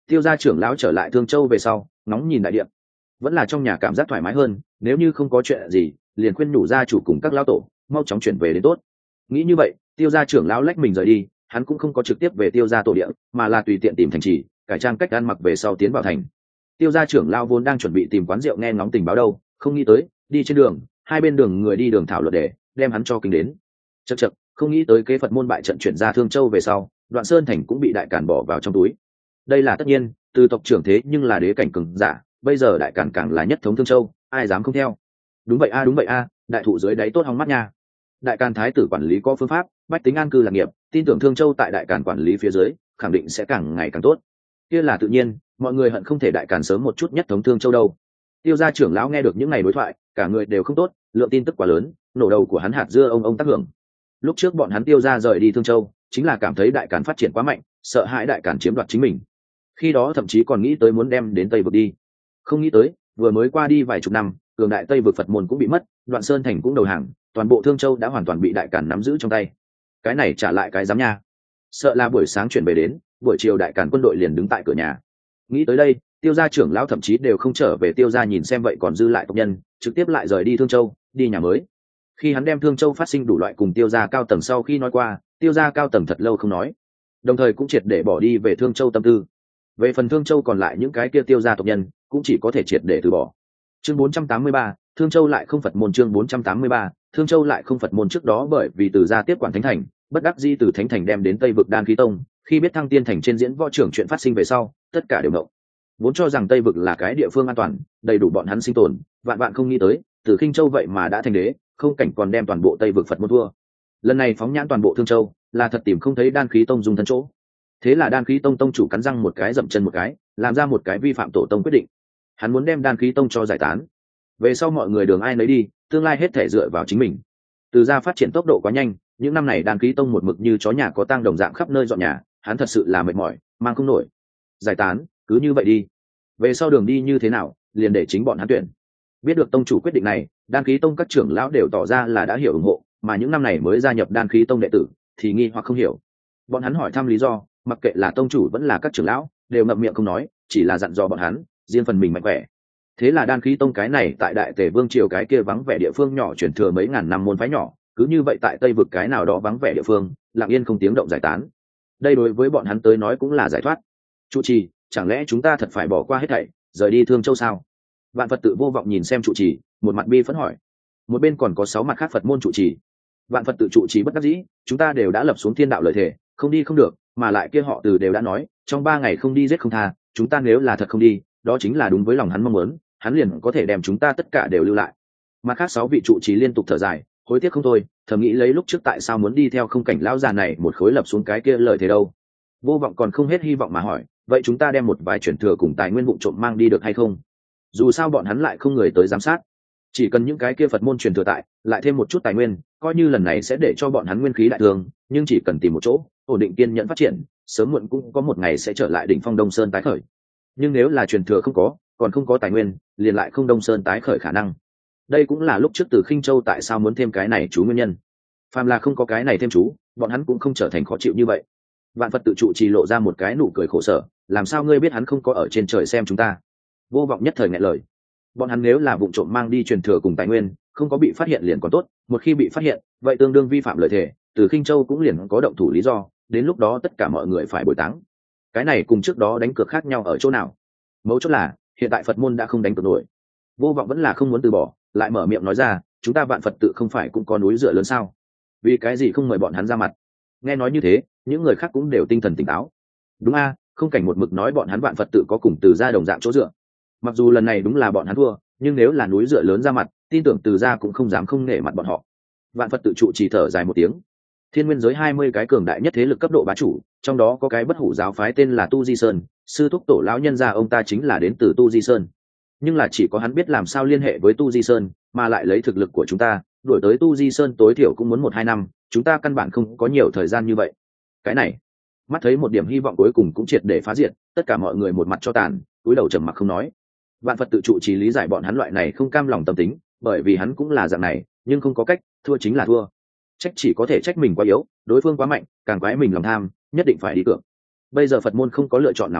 Tiêu gia trưởng lão trở lại Thương Châu về sau nóng nhìn đại điện, vẫn là trong nhà cảm giác thoải mái hơn, nếu như không có chuyện gì liền khuyên nhủ gia chủ cùng các lão tổ mau chóng chuyển về đến tốt. Nghĩ như vậy, Tiêu gia trưởng lão lách mình rời đi, hắn cũng không có trực tiếp về Tiêu gia tổ địa, mà là tùy tiện tìm thành trì cải trang cách ăn mặc về sau tiến vào thành. Tiêu gia trưởng lão vốn đang chuẩn bị tìm quán rượu nghe ngóng tình báo đâu, không nghĩ tới đi trên đường hai bên đường người đi đường thảo luận để đem hắn cho kinh đến. Chậc chậc, không nghĩ tới kế Phật môn bại trận chuyển ra Thương Châu về sau, Đoạn Sơn thành cũng bị đại càn bỏ vào trong túi. Đây là tất nhiên, từ tộc trưởng thế nhưng là đế cảnh cường giả, bây giờ đại càn càng là nhất thống Thương Châu, ai dám không theo. Đúng vậy a đúng vậy a, đại thụ dưới đáy tốt hóng mắt nha. Đại càn thái tử quản lý có phương pháp, bách tính an cư lạc nghiệp, tin tưởng Thương Châu tại đại càn quản lý phía dưới khẳng định sẽ càng ngày càng tốt. Kia là tự nhiên, mọi người hận không thể đại càn sớm một chút nhất thống Thương Châu đâu. Tiêu gia trưởng lão nghe được những ngày đối thoại, cả người đều không tốt, lượng tin tức quá lớn, nổ đầu của hắn hạt dưa ông ông tác hưởng. Lúc trước bọn hắn Tiêu gia rời đi Thương Châu chính là cảm thấy đại càn phát triển quá mạnh, sợ hãi đại càn chiếm đoạt chính mình, khi đó thậm chí còn nghĩ tới muốn đem đến Tây vực đi. Không nghĩ tới vừa mới qua đi vài chục năm, cường đại Tây vực Phật môn cũng bị mất, Đoạn Sơn thành cũng đầu hàng, toàn bộ Thương Châu đã hoàn toàn bị đại càn nắm giữ trong tay. Cái này trả lại cái dám nha. Sợ là buổi sáng chuyển về đến, buổi chiều đại càn quân đội liền đứng tại cửa nhà. Nghĩ tới đây, Tiêu gia trưởng lão thậm chí đều không trở về Tiêu gia nhìn xem vậy còn dư lại tộc nhân, trực tiếp lại rời đi Thương Châu, đi nhà mới. Khi hắn đem Thương Châu phát sinh đủ loại cùng Tiêu gia cao tầng sau khi nói qua, Tiêu gia cao tầng thật lâu không nói, đồng thời cũng triệt để bỏ đi về Thương Châu tâm tư. Về phần Thương Châu còn lại những cái kia Tiêu gia tộc nhân cũng chỉ có thể triệt để từ bỏ. Chương bốn trăm tám mươi ba, Thương Châu lại không Phật môn. Chương bốn trăm tám mươi ba, Thương Châu lại không Phật môn. Trước đó bởi vì từ gia tiếp quản thánh thành, bất đắc dĩ từ thánh thành đem đến Tây vực Đan Khí Tông, khi biết Thăng Tiên thành trên diễn võ trưởng chuyện phát sinh về sau, tất cả đều ngộng. Vốn cho rằng Tây vực là cái địa phương an toàn, đầy đủ bọn hắn sinh tồn, vạn vạn không nghĩ tới, từ Khinh Châu vậy mà đã thành đế, không cảnh còn đem toàn bộ Tây vực Phật môn thua. Lần này phóng nhãn toàn bộ Thương Châu, là thật tìm không thấy Đan Khí Tông dùng thân chỗ. Thế là Đan Khí Tông tông chủ cắn răng một cái dậm chân một cái, làm ra một cái vi phạm tổ tông quyết định. Hắn muốn đem Đan Khí Tông cho giải tán. Về sau mọi người đường ai nấy đi, tương lai hết thể dựa vào chính mình. Từ gia phát triển tốc độ quá nhanh, những năm này Đan Khí Tông một mực như chó nhà có tang đồng dạng khắp nơi dọn nhà, hắn thật sự là mệt mỏi, mang không nổi. Giải tán, cứ như vậy đi. Về sau đường đi như thế nào, liền để chính bọn hắn tuyển. Biết được tông chủ quyết định này, Đan Khí Tông các trưởng lão đều tỏ ra là đã hiểu ủng hộ, mà những năm này mới gia nhập Đan Khí Tông đệ tử thì nghi hoặc không hiểu. Bọn hắn hỏi thăm lý do, mặc kệ là tông chủ vẫn là các trưởng lão, đều ngậm miệng không nói, chỉ là dặn dò bọn hắn riêng phần mình mạnh khỏe. Thế là Đan Khí Tông cái này tại Đại Tề Vương triều cái kia vắng vẻ địa phương nhỏ truyền thừa mấy ngàn năm môn phái nhỏ, cứ như vậy tại Tây vực cái nào đó vắng vẻ địa phương, lặng yên không tiếng động giải tán. Đây đối với bọn hắn tới nói cũng là giải thoát. Trụ trì, chẳng lẽ chúng ta thật phải bỏ qua hết thảy, rời đi Thương Châu sao? Vạn Phật tự vô vọng nhìn xem trụ trì, một mặt bi phẫn hỏi. Một bên còn có sáu mặt khác Phật môn trụ trì. Vạn Phật tự trụ trì bất đắc dĩ, chúng ta đều đã lập xuống thiên đạo lời thề, không đi không được, mà lại kia họ Từ đều đã nói, trong ba ngày không đi giết không tha, chúng ta nếu là thật không đi, đó chính là đúng với lòng hắn mong muốn, hắn liền có thể đem chúng ta tất cả đều lưu lại. Mặt khác sáu vị trụ trì liên tục thở dài, hối tiếc không thôi, thầm nghĩ lấy lúc trước tại sao muốn đi theo không cảnh lão già này một khối lập xuống cái kia lời thề đâu. Vô vọng còn không hết hy vọng mà hỏi, vậy chúng ta đem một vài chuyển thừa cùng tài nguyên vụ trộm mang đi được hay không? Dù sao bọn hắn lại không người tới giám sát, chỉ cần những cái kia Phật môn truyền thừa tại, lại thêm một chút tài nguyên, coi như lần này sẽ để cho bọn hắn nguyên khí đại thương, nhưng chỉ cần tìm một chỗ ổn định kiên nhẫn phát triển, sớm muộn cũng có một ngày sẽ trở lại đỉnh phong Đông Sơn tái khởi. Nhưng nếu là truyền thừa không có, còn không có tài nguyên, liền lại không Đông Sơn tái khởi khả năng. Đây cũng là lúc trước từ Khinh Châu tại sao muốn thêm cái này chú nguyên nhân. Phàm là không có cái này thêm chú, bọn hắn cũng không trở thành khó chịu như vậy. Vạn Phật tự trụ trì lộ ra một cái nụ cười khổ sở, làm sao ngươi biết hắn không có ở trên trời xem chúng ta? Vô vọng nhất thời nghẹn lời. Bọn hắn nếu là vụng trộm mang đi truyền thừa cùng tài nguyên, không có bị phát hiện liền còn tốt, một khi bị phát hiện, vậy tương đương vi phạm lời thề, từ Khinh Châu cũng liền có động thủ lý do, đến lúc đó tất cả mọi người phải bồi táng. Cái này cùng trước đó đánh cược khác nhau ở chỗ nào? Mấu chốt là hiện tại Phật môn đã không đánh cược nổi. Vô vọng vẫn là không muốn từ bỏ, lại mở miệng nói ra, chúng ta Vạn Phật tự không phải cũng có núi dựa lớn sao? Vì cái gì không mời bọn hắn ra mặt? Nghe nói như thế, những người khác cũng đều tinh thần tỉnh táo. Đúng a, không cảnh một mực nói bọn hắn Vạn Phật tự có cùng từ gia đồng dạng chỗ dựa. Mặc dù lần này đúng là bọn hắn thua, nhưng nếu là núi dựa lớn ra mặt, tin tưởng từ gia cũng không dám không nể mặt bọn họ. Vạn Phật tự trụ chỉ thở dài một tiếng. Thiên nguyên giới hai mươi cái cường đại nhất thế lực cấp độ bá chủ, trong đó có cái bất hủ giáo phái tên là Tu Di Sơn, sư thúc tổ lão nhân gia ông ta chính là đến từ Tu Di Sơn. Nhưng là chỉ có hắn biết làm sao liên hệ với Tu Di Sơn, mà lại lấy thực lực của chúng ta, đuổi tới Tu Di Sơn tối thiểu cũng muốn một hai năm, chúng ta căn bản không có nhiều thời gian như vậy. Cái này, mắt thấy một điểm hy vọng cuối cùng cũng triệt để phá diệt, tất cả mọi người một mặt cho tàn, cúi đầu trầm mặc không nói. Vạn Phật tự trụ chỉ lý giải bọn hắn loại này không cam lòng tâm tính, bởi vì hắn cũng là dạng này, nhưng không có cách, thua chính là thua. Trách chỉ có thể trách mình quá yếu, đối phương quá mạnh, càng quái mình lòng tham, nhất định phải đi cược. Bây giờ Phật môn không có lựa chọn nào khác,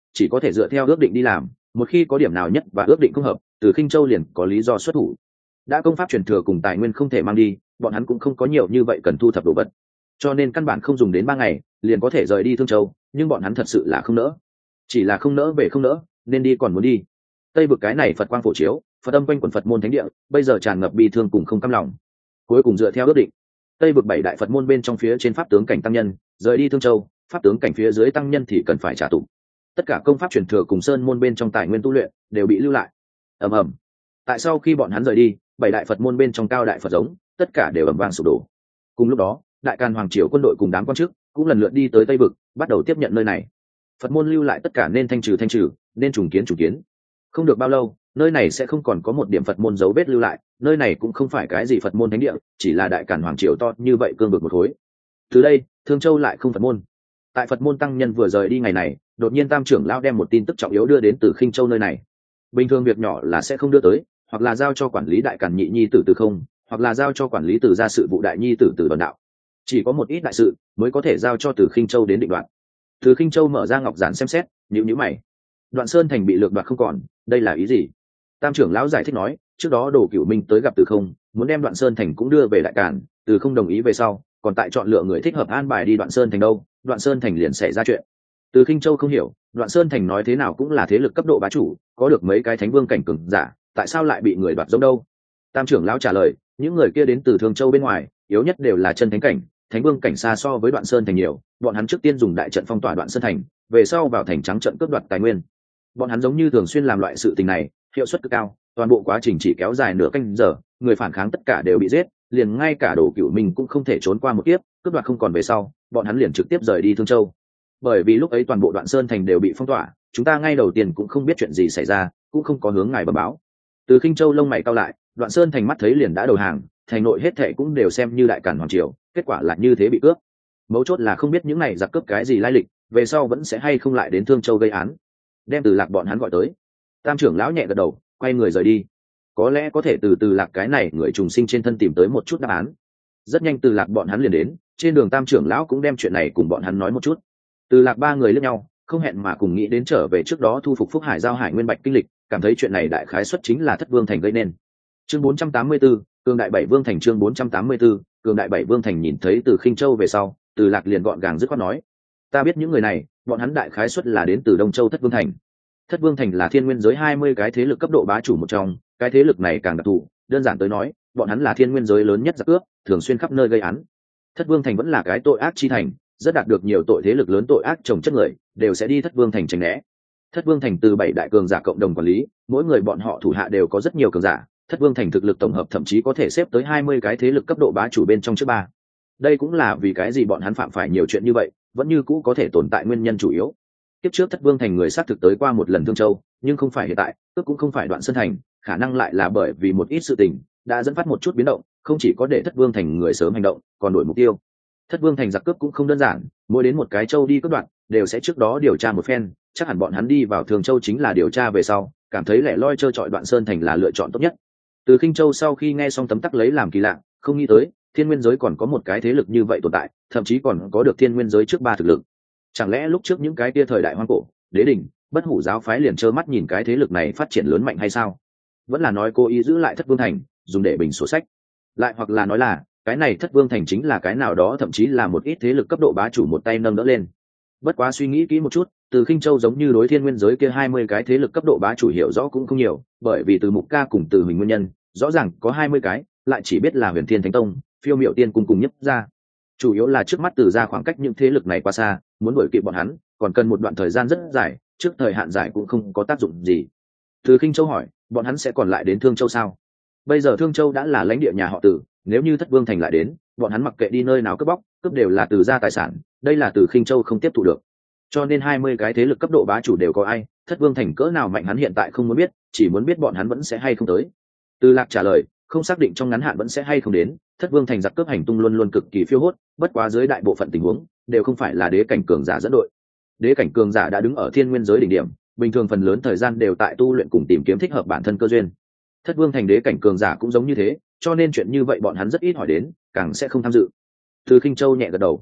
chỉ có thể dựa theo ước định đi làm, một khi có điểm nào nhất và ước định không hợp, Từ Khinh Châu liền có lý do xuất thủ. Đã công pháp truyền thừa cùng tài nguyên không thể mang đi, bọn hắn cũng không có nhiều như vậy cần thu thập đồ vật, cho nên căn bản không dùng đến ba ngày liền có thể rời đi Thương Châu. Nhưng bọn hắn thật sự là không nỡ, chỉ là không nỡ về không nỡ, nên đi còn muốn đi. Tây vực cái này Phật quang phổ chiếu, Phật âm quanh quần Phật môn thánh địa, bây giờ tràn ngập bi thương cùng không cam lòng. Cuối cùng dựa theo ước định, Tây vực bảy đại Phật môn bên trong phía trên pháp tướng cảnh tăng nhân rời đi Thương Châu, pháp tướng cảnh phía dưới tăng nhân thì cần phải trả tụng. Tất cả công pháp truyền thừa cùng sơn môn bên trong tài nguyên tu luyện đều bị lưu lại. Ầm ầm. Tại sau khi bọn hắn rời đi, bảy đại Phật môn bên trong cao đại Phật giống tất cả đều ầm vang sụp đổ. Cùng lúc đó, Đại Càn hoàng triều quân đội cùng đám quan chức cũng lần lượt đi tới Tây vực, bắt đầu tiếp nhận nơi này. Phật môn lưu lại tất cả nên thanh trừ thanh trừ, nên trùng kiến trùng kiến. Không được bao lâu, nơi này sẽ không còn có một điểm Phật môn dấu vết lưu lại. Nơi này cũng không phải cái gì Phật môn thánh địa, chỉ là Đại Càn hoàng triều to như vậy cương vực một khối. Từ đây, Thương Châu lại không Phật môn. Tại Phật môn tăng nhân vừa rời đi ngày này, đột nhiên Tam trưởng lão đem một tin tức trọng yếu đưa đến Từ Khinh Châu nơi này. Bình thường việc nhỏ là sẽ không đưa tới, hoặc là giao cho quản lý Đại Càn nhị nhi tử Từ Không, hoặc là giao cho quản lý Từ gia sự vụ đại nhi tử Từ Đoàn Đạo. Chỉ có một ít đại sự mới có thể giao cho Từ Khinh Châu đến định đoạt. Từ Khinh Châu mở ra ngọc giản xem xét, nhíu nhíu mày. Đoạn Sơn thành bị lược đoạt không còn, đây là ý gì? Tam trưởng lão giải thích nói, trước đó Đồ Cửu Minh tới gặp Từ Không, muốn đem Đoạn Sơn thành cũng đưa về Đại Càn, Từ Không đồng ý về sau, còn tại chọn lựa người thích hợp an bài đi Đoạn Sơn thành đâu, Đoạn Sơn thành liền xảy ra chuyện. Từ Khinh Châu không hiểu, Đoạn Sơn thành nói thế nào cũng là thế lực cấp độ bá chủ, có được mấy cái thánh vương cảnh cường giả, tại sao lại bị người đoạt giống đâu? Tam trưởng lão trả lời, những người kia đến từ Thương Châu bên ngoài, yếu nhất đều là chân thánh cảnh, thánh vương cảnh xa so với Đoạn Sơn thành nhiều, bọn hắn trước tiên dùng đại trận phong tỏa Đoạn Sơn thành, về sau vào thành trắng trận cướp đoạt tài nguyên. Bọn hắn giống như thường xuyên làm loại sự tình này, hiệu suất cực cao, toàn bộ quá trình chỉ kéo dài nửa canh giờ, người phản kháng tất cả đều bị giết, liền ngay cả Đồ Cửu Minh cũng không thể trốn qua một kiếp, cướp đoạt không còn về sau, bọn hắn liền trực tiếp rời đi Thương Châu. Bởi vì lúc ấy toàn bộ Đoạn Sơn thành đều bị phong tỏa, chúng ta ngay đầu tiên cũng không biết chuyện gì xảy ra, cũng không có hướng ngài bẩm báo. Từ Khinh Châu lông mày cau lại, Đoạn Sơn thành mắt thấy liền đã đầu hàng, thành nội hết thệ cũng đều xem như Đại Càn hoàng triều, kết quả là như thế bị cướp. Mấu chốt là không biết những này giặc cướp cái gì lai lịch, về sau vẫn sẽ hay không lại đến Thương Châu gây án. Đem Từ Lạc bọn hắn gọi tới. Tam trưởng lão nhẹ gật đầu, quay người rời đi. Có lẽ có thể từ Từ Lạc cái này người trùng sinh trên thân tìm tới một chút đáp án. Rất nhanh Từ Lạc bọn hắn liền đến, trên đường Tam trưởng lão cũng đem chuyện này cùng bọn hắn nói một chút. Từ Lạc ba người liếc nhau, không hẹn mà cùng nghĩ đến trở về trước đó thu phục Phúc Hải giao Hải Nguyên Bạch kinh lịch, cảm thấy chuyện này đại khái xuất chính là Thất Vương thành gây nên. Chương bốn trăm tám mươi tư, cường đại bảy vương thành. Chương bốn trăm tám mươi tư, cường đại bảy vương thành. Nhìn thấy Từ Khinh Châu về sau, Từ Lạc liền gọn gàng dứt khoát nói, ta biết những người này, bọn hắn đại khái xuất là đến từ Đông Châu Thất Vương thành. Thất Vương thành là thiên nguyên giới hai mươi cái thế lực cấp độ bá chủ một trong, cái thế lực này càng đặc thù, đơn giản tới nói, bọn hắn là thiên nguyên giới lớn nhất giặc cướp, thường xuyên khắp nơi gây án. Thất Vương thành vẫn là cái tội ác chi thành, rất đạt được nhiều tội thế lực lớn tội ác chồng chất người, đều sẽ đi Thất Vương thành tránh né. Thất Vương thành từ bảy đại cường giả cộng đồng quản lý, mỗi người bọn họ thủ hạ đều có rất nhiều cường giả, Thất Vương thành thực lực tổng hợp thậm chí có thể xếp tới hai mươi cái thế lực cấp độ bá chủ bên trong trước ba. Đây cũng là vì cái gì bọn hắn phạm phải nhiều chuyện như vậy, vẫn như cũ có thể tồn tại nguyên nhân chủ yếu. Tiếp trước Thất Vương thành người xác thực tới qua một lần Thương Châu, nhưng không phải hiện tại, tức cũng không phải Đoạn Sơn thành, khả năng lại là bởi vì một ít sự tình đã dẫn phát một chút biến động, không chỉ có để Thất Vương thành người sớm hành động, còn đổi mục tiêu. Thất Vương thành giặc cướp cũng không đơn giản, mỗi đến một cái châu đi cướp đoạt, đều sẽ trước đó điều tra một phen, chắc hẳn bọn hắn đi vào Thường Châu chính là điều tra về sau, cảm thấy lẻ loi trơ trọi Đoạn Sơn thành là lựa chọn tốt nhất. Từ Khinh Châu sau khi nghe xong tấm tắc lấy làm kỳ lạ, không nghĩ tới thiên nguyên giới còn có một cái thế lực như vậy tồn tại, thậm chí còn có được thiên nguyên giới trước ba thực lực. Chẳng lẽ lúc trước những cái kia thời đại hoang cổ, đế đình, bất hủ giáo phái liền trơ mắt nhìn cái thế lực này phát triển lớn mạnh hay sao? Vẫn là nói cố ý giữ lại Thất Vương thành, dùng để bình sổ sách? Lại hoặc là nói là cái này Thất Vương thành chính là cái nào đó thậm chí là một ít thế lực cấp độ bá chủ một tay nâng đỡ lên? Bất quá suy nghĩ kỹ một chút, Từ Khinh Châu giống như đối thiên nguyên giới kia hai mươi cái thế lực cấp độ bá chủ hiểu rõ cũng không nhiều, bởi vì từ Mục Ca cùng từ Huỳnh nguyên nhân, rõ ràng có hai mươi cái, lại chỉ biết là Huyền Thiên Thánh Tông, Phiêu Miệu Tiên cùng cùng nhất ra. Chủ yếu là trước mắt từ ra khoảng cách những thế lực này quá xa, muốn đuổi kịp bọn hắn, còn cần một đoạn thời gian rất dài, trước thời hạn dài cũng không có tác dụng gì. Từ Khinh Châu hỏi, bọn hắn sẽ còn lại đến Thương Châu sao? Bây giờ Thương Châu đã là lãnh địa nhà họ Từ, nếu như Thất Vương thành lại đến, bọn hắn mặc kệ đi nơi nào cướp bóc, cướp đều là từ ra tài sản, đây là Từ Khinh Châu không tiếp thu được. Cho nên hai mươi cái thế lực cấp độ bá chủ đều có ai, Thất Vương thành cỡ nào mạnh hắn hiện tại không muốn biết, chỉ muốn biết bọn hắn vẫn sẽ hay không tới. Từ Lạc trả lời, không xác định trong ngắn hạn vẫn sẽ hay không đến, Thất Vương thành giặc cướp hành tung luôn luôn cực kỳ phiêu hốt, bất quá dưới đại bộ phận tình huống đều không phải là đế cảnh cường giả dẫn đội. Đế cảnh cường giả đã đứng ở thiên nguyên giới đỉnh điểm, bình thường phần lớn thời gian đều tại tu luyện cùng tìm kiếm thích hợp bản thân cơ duyên. Thất Vương thành đế cảnh cường giả cũng giống như thế, cho nên chuyện như vậy bọn hắn rất ít hỏi đến, càng sẽ không tham dự. Từ Khinh Châu nhẹ gật đầu.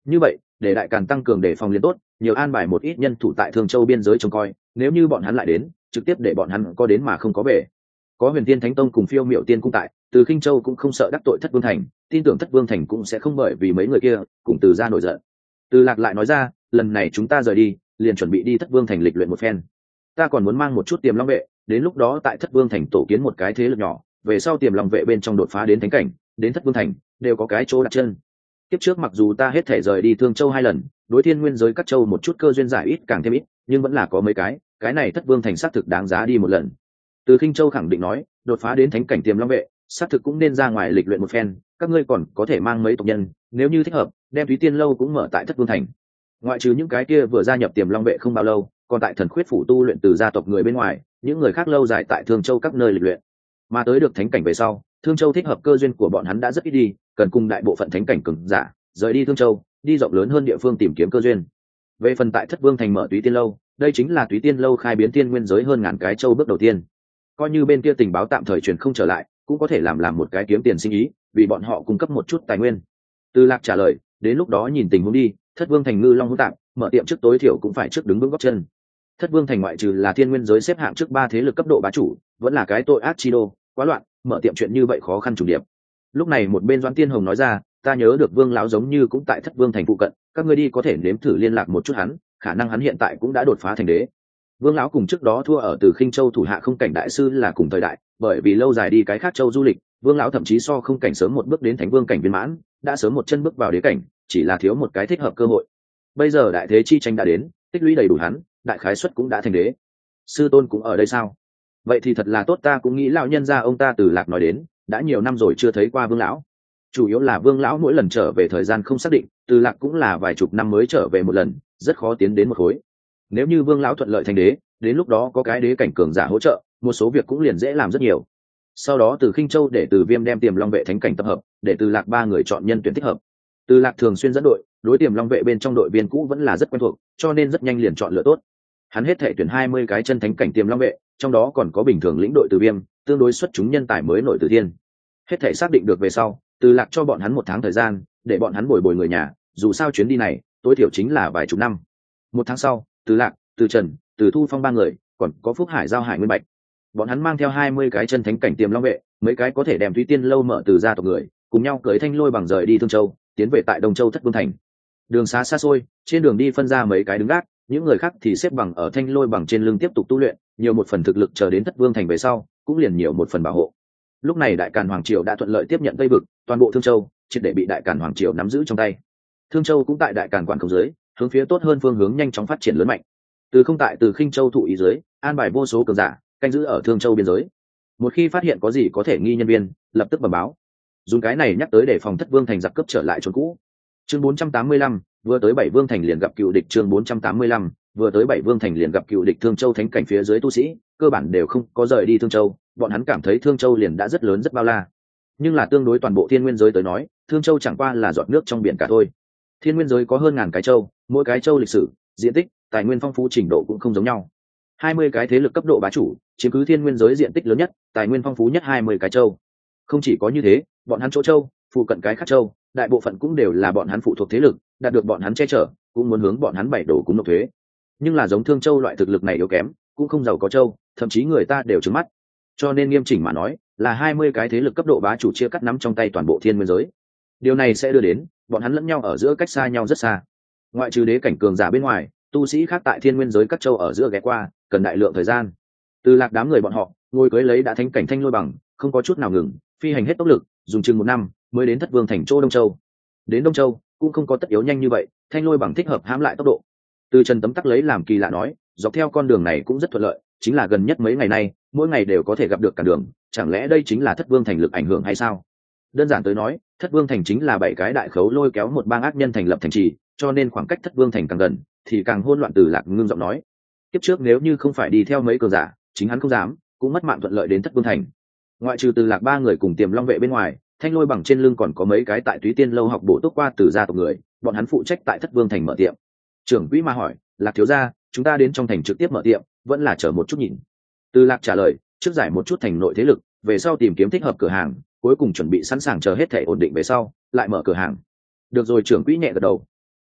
Như vậy để đại càn tăng cường đề phòng liền tốt, nhiều an bài một ít nhân thủ tại Thương Châu biên giới trông coi, nếu như bọn hắn lại đến trực tiếp để bọn hắn có đến mà không có về. Có Huyền Tiên Thánh Tông cùng Phiêu Miểu Tiên cung tại, Từ Khinh Châu cũng không sợ đắc tội Thất Vương Thành, tin tưởng Thất Vương Thành cũng sẽ không bởi vì mấy người kia cùng Từ gia nổi giận. Từ Lạc lại nói ra, lần này chúng ta rời đi liền chuẩn bị đi Thất Vương Thành lịch luyện một phen, ta còn muốn mang một chút Tiềm Long vệ, đến lúc đó tại Thất Vương Thành tổ kiến một cái thế lực nhỏ, về sau Tiềm Long vệ bên trong đột phá đến thánh cảnh, đến Thất Vương Thành đều có cái chỗ đặt chân. Kiếp trước mặc dù ta hết thể rời đi Thương Châu hai lần, đối thiên nguyên giới các châu một chút cơ duyên giải ít càng thêm ít, nhưng vẫn là có mấy cái, cái này Thất Vương Thành xác thực đáng giá đi một lần. Từ Khinh Châu khẳng định nói, đột phá đến thánh cảnh Tiềm Long vệ, xác thực cũng nên ra ngoài lịch luyện một phen, các ngươi còn có thể mang mấy tộc nhân, nếu như thích hợp, đem Thúy Tiên lâu cũng mở tại Thất Vương Thành. Ngoại trừ những cái kia vừa gia nhập Tiềm Long vệ không bao lâu, còn tại Thần Khuyết phủ tu luyện từ gia tộc người bên ngoài, những người khác lâu dài tại Thương Châu các nơi lịch luyện, mà tới được thánh cảnh về sau, Thương Châu thích hợp cơ duyên của bọn hắn đã rất ít đi, cần cùng đại bộ phận thánh cảnh cường giả rời đi Thương Châu, đi rộng lớn hơn địa phương tìm kiếm cơ duyên. Về phần tại Thất Vương Thành mở Túy Tiên lâu, đây chính là Túy Tiên lâu khai biến tiên nguyên giới hơn ngàn cái châu bước đầu tiên. Coi như bên kia tình báo tạm thời truyền không trở lại, cũng có thể làm làm một cái kiếm tiền sinh ý, vì bọn họ cung cấp một chút tài nguyên. Từ Lạc trả lời, đến lúc đó nhìn tình huống đi, Thất Vương Thành ngư long hỗn tạp, mở tiệm trước tối thiểu cũng phải trước đứng vững gót chân. Thất Vương Thành ngoại trừ là thiên nguyên giới xếp hạng trước ba thế lực cấp độ bá chủ, vẫn là cái tội ác chi đô, quá loạn, mở tiệm chuyện như vậy khó khăn trùng điệp. Lúc này một bên Doãn Tiên Hồng nói ra, ta nhớ được Vương lão giống như cũng tại Thất Vương Thành phụ cận, các ngươi đi có thể nếm thử liên lạc một chút hắn, khả năng hắn hiện tại cũng đã đột phá thành đế. Vương lão cùng trước đó thua ở Từ Khinh Châu thủ hạ không cảnh đại sư là cùng thời đại, bởi vì lâu dài đi cái khác châu du lịch, Vương lão thậm chí so không cảnh sớm một bước đến thánh vương cảnh viên mãn, đã sớm một chân bước vào đế cảnh, chỉ là thiếu một cái thích hợp cơ hội. Bây giờ đại thế chi tranh đã đến, tích lũy đầy đủ hắn, đại khái suất cũng đã thành đế. Sư tôn cũng ở đây sao? Vậy thì thật là tốt, ta cũng nghĩ lão nhân gia ông ta Từ Lạc nói đến, đã nhiều năm rồi chưa thấy qua Vương lão. Chủ yếu là Vương lão mỗi lần trở về thời gian không xác định, Từ Lạc cũng là vài chục năm mới trở về một lần, rất khó tiến đến một khối. Nếu như Vương lão thuận lợi thành đế, đến lúc đó có cái đế cảnh cường giả hỗ trợ, một số việc cũng liền dễ làm rất nhiều. Sau đó Từ Khinh Châu để Từ Viêm đem Tiềm Long vệ thánh cảnh tập hợp, để Từ Lạc ba người chọn nhân tuyển thích hợp. Từ Lạc thường xuyên dẫn đội, đối Tiềm Long vệ bên trong đội viên cũ vẫn là rất quen thuộc, cho nên rất nhanh liền chọn lựa tốt. Hắn hết thể tuyển hai mươi cái chân thánh cảnh Tiềm Long vệ, trong đó còn có bình thường lĩnh đội Từ Viêm, tương đối xuất chúng nhân tài mới nổi Từ Thiên. Hết thể xác định được về sau, Từ Lạc cho bọn hắn một tháng thời gian, để bọn hắn bồi bồi người nhà, dù sao chuyến đi này tối thiểu chính là vài chục năm. Một tháng sau, Từ Lạc, Từ Trần, Từ Thu Phong ba người, còn có Phúc Hải Giao Hải Nguyên Bạch, bọn hắn mang theo hai mươi cái chân thánh cảnh Tiềm Long vệ, mấy cái có thể đem Thúy Tiên lâu mở từ gia tộc người, cùng nhau cưỡi thanh lôi bằng rời đi Thương Châu, tiến về tại Đông Châu Thất Vương Thành. Đường xá xa xôi, trên đường đi phân ra mấy cái đứng gác, những người khác thì xếp bằng ở thanh lôi bằng trên lưng tiếp tục tu luyện, nhiều một phần thực lực chờ đến Thất Vương Thành về sau, cũng liền nhiều một phần bảo hộ. Lúc này Đại Càn Hoàng triều đã thuận lợi tiếp nhận Tây vực, toàn bộ Thương Châu triệt để bị Đại Càn Hoàng triều nắm giữ trong tay. Thương Châu cũng tại Đại Càn quản khống dưới, hướng phía tốt hơn phương hướng nhanh chóng phát triển lớn mạnh. Từ không tại Từ Khinh Châu thụ ý dưới, an bài vô số cường giả canh giữ ở Thương Châu biên giới. Một khi phát hiện có gì có thể nghi nhân viên, lập tức bẩm báo. Dùng cái này nhắc tới để phòng Thất Vương Thành giặc cướp trở lại chốn cũ. Chương bốn trăm tám mươi lăm, vừa tới Bảy Vương Thành liền gặp cựu địch. Chương bốn trăm tám mươi lăm, vừa tới Bảy Vương Thành liền gặp cựu địch. Thương Châu thánh cảnh phía dưới tu sĩ, cơ bản đều không có rời đi Thương Châu, bọn hắn cảm thấy Thương Châu liền đã rất lớn rất bao la. Nhưng là tương đối toàn bộ thiên nguyên giới tới nói, Thương Châu chẳng qua là giọt nước trong biển cả thôi. Thiên nguyên giới có hơn ngàn cái châu, mỗi cái châu lịch sử, diện tích, tài nguyên phong phú trình độ cũng không giống nhau. hai mươi cái thế lực cấp độ bá chủ, chiếm cứ thiên nguyên giới diện tích lớn nhất, tài nguyên phong phú nhất hai mươi cái châu. Không chỉ có như thế, bọn hắn chỗ châu, phụ cận cái khác châu, đại bộ phận cũng đều là bọn hắn phụ thuộc thế lực, đạt được bọn hắn che chở, cũng muốn hướng bọn hắn bảy đổ cúng nộp thuế. Nhưng là giống Thương Châu loại thực lực này yếu kém, cũng không giàu có châu, thậm chí người ta đều trừng mắt. Cho nên nghiêm chỉnh mà nói, là hai mươi cái thế lực cấp độ bá chủ chia cắt nắm trong tay toàn bộ thiên nguyên giới. Điều này sẽ đưa đến bọn hắn lẫn nhau ở giữa cách xa nhau rất xa. Ngoại trừ đế cảnh cường giả bên ngoài, tu sĩ khác tại thiên nguyên giới các châu ở giữa ghé qua, cần đại lượng thời gian. Từ Lạc đám người bọn họ ngồi cưới lấy đã thánh cảnh thanh lôi bằng, không có chút nào ngừng, phi hành hết tốc lực, dùng chừng một năm mới đến Thất Vương Thành chỗ Đông Châu. Đến Đông Châu cũng không có tất yếu nhanh như vậy, thanh lôi bằng thích hợp hãm lại tốc độ. Từ Trần tấm tắc lấy làm kỳ lạ nói, dọc theo con đường này cũng rất thuận lợi, chính là gần nhất mấy ngày nay, mỗi ngày đều có thể gặp được cả đường, chẳng lẽ đây chính là Thất Vương Thành lực ảnh hưởng hay sao? Đơn giản tới nói, Thất Vương Thành chính là bảy cái đại khấu lôi kéo một bang ác nhân thành lập thành trì, cho nên khoảng cách Thất Vương Thành càng gần thì càng hỗn loạn. Từ Lạc ngưng giọng nói, kiếp trước nếu như không phải đi theo mấy cường giả, chính hắn không dám cũng mất mạng thuận lợi đến Thất Vương Thành. Ngoại trừ Từ Lạc ba người cùng Tiềm Long vệ bên ngoài, thanh lôi bằng trên lưng còn có mấy cái tại Túy Tiên lâu học bổ túc qua từ gia tộc người, bọn hắn phụ trách tại Thất Vương Thành mở tiệm. Trưởng quỹ mà hỏi, Lạc thiếu gia, chúng ta đến trong thành trực tiếp mở tiệm, vẫn là chờ một chút nhìn? Từ Lạc trả lời, trước giải một chút thành nội thế lực, về sau tìm kiếm thích hợp cửa hàng, cuối cùng chuẩn bị sẵn sàng chờ hết thể ổn định về sau lại mở cửa hàng. Được rồi, trưởng quỹ nhẹ gật đầu.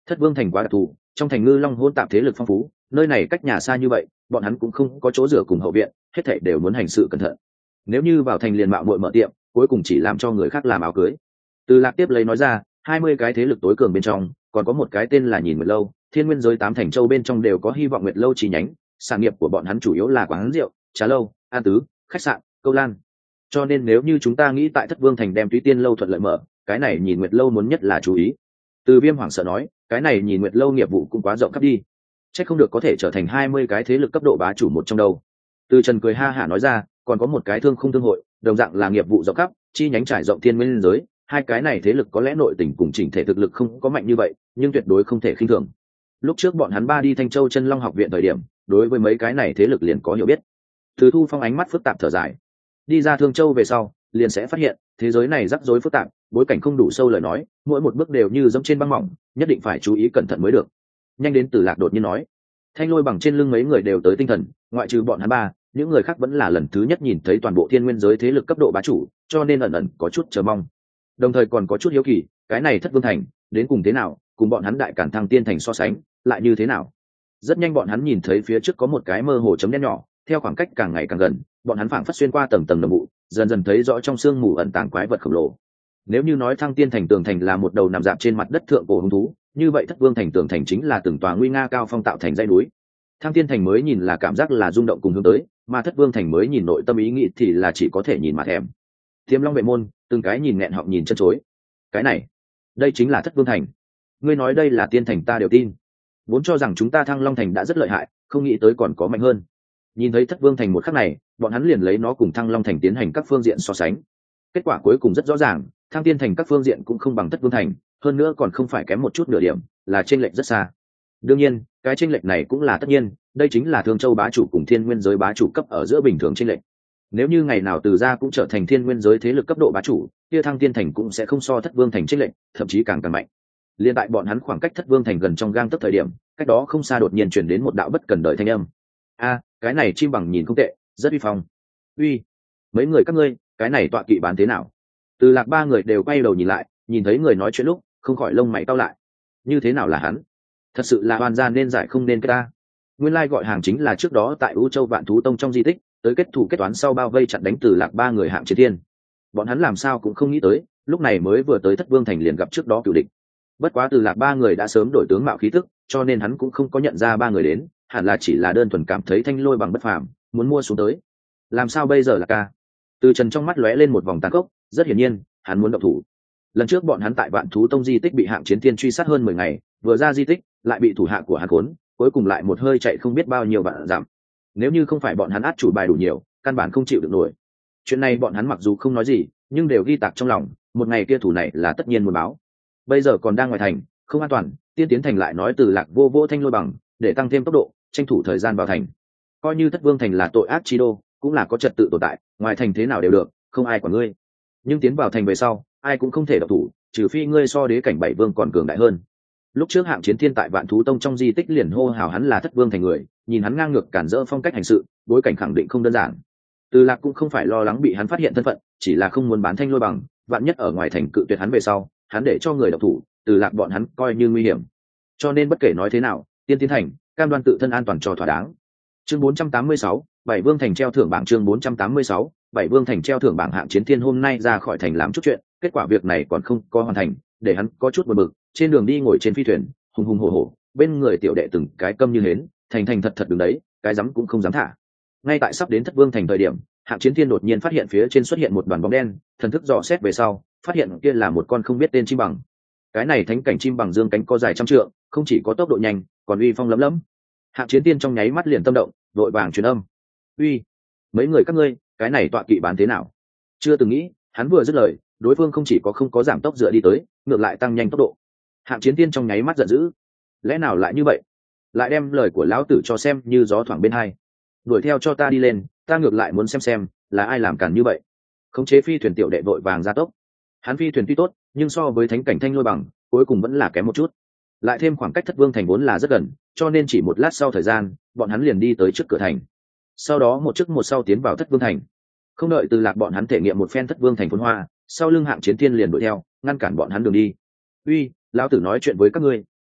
Thất Vương thành quá đặc thù, trong thành ngư long hôn tạp thế lực phong phú, nơi này cách nhà xa như vậy, bọn hắn cũng không có chỗ rửa cùng hậu viện, hết thảy đều muốn hành sự cẩn thận. Nếu như vào thành liền mạo muội mở tiệm, cuối cùng chỉ làm cho người khác làm áo cưới. Từ Lạc tiếp lấy nói ra, hai mươi cái thế lực tối cường bên trong, còn có một cái tên là Nhìn Nguyệt lâu, thiên nguyên giới tám thành châu bên trong đều có hy vọng Nguyệt lâu chi nhánh, sản nghiệp của bọn hắn chủ yếu là quán rượu, trà lâu, an tứ, khách sạn, câu lan. Cho nên nếu như chúng ta nghĩ tại Thất Vương thành đem Túy Tiên lâu thuận lợi mở, cái này Nhìn Nguyệt lâu muốn nhất là chú ý. Từ Viêm hoảng sợ nói, cái này Nhìn Nguyệt lâu nghiệp vụ cũng quá rộng khắp đi, chắc không được có thể trở thành hai mươi cái thế lực cấp độ bá chủ một trong đâu. Từ Trần cười ha hả nói ra, còn có một cái Thương Khung thương hội, đồng dạng là nghiệp vụ rộng khắp, chi nhánh trải rộng thiên nguyên giới, hai cái này thế lực có lẽ nội tình cùng chỉnh thể thực lực không có mạnh như vậy, nhưng tuyệt đối không thể khinh thường. Lúc trước bọn hắn ba đi Thanh Châu Chân Long học viện thời điểm, đối với mấy cái này thế lực liền có hiểu biết. Từ Thu Phong ánh mắt phức tạp thở dài, đi ra Thương Châu về sau, liền sẽ phát hiện thế giới này rắc rối phức tạp, bối cảnh không đủ sâu lời nói, mỗi một bước đều như dẫm trên băng mỏng, nhất định phải chú ý cẩn thận mới được. Nhanh đến Từ Lạc đột nhiên nói, Thanh Lôi bằng trên lưng mấy người đều tới tinh thần, ngoại trừ bọn hắn ba, những người khác vẫn là lần thứ nhất nhìn thấy toàn bộ thiên nguyên giới thế lực cấp độ bá chủ, cho nên ẩn ẩn có chút chờ mong, đồng thời còn có chút hiếu kỳ, cái này Thất Vương thành đến cùng thế nào, cùng bọn hắn Đại Cản Thăng Tiên thành so sánh lại như thế nào. Rất nhanh bọn hắn nhìn thấy phía trước có một cái mơ hồ chấm đen nhỏ, theo khoảng cách càng ngày càng gần, bọn hắn phảng phất xuyên qua tầng tầng nồng vụ, dần dần thấy rõ trong sương mù ẩn tàng quái vật khổng lồ. Nếu như nói Thăng Tiên thành tường thành là một đầu nằm dạp trên mặt đất thượng cổ hung thú, như vậy Thất Vương thành tường thành chính là từng tòa nguy nga cao phong tạo thành dãy núi. Thăng Tiên thành mới nhìn là cảm giác là rung động cùng hướng tới, mà Thất Vương thành mới nhìn nội tâm ý nghĩ thì là chỉ có thể nhìn mà thèm. Tiềm Long vệ môn từng cái nhìn nghẹn họng nhìn chân chối. Cái này, đây chính là Thất Vương thành. Ngươi nói đây là tiên thành ta đều tin. Vốn cho rằng chúng ta Thăng Long thành đã rất lợi hại, không nghĩ tới còn có mạnh hơn. Nhìn thấy Thất Vương thành một khắc này, bọn hắn liền lấy nó cùng Thăng Long thành tiến hành các phương diện so sánh. Kết quả cuối cùng rất rõ ràng, Thăng Tiên thành các phương diện cũng không bằng Thất Vương thành, hơn nữa còn không phải kém một chút nửa điểm, là chênh lệch rất xa. Đương nhiên, cái chênh lệch này cũng là tất nhiên, đây chính là Thương Châu bá chủ cùng Thiên Nguyên giới bá chủ cấp ở giữa bình thường chênh lệch. Nếu như ngày nào Từ gia cũng trở thành Thiên Nguyên giới thế lực cấp độ bá chủ, kia Thăng Tiên thành cũng sẽ không so Thất Vương thành chênh lệch, thậm chí càng càng mạnh. Liên tại bọn hắn khoảng cách Thất Vương thành gần trong gang tấc thời điểm, cách đó không xa đột nhiên truyền đến một đạo bất cần đời thanh âm. A, cái này chim bằng nhìn không tệ, rất uy phong. Uy, mấy người các ngươi, cái này tọa kỵ bán thế nào? Từ Lạc ba người đều quay đầu nhìn lại, nhìn thấy người nói chuyện lúc, không khỏi lông mày cau lại. Như thế nào là hắn? Thật sự là hoàn gia nên giải không nên kết ta. Nguyên lai gọi hàng chính là trước đó tại U Châu Vạn Thú Tông trong di tích, tới kết thủ kết toán sau bao vây chặn đánh Từ Lạc ba người hạng chiến thiên. Bọn hắn làm sao cũng không nghĩ tới, lúc này mới vừa tới Thất Vương thành liền gặp trước đó cửu địch. Bất quá Từ Lạc ba người đã sớm đổi tướng mạo khí tức, cho nên hắn cũng không có nhận ra ba người đến, hẳn là chỉ là đơn thuần cảm thấy Thanh Lôi bằng bất phàm, muốn mua xuống tới. Làm sao bây giờ là ca? Từ Trần trong mắt lóe lên một vòng tàn khốc, rất hiển nhiên, hắn muốn động thủ. Lần trước bọn hắn tại Vạn Thú Tông di tích bị hạng chiến thiên truy sát hơn mười ngày, vừa ra di tích, lại bị thủ hạ của hắn cuốn, cuối cùng lại một hơi chạy không biết bao nhiêu vạn dặm. Nếu như không phải bọn hắn át chủ bài đủ nhiều, căn bản không chịu được nổi. Chuyện này bọn hắn mặc dù không nói gì, nhưng đều ghi tạc trong lòng, một ngày kia thủ này là tất nhiên muốn báo. Bây giờ còn đang ngoài thành, không an toàn, Tiên Tiến thành lại nói Từ Lạc vô vô Thanh Lôi bằng, để tăng thêm tốc độ, tranh thủ thời gian vào thành. Coi như Thất Vương thành là tội ác chi đô, cũng là có trật tự tồn tại, ngoài thành thế nào đều được, không ai quản ngươi. Nhưng tiến vào thành về sau, ai cũng không thể độc thủ, trừ phi ngươi so đế cảnh bảy vương còn cường đại hơn. Lúc trước hạng chiến thiên tại Vạn Thú Tông trong di tích liền hô hào hắn là Thất Vương thành người, nhìn hắn ngang ngược cản rỡ phong cách hành sự, bối cảnh khẳng định không đơn giản. Từ Lạc cũng không phải lo lắng bị hắn phát hiện thân phận, chỉ là không muốn bán Thanh Lôi bằng, vạn nhất ở ngoài thành cự tuyệt hắn về sau, hắn để cho người độc thủ, Từ Lạc bọn hắn coi như nguy hiểm. Cho nên bất kể nói thế nào, Tiên Tiến thành cam đoan tự thân an toàn cho thỏa đáng. Chương bốn trăm tám mươi sáu, Bảy Vương thành treo thưởng bảng. Chương bốn trăm tám mươi sáu, Bảy Vương thành treo thưởng bảng. Hạng chiến thiên hôm nay ra khỏi thành làm chút chuyện, kết quả việc này còn không có hoàn thành, để hắn có chút buồn bực. Trên đường đi ngồi trên phi thuyền, hùng hùng hổ hổ, bên người tiểu đệ từng cái câm như hến, thành thành thật thật đứng đấy, cái dám cũng không dám thả. Ngay tại sắp đến Thất Vương thành thời điểm, hạng chiến thiên đột nhiên phát hiện phía trên xuất hiện một đoàn bóng đen, thần thức dò xét về sau, phát hiện kia là một con không biết tên chim bằng. Cái này thánh cảnh chim bằng dương cánh có dài trăm trượng, không chỉ có tốc độ nhanh, còn uy phong lẫm lẫm. Hạng chiến tiên trong nháy mắt liền tâm động, vội vàng truyền âm. Uy, mấy người các ngươi, cái này tọa kỵ bán thế nào? Chưa từng nghĩ, hắn vừa dứt lời, đối phương không chỉ có không có giảm tốc dựa đi tới, ngược lại tăng nhanh tốc độ. Hạng chiến tiên trong nháy mắt giận dữ. Lẽ nào lại như vậy? Lại đem lời của lão tử cho xem như gió thoảng bên hai. Đuổi theo cho ta đi lên, ta ngược lại muốn xem xem là ai làm cản như vậy. Khống chế phi thuyền tiểu đệ vội vàng ra tốc. Hắn phi thuyền tuy tốt, nhưng so với thánh cảnh Thanh Lôi bằng, cuối cùng vẫn là kém một chút. Lại thêm khoảng cách Thất Vương thành vốn là rất gần, cho nên chỉ một lát sau thời gian, bọn hắn liền đi tới trước cửa thành. Sau đó một trước một sau tiến vào Thất Vương thành. Không đợi Từ Lạc bọn hắn thể nghiệm một phen Thất Vương thành phồn hoa, sau lưng hạng chiến thiên liền đuổi theo, ngăn cản bọn hắn đường đi. Uy, lão tử nói chuyện với các ngươi,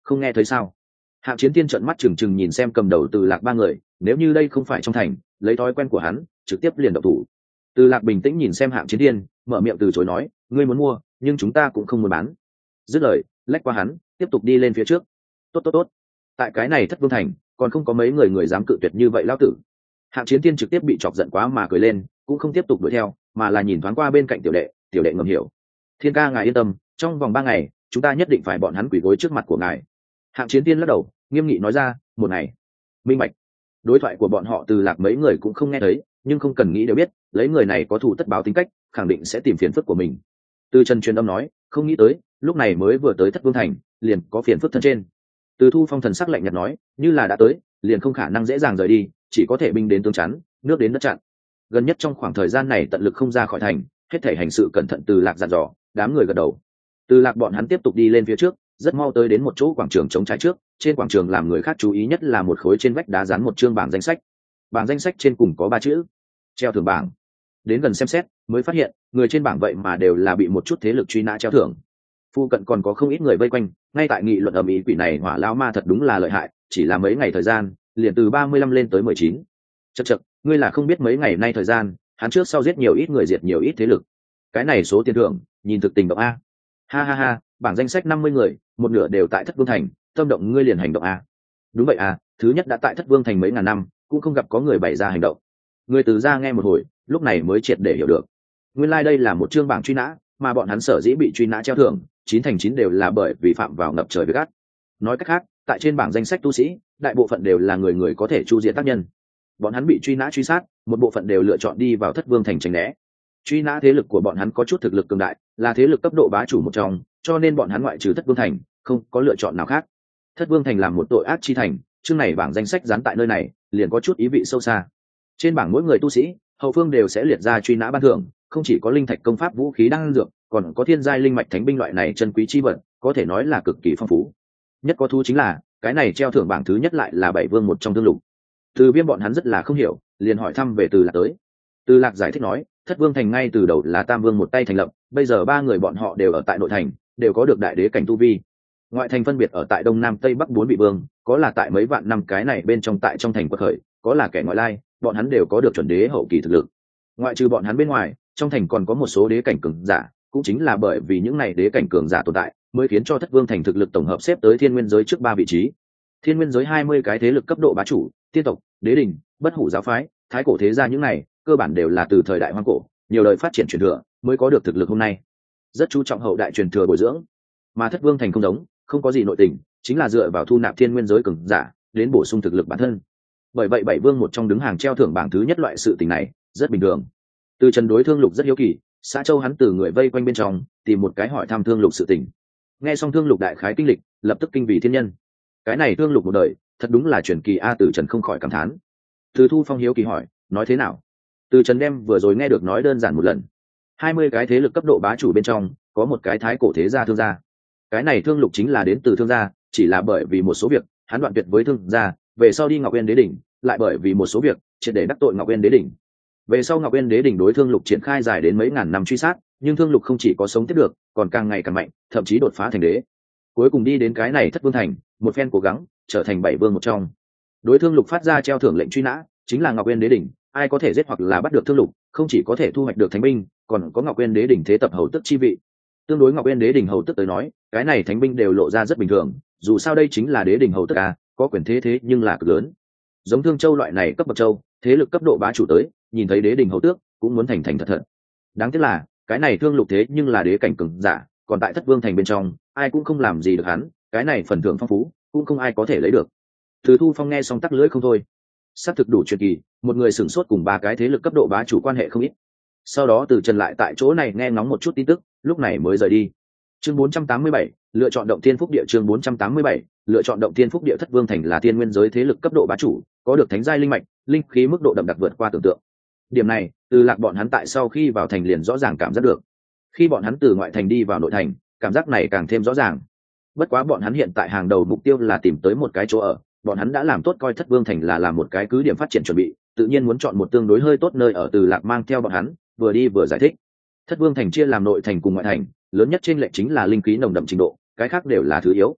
không nghe thấy sao? Hạng Chiến Tiên trợn mắt trừng trừng nhìn xem cầm đầu Từ Lạc ba người, nếu như đây không phải trong thành, lấy thói quen của hắn, trực tiếp liền động thủ. Từ Lạc bình tĩnh nhìn xem Hạng Chiến Tiên, mở miệng từ chối nói, ngươi muốn mua, nhưng chúng ta cũng không muốn bán. Dứt lời, lách qua hắn, tiếp tục đi lên phía trước. Tốt tốt tốt. Tại cái này Thất Vương thành, còn không có mấy người người dám cự tuyệt như vậy lão tử. Hạng Chiến Tiên trực tiếp bị chọc giận quá mà cười lên, cũng không tiếp tục đuổi theo, mà là nhìn thoáng qua bên cạnh tiểu đệ, tiểu đệ ngầm hiểu. Thiên ca ngài yên tâm, trong vòng ba ngày, chúng ta nhất định phải bọn hắn quỳ gối trước mặt của ngài. Hạng Chiến Tiên lắc đầu, nghiêm nghị nói ra, một ngày. Minh bạch. Đối thoại của bọn họ Từ Lạc mấy người cũng không nghe thấy, nhưng không cần nghĩ đều biết, lấy người này có thù tất báo tính cách, khẳng định sẽ tìm phiền phức của mình. Từ Trần truyền âm nói, không nghĩ tới, lúc này mới vừa tới Thất Vương thành, liền có phiền phức thân trên. Từ Thu Phong thần sắc lạnh nhạt nói, như là đã tới, liền không khả năng dễ dàng rời đi, chỉ có thể binh đến tướng chắn, nước đến đất chặn. Gần nhất trong khoảng thời gian này tận lực không ra khỏi thành, hết thể hành sự cẩn thận. Từ Lạc dặn dò, đám người gật đầu. Từ Lạc bọn hắn tiếp tục đi lên phía trước, rất mau tới đến một chỗ quảng trường trống trái trước. Trên quảng trường làm người khác chú ý nhất là một khối trên vách đá dán một chương bảng danh sách. Bảng danh sách trên cùng có ba chữ: treo thưởng bảng. Đến gần xem xét, mới phát hiện người trên bảng vậy mà đều là bị một chút thế lực truy nã treo thưởng. Phu cận còn có không ít người vây quanh, ngay tại nghị luận ầm ĩ, quỷ này Hỏa Lão Ma thật đúng là lợi hại, chỉ là mấy ngày thời gian, liền từ ba mươi lăm lên tới mười chín. Chậc chậc, ngươi là không biết mấy ngày nay thời gian, hắn trước sau giết nhiều ít người, diệt nhiều ít thế lực. Cái này số tiền thưởng, nhìn thực tình động a. Ha ha ha, bảng danh sách năm mươi người, một nửa đều tại Thất Vương thành, tâm động ngươi liền hành động a. Đúng vậy à, thứ nhất đã tại Thất Vương thành mấy ngàn năm, cũng không gặp có người bày ra hành động. Người Từ gia nghe một hồi, lúc này mới triệt để hiểu được. Nguyên lai like đây là một chương bảng truy nã, mà bọn hắn sở dĩ bị truy nã treo thưởng, chín thành chín đều là bởi vì phạm vào ngập trời với gắt. Nói cách khác, tại trên bảng danh sách tu sĩ, đại bộ phận đều là người người có thể chu diện tác nhân. Bọn hắn bị truy nã truy sát, một bộ phận đều lựa chọn đi vào Thất Vương thành tránh né. Truy nã thế lực của bọn hắn có chút thực lực cường đại, là thế lực cấp độ bá chủ một trong, cho nên bọn hắn ngoại trừ Thất Vương thành, không có lựa chọn nào khác. Thất Vương thành làm một tội ác chi thành, chương này bảng danh sách dán tại nơi này, liền có chút ý vị sâu xa. Trên bảng mỗi người tu sĩ, hậu phương đều sẽ liệt ra truy nã ban thưởng, không chỉ có linh thạch, công pháp, vũ khí, đan dược, còn có thiên giai linh mạch, thánh binh loại này chân quý chi vật, có thể nói là cực kỳ phong phú. Nhất có thú chính là, cái này treo thưởng bảng thứ nhất lại là bảy vương một trong Thương Lục. Từ Viêm bọn hắn rất là không hiểu, liền hỏi thăm về Từ Lạc tới. Từ Lạc giải thích nói, Thất Vương thành ngay từ đầu là Tam Vương một tay thành lập, bây giờ ba người bọn họ đều ở tại nội thành, đều có được đại đế cảnh tu vi. Ngoại thành phân biệt ở tại Đông Nam Tây Bắc bốn vị vương, có là tại mấy vạn năm cái này bên trong tại trong thành quật khởi, có là kẻ ngoại lai, bọn hắn đều có được chuẩn đế hậu kỳ thực lực. Ngoại trừ bọn hắn bên ngoài, trong thành còn có một số đế cảnh cường giả, cũng chính là bởi vì những này đế cảnh cường giả tồn tại, mới khiến cho Thất Vương thành thực lực tổng hợp xếp tới Thiên Nguyên giới trước ba vị trí. Thiên Nguyên giới hai mươi cái thế lực cấp độ bá chủ, tiên tộc, đế đình, bất hủ giáo phái, thái cổ thế gia, những này cơ bản đều là từ thời đại hoang cổ, nhiều đời phát triển truyền thừa, mới có được thực lực hôm nay. Rất chú trọng hậu đại truyền thừa bồi dưỡng. Mà Thất Vương thành không giống, không có gì nội tình, chính là dựa vào thu nạp Thiên Nguyên giới cường giả đến bổ sung thực lực bản thân. Bởi vậy bảy vương một trong đứng hàng treo thưởng bảng thứ nhất, loại sự tình này rất bình thường. Từ Trần đối Thương Lục rất hiếu kỳ, xã Châu hắn từ người vây quanh bên trong tìm một cái hỏi thăm Thương Lục sự tình. Nghe xong Thương Lục đại khái kinh lịch, lập tức kinh vì thiên nhân. Cái này Thương Lục một đời, thật đúng là truyền kỳ a. Từ Trần không khỏi cảm thán. Từ Thu Phong hiếu kỳ hỏi, nói thế nào? Từ Trần đem vừa rồi nghe được nói đơn giản một lần. Hai mươi cái thế lực cấp độ bá chủ bên trong, có một cái thái cổ thế gia Thương gia. Cái này Thương Lục chính là đến từ Thương gia, chỉ là bởi vì một số việc, hắn đoạn tuyệt với Thương gia, về sau đi Ngọc Uyên Đế đỉnh, lại bởi vì một số việc, triệt để đắc tội Ngọc Uyên Đế đỉnh. Về sau Ngọc Uyên Đế đỉnh đối Thương Lục triển khai dài đến mấy ngàn năm truy sát, nhưng Thương Lục không chỉ có sống tiếp được, còn càng ngày càng mạnh, thậm chí đột phá thành đế. Cuối cùng đi đến cái này Thất Vương thành, một phen cố gắng, trở thành bảy vương một trong. Đối Thương Lục phát ra treo thưởng lệnh truy nã, chính là Ngọc Uyên Đế đỉnh, ai có thể giết hoặc là bắt được Thương Lục, không chỉ có thể thu hoạch được thánh binh, còn có Ngọc Uyên Đế đỉnh thế tập hầu tức chi vị. Tương đối Ngọc Uyên Đế đỉnh hầu tức tới nói, cái này thánh binh đều lộ ra rất bình thường, dù sao đây chính là đế đỉnh hầu tức a, có quyền thế thế nhưng là cực lớn. Giống Thương Châu loại này cấp bậc châu, thế lực cấp độ bá chủ tới, nhìn thấy đế đỉnh hầu tước, cũng muốn thành thành thật thật. Đáng tiếc là, cái này Thương Lục thế nhưng là đế cảnh cường giả, còn tại Thất Vương thành bên trong, ai cũng không làm gì được hắn, cái này phần thưởng phong phú, cũng không ai có thể lấy được. Từ Thu Phong nghe xong tắc lưỡi không thôi. Xác thực đủ truyền kỳ, một người sửng sốt cùng ba cái thế lực cấp độ bá chủ quan hệ không ít. Sau đó Từ Trần lại tại chỗ này nghe ngóng một chút tin tức, lúc này mới rời đi. Chương bốn trăm tám mươi bảy, lựa chọn động thiên phúc địa. Chương bốn trăm tám mươi bảy, lựa chọn động thiên phúc địa. Thất Vương thành là thiên nguyên giới thế lực cấp độ bá chủ, có được thánh giai linh mạch, linh khí mức độ đậm đặc vượt qua tưởng tượng. Điểm này, Từ Lạc bọn hắn tại sau khi vào thành liền rõ ràng cảm giác được. Khi bọn hắn từ ngoại thành đi vào nội thành, cảm giác này càng thêm rõ ràng. Bất quá bọn hắn hiện tại hàng đầu mục tiêu là tìm tới một cái chỗ ở, bọn hắn đã làm tốt coi Thất Vương thành là làm một cái cứ điểm phát triển chuẩn bị, tự nhiên muốn chọn một tương đối hơi tốt nơi ở. Từ Lạc mang theo bọn hắn, vừa đi vừa giải thích. Thất Vương thành chia làm nội thành cùng ngoại thành, lớn nhất trên lệch chính là linh khí nồng đậm trình độ, cái khác đều là thứ yếu.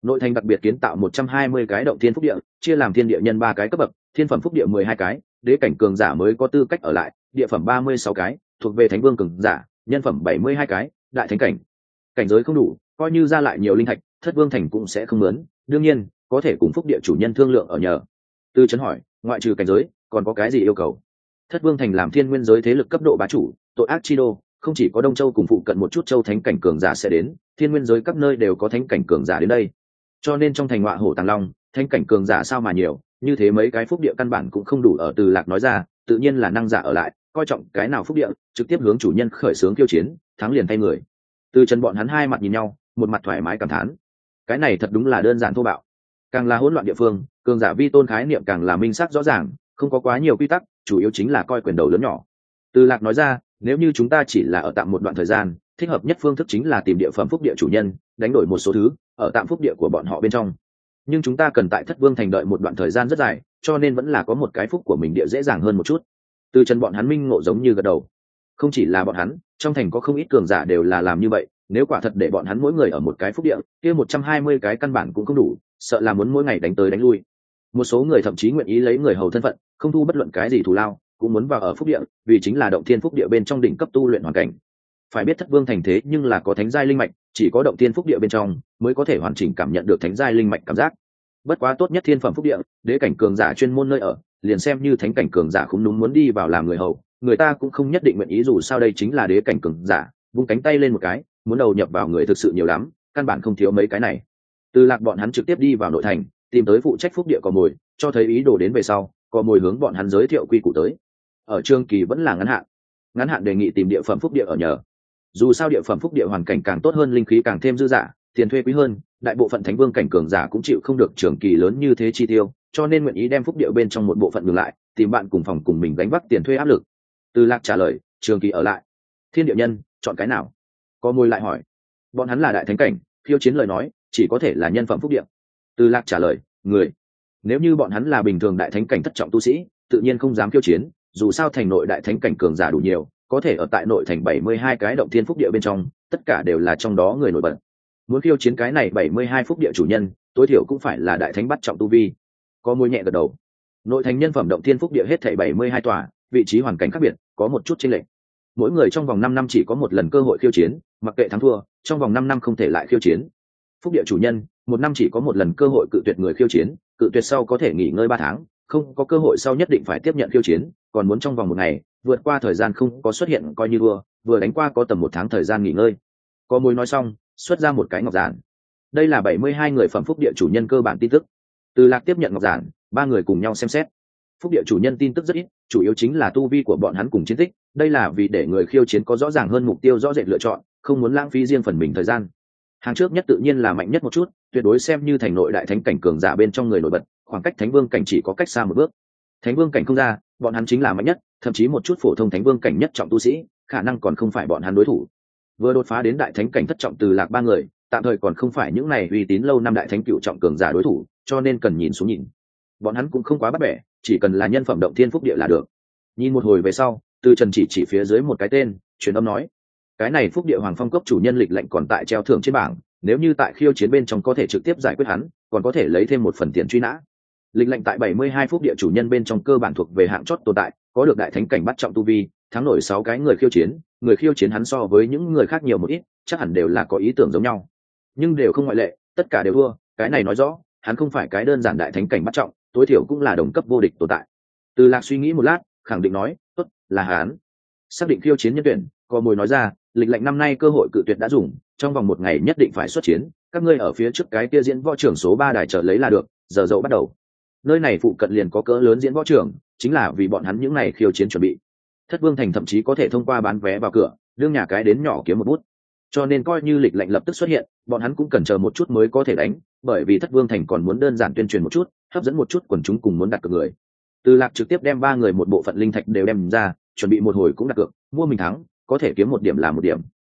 Nội thành đặc biệt kiến tạo một trăm hai mươi cái động thiên phúc địa, chia làm thiên địa nhân ba cái cấp bậc, thiên phẩm phúc địa mười hai cái, đế cảnh cường giả mới có tư cách ở lại, địa phẩm ba mươi sáu cái, thuộc về thánh vương cường giả, nhân phẩm bảy mươi hai cái, đại thánh cảnh. Cảnh giới không đủ, coi như ra lại nhiều linh thạch, thất vương thành cũng sẽ không mướn, đương nhiên, có thể cùng phúc địa chủ nhân thương lượng ở nhờ. Tư Chấn hỏi, ngoại trừ cảnh giới, còn có cái gì yêu cầu? Thất vương thành làm thiên nguyên giới thế lực cấp độ bá chủ, tội ác chi đô, không chỉ có Đông Châu cùng phụ cận một chút châu thánh cảnh cường giả sẽ đến, thiên nguyên giới các nơi đều có thánh cảnh cường giả đến đây. Cho nên trong thành Ngọa Hổ Tàng Long, thánh cảnh cường giả sao mà nhiều, như thế mấy cái phúc địa căn bản cũng không đủ ở. Từ Lạc nói ra, tự nhiên là năng giả ở lại, coi trọng cái nào phúc địa, trực tiếp hướng chủ nhân khởi xướng khiêu chiến, thắng liền thay người. Từ Trần bọn hắn hai mặt nhìn nhau, một mặt thoải mái cảm thán. Cái này thật đúng là đơn giản thô bạo. Càng là hỗn loạn địa phương, cường giả vi tôn khái niệm càng là minh xác rõ ràng, không có quá nhiều quy tắc, chủ yếu chính là coi quyền đầu lớn nhỏ. Từ Lạc nói ra, nếu như chúng ta chỉ là ở tạm một đoạn thời gian, thích hợp nhất phương thức chính là tìm địa phẩm phúc địa chủ nhân, đánh đổi một số thứ ở tạm phúc địa của bọn họ bên trong. Nhưng chúng ta cần tại Thất Vương thành đợi một đoạn thời gian rất dài, cho nên vẫn là có một cái phúc của mình địa dễ dàng hơn một chút. Từ Trần bọn hắn minh ngộ giống như gật đầu. Không chỉ là bọn hắn, trong thành có không ít cường giả đều là làm như vậy, nếu quả thật để bọn hắn mỗi người ở một cái phúc địa, kia một trăm hai mươi cái căn bản cũng không đủ, sợ là muốn mỗi ngày đánh tới đánh lui. Một số người thậm chí nguyện ý lấy người hầu thân phận, không thu bất luận cái gì thù lao, cũng muốn vào ở phúc địa, vì chính là động thiên phúc địa bên trong đỉnh cấp tu luyện hoàn cảnh. Phải biết Thất Vương thành thế nhưng là có thánh giai linh mạch, chỉ có động thiên phúc địa bên trong mới có thể hoàn chỉnh cảm nhận được thánh giai linh mạch cảm giác. Bất quá tốt nhất thiên phẩm phúc địa, đế cảnh cường giả chuyên môn nơi ở, liền xem như thánh cảnh cường giả cũng đúng muốn đi vào làm người hầu, người ta cũng không nhất định nguyện ý, dù sao đây chính là đế cảnh cường giả, vung cánh tay lên một cái, muốn đầu nhập vào người thực sự nhiều lắm, căn bản không thiếu mấy cái này. Từ Lạc bọn hắn trực tiếp đi vào nội thành, tìm tới phụ trách phúc địa cò mồi, cho thấy ý đồ đến về sau, cò mồi hướng bọn hắn giới thiệu quy củ tới. Ở trường kỳ vẫn là ngắn hạn, ngắn hạn đề nghị tìm địa phẩm phúc địa ở nhờ. Dù sao địa phẩm phúc địa hoàn cảnh càng tốt hơn, linh khí càng thêm dư dả, tiền thuê quý hơn, đại bộ phận thánh vương cảnh cường giả cũng chịu không được trường kỳ lớn như thế chi tiêu, cho nên nguyện ý đem phúc địa bên trong một bộ phận ngừng lại, tìm bạn cùng phòng cùng mình gánh vác tiền thuê áp lực. Từ Lạc trả lời, trường kỳ ở lại. Thiên địa nhân, chọn cái nào? Có môi lại hỏi. Bọn hắn là đại thánh cảnh, khiêu chiến lời nói, chỉ có thể là nhân phẩm phúc địa. Từ Lạc trả lời, người. Nếu như bọn hắn là bình thường đại thánh cảnh thất trọng tu sĩ, tự nhiên không dám khiêu chiến, dù sao thành nội đại thánh cảnh cường giả đủ nhiều, có thể ở tại nội thành bảy mươi hai cái động thiên phúc địa bên trong, tất cả đều là trong đó người nổi bật. Muốn khiêu chiến cái này bảy mươi hai phúc địa chủ nhân, tối thiểu cũng phải là đại thánh bắt trọng tu vi. Có môi nhẹ gật đầu. Nội thành nhân phẩm động thiên phúc địa hết thảy bảy mươi hai tòa, vị trí hoàn cảnh khác biệt, có một chút chênh lệch. Mỗi người trong vòng năm năm chỉ có một lần cơ hội khiêu chiến, mặc kệ thắng thua, trong vòng năm năm không thể lại khiêu chiến. Phúc địa chủ nhân, một năm chỉ có một lần cơ hội cự tuyệt người khiêu chiến, cự tuyệt sau có thể nghỉ ngơi ba tháng, không có cơ hội sau nhất định phải tiếp nhận khiêu chiến, còn muốn trong vòng một ngày, vượt qua thời gian không có xuất hiện coi như thua, vừa đánh qua có tầm một tháng thời gian nghỉ ngơi. Có môi nói xong, xuất ra một cái ngọc giản. Đây là bảy mươi hai người phẩm phúc địa chủ nhân cơ bản tin tức. Từ Lạc tiếp nhận ngọc giản, ba người cùng nhau xem xét. Phúc địa chủ nhân tin tức rất ít, chủ yếu chính là tu vi của bọn hắn cùng chiến tích, đây là vì để người khiêu chiến có rõ ràng hơn mục tiêu rõ rệt lựa chọn, không muốn lãng phí riêng phần mình thời gian. Hàng trước nhất tự nhiên là mạnh nhất một chút, tuyệt đối xem như thành nội đại thánh cảnh cường giả bên trong người nổi bật, khoảng cách thánh vương cảnh chỉ có cách xa một bước. Thánh vương cảnh không ra, bọn hắn chính là mạnh nhất, thậm chí một chút phổ thông thánh vương cảnh nhất trọng tu sĩ, khả năng còn không phải bọn hắn đối thủ. Vừa đột phá đến đại thánh cảnh thất trọng Từ Lạc ba người, tạm thời còn không phải những này uy tín lâu năm đại thánh cựu trọng cường giả đối thủ, cho nên cần nhìn xuống nhìn. Bọn hắn cũng không quá bắt bẻ, chỉ cần là nhân phẩm động thiên phúc địa là được. Nhìn một hồi về sau, Từ Trần chỉ chỉ phía dưới một cái tên, truyền âm nói: cái này phúc địa Hoàng Phong cốc chủ nhân lịch lệnh còn tại treo thưởng trên bảng, nếu như tại khiêu chiến bên trong có thể trực tiếp giải quyết hắn, còn có thể lấy thêm một phần tiền truy nã. Lịch lệnh tại bảy mươi hai phúc địa chủ nhân bên trong cơ bản thuộc về hạng chót tồn tại, có được đại thánh cảnh bắt trọng tu vi, thắng nổi sáu cái người khiêu chiến, người khiêu chiến hắn so với những người khác nhiều một ít, chắc hẳn đều là có ý tưởng giống nhau, nhưng đều không ngoại lệ, tất cả đều thua. Cái này nói rõ hắn không phải cái đơn giản đại thánh cảnh bắt trọng, tối thiểu cũng là đồng cấp vô địch tồn tại. Từ Lạc suy nghĩ một lát, khẳng định nói: tốt, là hắn. Xác định khiêu chiến nhân tuyển, có mồi nói ra: lịch lệnh năm nay cơ hội cự tuyệt đã dùng, trong vòng một ngày nhất định phải xuất chiến, các ngươi ở phía trước cái kia diễn võ trưởng số ba đài chờ lấy là được, giờ dậu bắt đầu. Nơi này phụ cận liền có cỡ lớn diễn võ trưởng, chính là vì bọn hắn những này khiêu chiến chuẩn bị. Thất Vương thành thậm chí có thể thông qua bán vé vào cửa, đương nhà cái đến nhỏ kiếm một bút. Cho nên coi như lịch lệnh lập tức xuất hiện, bọn hắn cũng cần chờ một chút mới có thể đánh, bởi vì Thất Vương thành còn muốn đơn giản tuyên truyền một chút, hấp dẫn một chút quần chúng cùng muốn đặt cược người. Từ Lạc trực tiếp đem ba người một bộ phận linh thạch đều đem ra, chuẩn bị một hồi cũng đặt cược, mua mình thắng, có thể kiếm một điểm là một điểm.